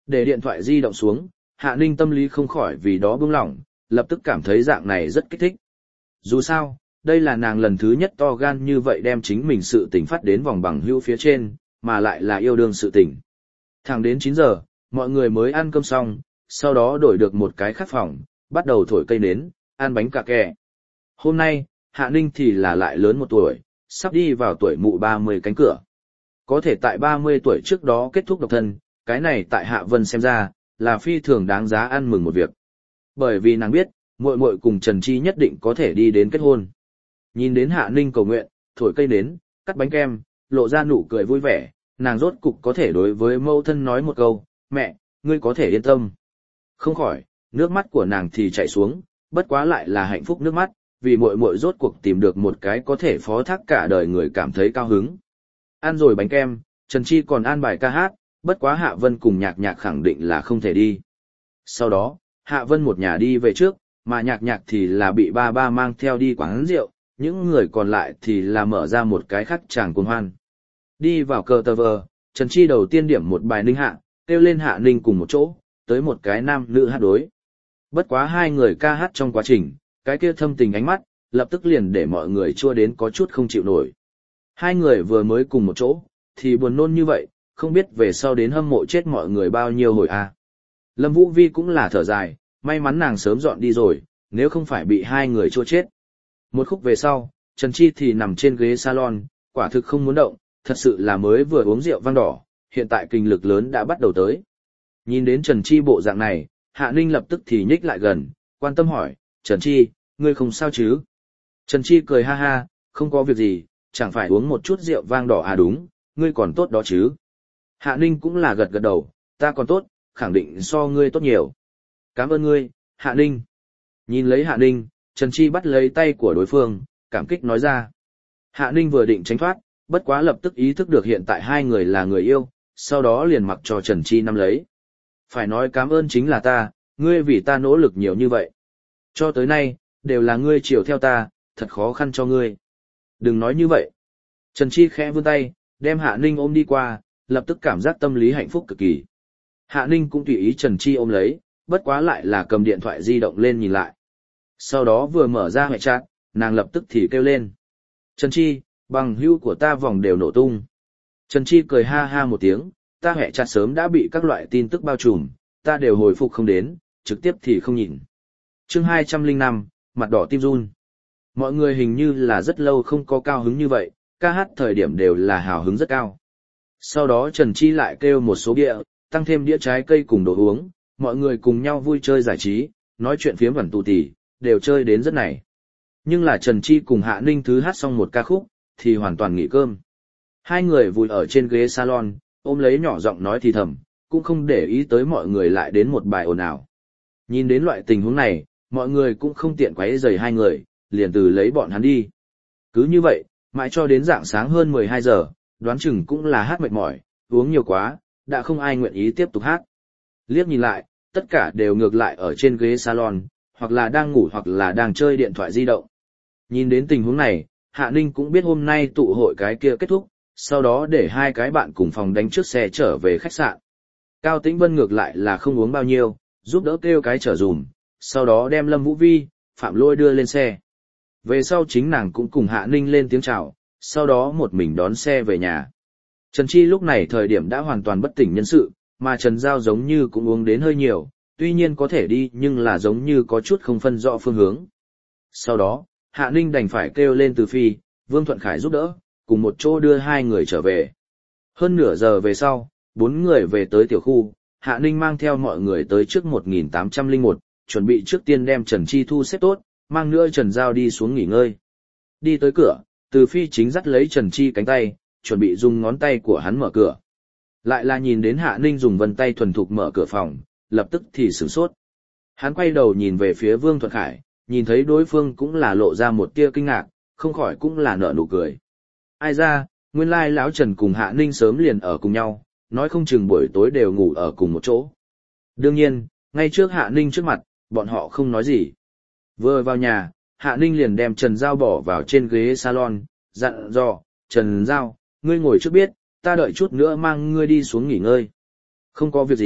Để điện thoại di động xuống, Hạ Ninh tâm lý không khỏi vì đó bướng lỏng, lập tức cảm thấy dạng này rất kích thích. Dù sao, đây là nàng lần thứ nhất to gan như vậy đem chính mình sự tình phát đến vòng bằng hữu phía trên, mà lại là yêu đương sự tình. Thẳng đến chín giờ, mọi người mới ăn cơm xong, sau đó đổi được một cái khác phòng, bắt đầu thổi cây nến, ăn bánh cà kè. Hôm nay, Hạ Ninh thì là lại lớn một tuổi, sắp đi vào tuổi mụ ba mươi cánh cửa. Có thể tại ba mươi tuổi trước đó kết thúc độc thân, cái này tại Hạ Vân xem ra, là phi thường đáng giá ăn mừng một việc. Bởi vì nàng biết, muội muội cùng Trần Chi nhất định có thể đi đến kết hôn. Nhìn đến Hạ Ninh cầu nguyện, thổi cây nến, cắt bánh kem, lộ ra nụ cười vui vẻ, nàng rốt cục có thể đối với mẫu thân nói một câu, mẹ, ngươi có thể yên tâm. Không khỏi, nước mắt của nàng thì chảy xuống, bất quá lại là hạnh phúc nước mắt, vì muội muội rốt cuộc tìm được một cái có thể phó thác cả đời người cảm thấy cao hứng. Ăn rồi bánh kem, Trần Chi còn an bài ca hát, bất quá Hạ Vân cùng Nhạc Nhạc khẳng định là không thể đi. Sau đó, Hạ Vân một nhà đi về trước, mà Nhạc Nhạc thì là bị ba ba mang theo đi quán rượu, những người còn lại thì là mở ra một cái khác tràng cuồng hoan. Đi vào cờ tờ vờ, Trần Chi đầu tiên điểm một bài Ninh Hạ, kêu lên Hạ Ninh cùng một chỗ, tới một cái nam nữ hát đối. Bất quá hai người ca hát trong quá trình, cái kia thâm tình ánh mắt, lập tức liền để mọi người chua đến có chút không chịu nổi. Hai người vừa mới cùng một chỗ, thì buồn nôn như vậy, không biết về sau đến hâm mộ chết mọi người bao nhiêu hồi à. Lâm Vũ Vi cũng là thở dài, may mắn nàng sớm dọn đi rồi, nếu không phải bị hai người chua chết. Một khúc về sau, Trần Chi thì nằm trên ghế salon, quả thực không muốn động, thật sự là mới vừa uống rượu vang đỏ, hiện tại kinh lực lớn đã bắt đầu tới. Nhìn đến Trần Chi bộ dạng này, Hạ Ninh lập tức thì nhích lại gần, quan tâm hỏi, Trần Chi, ngươi không sao chứ? Trần Chi cười ha ha, không có việc gì, chẳng phải uống một chút rượu vang đỏ à đúng, ngươi còn tốt đó chứ? Hạ Ninh cũng là gật gật đầu, ta còn tốt, khẳng định so ngươi tốt nhiều. Cảm ơn ngươi, Hạ Ninh. Nhìn lấy Hạ Ninh, Trần Chi bắt lấy tay của đối phương, cảm kích nói ra. Hạ Ninh vừa định tránh thoát, bất quá lập tức ý thức được hiện tại hai người là người yêu, sau đó liền mặc cho Trần Chi nắm lấy. Phải nói cảm ơn chính là ta, ngươi vì ta nỗ lực nhiều như vậy. Cho tới nay, đều là ngươi chiều theo ta, thật khó khăn cho ngươi. Đừng nói như vậy. Trần Chi khẽ vươn tay, đem Hạ Ninh ôm đi qua, lập tức cảm giác tâm lý hạnh phúc cực kỳ. Hạ Ninh cũng tùy ý Trần Chi ôm lấy, bất quá lại là cầm điện thoại di động lên nhìn lại. Sau đó vừa mở ra hệ chat, nàng lập tức thì kêu lên. Trần Chi, bằng hữu của ta vòng đều nổ tung. Trần Chi cười ha ha một tiếng, ta hệ chat sớm đã bị các loại tin tức bao trùm, ta đều hồi phục không đến, trực tiếp thì không nhìn. Chương hai trăm lẻ năm, mặt đỏ tim run. Mọi người hình như là rất lâu không có cao hứng như vậy, ca hát thời điểm đều là hào hứng rất cao. Sau đó Trần Chi lại kêu một số bia, tăng thêm đĩa trái cây cùng đồ uống, mọi người cùng nhau vui chơi giải trí, nói chuyện phiếm vẩn tù tì, đều chơi đến rất này. Nhưng là Trần Chi cùng Hạ Ninh thứ hát xong một ca khúc, thì hoàn toàn nghỉ cơm. Hai người vùi ở trên ghế salon, ôm lấy nhỏ giọng nói thì thầm, cũng không để ý tới mọi người lại đến một bài ồn ào. Nhìn đến loại tình huống này, mọi người cũng không tiện quấy rầy hai người, liền từ lấy bọn hắn đi. Cứ như vậy, mãi cho đến rạng sáng hơn mười hai giờ, đoán chừng cũng là hát mệt mỏi, uống nhiều quá, đã không ai nguyện ý tiếp tục hát. Liếc nhìn lại, tất cả đều ngược lại ở trên ghế salon, hoặc là đang ngủ hoặc là đang chơi điện thoại di động. Nhìn đến tình huống này, Hạ Ninh cũng biết hôm nay tụ hội cái kia kết thúc, sau đó để hai cái bạn cùng phòng đánh trước xe trở về khách sạn. Cao Tĩnh Vân ngược lại là không uống bao nhiêu, giúp đỡ kêu cái chở dùm, sau đó đem Lâm Vũ Vi, Phạm Lôi đưa lên xe. Về sau chính nàng cũng cùng Hạ Ninh lên tiếng chào, sau đó một mình đón xe về nhà. Trần Chi lúc này thời điểm đã hoàn toàn bất tỉnh nhân sự, mà Trần Giao giống như cũng uống đến hơi nhiều, tuy nhiên có thể đi nhưng là giống như có chút không phân rõ phương hướng. Sau đó, Hạ Ninh đành phải kêu lên Từ Phi, Vương Thuận Khải giúp đỡ, cùng một chỗ đưa hai người trở về. Hơn nửa giờ về sau, bốn người về tới tiểu khu, Hạ Ninh mang theo mọi người tới trước một nghìn tám trăm lẻ một, chuẩn bị trước tiên đem Trần Chi thu xếp tốt, mang nữa Trần Giao đi xuống nghỉ ngơi. Đi tới cửa, Từ Phi chính dắt lấy Trần Chi cánh tay, chuẩn bị dùng ngón tay của hắn mở cửa. Lại là nhìn đến Hạ Ninh dùng vân tay thuần thục mở cửa phòng, lập tức thì sửng sốt. Hắn quay đầu nhìn về phía Vương Thuận Khải, nhìn thấy đối phương cũng là lộ ra một tia kinh ngạc, không khỏi cũng là nở nụ cười. Ai ra, nguyên lai lão Trần cùng Hạ Ninh sớm liền ở cùng nhau, nói không chừng buổi tối đều ngủ ở cùng một chỗ. Đương nhiên, ngay trước Hạ Ninh trước mặt, bọn họ không nói gì. Vừa vào nhà, Hạ Ninh liền đem Trần Giao bỏ vào trên ghế salon, dặn dò, Trần Giao, ngươi ngồi trước biết, ta đợi chút nữa mang ngươi đi xuống nghỉ ngơi. Không có việc gì,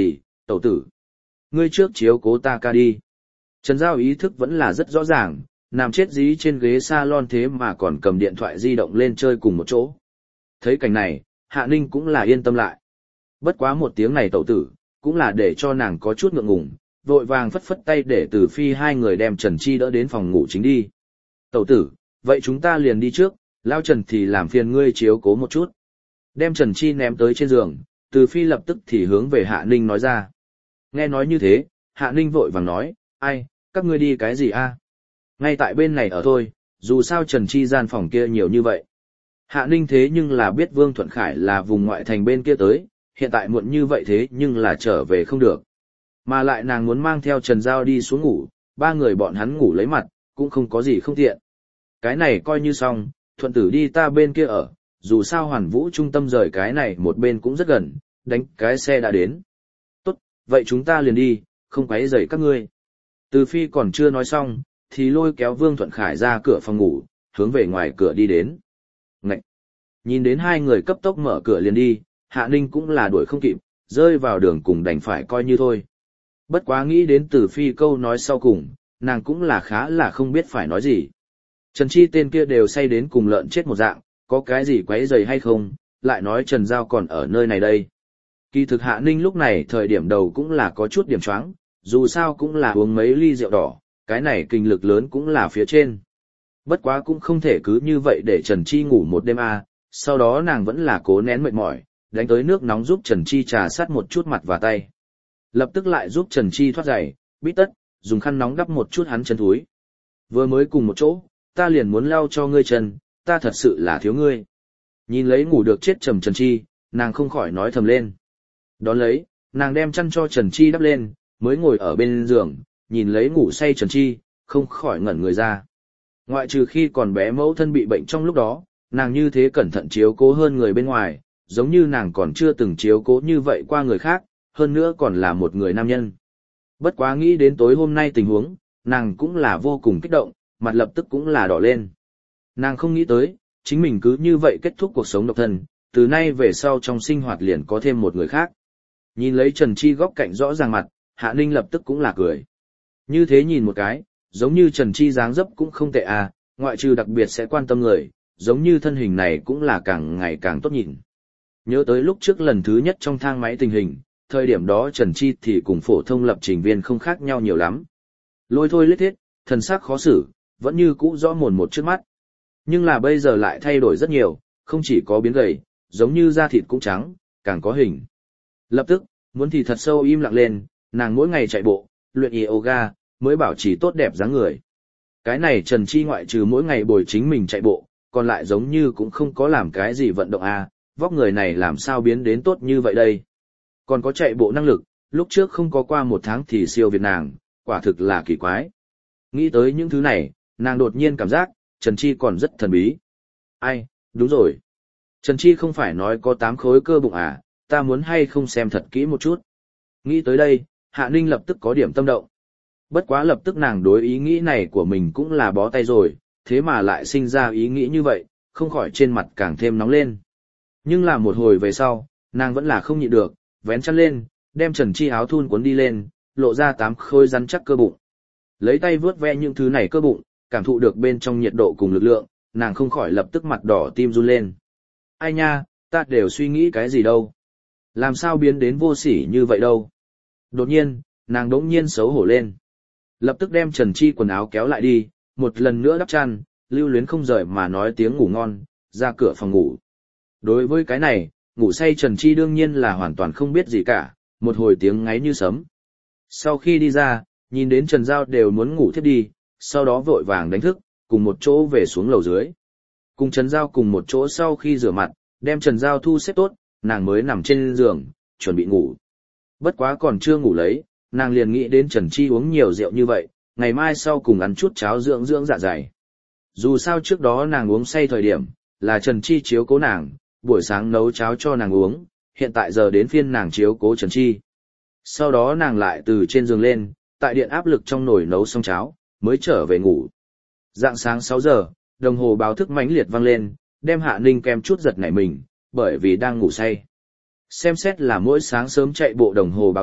tẩu tử. Ngươi trước chiếu cố ta ca đi. Trần Giao ý thức vẫn là rất rõ ràng, nằm chết dí trên ghế salon thế mà còn cầm điện thoại di động lên chơi cùng một chỗ. Thấy cảnh này, Hạ Ninh cũng là yên tâm lại. Bất quá một tiếng này tẩu tử, cũng là để cho nàng có chút ngượng ngùng, vội vàng phất phất tay để Từ Phi hai người đem Trần Chi đỡ đến phòng ngủ chính đi. Tẩu tử, vậy chúng ta liền đi trước, lao Trần thì làm phiền ngươi chiếu cố một chút. Đem Trần Chi ném tới trên giường, Từ Phi lập tức thì hướng về Hạ Ninh nói ra. Nghe nói như thế, Hạ Ninh vội vàng nói, ai, các ngươi đi cái gì a? Ngay tại bên này ở thôi, dù sao Trần Chi gian phòng kia nhiều như vậy. Hạ Ninh thế nhưng là biết Vương Thuận Khải là vùng ngoại thành bên kia tới, hiện tại muộn như vậy thế nhưng là trở về không được. Mà lại nàng muốn mang theo Trần Giao đi xuống ngủ, ba người bọn hắn ngủ lấy mặt, cũng không có gì không tiện. Cái này coi như xong, Thuận tử đi ta bên kia ở, dù sao Hoàn Vũ trung tâm rời cái này một bên cũng rất gần, đánh cái xe đã đến. Tốt, vậy chúng ta liền đi, không quấy rầy các ngươi. Từ Phi còn chưa nói xong, thì lôi kéo Vương Thuận Khải ra cửa phòng ngủ, hướng về ngoài cửa đi đến. Ngậy! Nhìn đến hai người cấp tốc mở cửa liền đi, Hạ Ninh cũng là đuổi không kịp, rơi vào đường cùng đành phải coi như thôi. Bất quá nghĩ đến Từ Phi câu nói sau cùng, nàng cũng là khá là không biết phải nói gì. Trần Chi tên kia đều say đến cùng lợn chết một dạng, có cái gì quấy rầy hay không, lại nói Trần Giao còn ở nơi này đây. Kỳ thực Hạ Ninh lúc này thời điểm đầu cũng là có chút điểm choáng, dù sao cũng là uống mấy ly rượu đỏ, cái này kinh lực lớn cũng là phía trên. Bất quá cũng không thể cứ như vậy để Trần Chi ngủ một đêm à, sau đó nàng vẫn là cố nén mệt mỏi, đánh tới nước nóng giúp Trần Chi trà sát một chút mặt và tay. Lập tức lại giúp Trần Chi thoát giày, bít tất, dùng khăn nóng đắp một chút hắn chân thúi. Vừa mới cùng một chỗ, ta liền muốn lau cho ngươi chân, ta thật sự là thiếu ngươi. Nhìn lấy ngủ được chết trầm Trần Chi, nàng không khỏi nói thầm lên. Đón lấy, nàng đem chăn cho Trần Chi đắp lên, mới ngồi ở bên giường, nhìn lấy ngủ say Trần Chi, không khỏi ngẩn người ra. Ngoại trừ khi còn bé mẫu thân bị bệnh trong lúc đó, nàng như thế cẩn thận chiếu cố hơn người bên ngoài, giống như nàng còn chưa từng chiếu cố như vậy qua người khác, hơn nữa còn là một người nam nhân. Bất quá nghĩ đến tối hôm nay tình huống, nàng cũng là vô cùng kích động, mặt lập tức cũng là đỏ lên. Nàng không nghĩ tới, chính mình cứ như vậy kết thúc cuộc sống độc thân, từ nay về sau trong sinh hoạt liền có thêm một người khác. Nhìn lấy Trần Chi góc cạnh rõ ràng mặt, Hạ Ninh lập tức cũng là cười. Như thế nhìn một cái, giống như Trần Chi dáng dấp cũng không tệ à, ngoại trừ đặc biệt sẽ quan tâm người, giống như thân hình này cũng là càng ngày càng tốt nhìn. Nhớ tới lúc trước lần thứ nhất trong thang máy tình hình, thời điểm đó Trần Chi thì cùng phổ thông lập trình viên không khác nhau nhiều lắm. Lôi thôi lết thiết, thần sắc khó xử, vẫn như cũ rõ mồn một trước mắt. Nhưng là bây giờ lại thay đổi rất nhiều, không chỉ có biến gầy, giống như da thịt cũng trắng, càng có hình. Lập tức, muốn thì thật sâu im lặng lên, nàng mỗi ngày chạy bộ, luyện yoga, mới bảo trì tốt đẹp dáng người. Cái này Trần Chi ngoại trừ mỗi ngày bồi chính mình chạy bộ, còn lại giống như cũng không có làm cái gì vận động à, vóc người này làm sao biến đến tốt như vậy đây. Còn có chạy bộ năng lực, lúc trước không có qua một tháng thì siêu việt nàng, quả thực là kỳ quái. Nghĩ tới những thứ này, nàng đột nhiên cảm giác, Trần Chi còn rất thần bí. Ai, đúng rồi. Trần Chi không phải nói có tám khối cơ bụng à, ta muốn hay không xem thật kỹ một chút. Nghĩ tới đây, Hạ Ninh lập tức có điểm tâm động. Bất quá lập tức nàng đối ý nghĩ này của mình cũng là bó tay rồi, thế mà lại sinh ra ý nghĩ như vậy, không khỏi trên mặt càng thêm nóng lên. Nhưng là một hồi về sau, nàng vẫn là không nhịn được, vén chăn lên, đem Trần Chi áo thun cuốn đi lên, lộ ra tám khối rắn chắc cơ bụng. Lấy tay vướt ve những thứ này cơ bụng, cảm thụ được bên trong nhiệt độ cùng lực lượng, nàng không khỏi lập tức mặt đỏ tim run lên. Ai nha, ta đều suy nghĩ cái gì đâu. Làm sao biến đến vô sỉ như vậy đâu. Đột nhiên, nàng đỗng nhiên xấu hổ lên. Lập tức đem Trần Chi quần áo kéo lại đi, một lần nữa đắp chăn, lưu luyến không rời mà nói tiếng ngủ ngon, ra cửa phòng ngủ. Đối với cái này, ngủ say Trần Chi đương nhiên là hoàn toàn không biết gì cả, một hồi tiếng ngáy như sấm. Sau khi đi ra, nhìn đến Trần Giao đều muốn ngủ thiếp đi, sau đó vội vàng đánh thức, cùng một chỗ về xuống lầu dưới. Cùng Trần Giao cùng một chỗ sau khi rửa mặt, đem Trần Giao thu xếp tốt, nàng mới nằm trên giường, chuẩn bị ngủ. Bất quá còn chưa ngủ lấy, nàng liền nghĩ đến Trần Chi uống nhiều rượu như vậy, ngày mai sau cùng ăn chút cháo dưỡng dưỡng dạ dày. Dù sao trước đó nàng uống say thời điểm, là Trần Chi chiếu cố nàng, buổi sáng nấu cháo cho nàng uống, hiện tại giờ đến phiên nàng chiếu cố Trần Chi. Sau đó nàng lại từ trên giường lên, tại điện áp lực trong nồi nấu xong cháo, mới trở về ngủ. Rạng sáng sáu giờ, đồng hồ báo thức mãnh liệt vang lên, đem Hạ Ninh kem chút giật nảy mình, bởi vì đang ngủ say. Xem xét là mỗi sáng sớm chạy bộ đồng hồ báo thức,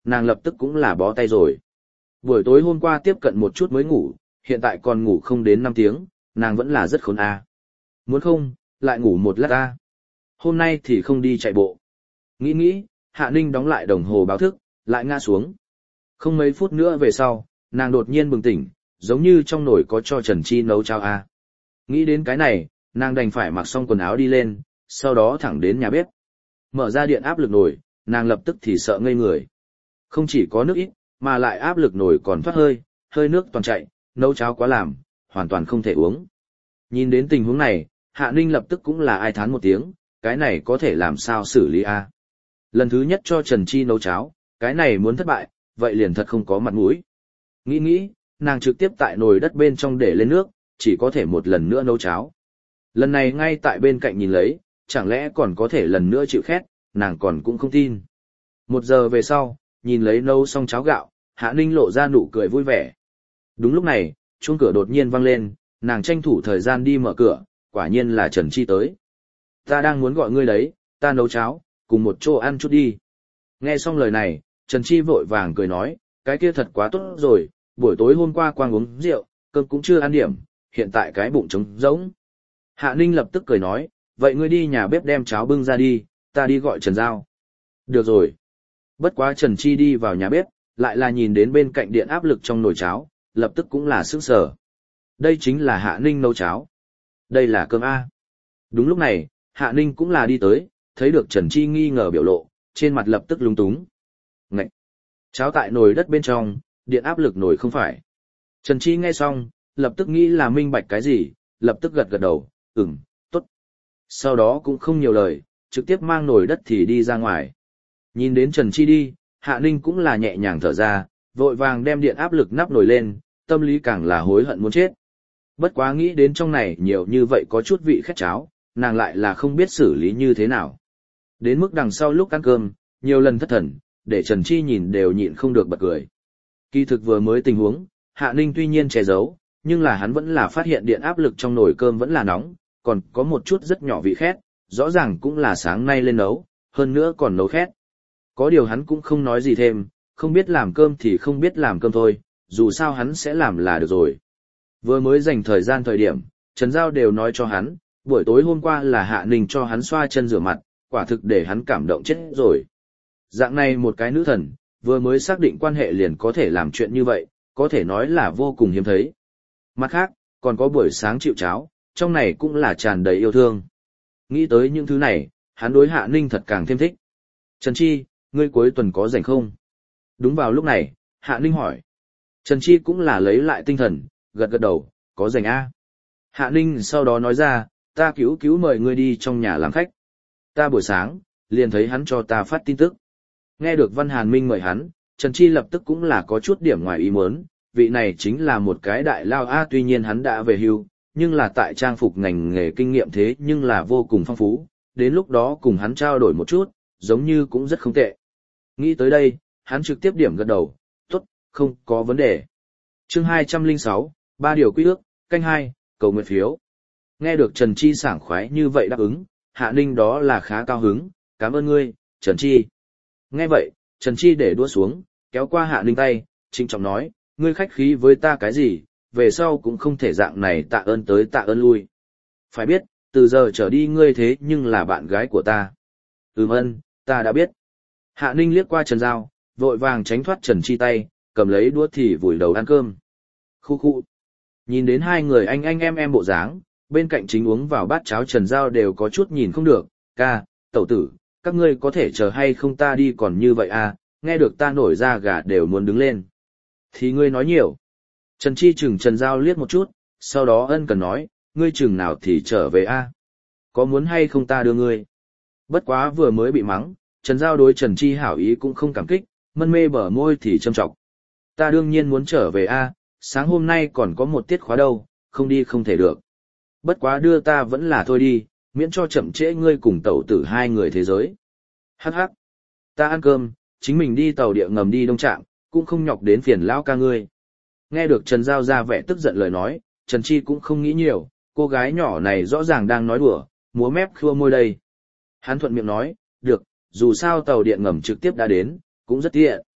nàng lập tức cũng là bó tay rồi. Buổi tối hôm qua tiếp cận một chút mới ngủ, hiện tại còn ngủ không đến năm tiếng, nàng vẫn là rất khốn a. Muốn không, lại ngủ một lát a. Hôm nay thì không đi chạy bộ. Nghĩ nghĩ, Hạ Ninh đóng lại đồng hồ báo thức, lại ngã xuống. Không mấy phút nữa về sau, nàng đột nhiên bừng tỉnh, giống như trong nồi có cho Trần Chi nấu cháo a. Nghĩ đến cái này, nàng đành phải mặc xong quần áo đi lên, sau đó thẳng đến nhà bếp. Mở ra điện áp lực nồi, nàng lập tức thì sợ ngây người. Không chỉ có nước ít, mà lại áp lực nồi còn thoát hơi, hơi nước toàn chạy, nấu cháo quá làm, hoàn toàn không thể uống. Nhìn đến tình huống này, Hạ Ninh lập tức cũng là ai thán một tiếng, cái này có thể làm sao xử lý a? Lần thứ nhất cho Trần Chi nấu cháo, cái này muốn thất bại, vậy liền thật không có mặt mũi. Nghĩ nghĩ, nàng trực tiếp tại nồi đất bên trong để lên nước, chỉ có thể một lần nữa nấu cháo. Lần này ngay tại bên cạnh nhìn lấy, chẳng lẽ còn có thể lần nữa chịu khét, nàng còn cũng không tin. Một giờ về sau, nhìn lấy nấu xong cháo gạo, Hạ Ninh lộ ra nụ cười vui vẻ. Đúng lúc này, chuông cửa đột nhiên vang lên, nàng tranh thủ thời gian đi mở cửa, quả nhiên là Trần Chi tới. Ta đang muốn gọi ngươi đấy, ta nấu cháo, cùng một chỗ ăn chút đi. Nghe xong lời này, Trần Chi vội vàng cười nói, cái kia thật quá tốt rồi, buổi tối hôm qua quang uống rượu, cơm cũng chưa ăn điểm, hiện tại cái bụng trống rỗng. Hạ Ninh lập tức cười nói, vậy ngươi đi nhà bếp đem cháo bưng ra đi, ta đi gọi Trần Giao. Được rồi. Bất quá Trần Chi đi vào nhà bếp, lại là nhìn đến bên cạnh điện áp lực trong nồi cháo, lập tức cũng là sững sờ. Đây chính là Hạ Ninh nấu cháo. Đây là cơm A. Đúng lúc này, Hạ Ninh cũng là đi tới, thấy được Trần Chi nghi ngờ biểu lộ, trên mặt lập tức lúng túng. Ngậy! Cháo tại nồi đất bên trong, điện áp lực nồi không phải. Trần Chi nghe xong, lập tức nghĩ là minh bạch cái gì, lập tức gật gật đầu, ừm, tốt. Sau đó cũng không nhiều lời, trực tiếp mang nồi đất thì đi ra ngoài. Nhìn đến Trần Chi đi, Hạ Ninh cũng là nhẹ nhàng thở ra, vội vàng đem điện áp lực nắp nồi lên, tâm lý càng là hối hận muốn chết. Bất quá nghĩ đến trong này nhiều như vậy có chút vị khét cháo, nàng lại là không biết xử lý như thế nào. Đến mức đằng sau lúc ăn cơm, nhiều lần thất thần, để Trần Chi nhìn đều nhịn không được bật cười. Kỳ thực vừa mới tình huống, Hạ Ninh tuy nhiên che giấu, nhưng là hắn vẫn là phát hiện điện áp lực trong nồi cơm vẫn là nóng, còn có một chút rất nhỏ vị khét, rõ ràng cũng là sáng nay lên nấu, hơn nữa còn nấu khét. Có điều hắn cũng không nói gì thêm, không biết làm cơm thì không biết làm cơm thôi, dù sao hắn sẽ làm là được rồi. Vừa mới dành thời gian thời điểm, Trần Giao đều nói cho hắn, buổi tối hôm qua là Hạ Ninh cho hắn xoa chân rửa mặt, quả thực để hắn cảm động chết rồi. Dạng này một cái nữ thần, vừa mới xác định quan hệ liền có thể làm chuyện như vậy, có thể nói là vô cùng hiếm thấy. Mặt khác, còn có buổi sáng chịu cháo, trong này cũng là tràn đầy yêu thương. Nghĩ tới những thứ này, hắn đối Hạ Ninh thật càng thêm thích. Trần Chi, ngươi cuối tuần có rảnh không? Đúng vào lúc này, Hạ Ninh hỏi. Trần Chi cũng là lấy lại tinh thần, gật gật đầu, có rảnh a. Hạ Ninh sau đó nói ra, ta cứu cứu mời ngươi đi trong nhà làm khách. Ta buổi sáng, liền thấy hắn cho ta phát tin tức. Nghe được Văn Hàn Minh mời hắn, Trần Chi lập tức cũng là có chút điểm ngoài ý muốn, vị này chính là một cái đại lao a, tuy nhiên hắn đã về hưu, nhưng là tại trang phục ngành nghề kinh nghiệm thế nhưng là vô cùng phong phú, đến lúc đó cùng hắn trao đổi một chút, giống như cũng rất không tệ. Nghĩ tới đây, hắn trực tiếp điểm gật đầu, tốt, không có vấn đề. Chương hai trăm lẻ sáu, ba điều quy ước, canh hai, cầu nguyện phiếu. Nghe được Trần Chi sảng khoái như vậy đáp ứng, Hạ Ninh đó là khá cao hứng, cảm ơn ngươi, Trần Chi. Nghe vậy, Trần Chi để đua xuống, kéo qua Hạ Ninh tay, trịnh trọng nói, ngươi khách khí với ta cái gì, về sau cũng không thể dạng này tạ ơn tới tạ ơn lui. Phải biết, từ giờ trở đi ngươi thế nhưng là bạn gái của ta. Ừm ân, ta đã biết. Hạ Ninh liếc qua Trần Giao, vội vàng tránh thoát Trần Chi tay, cầm lấy đũa thì vùi đầu ăn cơm. Khu khu. Nhìn đến hai người anh anh em em bộ dáng, bên cạnh chính uống vào bát cháo Trần Giao đều có chút nhìn không được, ca, tẩu tử, các ngươi có thể chờ hay không ta đi còn như vậy à, nghe được ta nổi ra gà đều muốn đứng lên. Thì ngươi nói nhiều. Trần Chi chừng Trần Giao liếc một chút, sau đó ân cần nói, ngươi chừng nào thì trở về a? Có muốn hay không ta đưa ngươi? Bất quá vừa mới bị mắng, Trần Giao đối Trần Chi hảo ý cũng không cảm kích, mân mê bở môi thì châm trọng. Ta đương nhiên muốn trở về a, sáng hôm nay còn có một tiết khóa đâu, không đi không thể được. Bất quá đưa ta vẫn là thôi đi, miễn cho chậm trễ ngươi cùng tẩu tử hai người thế giới. Hắc hắc. Ta ăn cơm, chính mình đi tàu địa ngầm đi Đông Trạm, cũng không nhọc đến phiền lão ca ngươi. Nghe được Trần Giao ra vẻ tức giận lời nói, Trần Chi cũng không nghĩ nhiều, cô gái nhỏ này rõ ràng đang nói đùa, múa mép khua môi đây. Hắn thuận miệng nói, được, dù sao tàu điện ngầm trực tiếp đã đến, cũng rất tiện.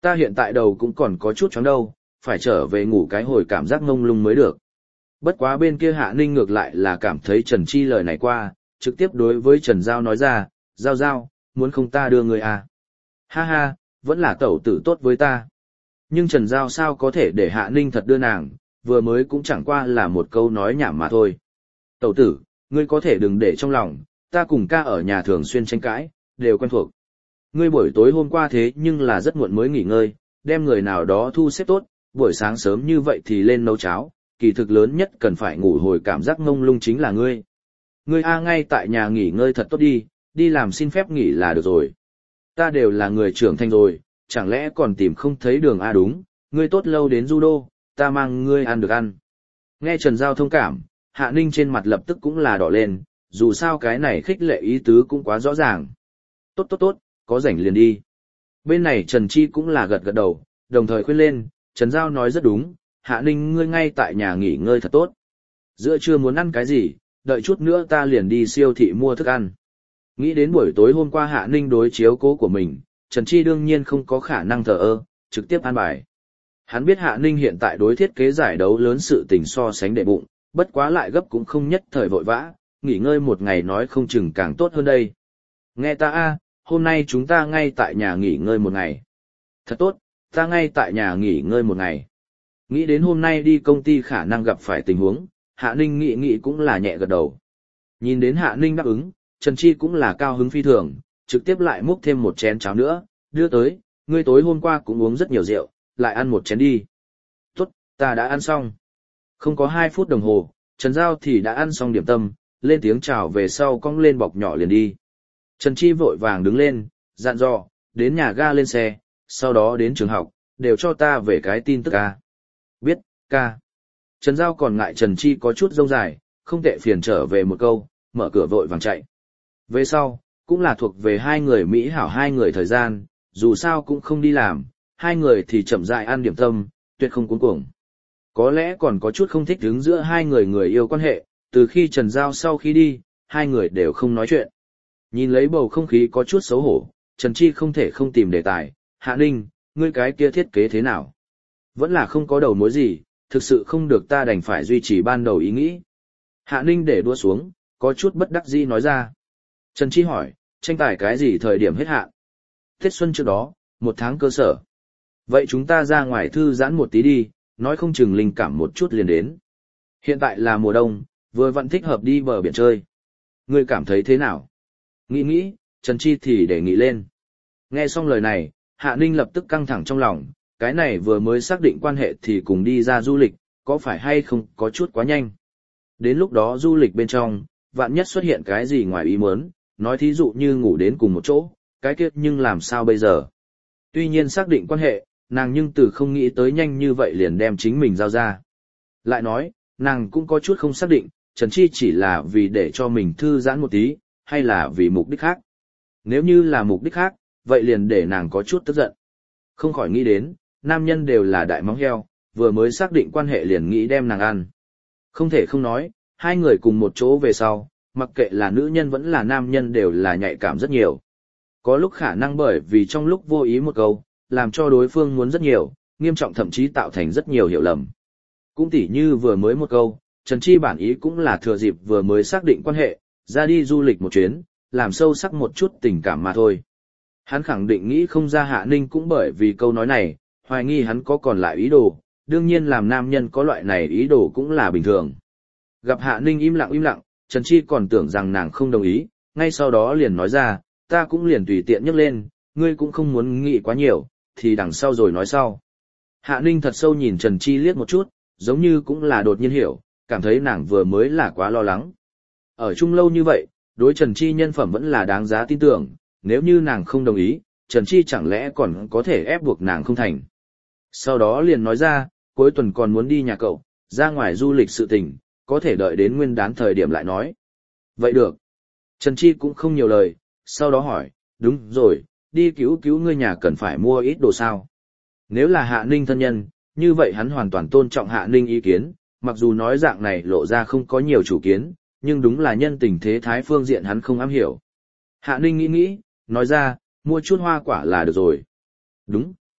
Ta hiện tại đầu cũng còn có chút chóng đâu, phải trở về ngủ cái hồi cảm giác ngông lung mới được. Bất quá bên kia Hạ Ninh ngược lại là cảm thấy Trần Chi lời này qua, trực tiếp đối với Trần Giao nói ra, Giao Giao, muốn không ta đưa người à? Ha ha, vẫn là tẩu tử tốt với ta. Nhưng Trần Giao sao có thể để Hạ Ninh thật đưa nàng, vừa mới cũng chẳng qua là một câu nói nhảm mà thôi. Tẩu tử, ngươi có thể đừng để trong lòng, ta cùng ca ở nhà thường xuyên tranh cãi, đều quen thuộc. Ngươi buổi tối hôm qua thế nhưng là rất muộn mới nghỉ ngơi, đem người nào đó thu xếp tốt, buổi sáng sớm như vậy thì lên nấu cháo, kỳ thực lớn nhất cần phải ngủ hồi cảm giác ngông lung chính là ngươi. Ngươi A ngay tại nhà nghỉ ngơi thật tốt đi, đi làm xin phép nghỉ là được rồi. Ta đều là người trưởng thành rồi, chẳng lẽ còn tìm không thấy đường A đúng, ngươi tốt lâu đến judo, ta mang ngươi ăn được ăn. Nghe Trần Giao thông cảm, Hạ Ninh trên mặt lập tức cũng là đỏ lên, dù sao cái này khích lệ ý tứ cũng quá rõ ràng. Tốt tốt tốt, có rảnh liền đi. Bên này Trần Chi cũng là gật gật đầu, đồng thời khuyên lên, Trần Giao nói rất đúng, Hạ Ninh ngươi ngay tại nhà nghỉ ngơi thật tốt. Giữa trưa muốn ăn cái gì, đợi chút nữa ta liền đi siêu thị mua thức ăn. Nghĩ đến buổi tối hôm qua Hạ Ninh đối chiếu cố của mình, Trần Chi đương nhiên không có khả năng thờ ơ, trực tiếp an bài. Hắn biết Hạ Ninh hiện tại đối thiết kế giải đấu lớn sự tình so sánh đệ bụng, bất quá lại gấp cũng không nhất thời vội vã, nghỉ ngơi một ngày nói không chừng càng tốt hơn đây. Nghe ta a, hôm nay chúng ta ngay tại nhà nghỉ ngơi một ngày. Thật tốt, ta ngay tại nhà nghỉ ngơi một ngày. Nghĩ đến hôm nay đi công ty khả năng gặp phải tình huống, Hạ Ninh nghĩ nghĩ cũng là nhẹ gật đầu. Nhìn đến Hạ Ninh đáp ứng, Trần Chi cũng là cao hứng phi thường, trực tiếp lại múc thêm một chén cháo nữa, đưa tới, ngươi tối hôm qua cũng uống rất nhiều rượu, lại ăn một chén đi. Tốt, ta đã ăn xong. Không có hai phút đồng hồ, Trần Giao thì đã ăn xong điểm tâm, lên tiếng chào về sau cong lên bọc nhỏ liền đi. Trần Chi vội vàng đứng lên, dặn dò, đến nhà ga lên xe, sau đó đến trường học, đều cho ta về cái tin tức ca. Biết, ca. Trần Giao còn ngại Trần Chi có chút rông dài, không tệ phiền trở về một câu, mở cửa vội vàng chạy. Về sau, cũng là thuộc về hai người Mỹ hảo hai người thời gian, dù sao cũng không đi làm, hai người thì chậm rãi ăn điểm tâm, tuyệt không cuống cuồng. Có lẽ còn có chút không thích đứng giữa hai người người yêu quan hệ, từ khi Trần Giao sau khi đi, hai người đều không nói chuyện. Nhìn lấy bầu không khí có chút xấu hổ, Trần Chi không thể không tìm đề tài, Hạ Ninh, ngươi cái kia thiết kế thế nào? Vẫn là không có đầu mối gì, thực sự không được ta đành phải duy trì ban đầu ý nghĩ. Hạ Ninh để đua xuống, có chút bất đắc dĩ nói ra. Trần Chi hỏi, tranh tài cái gì thời điểm hết hạn? Tết xuân trước đó, một tháng cơ sở. Vậy chúng ta ra ngoài thư giãn một tí đi, nói không chừng linh cảm một chút liền đến. Hiện tại là mùa đông, vừa vẫn thích hợp đi bờ biển chơi. Ngươi cảm thấy thế nào? Nghĩ nghĩ, Trần Chi thì đề nghị lên. Nghe xong lời này, Hạ Ninh lập tức căng thẳng trong lòng, cái này vừa mới xác định quan hệ thì cùng đi ra du lịch, có phải hay không có chút quá nhanh. Đến lúc đó du lịch bên trong, vạn nhất xuất hiện cái gì ngoài ý muốn, nói thí dụ như ngủ đến cùng một chỗ, cái kia nhưng làm sao bây giờ? Tuy nhiên xác định quan hệ, nàng nhưng từ không nghĩ tới nhanh như vậy liền đem chính mình giao ra. Lại nói, nàng cũng có chút không xác định, Trần Chi chỉ là vì để cho mình thư giãn một tí, hay là vì mục đích khác. Nếu như là mục đích khác, vậy liền để nàng có chút tức giận. Không khỏi nghĩ đến, nam nhân đều là đại móng heo, vừa mới xác định quan hệ liền nghĩ đem nàng ăn. Không thể không nói, hai người cùng một chỗ về sau, mặc kệ là nữ nhân vẫn là nam nhân đều là nhạy cảm rất nhiều. Có lúc khả năng bởi vì trong lúc vô ý một câu, làm cho đối phương muốn rất nhiều, nghiêm trọng thậm chí tạo thành rất nhiều hiểu lầm. Cũng tỉ như vừa mới một câu, Trần Chi bản ý cũng là thừa dịp vừa mới xác định quan hệ, ra đi du lịch một chuyến, làm sâu sắc một chút tình cảm mà thôi. Hắn khẳng định nghĩ không ra Hạ Ninh cũng bởi vì câu nói này, hoài nghi hắn có còn lại ý đồ, đương nhiên làm nam nhân có loại này ý đồ cũng là bình thường. Gặp Hạ Ninh im lặng im lặng, Trần Chi còn tưởng rằng nàng không đồng ý, ngay sau đó liền nói ra, ta cũng liền tùy tiện nhấc lên, ngươi cũng không muốn nghĩ quá nhiều, thì đằng sau rồi nói sau. Hạ Ninh thật sâu nhìn Trần Chi liếc một chút, giống như cũng là đột nhiên hiểu, cảm thấy nàng vừa mới là quá lo lắng. Ở chung lâu như vậy, đối Trần Chi nhân phẩm vẫn là đáng giá tin tưởng, nếu như nàng không đồng ý, Trần Chi chẳng lẽ còn có thể ép buộc nàng không thành. Sau đó liền nói ra, cuối tuần còn muốn đi nhà cậu, ra ngoài du lịch sự tình, có thể đợi đến nguyên đán thời điểm lại nói. Vậy được. Trần Chi cũng không nhiều lời, sau đó hỏi, đúng rồi, đi cứu cứu ngươi nhà cần phải mua ít đồ sao. Nếu là Hạ Ninh thân nhân, như vậy hắn hoàn toàn tôn trọng Hạ Ninh ý kiến, mặc dù nói dạng này lộ ra không có nhiều chủ kiến, nhưng đúng là nhân tình thế thái phương diện hắn không am hiểu. Hạ Ninh nghĩ nghĩ, nói ra, mua chút hoa quả là được rồi. Đúng,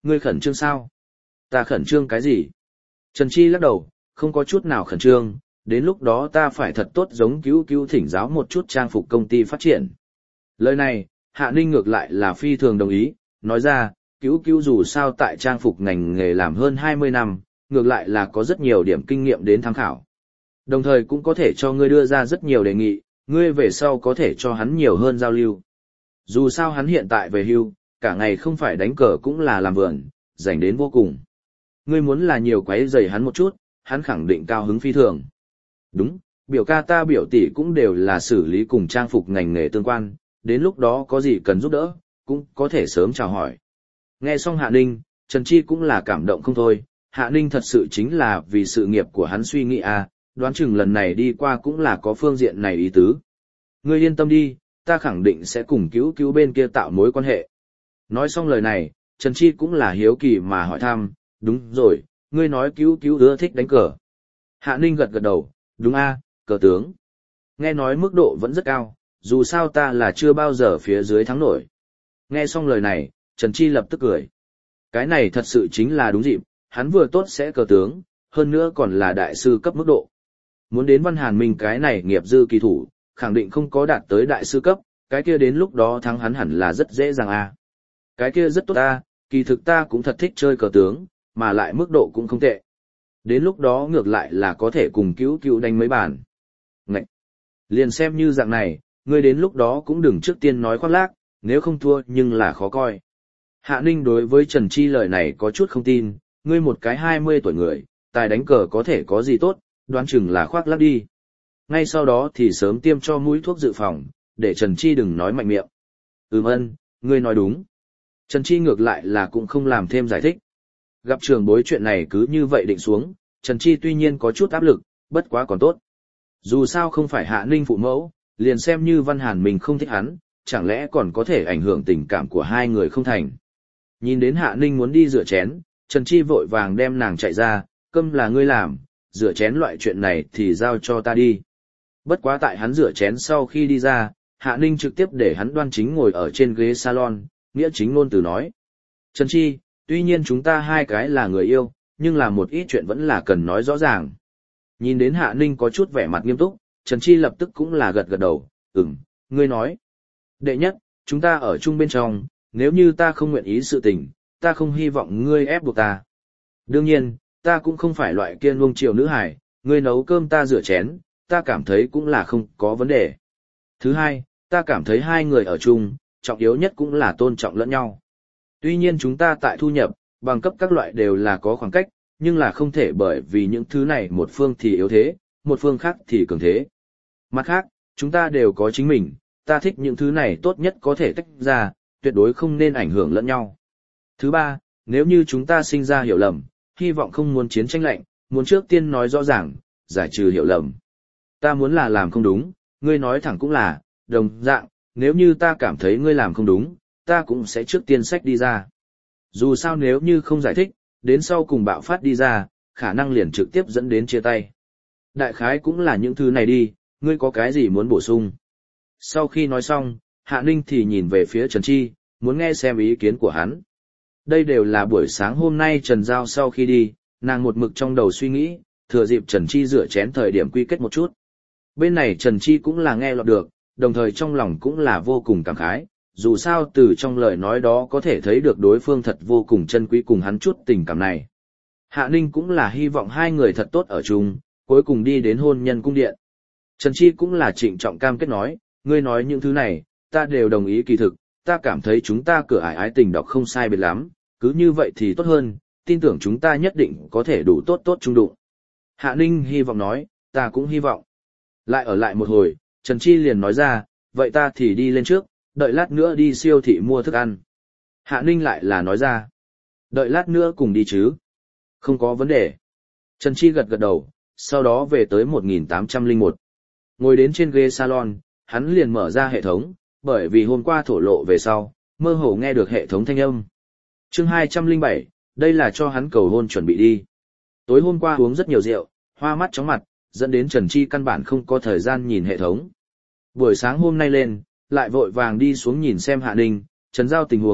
ngươi khẩn trương sao? Ta khẩn trương cái gì? Trần Chi lắc đầu, không có chút nào khẩn trương, đến lúc đó ta phải thật tốt giống cứu cứu thỉnh giáo một chút trang phục công ty phát triển. Lời này, Hạ Ninh ngược lại là phi thường đồng ý, nói ra, cứu cứu dù sao tại trang phục ngành nghề làm hơn hai mươi năm, ngược lại là có rất nhiều điểm kinh nghiệm đến tham khảo. Đồng thời cũng có thể cho ngươi đưa ra rất nhiều đề nghị, ngươi về sau có thể cho hắn nhiều hơn giao lưu. Dù sao hắn hiện tại về hưu, cả ngày không phải đánh cờ cũng là làm vườn, rảnh đến vô cùng. Ngươi muốn là nhiều quấy rầy hắn một chút, hắn khẳng định cao hứng phi thường. Đúng, biểu ca ta biểu tỷ cũng đều là xử lý cùng trang phục ngành nghề tương quan, đến lúc đó có gì cần giúp đỡ, cũng có thể sớm chào hỏi. Nghe xong Hạ Ninh, Trần Chi cũng là cảm động không thôi, Hạ Ninh thật sự chính là vì sự nghiệp của hắn suy nghĩ à, đoán chừng lần này đi qua cũng là có phương diện này ý tứ. Ngươi yên tâm đi, ta khẳng định sẽ cùng cứu cứu bên kia tạo mối quan hệ. Nói xong lời này, Trần Chi cũng là hiếu kỳ mà hỏi thăm, đúng rồi, ngươi nói cứu cứu ưa thích đánh cờ. Hạ Ninh gật gật đầu, đúng a, cờ tướng. Nghe nói mức độ vẫn rất cao, dù sao ta là chưa bao giờ phía dưới thắng nổi. Nghe xong lời này, Trần Chi lập tức cười. Cái này thật sự chính là đúng dịp, hắn vừa tốt sẽ cờ tướng, hơn nữa còn là đại sư cấp mức độ. Muốn đến Văn Hàn Minh cái này nghiệp dư kỳ thủ, khẳng định không có đạt tới đại sư cấp, cái kia đến lúc đó thắng hắn hẳn là rất dễ dàng a. Cái kia rất tốt a, kỳ thực ta cũng thật thích chơi cờ tướng, mà lại mức độ cũng không tệ. Đến lúc đó ngược lại là có thể cùng cứu cứu đánh mấy bàn. Ngậy! Liền xem như dạng này, ngươi đến lúc đó cũng đừng trước tiên nói khoác lác, nếu không thua nhưng là khó coi. Hạ Ninh đối với Trần Chi lời này có chút không tin, ngươi một cái hai mươi tuổi người, tài đánh cờ có thể có gì tốt, đoán chừng là khoác lác đi. Ngay sau đó thì sớm tiêm cho mũi thuốc dự phòng, để Trần Chi đừng nói mạnh miệng. Ừm ân, ngươi nói đúng. Trần Chi ngược lại là cũng không làm thêm giải thích. Gặp trường bối chuyện này cứ như vậy định xuống, Trần Chi tuy nhiên có chút áp lực, bất quá còn tốt. Dù sao không phải Hạ Ninh phụ mẫu, liền xem như Văn Hàn mình không thích hắn, chẳng lẽ còn có thể ảnh hưởng tình cảm của hai người không thành. Nhìn đến Hạ Ninh muốn đi rửa chén, Trần Chi vội vàng đem nàng chạy ra, cơm là ngươi làm, rửa chén loại chuyện này thì giao cho ta đi. Bất quá tại hắn rửa chén sau khi đi ra, Hạ Ninh trực tiếp để hắn đoan chính ngồi ở trên ghế salon, nghĩa chính ngôn từ nói. Trần Chi, tuy nhiên chúng ta hai cái là người yêu, nhưng là một ít chuyện vẫn là cần nói rõ ràng. Nhìn đến Hạ Ninh có chút vẻ mặt nghiêm túc, Trần Chi lập tức cũng là gật gật đầu, ừm, ngươi nói. Đệ nhất, chúng ta ở chung bên trong, nếu như ta không nguyện ý sự tình, ta không hy vọng ngươi ép buộc ta. Đương nhiên, ta cũng không phải loại kia nuông chiều nữ hải, ngươi nấu cơm ta rửa chén, ta cảm thấy cũng là không có vấn đề. Thứ hai, ta cảm thấy hai người ở chung, trọng yếu nhất cũng là tôn trọng lẫn nhau. Tuy nhiên chúng ta tại thu nhập, bằng cấp các loại đều là có khoảng cách, nhưng là không thể bởi vì những thứ này một phương thì yếu thế, một phương khác thì cường thế. Mặt khác, chúng ta đều có chính mình, ta thích những thứ này tốt nhất có thể tách ra, tuyệt đối không nên ảnh hưởng lẫn nhau. Thứ ba, nếu như chúng ta sinh ra hiểu lầm, hy vọng không muốn chiến tranh lạnh, muốn trước tiên nói rõ ràng, giải trừ hiểu lầm. Ta muốn là làm không đúng, ngươi nói thẳng cũng là, đồng dạng, nếu như ta cảm thấy ngươi làm không đúng, ta cũng sẽ trước tiên sách đi ra. Dù sao nếu như không giải thích, đến sau cùng bạo phát đi ra, khả năng liền trực tiếp dẫn đến chia tay. Đại khái cũng là những thứ này đi, ngươi có cái gì muốn bổ sung? Sau khi nói xong, Hạ Ninh thì nhìn về phía Trần Chi, muốn nghe xem ý kiến của hắn. Đây đều là buổi sáng hôm nay Trần Giao sau khi đi, nàng một mực trong đầu suy nghĩ, thừa dịp Trần Chi rửa chén thời điểm quy kết một chút. Bên này Trần Chi cũng là nghe lọt được, đồng thời trong lòng cũng là vô cùng cảm khái, dù sao từ trong lời nói đó có thể thấy được đối phương thật vô cùng chân quý cùng hắn chút tình cảm này. Hạ Ninh cũng là hy vọng hai người thật tốt ở chung, cuối cùng đi đến hôn nhân cung điện. Trần Chi cũng là trịnh trọng cam kết nói, ngươi nói những thứ này, ta đều đồng ý kỳ thực, ta cảm thấy chúng ta cửa ải ái tình đọc không sai biệt lắm, cứ như vậy thì tốt hơn, tin tưởng chúng ta nhất định có thể đủ tốt tốt chung đụng. Hạ Ninh hy vọng nói, ta cũng hy vọng. Lại ở lại một hồi, Trần Chi liền nói ra, vậy ta thì đi lên trước, đợi lát nữa đi siêu thị mua thức ăn. Hạ Ninh lại là nói ra, đợi lát nữa cùng đi chứ. Không có vấn đề. Trần Chi gật gật đầu, sau đó về tới một nghìn tám trăm lẻ một. Ngồi đến trên ghế salon, hắn liền mở ra hệ thống, bởi vì hôm qua thổ lộ về sau, mơ hồ nghe được hệ thống thanh âm. Chương hai trăm lẻ bảy, đây là cho hắn cầu hôn chuẩn bị đi. Tối hôm qua uống rất nhiều rượu, hoa mắt chóng mặt, dẫn đến Trần Chi căn bản không có thời gian nhìn hệ thống. Buổi sáng hôm nay lên, lại vội vàng đi xuống nhìn xem Hạ Ninh, Trần Giao tình huống,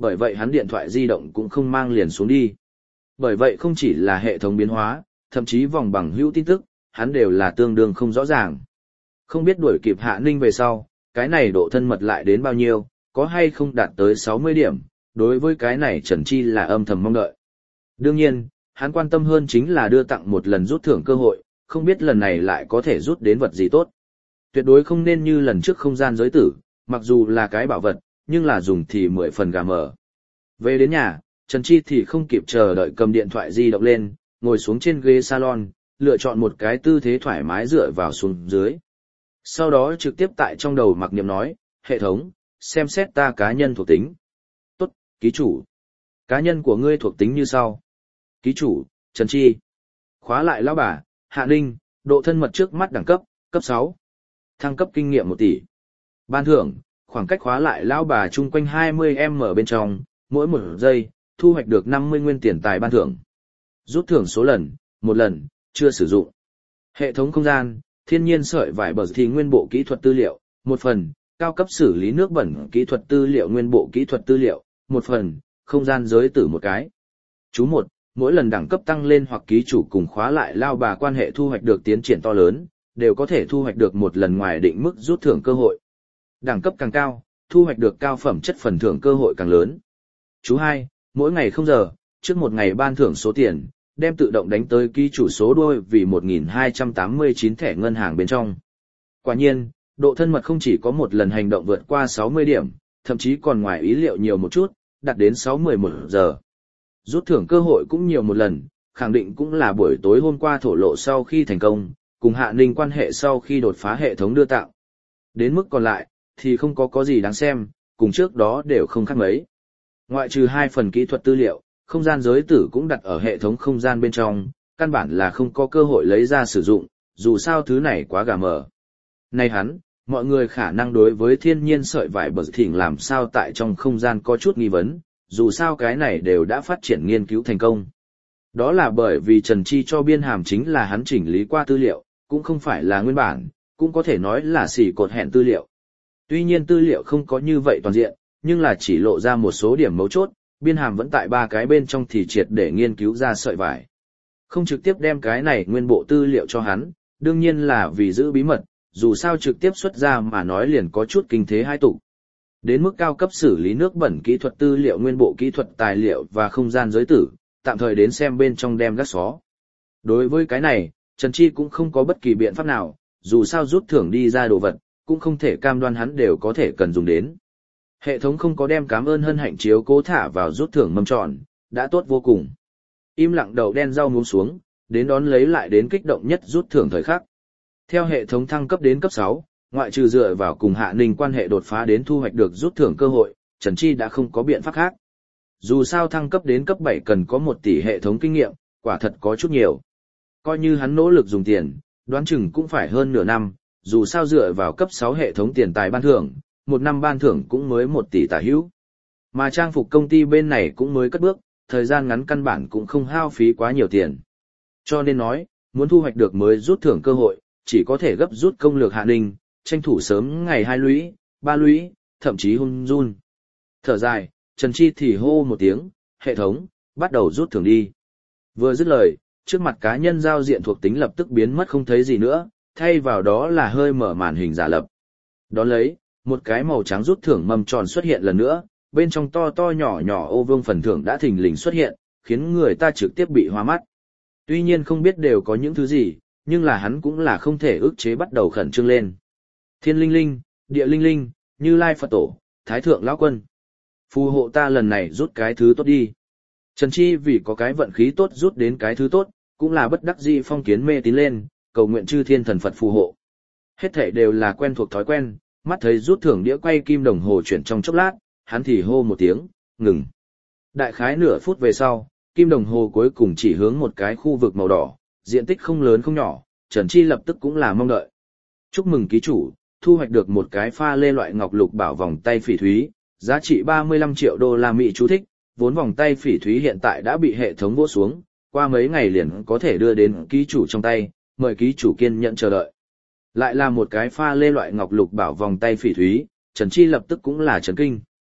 bởi vậy hắn điện thoại di động cũng không mang liền xuống đi. Bởi vậy không chỉ là hệ thống biến hóa, thậm chí vòng bằng hữu tin tức, hắn đều là tương đương không rõ ràng. Không biết đuổi kịp Hạ Ninh về sau, cái này độ thân mật lại đến bao nhiêu, có hay không đạt tới sáu mươi điểm, đối với cái này Trần Chi là âm thầm mong đợi. Đương nhiên, hắn quan tâm hơn chính là đưa tặng một lần rút thưởng cơ hội, không biết lần này lại có thể rút đến vật gì tốt. Tuyệt đối không nên như lần trước không gian giới tử, mặc dù là cái bảo vật, nhưng là dùng thì mười phần gà mở. Về đến nhà, Trần Chi thì không kịp chờ đợi cầm điện thoại di động lên, ngồi xuống trên ghế salon, lựa chọn một cái tư thế thoải mái dựa vào xuống dưới. Sau đó trực tiếp tại trong đầu mặc niệm nói, hệ thống, xem xét ta cá nhân thuộc tính. Tốt, ký chủ. Cá nhân của ngươi thuộc tính như sau. Ký chủ, Trần Chi. Khóa lại lão bà, Hạ Ninh, độ thân mật trước mắt đẳng cấp, cấp sáu. Thăng cấp kinh nghiệm một tỷ. Ban thưởng, khoảng cách khóa lại lão bà chung quanh hai mươi mét bên trong, mỗi một giây, thu hoạch được năm mươi nguyên tiền tài ban thưởng. Rút thưởng số lần, một lần, chưa sử dụng. Hệ thống không gian, thiên nhiên sợi vải bờ thì nguyên bộ kỹ thuật tư liệu, một phần, cao cấp xử lý nước bẩn kỹ thuật tư liệu nguyên bộ kỹ thuật tư liệu, một phần, không gian giới tử một cái. Chú một, mỗi lần đẳng cấp tăng lên hoặc ký chủ cùng khóa lại lao bà quan hệ thu hoạch được tiến triển to lớn, đều có thể thu hoạch được một lần ngoài định mức rút thưởng cơ hội. Đẳng cấp càng cao, thu hoạch được cao phẩm chất phần thưởng cơ hội càng lớn. Chú hai, mỗi ngày không giờ, trước một ngày ban thưởng số tiền, đem tự động đánh tới ký chủ số đôi vì một nghìn hai trăm tám mươi chín thẻ ngân hàng bên trong. Quả nhiên, độ thân mật không chỉ có một lần hành động vượt qua sáu mươi điểm, thậm chí còn ngoài ý liệu nhiều một chút, đạt đến sáu mươi một giờ. Rút thưởng cơ hội cũng nhiều một lần, khẳng định cũng là buổi tối hôm qua thổ lộ sau khi thành công, cùng Hạ Ninh quan hệ sau khi đột phá hệ thống đưa tặng. Đến mức còn lại, thì không có có gì đáng xem, cùng trước đó đều không khác mấy. Ngoại trừ hai phần kỹ thuật tư liệu, không gian giới tử cũng đặt ở hệ thống không gian bên trong, căn bản là không có cơ hội lấy ra sử dụng, dù sao thứ này quá gà mờ. Này hắn, mọi người khả năng đối với thiên nhiên sợi vải bờ thỉnh làm sao tại trong không gian có chút nghi vấn, dù sao cái này đều đã phát triển nghiên cứu thành công. Đó là bởi vì Trần Chi cho biên hàm chính là hắn chỉnh lý qua tư liệu, cũng không phải là nguyên bản, cũng có thể nói là xỉ cột hẹn tư liệu. Tuy nhiên tư liệu không có như vậy toàn diện, nhưng là chỉ lộ ra một số điểm mấu chốt, biên hàm vẫn tại ba cái bên trong thì triệt để nghiên cứu ra sợi vải. Không trực tiếp đem cái này nguyên bộ tư liệu cho hắn, đương nhiên là vì giữ bí mật, dù sao trực tiếp xuất ra mà nói liền có chút kinh thế hai tụ. Đến mức cao cấp xử lý nước bẩn kỹ thuật tư liệu nguyên bộ kỹ thuật tài liệu và không gian giới tử, tạm thời đến xem bên trong đem gác xó. Đối với cái này, Trần Chi cũng không có bất kỳ biện pháp nào, dù sao rút thưởng đi ra đồ vật, cũng không thể cam đoan hắn đều có thể cần dùng đến. Hệ thống không có đem cảm ơn hân hạnh chiếu cố thả vào rút thưởng mâm tròn, đã tốt vô cùng. Im lặng đầu đen rau muống xuống, đến đón lấy lại đến kích động nhất rút thưởng thời khắc. Theo hệ thống thăng cấp đến cấp sáu, ngoại trừ dựa vào cùng Hạ Ninh quan hệ đột phá đến thu hoạch được rút thưởng cơ hội, Trần Chi đã không có biện pháp khác. Dù sao thăng cấp đến cấp bảy cần có một tỷ hệ thống kinh nghiệm, quả thật có chút nhiều. Coi như hắn nỗ lực dùng tiền, đoán chừng cũng phải hơn nửa năm, dù sao dựa vào cấp sáu hệ thống tiền tài ban thưởng, một năm ban thưởng cũng mới một tỷ tả hữu. Mà trang phục công ty bên này cũng mới cất bước, thời gian ngắn căn bản cũng không hao phí quá nhiều tiền. Cho nên nói, muốn thu hoạch được mới rút thưởng cơ hội, chỉ có thể gấp rút công lược Hạ Ninh, tranh thủ sớm ngày hai lũy, ba lũy, thậm chí hôn run. Thở dài, Trần Chi thì hô một tiếng, hệ thống, bắt đầu rút thưởng đi. Vừa dứt lời, trước mặt cá nhân giao diện thuộc tính lập tức biến mất không thấy gì nữa, thay vào đó là hơi mở màn hình giả lập. Đón lấy, một cái màu trắng rút thưởng mâm tròn xuất hiện lần nữa, bên trong to to nhỏ nhỏ ô vuông phần thưởng đã thình lình xuất hiện, khiến người ta trực tiếp bị hoa mắt. Tuy nhiên không biết đều có những thứ gì, nhưng là hắn cũng là không thể ức chế bắt đầu khẩn trương lên. Thiên linh linh, địa linh linh, Như Lai Phật Tổ, Thái Thượng Lão Quân. Phù hộ ta lần này rút cái thứ tốt đi. Trần Chi vì có cái vận khí tốt rút đến cái thứ tốt, cũng là bất đắc dĩ phong kiến mê tín lên, cầu nguyện chư thiên thần Phật phù hộ. Hết thảy đều là quen thuộc thói quen, mắt thấy rút thưởng đĩa quay kim đồng hồ chuyển trong chốc lát, hắn thì hô một tiếng, ngừng. Đại khái nửa phút về sau, kim đồng hồ cuối cùng chỉ hướng một cái khu vực màu đỏ, diện tích không lớn không nhỏ, Trần Chi lập tức cũng là mong đợi. Chúc mừng ký chủ, thu hoạch được một cái pha lê loại ngọc lục bảo vòng tay phỉ thúy, giá trị ba mươi lăm triệu đô la Mỹ chú thích, vốn vòng tay phỉ thúy hiện tại đã bị hệ thống vỗ xuống, qua mấy ngày liền có thể đưa đến ký chủ trong tay, mời ký chủ kiên nhẫn chờ đợi. Lại là một cái pha lê loại ngọc lục bảo vòng tay phỉ thúy, Trần Chi lập tức cũng là chấn kinh.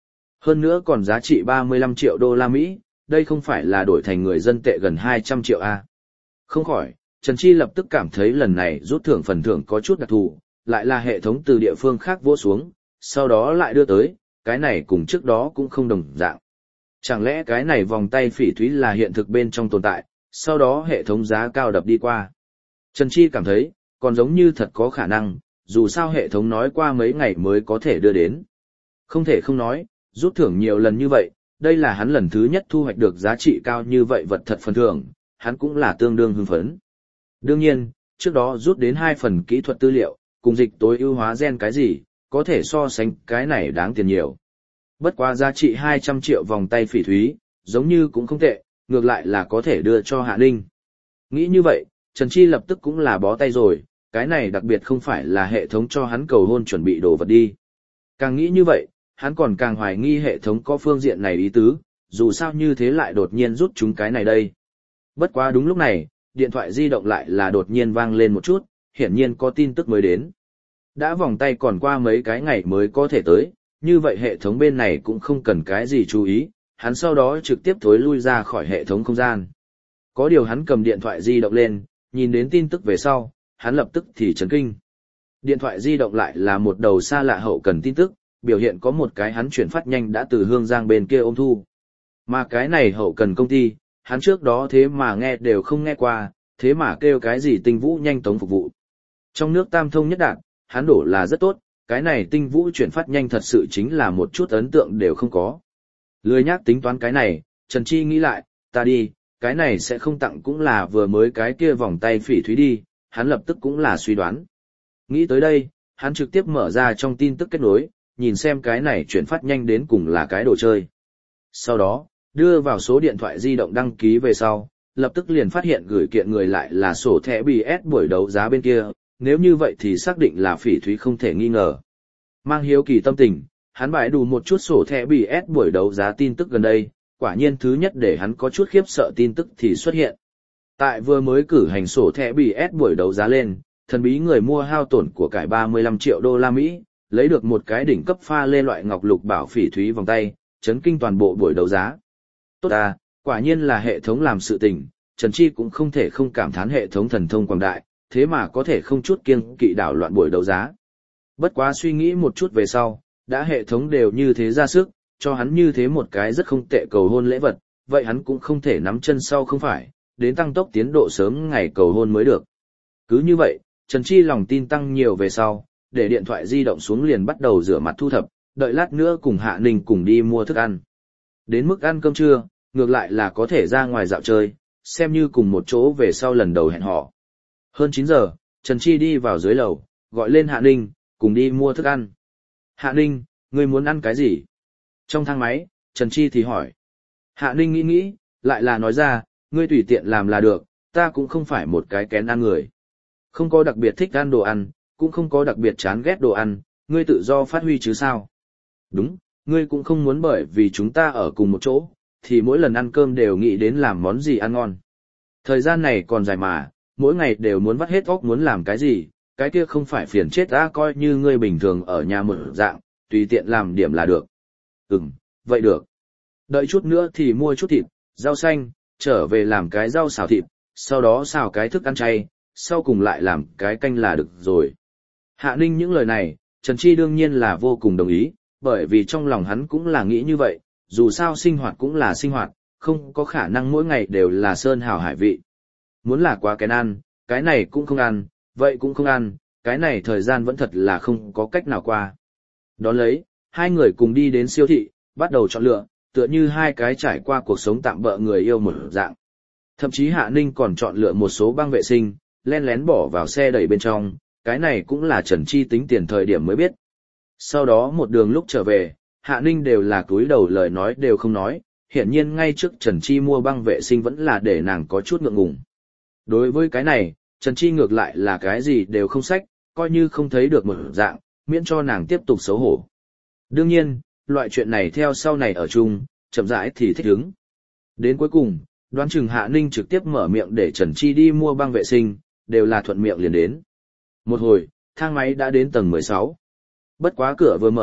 Hơn nữa còn giá trị ba mươi lăm triệu đô la Mỹ, đây không phải là đổi thành người dân tệ gần hai trăm triệu A. Không khỏi, Trần Chi lập tức cảm thấy lần này rút thưởng phần thưởng có chút đặc thù, lại là hệ thống từ địa phương khác vỗ xuống, sau đó lại đưa tới, cái này cùng trước đó cũng không đồng dạng. Chẳng lẽ cái này vòng tay phỉ thúy là hiện thực bên trong tồn tại, sau đó hệ thống giá cao đập đi qua. Trần Chi cảm thấy, còn giống như thật có khả năng, dù sao hệ thống nói qua mấy ngày mới có thể đưa đến. Không thể không nói, rút thưởng nhiều lần như vậy, đây là hắn lần thứ nhất thu hoạch được giá trị cao như vậy vật thật phần thưởng, hắn cũng là tương đương hưng phấn. Đương nhiên, trước đó rút đến hai phần kỹ thuật tư liệu, cùng dịch tối ưu hóa gen cái gì, có thể so sánh cái này đáng tiền nhiều. Bất quá giá trị hai trăm triệu vòng tay phỉ thúy, giống như cũng không tệ, ngược lại là có thể đưa cho Hạ Ninh. Nghĩ như vậy, Trần Chi lập tức cũng là bó tay rồi, cái này đặc biệt không phải là hệ thống cho hắn cầu hôn chuẩn bị đồ vật đi. Càng nghĩ như vậy, hắn còn càng hoài nghi hệ thống có phương diện này ý tứ, dù sao như thế lại đột nhiên rút chúng cái này đây. Bất quá đúng lúc này, điện thoại di động lại là đột nhiên vang lên một chút, hiển nhiên có tin tức mới đến. Đã vòng tay còn qua mấy cái ngày mới có thể tới, như vậy hệ thống bên này cũng không cần cái gì chú ý, hắn sau đó trực tiếp thối lui ra khỏi hệ thống không gian. Có điều hắn cầm điện thoại di động lên, nhìn đến tin tức về sau, hắn lập tức thì chấn kinh. Điện thoại di động lại là một đầu xa lạ hậu cần tin tức, biểu hiện có một cái hắn chuyển phát nhanh đã từ Hương Giang bên kia ôm thu. Mà cái này hậu cần công ty, hắn trước đó thế mà nghe đều không nghe qua, thế mà kêu cái gì Tinh Vũ nhanh tống phục vụ. Trong nước tam thông nhất đạt, hắn đổ là rất tốt, cái này Tinh Vũ chuyển phát nhanh thật sự chính là một chút ấn tượng đều không có. Lười nhác tính toán cái này, Trần Chi nghĩ lại, ta đi, cái này sẽ không tặng cũng là vừa mới cái kia vòng tay phỉ thúy đi, hắn lập tức cũng là suy đoán. Nghĩ tới đây, hắn trực tiếp mở ra trong tin tức kết nối, nhìn xem cái này chuyển phát nhanh đến cùng là cái đồ chơi. Sau đó, đưa vào số điện thoại di động đăng ký về sau, lập tức liền phát hiện gửi kiện người lại là sổ thẻ bê ét buổi đấu giá bên kia, nếu như vậy thì xác định là phỉ thúy không thể nghi ngờ. Mang hiếu kỳ tâm tình, hắn bãi đủ một chút sổ thẻ bê ét buổi đấu giá tin tức gần đây, quả nhiên thứ nhất để hắn có chút khiếp sợ tin tức thì xuất hiện. Tại vừa mới cử hành sổ thẻ bê ét buổi đấu giá lên, thần bí người mua hao tổn của cải ba mươi lăm triệu đô la Mỹ, lấy được một cái đỉnh cấp pha lê loại ngọc lục bảo phỉ thúy vòng tay, chấn kinh toàn bộ buổi đấu giá. Tốt à, quả nhiên là hệ thống làm sự tình, Trần Chi cũng không thể không cảm thán hệ thống thần thông quảng đại, thế mà có thể không chút kiêng kỵ đảo loạn buổi đấu giá. Bất quá suy nghĩ một chút về sau, đã hệ thống đều như thế ra sức, cho hắn như thế một cái rất không tệ cầu hôn lễ vật, vậy hắn cũng không thể nắm chân sau không phải, đến tăng tốc tiến độ sớm ngày cầu hôn mới được. Cứ như vậy, Trần Chi lòng tin tăng nhiều về sau, để điện thoại di động xuống liền bắt đầu rửa mặt thu thập, đợi lát nữa cùng Hạ Ninh cùng đi mua thức ăn. Đến mức ăn cơm trưa, ngược lại là có thể ra ngoài dạo chơi, xem như cùng một chỗ về sau lần đầu hẹn hò. Hơn chín giờ, Trần Chi đi vào dưới lầu, gọi lên Hạ Ninh, cùng đi mua thức ăn. Hạ Ninh, ngươi muốn ăn cái gì? Trong thang máy, Trần Chi thì hỏi. Hạ Ninh nghĩ nghĩ, lại là nói ra, ngươi tùy tiện làm là được, ta cũng không phải một cái kén ăn người. Không có đặc biệt thích ăn đồ ăn, cũng không có đặc biệt chán ghét đồ ăn, ngươi tự do phát huy chứ sao? Đúng, ngươi cũng không muốn bởi vì chúng ta ở cùng một chỗ, thì mỗi lần ăn cơm đều nghĩ đến làm món gì ăn ngon. Thời gian này còn dài mà, mỗi ngày đều muốn vắt hết óc muốn làm cái gì, cái kia không phải phiền chết ta coi như ngươi bình thường ở nhà một dạng, tùy tiện làm điểm là được. Ừm, vậy được. Đợi chút nữa thì mua chút thịt, rau xanh, trở về làm cái rau xào thịt, sau đó xào cái thức ăn chay, sau cùng lại làm cái canh là được rồi. Hạ Ninh những lời này, Trần Chi đương nhiên là vô cùng đồng ý, bởi vì trong lòng hắn cũng là nghĩ như vậy, dù sao sinh hoạt cũng là sinh hoạt, không có khả năng mỗi ngày đều là sơn hào hải vị. Muốn là quá kén ăn, cái này cũng không ăn, vậy cũng không ăn, cái này thời gian vẫn thật là không có cách nào qua. Đón lấy, hai người cùng đi đến siêu thị, bắt đầu chọn lựa, tựa như hai cái trải qua cuộc sống tạm bợ người yêu một dạng. Thậm chí Hạ Ninh còn chọn lựa một số băng vệ sinh, len lén bỏ vào xe đẩy bên trong, cái này cũng là Trần Chi tính tiền thời điểm mới biết. Sau đó một đường lúc trở về, Hạ Ninh đều là cúi đầu lời nói đều không nói, hiển nhiên ngay trước Trần Chi mua băng vệ sinh vẫn là để nàng có chút ngượng ngùng. Đối với cái này, Trần Chi ngược lại là cái gì đều không xách, coi như không thấy được một dạng, miễn cho nàng tiếp tục xấu hổ. Đương nhiên, loại chuyện này theo sau này ở chung, chậm rãi thì thích ứng. Đến cuối cùng, đoán chừng Hạ Ninh trực tiếp mở miệng để Trần Chi đi mua băng vệ sinh, đều là thuận miệng liền đến. Một hồi, thang máy đã đến tầng mười sáu. Bất quá cửa vừa mở,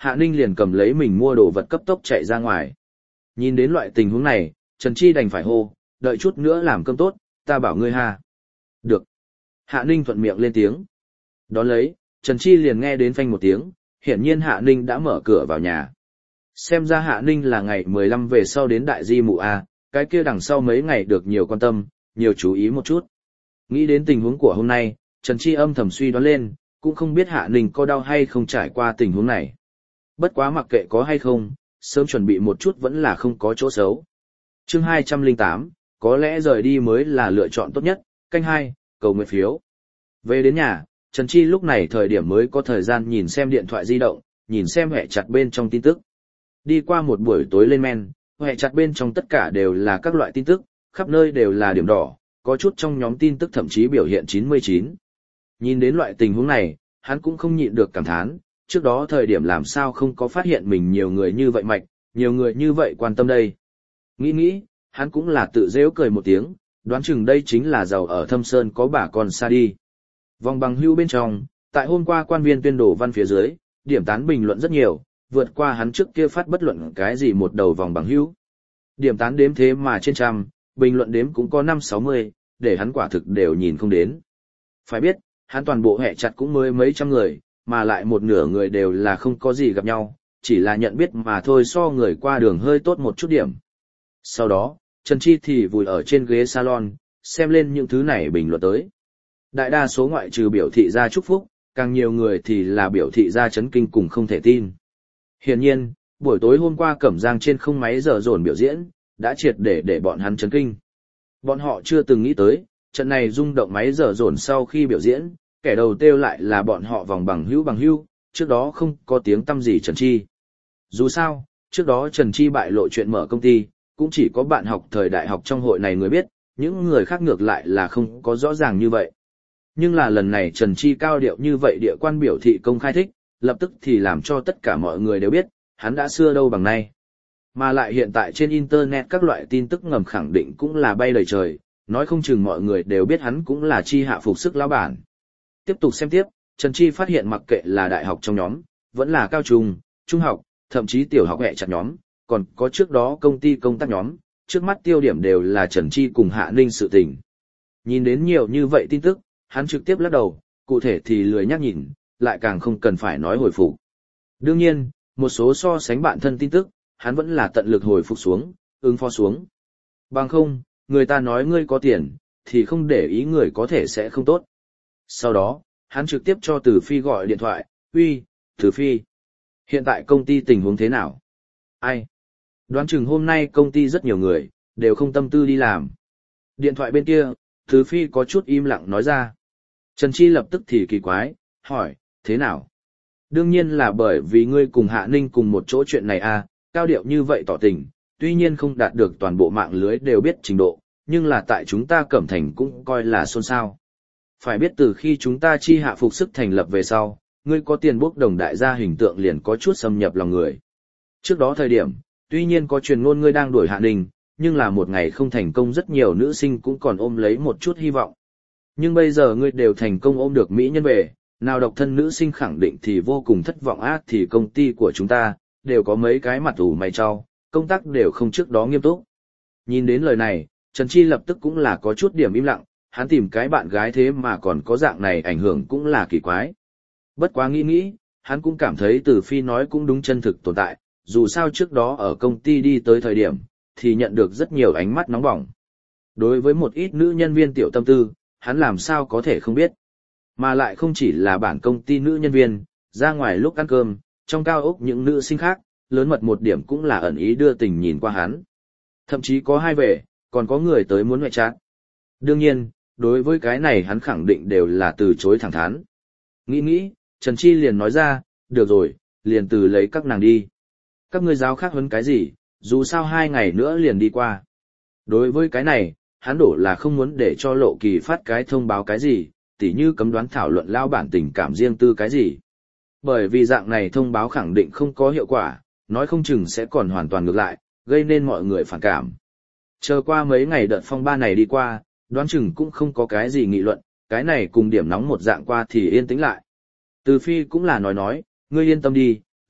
Hạ Ninh liền cầm lấy mình mua đồ vật cấp tốc chạy ra ngoài. Nhìn đến loại tình huống này, Trần Chi đành phải hô, đợi chút nữa làm cơm tốt, ta bảo ngươi ha. Được. Hạ Ninh thuận miệng lên tiếng. Đón lấy, Trần Chi liền nghe đến phanh một tiếng, hiển nhiên Hạ Ninh đã mở cửa vào nhà. Xem ra Hạ Ninh là ngày mười lăm về sau đến đại di mụ A, cái kia đằng sau mấy ngày được nhiều quan tâm, nhiều chú ý một chút. Nghĩ đến tình huống của hôm nay, Trần Chi âm thầm suy đoán lên, cũng không biết Hạ Ninh có đau hay không trải qua tình huống này. Bất quá mặc kệ có hay không, sớm chuẩn bị một chút vẫn là không có chỗ xấu. Chương hai trăm lẻ tám, có lẽ rời đi mới là lựa chọn tốt nhất, canh hai, cầu nguyện phiếu. Về đến nhà, Trần Chi lúc này thời điểm mới có thời gian nhìn xem điện thoại di động, nhìn xem hệ chặt bên trong tin tức. Đi qua một buổi tối lên men, hệ chặt bên trong tất cả đều là các loại tin tức, khắp nơi đều là điểm đỏ, có chút trong nhóm tin tức thậm chí biểu hiện chín mươi chín. Nhìn đến loại tình huống này, hắn cũng không nhịn được cảm thán, trước đó thời điểm làm sao không có phát hiện mình nhiều người như vậy mạch, nhiều người như vậy quan tâm đây. Nghĩ nghĩ, hắn cũng là tự dễu cười một tiếng, đoán chừng đây chính là giàu ở Thâm Sơn có bà con xa đi. Vòng bằng hưu bên trong, tại hôm qua quan viên tuyên đổ văn phía dưới, điểm tán bình luận rất nhiều, vượt qua hắn trước kia phát bất luận cái gì một đầu vòng bằng hưu. Điểm tán đếm thế mà trên trăm, bình luận đếm cũng có năm sáu mươi, để hắn quả thực đều nhìn không đến. Phải biết, hắn toàn bộ hệ chặt cũng mới mấy trăm người, mà lại một nửa người đều là không có gì gặp nhau, chỉ là nhận biết mà thôi, so người qua đường hơi tốt một chút điểm. Sau đó, Trần Chi thì vùi ở trên ghế salon, xem lên những thứ này bình luận tới. Đại đa số ngoại trừ biểu thị ra chúc phúc, càng nhiều người thì là biểu thị ra chấn kinh cùng không thể tin. Hiển nhiên, buổi tối hôm qua Cẩm Giang trên không máy giờ dồn biểu diễn, đã triệt để để bọn hắn chấn kinh. Bọn họ chưa từng nghĩ tới, trận này rung động máy giờ dồn sau khi biểu diễn, kẻ đầu tiêu lại là bọn họ vòng bằng hữu bằng hữu, trước đó không có tiếng tăm gì Trần Chi. Dù sao, trước đó Trần Chi bại lộ chuyện mở công ty, cũng chỉ có bạn học thời đại học trong hội này người biết, những người khác ngược lại là không có rõ ràng như vậy. Nhưng là lần này Trần Chi cao điệu như vậy địa quan biểu thị công khai thích, lập tức thì làm cho tất cả mọi người đều biết, hắn đã xưa đâu bằng nay. Mà lại hiện tại trên Internet các loại tin tức ngầm khẳng định cũng là bay lời trời, nói không chừng mọi người đều biết hắn cũng là Chi hạ phục sức lão bản. Tiếp tục xem tiếp, Trần Chi phát hiện mặc kệ là đại học trong nhóm, vẫn là cao trung, trung học, thậm chí tiểu học hệ chặt nhóm, còn có trước đó công ty công tác nhóm, trước mắt tiêu điểm đều là Trần Chi cùng Hạ Ninh sự tình. Nhìn đến nhiều như vậy tin tức, hắn trực tiếp lắc đầu, cụ thể thì lười nhắc nhìn, lại càng không cần phải nói hồi phục. Đương nhiên, một số so sánh bạn thân tin tức, hắn vẫn là tận lực hồi phục xuống, ứng phó xuống. Bằng không, người ta nói ngươi có tiền, thì không để ý người có thể sẽ không tốt. Sau đó, hắn trực tiếp cho Từ Phi gọi điện thoại, uy, Từ Phi. Hiện tại công ty tình huống thế nào? Ai? Đoán chừng hôm nay công ty rất nhiều người, đều không tâm tư đi làm. Điện thoại bên kia, Từ Phi có chút im lặng nói ra. Trần Chi lập tức thì kỳ quái, hỏi, thế nào? Đương nhiên là bởi vì ngươi cùng Hạ Ninh cùng một chỗ chuyện này à, cao điệu như vậy tỏ tình, tuy nhiên không đạt được toàn bộ mạng lưới đều biết trình độ, nhưng là tại chúng ta Cẩm Thành cũng coi là xôn xao. Phải biết từ khi chúng ta Chi hạ phục sức thành lập về sau, ngươi có tiền bốc đồng đại gia hình tượng liền có chút xâm nhập lòng người. Trước đó thời điểm, tuy nhiên có truyền ngôn ngươi đang đuổi Hạ Ninh, nhưng là một ngày không thành công rất nhiều nữ sinh cũng còn ôm lấy một chút hy vọng. Nhưng bây giờ ngươi đều thành công ôm được mỹ nhân về, nào độc thân nữ sinh khẳng định thì vô cùng thất vọng ác thì công ty của chúng ta, đều có mấy cái mặt ủ mày cho, công tác đều không trước đó nghiêm túc. Nhìn đến lời này, Trần Chi lập tức cũng là có chút điểm im lặng, hắn tìm cái bạn gái thế mà còn có dạng này ảnh hưởng cũng là kỳ quái. Bất quá nghĩ nghĩ, hắn cũng cảm thấy Từ Phi nói cũng đúng chân thực tồn tại, dù sao trước đó ở công ty đi tới thời điểm, thì nhận được rất nhiều ánh mắt nóng bỏng. Đối với một ít nữ nhân viên tiểu tâm tư, hắn làm sao có thể không biết. Mà lại không chỉ là bản công ty nữ nhân viên, ra ngoài lúc ăn cơm, trong cao ốc những nữ sinh khác, lớn mật một điểm cũng là ẩn ý đưa tình nhìn qua hắn. Thậm chí có hai về, còn có người tới muốn ngoại trát. Đương nhiên, đối với cái này hắn khẳng định đều là từ chối thẳng thắn. Nghĩ nghĩ, Trần Chi liền nói ra, được rồi, liền từ lấy các nàng đi. Các ngươi giáo khác huấn cái gì, dù sao hai ngày nữa liền đi qua. Đối với cái này, hắn đổ là không muốn để cho Lộ Kỳ phát cái thông báo cái gì, tỉ như cấm đoán thảo luận lao bản tình cảm riêng tư cái gì. Bởi vì dạng này thông báo khẳng định không có hiệu quả, nói không chừng sẽ còn hoàn toàn ngược lại, gây nên mọi người phản cảm. Chờ qua mấy ngày đợt phong ba này đi qua, đoán chừng cũng không có cái gì nghị luận, cái này cùng điểm nóng một dạng qua thì yên tĩnh lại. Từ Phi cũng là nói nói, ngươi yên tâm đi,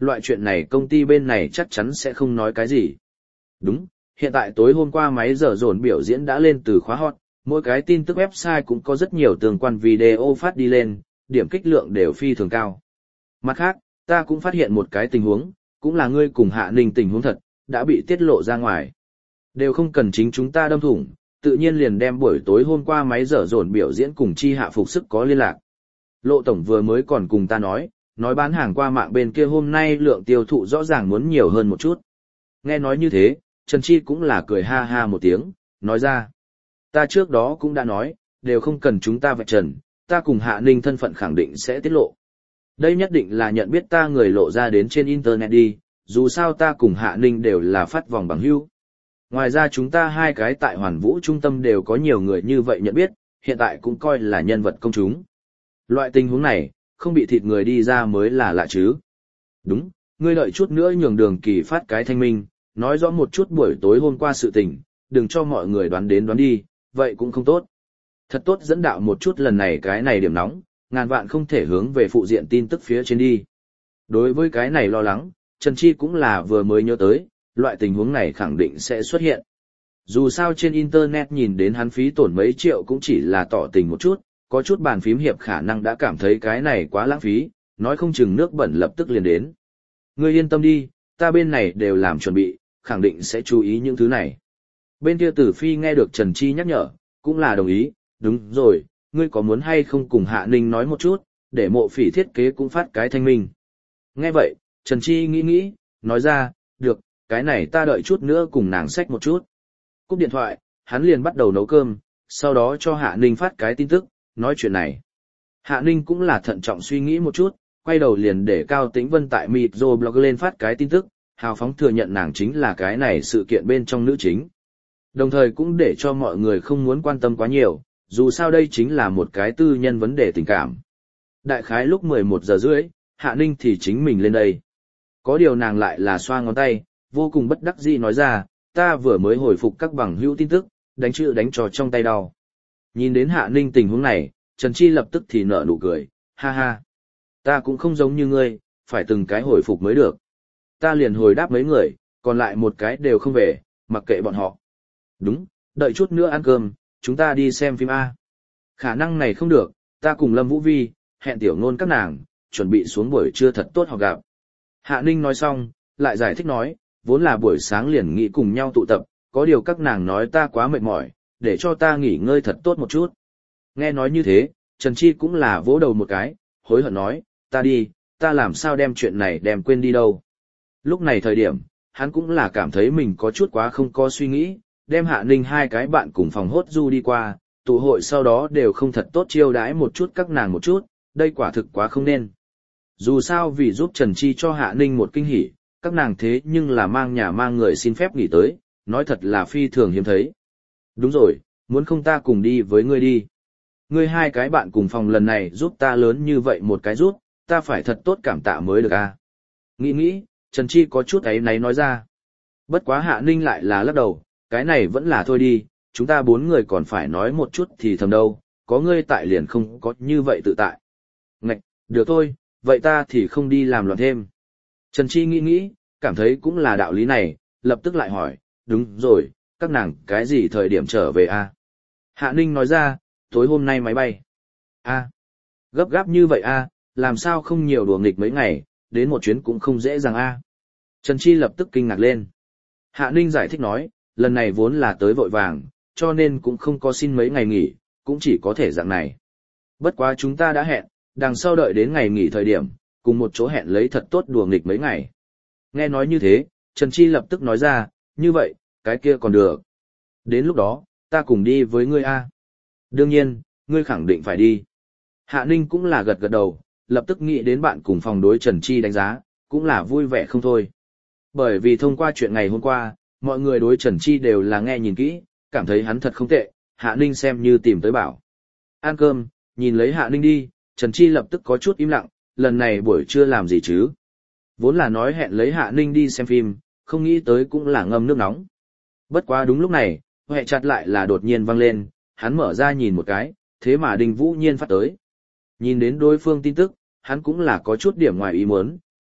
loại chuyện này công ty bên này chắc chắn sẽ không nói cái gì. Đúng, hiện tại tối hôm qua máy giờ dồn biểu diễn đã lên từ khóa hot, mỗi cái tin tức website cũng có rất nhiều tương quan video phát đi lên, điểm kích lượng đều phi thường cao. Mặt khác, ta cũng phát hiện một cái tình huống, cũng là ngươi cùng Hạ Ninh tình huống thật, đã bị tiết lộ ra ngoài. Đều không cần chính chúng ta đâm thủng, tự nhiên liền đem buổi tối hôm qua máy giờ dồn biểu diễn cùng chi hạ phục sức có liên lạc. Lộ tổng vừa mới còn cùng ta nói, nói bán hàng qua mạng bên kia hôm nay lượng tiêu thụ rõ ràng muốn nhiều hơn một chút. Nghe nói như thế, Trần Chi cũng là cười ha ha một tiếng, nói ra. Ta trước đó cũng đã nói, đều không cần chúng ta vạch trần, ta cùng Hạ Ninh thân phận khẳng định sẽ tiết lộ. Đây nhất định là nhận biết ta người lộ ra đến trên Internet đi, dù sao ta cùng Hạ Ninh đều là phát vòng bằng hữu. Ngoài ra chúng ta hai cái tại Hoàn Vũ trung tâm đều có nhiều người như vậy nhận biết, hiện tại cũng coi là nhân vật công chúng. Loại tình huống này, không bị thịt người đi ra mới là lạ chứ. Đúng, ngươi đợi chút nữa nhường Đường Kỳ phát cái thanh minh, nói rõ một chút buổi tối hôm qua sự tình, đừng cho mọi người đoán đến đoán đi, vậy cũng không tốt. Thật tốt dẫn đạo một chút lần này cái này điểm nóng, ngàn vạn không thể hướng về phụ diện tin tức phía trên đi. Đối với cái này lo lắng, Trần Chi cũng là vừa mới nhớ tới, loại tình huống này khẳng định sẽ xuất hiện. Dù sao trên Internet nhìn đến hắn phí tổn mấy triệu cũng chỉ là tỏ tình một chút, có chút bàn phím hiệp khả năng đã cảm thấy cái này quá lãng phí, nói không chừng nước bẩn lập tức liền đến. Ngươi yên tâm đi, ta bên này đều làm chuẩn bị, khẳng định sẽ chú ý những thứ này. Bên kia Tử Phi nghe được Trần Chi nhắc nhở, cũng là đồng ý, đúng rồi, ngươi có muốn hay không cùng Hạ Ninh nói một chút, để Mộ Phỉ thiết kế cũng phát cái thanh minh. Nghe vậy, Trần Chi nghĩ nghĩ, nói ra, được, cái này ta đợi chút nữa cùng nàng xách một chút. Cúp điện thoại, hắn liền bắt đầu nấu cơm, sau đó cho Hạ Ninh phát cái tin tức, nói chuyện này. Hạ Ninh cũng là thận trọng suy nghĩ một chút, quay đầu liền để Cao Tĩnh Vân tại Microblog lên phát cái tin tức, hào phóng thừa nhận nàng chính là cái này sự kiện bên trong nữ chính. Đồng thời cũng để cho mọi người không muốn quan tâm quá nhiều, dù sao đây chính là một cái tư nhân vấn đề tình cảm. Đại khái lúc mười một giờ rưỡi, Hạ Ninh thì chính mình lên đây. Có điều nàng lại là xoa ngón tay, vô cùng bất đắc dĩ nói ra, ta vừa mới hồi phục các bằng hữu tin tức, đánh chữ đánh trò trong tay đau. Nhìn đến Hạ Ninh tình huống này, Trần Chi lập tức thì nở nụ cười, ha ha. Ta cũng không giống như ngươi, phải từng cái hồi phục mới được. Ta liền hồi đáp mấy người, còn lại một cái đều không về, mặc kệ bọn họ. Đúng, đợi chút nữa ăn cơm, chúng ta đi xem phim A. Khả năng này không được, ta cùng Lâm Vũ Vi, hẹn tiểu ngôn các nàng, chuẩn bị xuống buổi trưa thật tốt họ gặp. Hạ Ninh nói xong, lại giải thích nói, vốn là buổi sáng liền nghĩ cùng nhau tụ tập, có điều các nàng nói ta quá mệt mỏi, để cho ta nghỉ ngơi thật tốt một chút. Nghe nói như thế, Trần Chi cũng là vỗ đầu một cái, hối hận nói, ta đi, ta làm sao đem chuyện này đem quên đi đâu. Lúc này thời điểm, hắn cũng là cảm thấy mình có chút quá không có suy nghĩ, đem Hạ Ninh hai cái bạn cùng phòng hốt du đi qua, tụ hội sau đó đều không thật tốt chiêu đãi một chút các nàng một chút, đây quả thực quá không nên. Dù sao vì giúp Trần Chi cho Hạ Ninh một kinh hỉ, các nàng thế nhưng là mang nhà mang người xin phép nghỉ tới, nói thật là phi thường hiếm thấy. Đúng rồi, muốn không ta cùng đi với ngươi đi. Ngươi hai cái bạn cùng phòng lần này giúp ta lớn như vậy một cái giúp, ta phải thật tốt cảm tạ mới được à. Nghĩ nghĩ, Trần Chi có chút ấy náy nói ra. Bất quá Hạ Ninh lại là lắc đầu, cái này vẫn là thôi đi, chúng ta bốn người còn phải nói một chút thì thầm đâu, có ngươi tại liền không có như vậy tự tại. Ngạch, được thôi, vậy ta thì không đi làm loạn thêm. Trần Chi nghĩ nghĩ, cảm thấy cũng là đạo lý này, lập tức lại hỏi, đúng rồi, các nàng cái gì thời điểm trở về a? À? Hạ Ninh nói ra, tối hôm nay máy bay. A, à, gấp gáp như vậy a, à, làm sao không nhiều đùa nghịch mấy ngày, đến một chuyến cũng không dễ dàng a. À? Trần Chi lập tức kinh ngạc lên. Hạ Ninh giải thích nói, lần này vốn là tới vội vàng, cho nên cũng không có xin mấy ngày nghỉ, cũng chỉ có thể dạng này. Bất quá chúng ta đã hẹn, đằng sau đợi đến ngày nghỉ thời điểm, cùng một chỗ hẹn lấy thật tốt đùa nghịch mấy ngày. Nghe nói như thế, Trần Chi lập tức nói ra, như vậy, cái kia còn được. Đến lúc đó, ta cùng đi với ngươi a. Đương nhiên, ngươi khẳng định phải đi. Hạ Ninh cũng là gật gật đầu, lập tức nghĩ đến bạn cùng phòng đối Trần Chi đánh giá, cũng là vui vẻ không thôi. Bởi vì thông qua chuyện ngày hôm qua, mọi người đối Trần Chi đều là nghe nhìn kỹ, cảm thấy hắn thật không tệ, Hạ Ninh xem như tìm tới bảo. Ăn cơm, nhìn lấy Hạ Ninh đi, Trần Chi lập tức có chút im lặng, lần này buổi trưa làm gì chứ? Vốn là nói hẹn lấy Hạ Ninh đi xem phim, không nghĩ tới cũng là ngâm nước nóng. Bất quá đúng lúc này, hệ chặt lại là đột nhiên vang lên, hắn mở ra nhìn một cái, thế mà Đinh Vũ Nhiên phát tới. Nhìn đến đối phương tin tức, hắn cũng là có chút điểm ngoài ý muốn,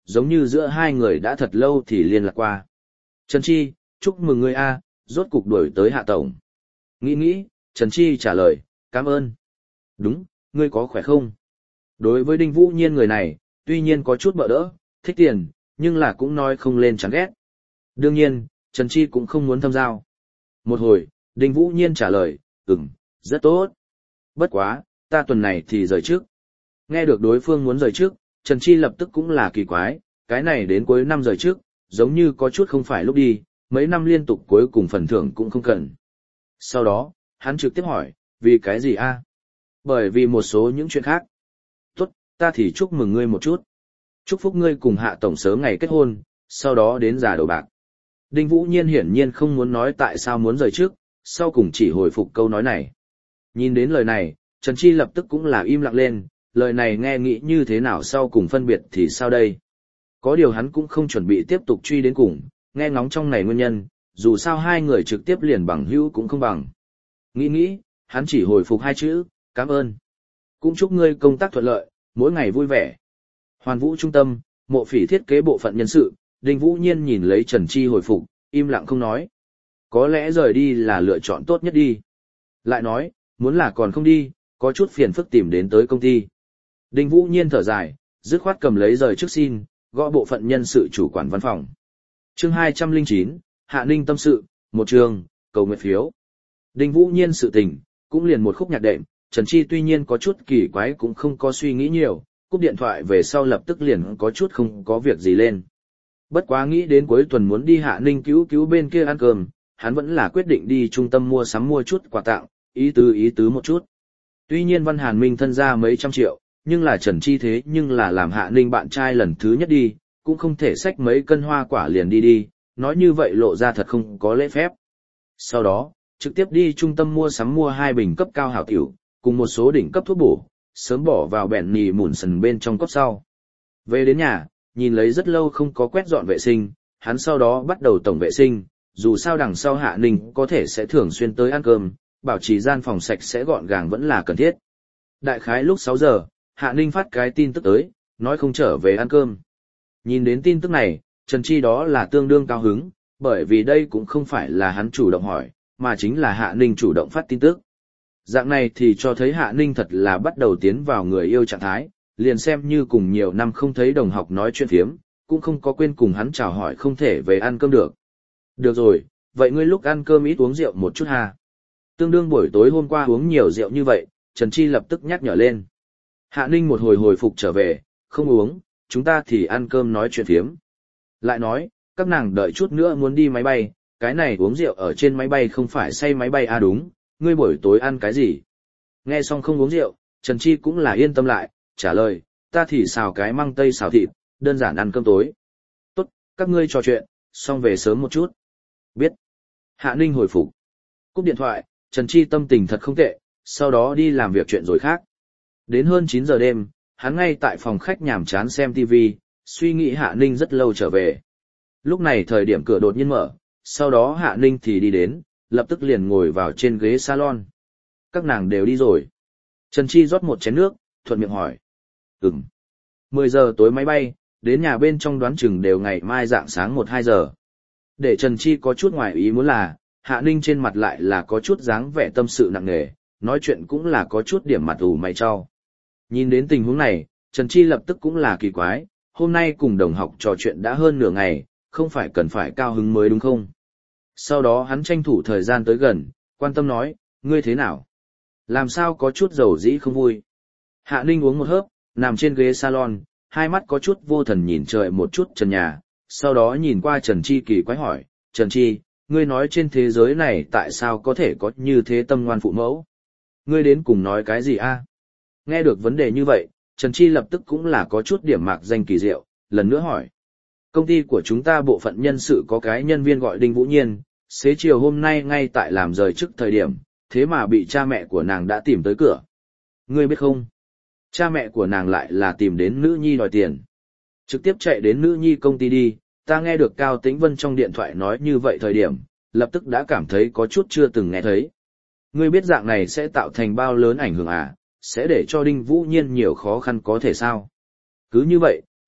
giống như giữa hai người đã thật lâu thì liên lạc qua. Trần Chi, chúc mừng ngươi a, rốt cục đuổi tới Hạ tổng. Nghĩ nghĩ, Trần Chi trả lời, cảm ơn. Đúng, ngươi có khỏe không? Đối với Đinh Vũ Nhiên người này, tuy nhiên có chút bợ đỡ, thích tiền, nhưng là cũng nói không lên chán ghét. Đương nhiên, Trần Chi cũng không muốn thâm giao. Một hồi, Đinh Vũ Nhiên trả lời, ừm, rất tốt. Bất quá, ta tuần này thì rời trước. Nghe được đối phương muốn rời trước, Trần Chi lập tức cũng là kỳ quái, cái này đến cuối năm rời trước, giống như có chút không phải lúc đi, mấy năm liên tục cuối cùng phần thưởng cũng không cần. Sau đó, hắn trực tiếp hỏi, vì cái gì a? Bởi vì một số những chuyện khác. Tốt, ta thì chúc mừng ngươi một chút. Chúc phúc ngươi cùng Hạ tổng sớm ngày kết hôn, sau đó đến già đầu bạc. Đinh Vũ Nhiên hiển nhiên không muốn nói tại sao muốn rời trước, sau cùng chỉ hồi phục câu nói này. Nhìn đến lời này, Trần Chi lập tức cũng là im lặng lên, lời này nghe nghĩ như thế nào sau cùng phân biệt thì sao đây? Có điều hắn cũng không chuẩn bị tiếp tục truy đến cùng, nghe ngóng trong này nguyên nhân, dù sao hai người trực tiếp liền bằng hữu cũng không bằng. Nghĩ nghĩ, hắn chỉ hồi phục hai chữ, cảm ơn. Cũng chúc ngươi công tác thuận lợi, mỗi ngày vui vẻ. Hoàn Vũ trung tâm, Mộ Phỉ thiết kế bộ phận nhân sự, Đinh Vũ Nhiên nhìn lấy Trần Chi hồi phục, im lặng không nói. Có lẽ rời đi là lựa chọn tốt nhất đi. Lại nói, muốn là còn không đi, có chút phiền phức tìm đến tới công ty. Đinh Vũ Nhiên thở dài, dứt khoát cầm lấy rời trước xin, gõ bộ phận nhân sự chủ quản văn phòng. Chương hai trăm lẻ chín, Hạ Ninh tâm sự, một trường, cầu nguyện phiếu. Đinh Vũ Nhiên sự tình, cũng liền một khúc nhạc đệm, Trần Chi tuy nhiên có chút kỳ quái cũng không có suy nghĩ nhiều, cúp điện thoại về sau lập tức liền có chút không có việc gì lên. Bất quá nghĩ đến cuối tuần muốn đi Hạ Ninh cứu cứu bên kia ăn cơm, hắn vẫn là quyết định đi trung tâm mua sắm mua chút quà tặng, ý tứ ý tứ một chút. Tuy nhiên Văn Hàn Minh thân ra mấy trăm triệu, nhưng là Trần Chi thế nhưng là làm Hạ Ninh bạn trai lần thứ nhất đi, cũng không thể xách mấy cân hoa quả liền đi đi, nói như vậy lộ ra thật không có lễ phép. Sau đó, trực tiếp đi trung tâm mua sắm mua hai bình cấp cao hảo tiểu, cùng một số đỉnh cấp thuốc bổ, sớm bỏ vào bẹn nì mủn sần bên trong cốc sau. Về đến nhà, nhìn lấy rất lâu không có quét dọn vệ sinh, hắn sau đó bắt đầu tổng vệ sinh, dù sao đằng sau Hạ Ninh có thể sẽ thường xuyên tới ăn cơm, bảo trì gian phòng sạch sẽ gọn gàng vẫn là cần thiết. Đại khái lúc sáu giờ, Hạ Ninh phát cái tin tức tới, nói không trở về ăn cơm. Nhìn đến tin tức này, Trần Chi đó là tương đương cao hứng, bởi vì đây cũng không phải là hắn chủ động hỏi, mà chính là Hạ Ninh chủ động phát tin tức. Dạng này thì cho thấy Hạ Ninh thật là bắt đầu tiến vào người yêu trạng thái, liền xem như cùng nhiều năm không thấy đồng học nói chuyện phiếm, cũng không có quên cùng hắn chào hỏi không thể về ăn cơm được. Được rồi, vậy ngươi lúc ăn cơm ít uống rượu một chút ha. Tương đương buổi tối hôm qua uống nhiều rượu như vậy, Trần Chi lập tức nhắc nhở lên. Hạ Ninh một hồi hồi phục trở về, không uống, chúng ta thì ăn cơm nói chuyện phiếm. Lại nói, các nàng đợi chút nữa muốn đi máy bay, cái này uống rượu ở trên máy bay không phải say máy bay à đúng, ngươi buổi tối ăn cái gì? Nghe xong không uống rượu, Trần Chi cũng là yên tâm lại, trả lời, ta thì xào cái măng tây xào thịt, đơn giản ăn cơm tối. Tốt, các ngươi trò chuyện, xong về sớm một chút. Biết. Hạ Ninh hồi phục. Cúp điện thoại, Trần Chi tâm tình thật không tệ, sau đó đi làm việc chuyện rồi khác. Đến hơn chín giờ đêm, hắn ngay tại phòng khách nhàm chán xem ti vi, suy nghĩ Hạ Ninh rất lâu trở về. Lúc này thời điểm cửa đột nhiên mở, sau đó Hạ Ninh thì đi đến, lập tức liền ngồi vào trên ghế salon. Các nàng đều đi rồi. Trần Chi rót một chén nước, thuận miệng hỏi. Ừm. mười giờ tối máy bay, đến nhà bên trong đoán chừng đều ngày mai dạng sáng một hai giờ. Để Trần Chi có chút ngoài ý muốn là, Hạ Ninh trên mặt lại là có chút dáng vẻ tâm sự nặng nề, nói chuyện cũng là có chút điểm mặt ủ mày cho. Nhìn đến tình huống này, Trần Chi lập tức cũng là kỳ quái, hôm nay cùng đồng học trò chuyện đã hơn nửa ngày, không phải cần phải cao hứng mới đúng không? Sau đó hắn tranh thủ thời gian tới gần, quan tâm nói, ngươi thế nào? Làm sao có chút dầu dĩ không vui? Hạ Ninh uống một hớp, nằm trên ghế salon, hai mắt có chút vô thần nhìn trời một chút trần nhà, sau đó nhìn qua Trần Chi kỳ quái hỏi, Trần Chi, ngươi nói trên thế giới này tại sao có thể có như thế tâm ngoan phụ mẫu? Ngươi đến cùng nói cái gì a? Nghe được vấn đề như vậy, Trần Chi lập tức cũng là có chút điểm mạc danh kỳ diệu, lần nữa hỏi. Công ty của chúng ta bộ phận nhân sự có cái nhân viên gọi Đinh Vũ Nhiên, xế chiều hôm nay ngay tại làm rời trước thời điểm, thế mà bị cha mẹ của nàng đã tìm tới cửa. Ngươi biết không? Cha mẹ của nàng lại là tìm đến nữ nhi đòi tiền. Trực tiếp chạy đến nữ nhi công ty đi, ta nghe được Cao Tĩnh Vân trong điện thoại nói như vậy thời điểm, lập tức đã cảm thấy có chút chưa từng nghe thấy. Ngươi biết dạng này sẽ tạo thành bao lớn ảnh hưởng à, sẽ để cho Đinh Vũ Nhiên nhiều khó khăn có thể sao? Cứ như vậy,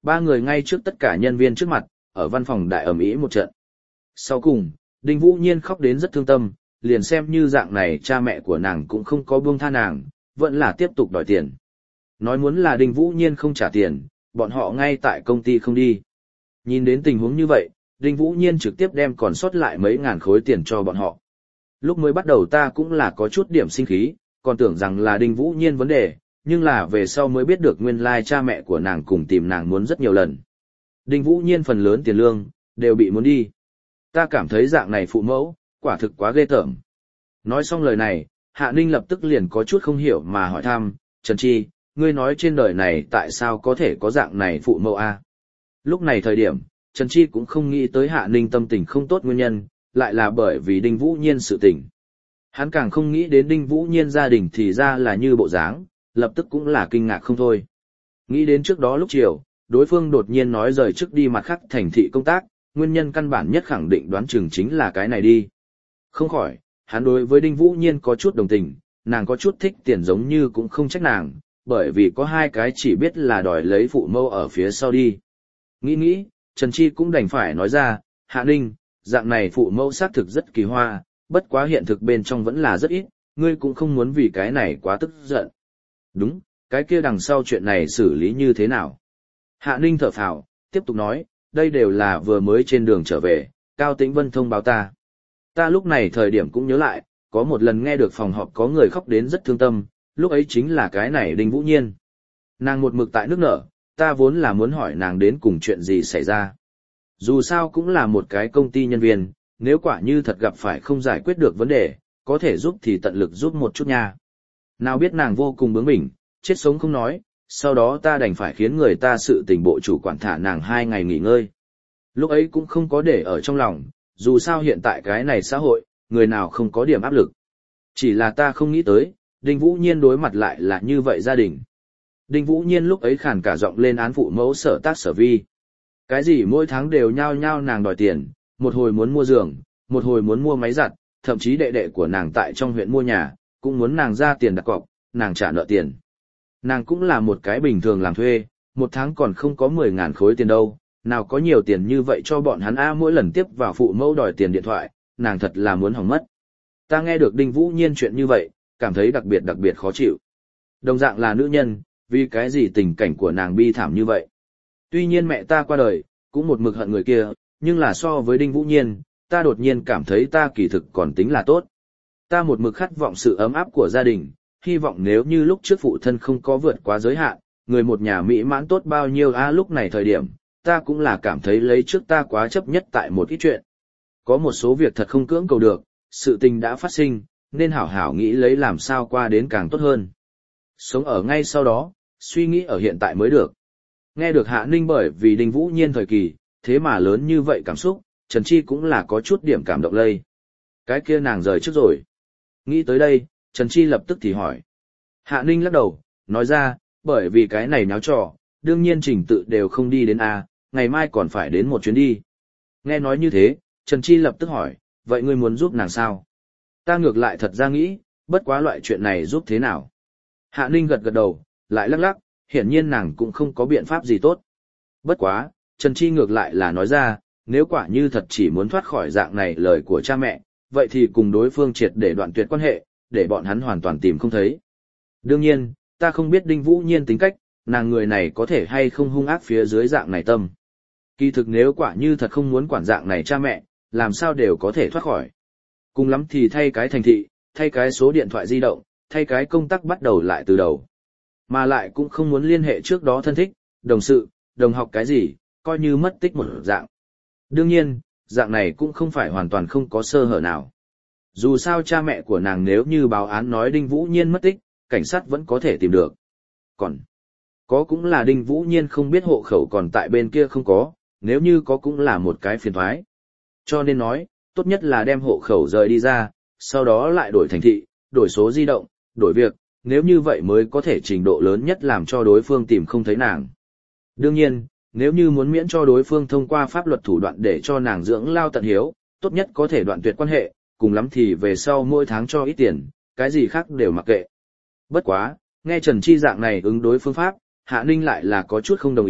ba người ngay trước tất cả nhân viên trước mặt, ở văn phòng đại ầm ĩ một trận. Sau cùng, Đinh Vũ Nhiên khóc đến rất thương tâm, liền xem như dạng này cha mẹ của nàng cũng không có buông tha nàng, vẫn là tiếp tục đòi tiền. Nói muốn là Đinh Vũ Nhiên không trả tiền, bọn họ ngay tại công ty không đi. Nhìn đến tình huống như vậy, Đinh Vũ Nhiên trực tiếp đem còn sót lại mấy ngàn khối tiền cho bọn họ. Lúc mới bắt đầu ta cũng là có chút điểm sinh khí, còn tưởng rằng là Đinh Vũ Nhiên vấn đề, nhưng là về sau mới biết được nguyên lai cha mẹ của nàng cùng tìm nàng muốn rất nhiều lần. Đinh Vũ Nhiên phần lớn tiền lương, đều bị muốn đi. Ta cảm thấy dạng này phụ mẫu, quả thực quá ghê tởm. Nói xong lời này, Hạ Ninh lập tức liền có chút không hiểu mà hỏi thăm, Trần Chi, ngươi nói trên đời này tại sao có thể có dạng này phụ mẫu a? Lúc này thời điểm, Trần Chi cũng không nghĩ tới Hạ Ninh tâm tình không tốt nguyên nhân, lại là bởi vì Đinh Vũ Nhiên sự tình. Hắn càng không nghĩ đến Đinh Vũ Nhiên gia đình thì ra là như bộ dáng, lập tức cũng là kinh ngạc không thôi. Nghĩ đến trước đó lúc chiều, đối phương đột nhiên nói rời trước đi mặt khác thành thị công tác, nguyên nhân căn bản nhất khẳng định đoán chừng chính là cái này đi. Không khỏi, hắn đối với Đinh Vũ Nhiên có chút đồng tình, nàng có chút thích tiền giống như cũng không trách nàng, bởi vì có hai cái chỉ biết là đòi lấy phụ mẫu ở phía sau đi. Nghĩ nghĩ, Trần Chi cũng đành phải nói ra, Hạ Ninh, dạng này phụ mẫu xác thực rất kỳ hoa, bất quá hiện thực bên trong vẫn là rất ít, ngươi cũng không muốn vì cái này quá tức giận. Đúng, cái kia đằng sau chuyện này xử lý như thế nào? Hạ Ninh thở phào, tiếp tục nói, đây đều là vừa mới trên đường trở về, Cao Tĩnh Vân thông báo ta. Ta lúc này thời điểm cũng nhớ lại, có một lần nghe được phòng họp có người khóc đến rất thương tâm, lúc ấy chính là cái này Đinh Vũ Nhiên. Nàng một mực tại nước nở, ta vốn là muốn hỏi nàng đến cùng chuyện gì xảy ra. Dù sao cũng là một cái công ty nhân viên, nếu quả như thật gặp phải không giải quyết được vấn đề, có thể giúp thì tận lực giúp một chút nha. Nào biết nàng vô cùng bướng bỉnh, chết sống không nói, sau đó ta đành phải khiến người ta sự tình bộ chủ quản thả nàng hai ngày nghỉ ngơi. Lúc ấy cũng không có để ở trong lòng, dù sao hiện tại cái này xã hội, người nào không có điểm áp lực. Chỉ là ta không nghĩ tới, Đinh Vũ Nhiên đối mặt lại là như vậy gia đình. Đinh Vũ Nhiên lúc ấy khàn cả giọng lên án phụ mẫu sở tác sở vi. Cái gì mỗi tháng đều nhao nhao nàng đòi tiền, một hồi muốn mua giường, một hồi muốn mua máy giặt, thậm chí đệ đệ của nàng tại trong huyện mua nhà, cũng muốn nàng ra tiền đặt cọc, nàng trả nợ tiền. Nàng cũng là một cái bình thường làm thuê, một tháng còn không có mười ngàn khối tiền đâu, nào có nhiều tiền như vậy cho bọn hắn a mỗi lần tiếp vào phụ mẫu đòi tiền điện thoại, nàng thật là muốn hỏng mất. Ta nghe được Đinh Vũ Nhiên chuyện như vậy, cảm thấy đặc biệt đặc biệt khó chịu. Đồng dạng là nữ nhân, vì cái gì tình cảnh của nàng bi thảm như vậy. Tuy nhiên mẹ ta qua đời, cũng một mực hận người kia, nhưng là so với Đinh Vũ Nhiên, ta đột nhiên cảm thấy ta kỳ thực còn tính là tốt. Ta một mực khát vọng sự ấm áp của gia đình, hy vọng nếu như lúc trước phụ thân không có vượt quá giới hạn, người một nhà mỹ mãn tốt bao nhiêu a lúc này thời điểm, ta cũng là cảm thấy lấy trước ta quá chấp nhất tại một ít chuyện. Có một số việc thật không cưỡng cầu được, sự tình đã phát sinh, nên hảo hảo nghĩ lấy làm sao qua đến càng tốt hơn. Sống ở ngay sau đó, suy nghĩ ở hiện tại mới được. Nghe được Hạ Ninh bởi vì Đinh Vũ Nhiên thời kỳ, thế mà lớn như vậy cảm xúc, Trần Chi cũng là có chút điểm cảm động lây. Cái kia nàng rời trước rồi. Nghĩ tới đây, Trần Chi lập tức thì hỏi. Hạ Ninh lắc đầu, nói ra, bởi vì cái này náo trò, đương nhiên trình tự đều không đi đến A, ngày mai còn phải đến một chuyến đi. Nghe nói như thế, Trần Chi lập tức hỏi, vậy ngươi muốn giúp nàng sao? Ta ngược lại thật ra nghĩ, bất quá loại chuyện này giúp thế nào? Hạ Ninh gật gật đầu, lại lắc lắc, hiển nhiên nàng cũng không có biện pháp gì tốt. Bất quá, Trần Chi ngược lại là nói ra, nếu quả như thật chỉ muốn thoát khỏi dạng này lời của cha mẹ, vậy thì cùng đối phương triệt để đoạn tuyệt quan hệ, để bọn hắn hoàn toàn tìm không thấy. Đương nhiên, ta không biết Đinh Vũ Nhiên tính cách, nàng người này có thể hay không hung ác phía dưới dạng này tâm. Kỳ thực nếu quả như thật không muốn quản dạng này cha mẹ, làm sao đều có thể thoát khỏi. Cùng lắm thì thay cái thành thị, thay cái số điện thoại di động, thay cái công tác bắt đầu lại từ đầu. Mà lại cũng không muốn liên hệ trước đó thân thích, đồng sự, đồng học cái gì, coi như mất tích một dạng. Đương nhiên, dạng này cũng không phải hoàn toàn không có sơ hở nào. Dù sao cha mẹ của nàng nếu như báo án nói Đinh Vũ Nhiên mất tích, cảnh sát vẫn có thể tìm được. Còn, có cũng là Đinh Vũ Nhiên không biết hộ khẩu còn tại bên kia không có, nếu như có cũng là một cái phiền toái. Cho nên nói, tốt nhất là đem hộ khẩu rời đi ra, sau đó lại đổi thành thị, đổi số di động, đổi việc, nếu như vậy mới có thể trình độ lớn nhất làm cho đối phương tìm không thấy nàng. Đương nhiên, nếu như muốn miễn cho đối phương thông qua pháp luật thủ đoạn để cho nàng dưỡng lao tận hiếu, tốt nhất có thể đoạn tuyệt quan hệ, cùng lắm thì về sau mỗi tháng cho ít tiền, cái gì khác đều mặc kệ. Bất quá, nghe Trần Chi dạng này ứng đối phương pháp, Hạ Ninh lại là có chút không đồng ý,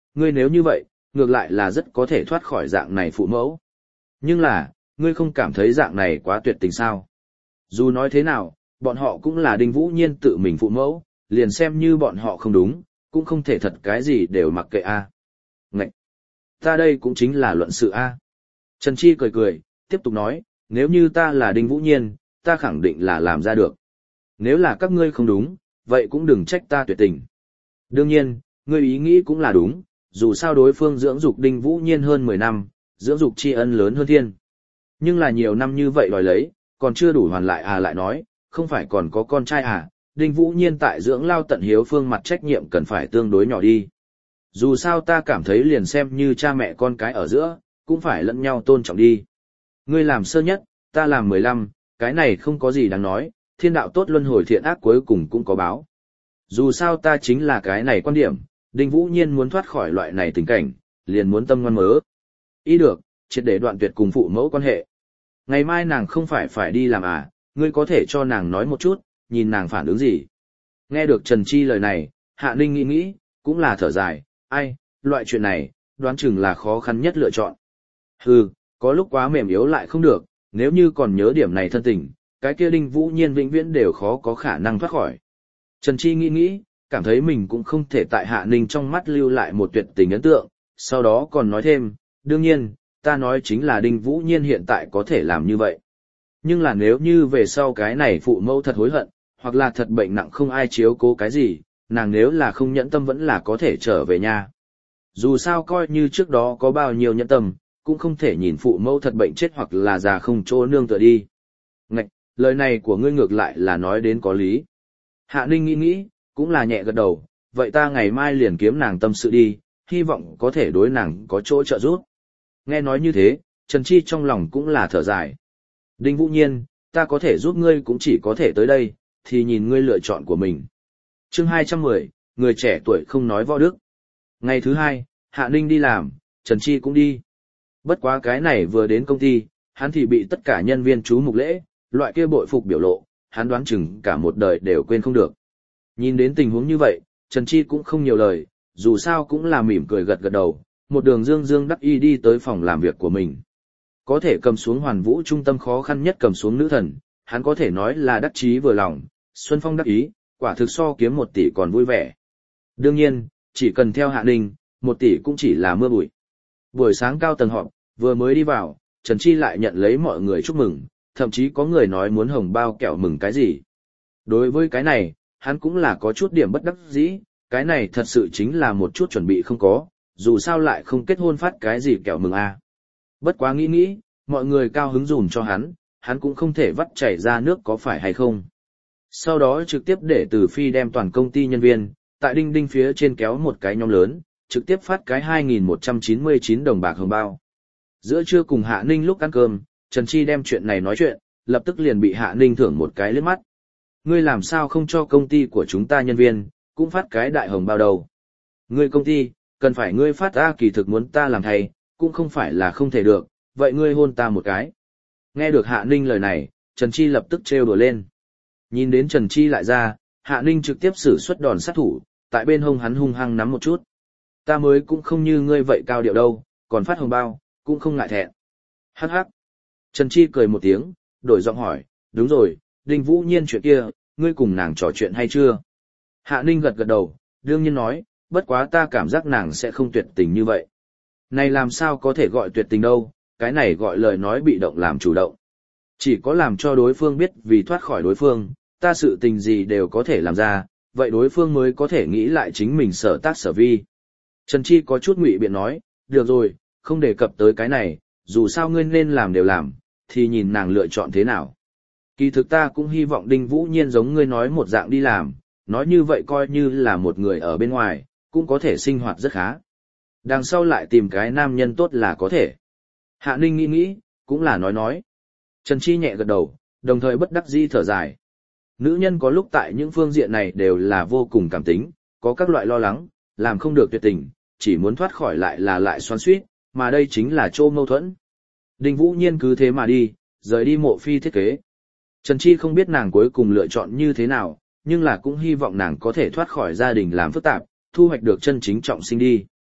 ngươi nếu như vậy, ngược lại là rất có thể thoát khỏi dạng này phụ mẫu. Nhưng là, ngươi không cảm thấy dạng này quá tuyệt tình sao? Dù nói thế nào, bọn họ cũng là Đinh Vũ Nhiên tự mình phụ mẫu, liền xem như bọn họ không đúng, cũng không thể thật cái gì đều mặc kệ a. À. Ngậy! Ta đây cũng chính là luận sự a. À. Trần Chi cười cười, tiếp tục nói, nếu như ta là Đinh Vũ Nhiên, ta khẳng định là làm ra được. Nếu là các ngươi không đúng, vậy cũng đừng trách ta tuyệt tình. Đương nhiên, ngươi ý nghĩ cũng là đúng, dù sao đối phương dưỡng dục Đinh Vũ Nhiên hơn mười năm, dưỡng dục tri ân lớn hơn thiên. Nhưng là nhiều năm như vậy đòi lấy, còn chưa đủ hoàn lại à lại nói, không phải còn có con trai à, Đinh Vũ Nhiên tại dưỡng lao tận hiếu phương mặt trách nhiệm cần phải tương đối nhỏ đi. Dù sao ta cảm thấy liền xem như cha mẹ con cái ở giữa, cũng phải lẫn nhau tôn trọng đi. Ngươi làm sơ nhất, ta làm mười lăm, cái này không có gì đáng nói, thiên đạo tốt luân hồi thiện ác cuối cùng cũng có báo. Dù sao ta chính là cái này quan điểm, Đinh Vũ Nhiên muốn thoát khỏi loại này tình cảnh, liền muốn tâm ngoan mớ. Ý được, triệt để đoạn tuyệt cùng phụ mẫu quan hệ. Ngày mai nàng không phải phải đi làm à, ngươi có thể cho nàng nói một chút, nhìn nàng phản ứng gì. Nghe được Trần Chi lời này, Hạ Ninh nghĩ nghĩ, cũng là thở dài, ai, loại chuyện này, đoán chừng là khó khăn nhất lựa chọn. Hừ, có lúc quá mềm yếu lại không được, nếu như còn nhớ điểm này thân tình, cái kia Đinh Vũ Nhiên vĩnh viễn đều khó có khả năng thoát khỏi. Trần Chi nghĩ nghĩ, cảm thấy mình cũng không thể tại Hạ Ninh trong mắt lưu lại một tuyệt tình ấn tượng, sau đó còn nói thêm, đương nhiên, ta nói chính là Đinh Vũ Nhiên hiện tại có thể làm như vậy. Nhưng là nếu như về sau cái này phụ mẫu thật hối hận, hoặc là thật bệnh nặng không ai chiếu cố cái gì, nàng nếu là không nhẫn tâm vẫn là có thể trở về nhà. Dù sao coi như trước đó có bao nhiêu nhẫn tâm, cũng không thể nhìn phụ mẫu thật bệnh chết hoặc là già không chỗ nương tựa đi. Ngạch, lời này của ngươi ngược lại là nói đến có lý. Hạ Ninh nghĩ nghĩ, cũng là nhẹ gật đầu, vậy ta ngày mai liền kiếm nàng tâm sự đi, hy vọng có thể đối nàng có chỗ trợ giúp. Nghe nói như thế, Trần Chi trong lòng cũng là thở dài. Đinh Vũ Nhiên, ta có thể giúp ngươi cũng chỉ có thể tới đây, thì nhìn ngươi lựa chọn của mình. Chương hai trăm mười, người trẻ tuổi không nói võ đức. Ngày thứ hai, Hạ Ninh đi làm, Trần Chi cũng đi. Bất quá cái này vừa đến công ty, hắn thì bị tất cả nhân viên chú mục lễ, loại kia bội phục biểu lộ, hắn đoán chừng cả một đời đều quên không được. Nhìn đến tình huống như vậy, Trần Chi cũng không nhiều lời, dù sao cũng là mỉm cười gật gật đầu, một đường dương dương đắc y đi tới phòng làm việc của mình. Có thể cầm xuống Hoàn Vũ trung tâm khó khăn nhất cầm xuống nữ thần, hắn có thể nói là đắc chí vừa lòng, Xuân Phong đắc ý, quả thực so kiếm một tỷ còn vui vẻ. Đương nhiên, chỉ cần theo Hạ Ninh, một tỷ cũng chỉ là mưa bụi. Buổi sáng cao tầng họp, vừa mới đi vào, Trần Chi lại nhận lấy mọi người chúc mừng, thậm chí có người nói muốn hồng bao kẹo mừng cái gì. Đối với cái này, hắn cũng là có chút điểm bất đắc dĩ, cái này thật sự chính là một chút chuẩn bị không có, dù sao lại không kết hôn phát cái gì kẹo mừng a. Bất quá nghĩ nghĩ, mọi người cao hứng dùm cho hắn, hắn cũng không thể vắt chảy ra nước có phải hay không. Sau đó trực tiếp để Từ Phi đem toàn công ty nhân viên, tại đinh đinh phía trên kéo một cái nhóm lớn, trực tiếp phát cái hai nghìn một trăm chín mươi chín đồng bạc hồng bao. Giữa trưa cùng Hạ Ninh lúc ăn cơm, Trần Chi đem chuyện này nói chuyện, lập tức liền bị Hạ Ninh thưởng một cái liếc mắt. Ngươi làm sao không cho công ty của chúng ta nhân viên, cũng phát cái đại hồng bao đầu. Ngươi công ty, cần phải ngươi phát ta kỳ thực muốn ta làm thầy, cũng không phải là không thể được, vậy ngươi hôn ta một cái. Nghe được Hạ Ninh lời này, Trần Chi lập tức trêu đùa lên. Nhìn đến Trần Chi lại ra, Hạ Ninh trực tiếp sử xuất đòn sát thủ, tại bên hông hắn hung hăng nắm một chút. Ta mới cũng không như ngươi vậy cao điệu đâu, còn phát hồng bao, cũng không ngại thẹn. Hắc hắc. Trần Chi cười một tiếng, đổi giọng hỏi, đúng rồi, Đinh Vũ Nhiên chuyện kia, ngươi cùng nàng trò chuyện hay chưa? Hạ Ninh gật gật đầu, đương nhiên nói, bất quá ta cảm giác nàng sẽ không tuyệt tình như vậy. Này làm sao có thể gọi tuyệt tình đâu, cái này gọi lời nói bị động làm chủ động. Chỉ có làm cho đối phương biết vì thoát khỏi đối phương, ta sự tình gì đều có thể làm ra, vậy đối phương mới có thể nghĩ lại chính mình sở tác sở vi. Trần Chi có chút ngụy biện nói, được rồi, không đề cập tới cái này, dù sao ngươi nên làm đều làm, thì nhìn nàng lựa chọn thế nào. Kỳ thực ta cũng hy vọng Đinh Vũ Nhiên giống ngươi nói một dạng đi làm, nói như vậy coi như là một người ở bên ngoài, cũng có thể sinh hoạt rất khá. Đằng sau lại tìm cái nam nhân tốt là có thể. Hạ Ninh nghĩ nghĩ, cũng là nói nói. Trần Chi nhẹ gật đầu, đồng thời bất đắc dĩ thở dài. Nữ nhân có lúc tại những phương diện này đều là vô cùng cảm tính, có các loại lo lắng, làm không được tuyệt tình, chỉ muốn thoát khỏi lại là lại xoắn xuýt, mà đây chính là chỗ mâu thuẫn. Đinh Vũ Nhiên cứ thế mà đi, rời đi Mộ Phi thiết kế. Trần Chi không biết nàng cuối cùng lựa chọn như thế nào, nhưng là cũng hy vọng nàng có thể thoát khỏi gia đình làm phức tạp, thu hoạch được chân chính trọng sinh đi.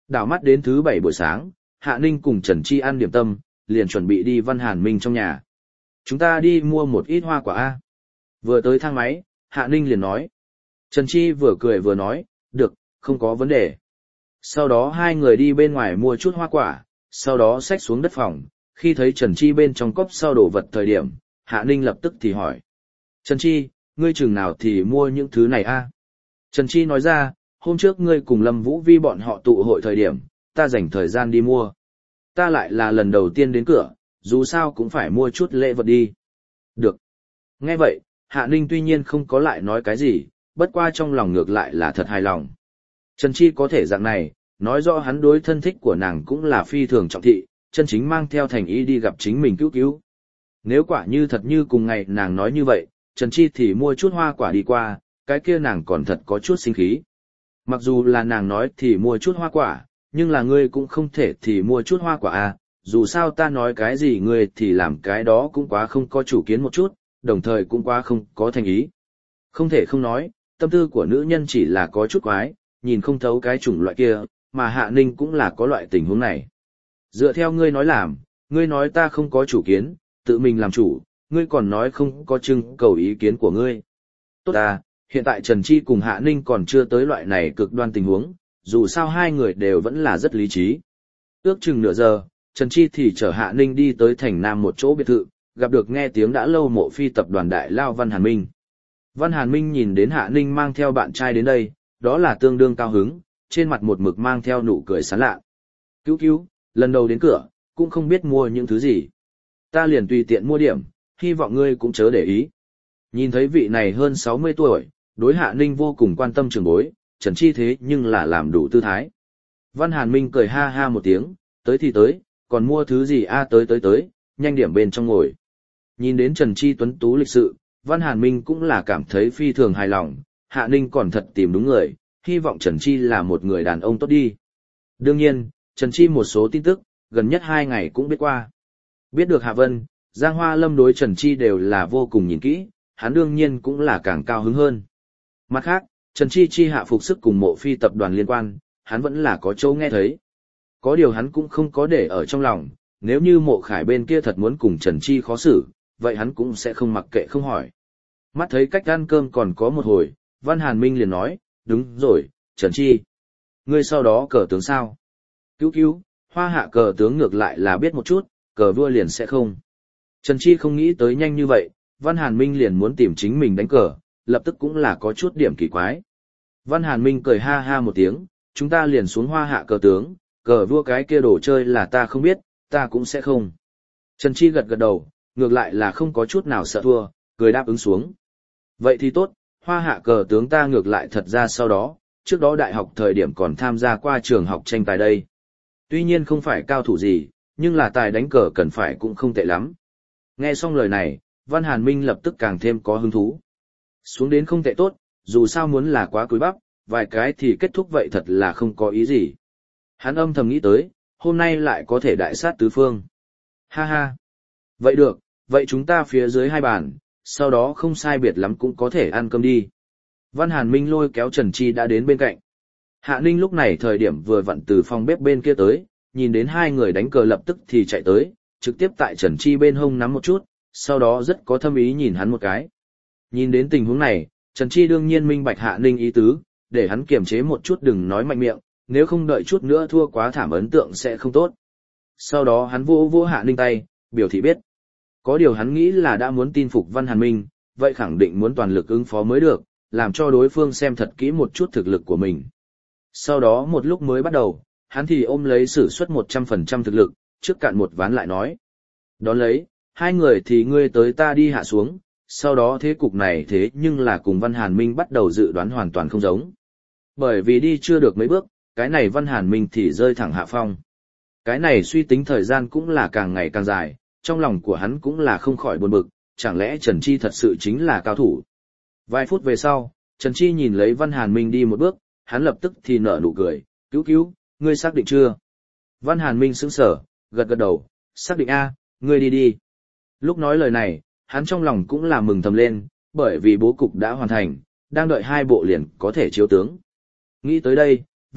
Đảo mắt đến thứ bảy buổi sáng, Hạ Ninh cùng Trần Chi ăn điểm tâm, liền chuẩn bị đi Văn Hàn Minh trong nhà. Chúng ta đi mua một ít hoa quả A. Vừa tới thang máy, Hạ Ninh liền nói. Trần Chi vừa cười vừa nói, được, không có vấn đề. Sau đó hai người đi bên ngoài mua chút hoa quả, sau đó xách xuống đất phòng, khi thấy Trần Chi bên trong cốc sau đổ vật thời điểm, Hạ Ninh lập tức thì hỏi. Trần Chi, ngươi chừng nào thì mua những thứ này a? Trần Chi nói ra, hôm trước ngươi cùng Lâm Vũ Vi bọn họ tụ hội thời điểm, ta dành thời gian đi mua. Ta lại là lần đầu tiên đến cửa, dù sao cũng phải mua chút lễ vật đi. Được. Nghe vậy, Hạ Ninh tuy nhiên không có lại nói cái gì, bất qua trong lòng ngược lại là thật hài lòng. Trần Chi có thể dạng này, nói rõ hắn đối thân thích của nàng cũng là phi thường trọng thị, chân chính mang theo thành ý đi gặp chính mình cứu cứu. Nếu quả như thật như cùng ngày nàng nói như vậy, Trần Chi thì mua chút hoa quả đi qua, cái kia nàng còn thật có chút sinh khí. Mặc dù là nàng nói thì mua chút hoa quả, nhưng là ngươi cũng không thể thì mua chút hoa quả à, dù sao ta nói cái gì ngươi thì làm cái đó cũng quá không có chủ kiến một chút, đồng thời cũng quá không có thành ý. Không thể không nói, tâm tư của nữ nhân chỉ là có chút quái, nhìn không thấu cái chủng loại kia, mà Hạ Ninh cũng là có loại tình huống này. Dựa theo ngươi nói làm, ngươi nói ta không có chủ kiến, tự mình làm chủ, ngươi còn nói không có trưng cầu ý kiến của ngươi. Tốt à, hiện tại Trần Chi cùng Hạ Ninh còn chưa tới loại này cực đoan tình huống, dù sao hai người đều vẫn là rất lý trí. Ước chừng nửa giờ, Trần Chi thì chở Hạ Ninh đi tới thành Nam một chỗ biệt thự, gặp được nghe tiếng đã lâu mộ phi tập đoàn đại lao Văn Hàn Minh. Văn Hàn Minh nhìn đến Hạ Ninh mang theo bạn trai đến đây, đó là tương đương cao hứng, trên mặt một mực mang theo nụ cười sán lạ. Cứu cứu, lần đầu đến cửa, cũng không biết mua những thứ gì. Ta liền tùy tiện mua điểm, hy vọng ngươi cũng chớ để ý. Nhìn thấy vị này hơn sáu mươi tuổi, đối Hạ Ninh vô cùng quan tâm trường bối, Trần Chi thế nhưng là làm đủ tư thái. Văn Hàn Minh cười ha ha một tiếng, tới thì tới, còn mua thứ gì a à, tới tới tới, nhanh điểm bên trong ngồi. Nhìn đến Trần Chi tuấn tú lịch sự, Văn Hàn Minh cũng là cảm thấy phi thường hài lòng, Hạ Ninh còn thật tìm đúng người, hy vọng Trần Chi là một người đàn ông tốt đi. Đương nhiên, Trần Chi một số tin tức, gần nhất hai ngày cũng biết qua. Biết được Hạ Vân, Giang Hoa Lâm đối Trần Chi đều là vô cùng nhìn kỹ, hắn đương nhiên cũng là càng cao hứng hơn. Mặt khác, Trần Chi chi hạ phục sức cùng mộ phi tập đoàn liên quan, hắn vẫn là có chỗ nghe thấy. Có điều hắn cũng không có để ở trong lòng, nếu như mộ khải bên kia thật muốn cùng Trần Chi khó xử, vậy hắn cũng sẽ không mặc kệ không hỏi. Mắt thấy cách ăn cơm còn có một hồi, Văn Hàn Minh liền nói, đúng rồi, Trần Chi. Ngươi sau đó cờ tướng sao? Cứu cứu, hoa hạ cờ tướng ngược lại là biết một chút, cờ vua liền sẽ không. Trần Chi không nghĩ tới nhanh như vậy, Văn Hàn Minh liền muốn tìm chính mình đánh cờ, lập tức cũng là có chút điểm kỳ quái. Văn Hàn Minh cười ha ha một tiếng, chúng ta liền xuống hoa hạ cờ tướng, cờ vua cái kia đồ chơi là ta không biết, ta cũng sẽ không. Trần Chi gật gật đầu, ngược lại là không có chút nào sợ thua, cười đáp ứng xuống. Vậy thì tốt, hoa hạ cờ tướng ta ngược lại thật ra sau đó, trước đó đại học thời điểm còn tham gia qua trường học tranh tài đây. Tuy nhiên không phải cao thủ gì, nhưng là tài đánh cờ cần phải cũng không tệ lắm. Nghe xong lời này, Văn Hàn Minh lập tức càng thêm có hứng thú. Xuống đến không tệ tốt, dù sao muốn là quá cúi bắp, vài cái thì kết thúc vậy thật là không có ý gì. Hắn âm thầm nghĩ tới, hôm nay lại có thể đại sát tứ phương. Ha ha. Vậy được, vậy chúng ta phía dưới hai bàn, sau đó không sai biệt lắm cũng có thể ăn cơm đi. Văn Hàn Minh lôi kéo Trần Chi đã đến bên cạnh. Hạ Ninh lúc này thời điểm vừa vặn từ phòng bếp bên kia tới, nhìn đến hai người đánh cờ lập tức thì chạy tới, trực tiếp tại Trần Chi bên hông nắm một chút, sau đó rất có thâm ý nhìn hắn một cái. Nhìn đến tình huống này, Trần Chi đương nhiên minh bạch Hạ Ninh ý tứ, để hắn kiềm chế một chút đừng nói mạnh miệng, nếu không đợi chút nữa thua quá thảm ấn tượng sẽ không tốt. Sau đó hắn vỗ vỗ Hạ Ninh tay, biểu thị biết. Có điều hắn nghĩ là đã muốn tin phục Văn Hàn Minh, vậy khẳng định muốn toàn lực ứng phó mới được, làm cho đối phương xem thật kỹ một chút thực lực của mình. Sau đó một lúc mới bắt đầu, hắn thì ôm lấy sử xuất một trăm phần trăm thực lực, trước cạn một ván lại nói. Đón lấy, hai người thì ngươi tới ta đi hạ xuống, sau đó thế cục này thế nhưng là cùng Văn Hàn Minh bắt đầu dự đoán hoàn toàn không giống. Bởi vì đi chưa được mấy bước, cái này Văn Hàn Minh thì rơi thẳng hạ phong. Cái này suy tính thời gian cũng là càng ngày càng dài, trong lòng của hắn cũng là không khỏi buồn bực, chẳng lẽ Trần Chi thật sự chính là cao thủ. Vài phút về sau, Trần Chi nhìn lấy Văn Hàn Minh đi một bước, hắn lập tức thì nở nụ cười, cứu cứu, ngươi xác định chưa? Văn Hàn Minh sững sờ, gật gật đầu, xác định a, ngươi đi đi. Lúc nói lời này, hắn trong lòng cũng là mừng thầm lên, bởi vì bố cục đã hoàn thành, đang đợi hai bộ liền có thể chiếu tướng. Nghĩ tới đây,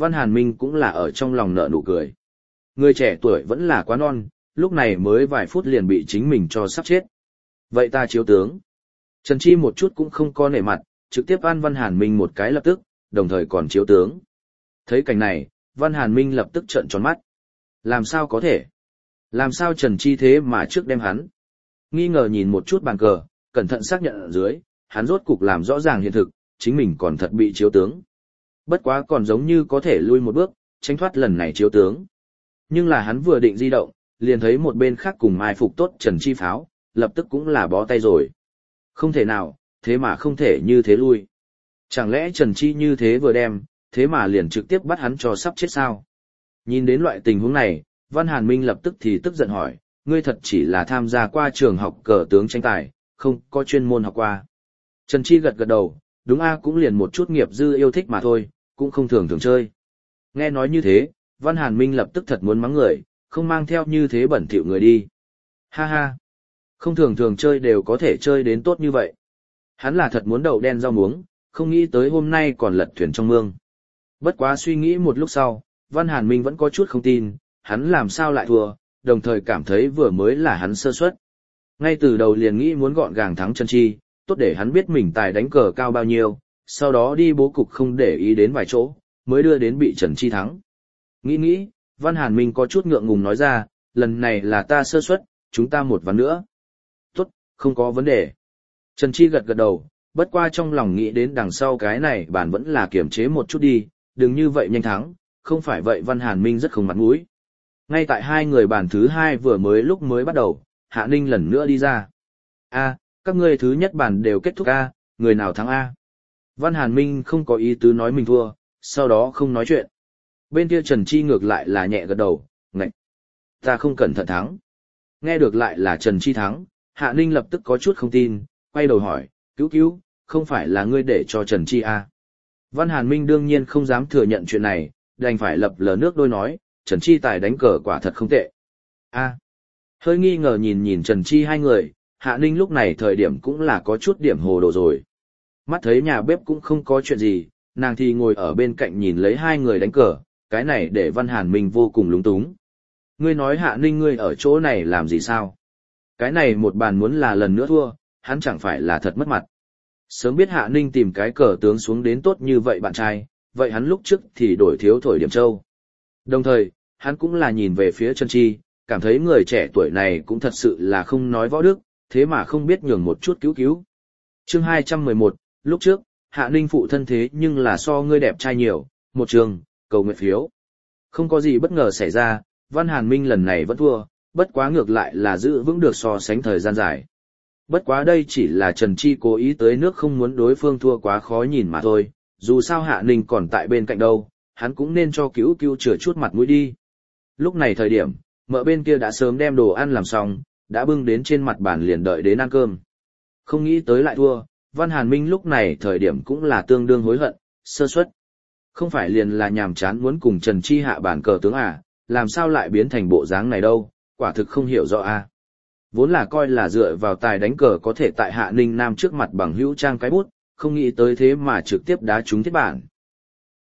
Văn Hàn Minh cũng là ở trong lòng nở nụ cười. Người trẻ tuổi vẫn là quá non, lúc này mới vài phút liền bị chính mình cho sắp chết. Vậy ta chiếu tướng. Trần Chi một chút cũng không có nể mặt, trực tiếp ăn Văn Hàn Minh một cái lập tức, đồng thời còn chiếu tướng. Thấy cảnh này, Văn Hàn Minh lập tức trợn tròn mắt. Làm sao có thể? Làm sao Trần Chi thế mà trước đem hắn? Nghi ngờ nhìn một chút bàn cờ, cẩn thận xác nhận ở dưới, hắn rốt cục làm rõ ràng hiện thực, chính mình còn thật bị chiếu tướng. Bất quá còn giống như có thể lui một bước, tránh thoát lần này chiếu tướng. Nhưng là hắn vừa định di động, liền thấy một bên khác cùng mai phục tốt Trần Chi pháo, lập tức cũng là bó tay rồi. Không thể nào, thế mà không thể như thế lui. Chẳng lẽ Trần Chi như thế vừa đem, thế mà liền trực tiếp bắt hắn cho sắp chết sao? Nhìn đến loại tình huống này, Văn Hàn Minh lập tức thì tức giận hỏi, ngươi thật chỉ là tham gia qua trường học cờ tướng tranh tài, không có chuyên môn học qua. Trần Chi gật gật đầu, đúng a cũng liền một chút nghiệp dư yêu thích mà thôi, cũng không thường thường chơi. Nghe nói như thế, Văn Hàn Minh lập tức thật muốn mắng người, không mang theo như thế bẩn thỉu người đi. Ha ha, không thường thường chơi đều có thể chơi đến tốt như vậy. Hắn là thật muốn đậu đen rau muống, không nghĩ tới hôm nay còn lật thuyền trong mương. Bất quá suy nghĩ một lúc sau, Văn Hàn Minh vẫn có chút không tin, hắn làm sao lại thua, đồng thời cảm thấy vừa mới là hắn sơ suất. Ngay từ đầu liền nghĩ muốn gọn gàng thắng Trần Chi, tốt để hắn biết mình tài đánh cờ cao bao nhiêu, sau đó đi bố cục không để ý đến vài chỗ, mới đưa đến bị Trần Chi thắng. Nghĩ nghĩ, Văn Hàn Minh có chút ngượng ngùng nói ra, lần này là ta sơ suất, chúng ta một ván nữa. Tốt, không có vấn đề. Trần Chi gật gật đầu, bất qua trong lòng nghĩ đến đằng sau cái này bản vẫn là kiềm chế một chút đi, đừng như vậy nhanh thắng, không phải vậy Văn Hàn Minh rất không mặt mũi. Ngay tại hai người bàn thứ hai vừa mới lúc mới bắt đầu, Hạ Ninh lần nữa đi ra. A, các ngươi thứ nhất bàn đều kết thúc A, người nào thắng A. Văn Hàn Minh không có ý tứ nói mình thua, sau đó không nói chuyện. Bên kia Trần Chi ngược lại là nhẹ gật đầu, ngạch. Ta không cẩn thận thắng. Nghe được lại là Trần Chi thắng, Hạ Ninh lập tức có chút không tin, quay đầu hỏi, cứu cứu, không phải là ngươi để cho Trần Chi A. Văn Hàn Minh đương nhiên không dám thừa nhận chuyện này, đành phải lập lờ nước đôi nói, Trần Chi tài đánh cờ quả thật không tệ. A. Hơi nghi ngờ nhìn nhìn Trần Chi hai người, Hạ Ninh lúc này thời điểm cũng là có chút điểm hồ đồ rồi. Mắt thấy nhà bếp cũng không có chuyện gì, nàng thì ngồi ở bên cạnh nhìn lấy hai người đánh cờ, cái này để Văn Hàn Minh vô cùng lúng túng. Ngươi nói Hạ Ninh ngươi ở chỗ này làm gì sao? Cái này một bàn muốn là lần nữa thua, hắn chẳng phải là thật mất mặt. Sớm biết Hạ Ninh tìm cái cờ tướng xuống đến tốt như vậy bạn trai, vậy hắn lúc trước thì đổi thiếu thổi điểm châu. Đồng thời, hắn cũng là nhìn về phía Trần Chi, cảm thấy người trẻ tuổi này cũng thật sự là không nói võ đức, thế mà không biết nhường một chút cứu cứu. Chương hai trăm mười một, lúc trước, Hạ Ninh phụ thân thế nhưng là so ngươi đẹp trai nhiều, một trường, cầu nguyện phiếu. Không có gì bất ngờ xảy ra, Văn Hàn Minh lần này vẫn thua, bất quá ngược lại là giữ vững được so sánh thời gian dài. Bất quá đây chỉ là Trần Chi cố ý tới nước không muốn đối phương thua quá khó nhìn mà thôi, dù sao Hạ Ninh còn tại bên cạnh đâu, hắn cũng nên cho cứu cứu chừa chút mặt mũi đi. Lúc này thời điểm, mợ bên kia đã sớm đem đồ ăn làm xong, đã bưng đến trên mặt bàn liền đợi đến ăn cơm. Không nghĩ tới lại thua, Văn Hàn Minh lúc này thời điểm cũng là tương đương hối hận, sơ suất. Không phải liền là nhàm chán muốn cùng Trần Chi hạ bàn cờ tướng à, làm sao lại biến thành bộ dáng này đâu, quả thực không hiểu rõ à. Vốn là coi là dựa vào tài đánh cờ có thể tại Hạ Ninh Nam trước mặt bằng hữu trang cái bút, không nghĩ tới thế mà trực tiếp đá trúng thiết bản.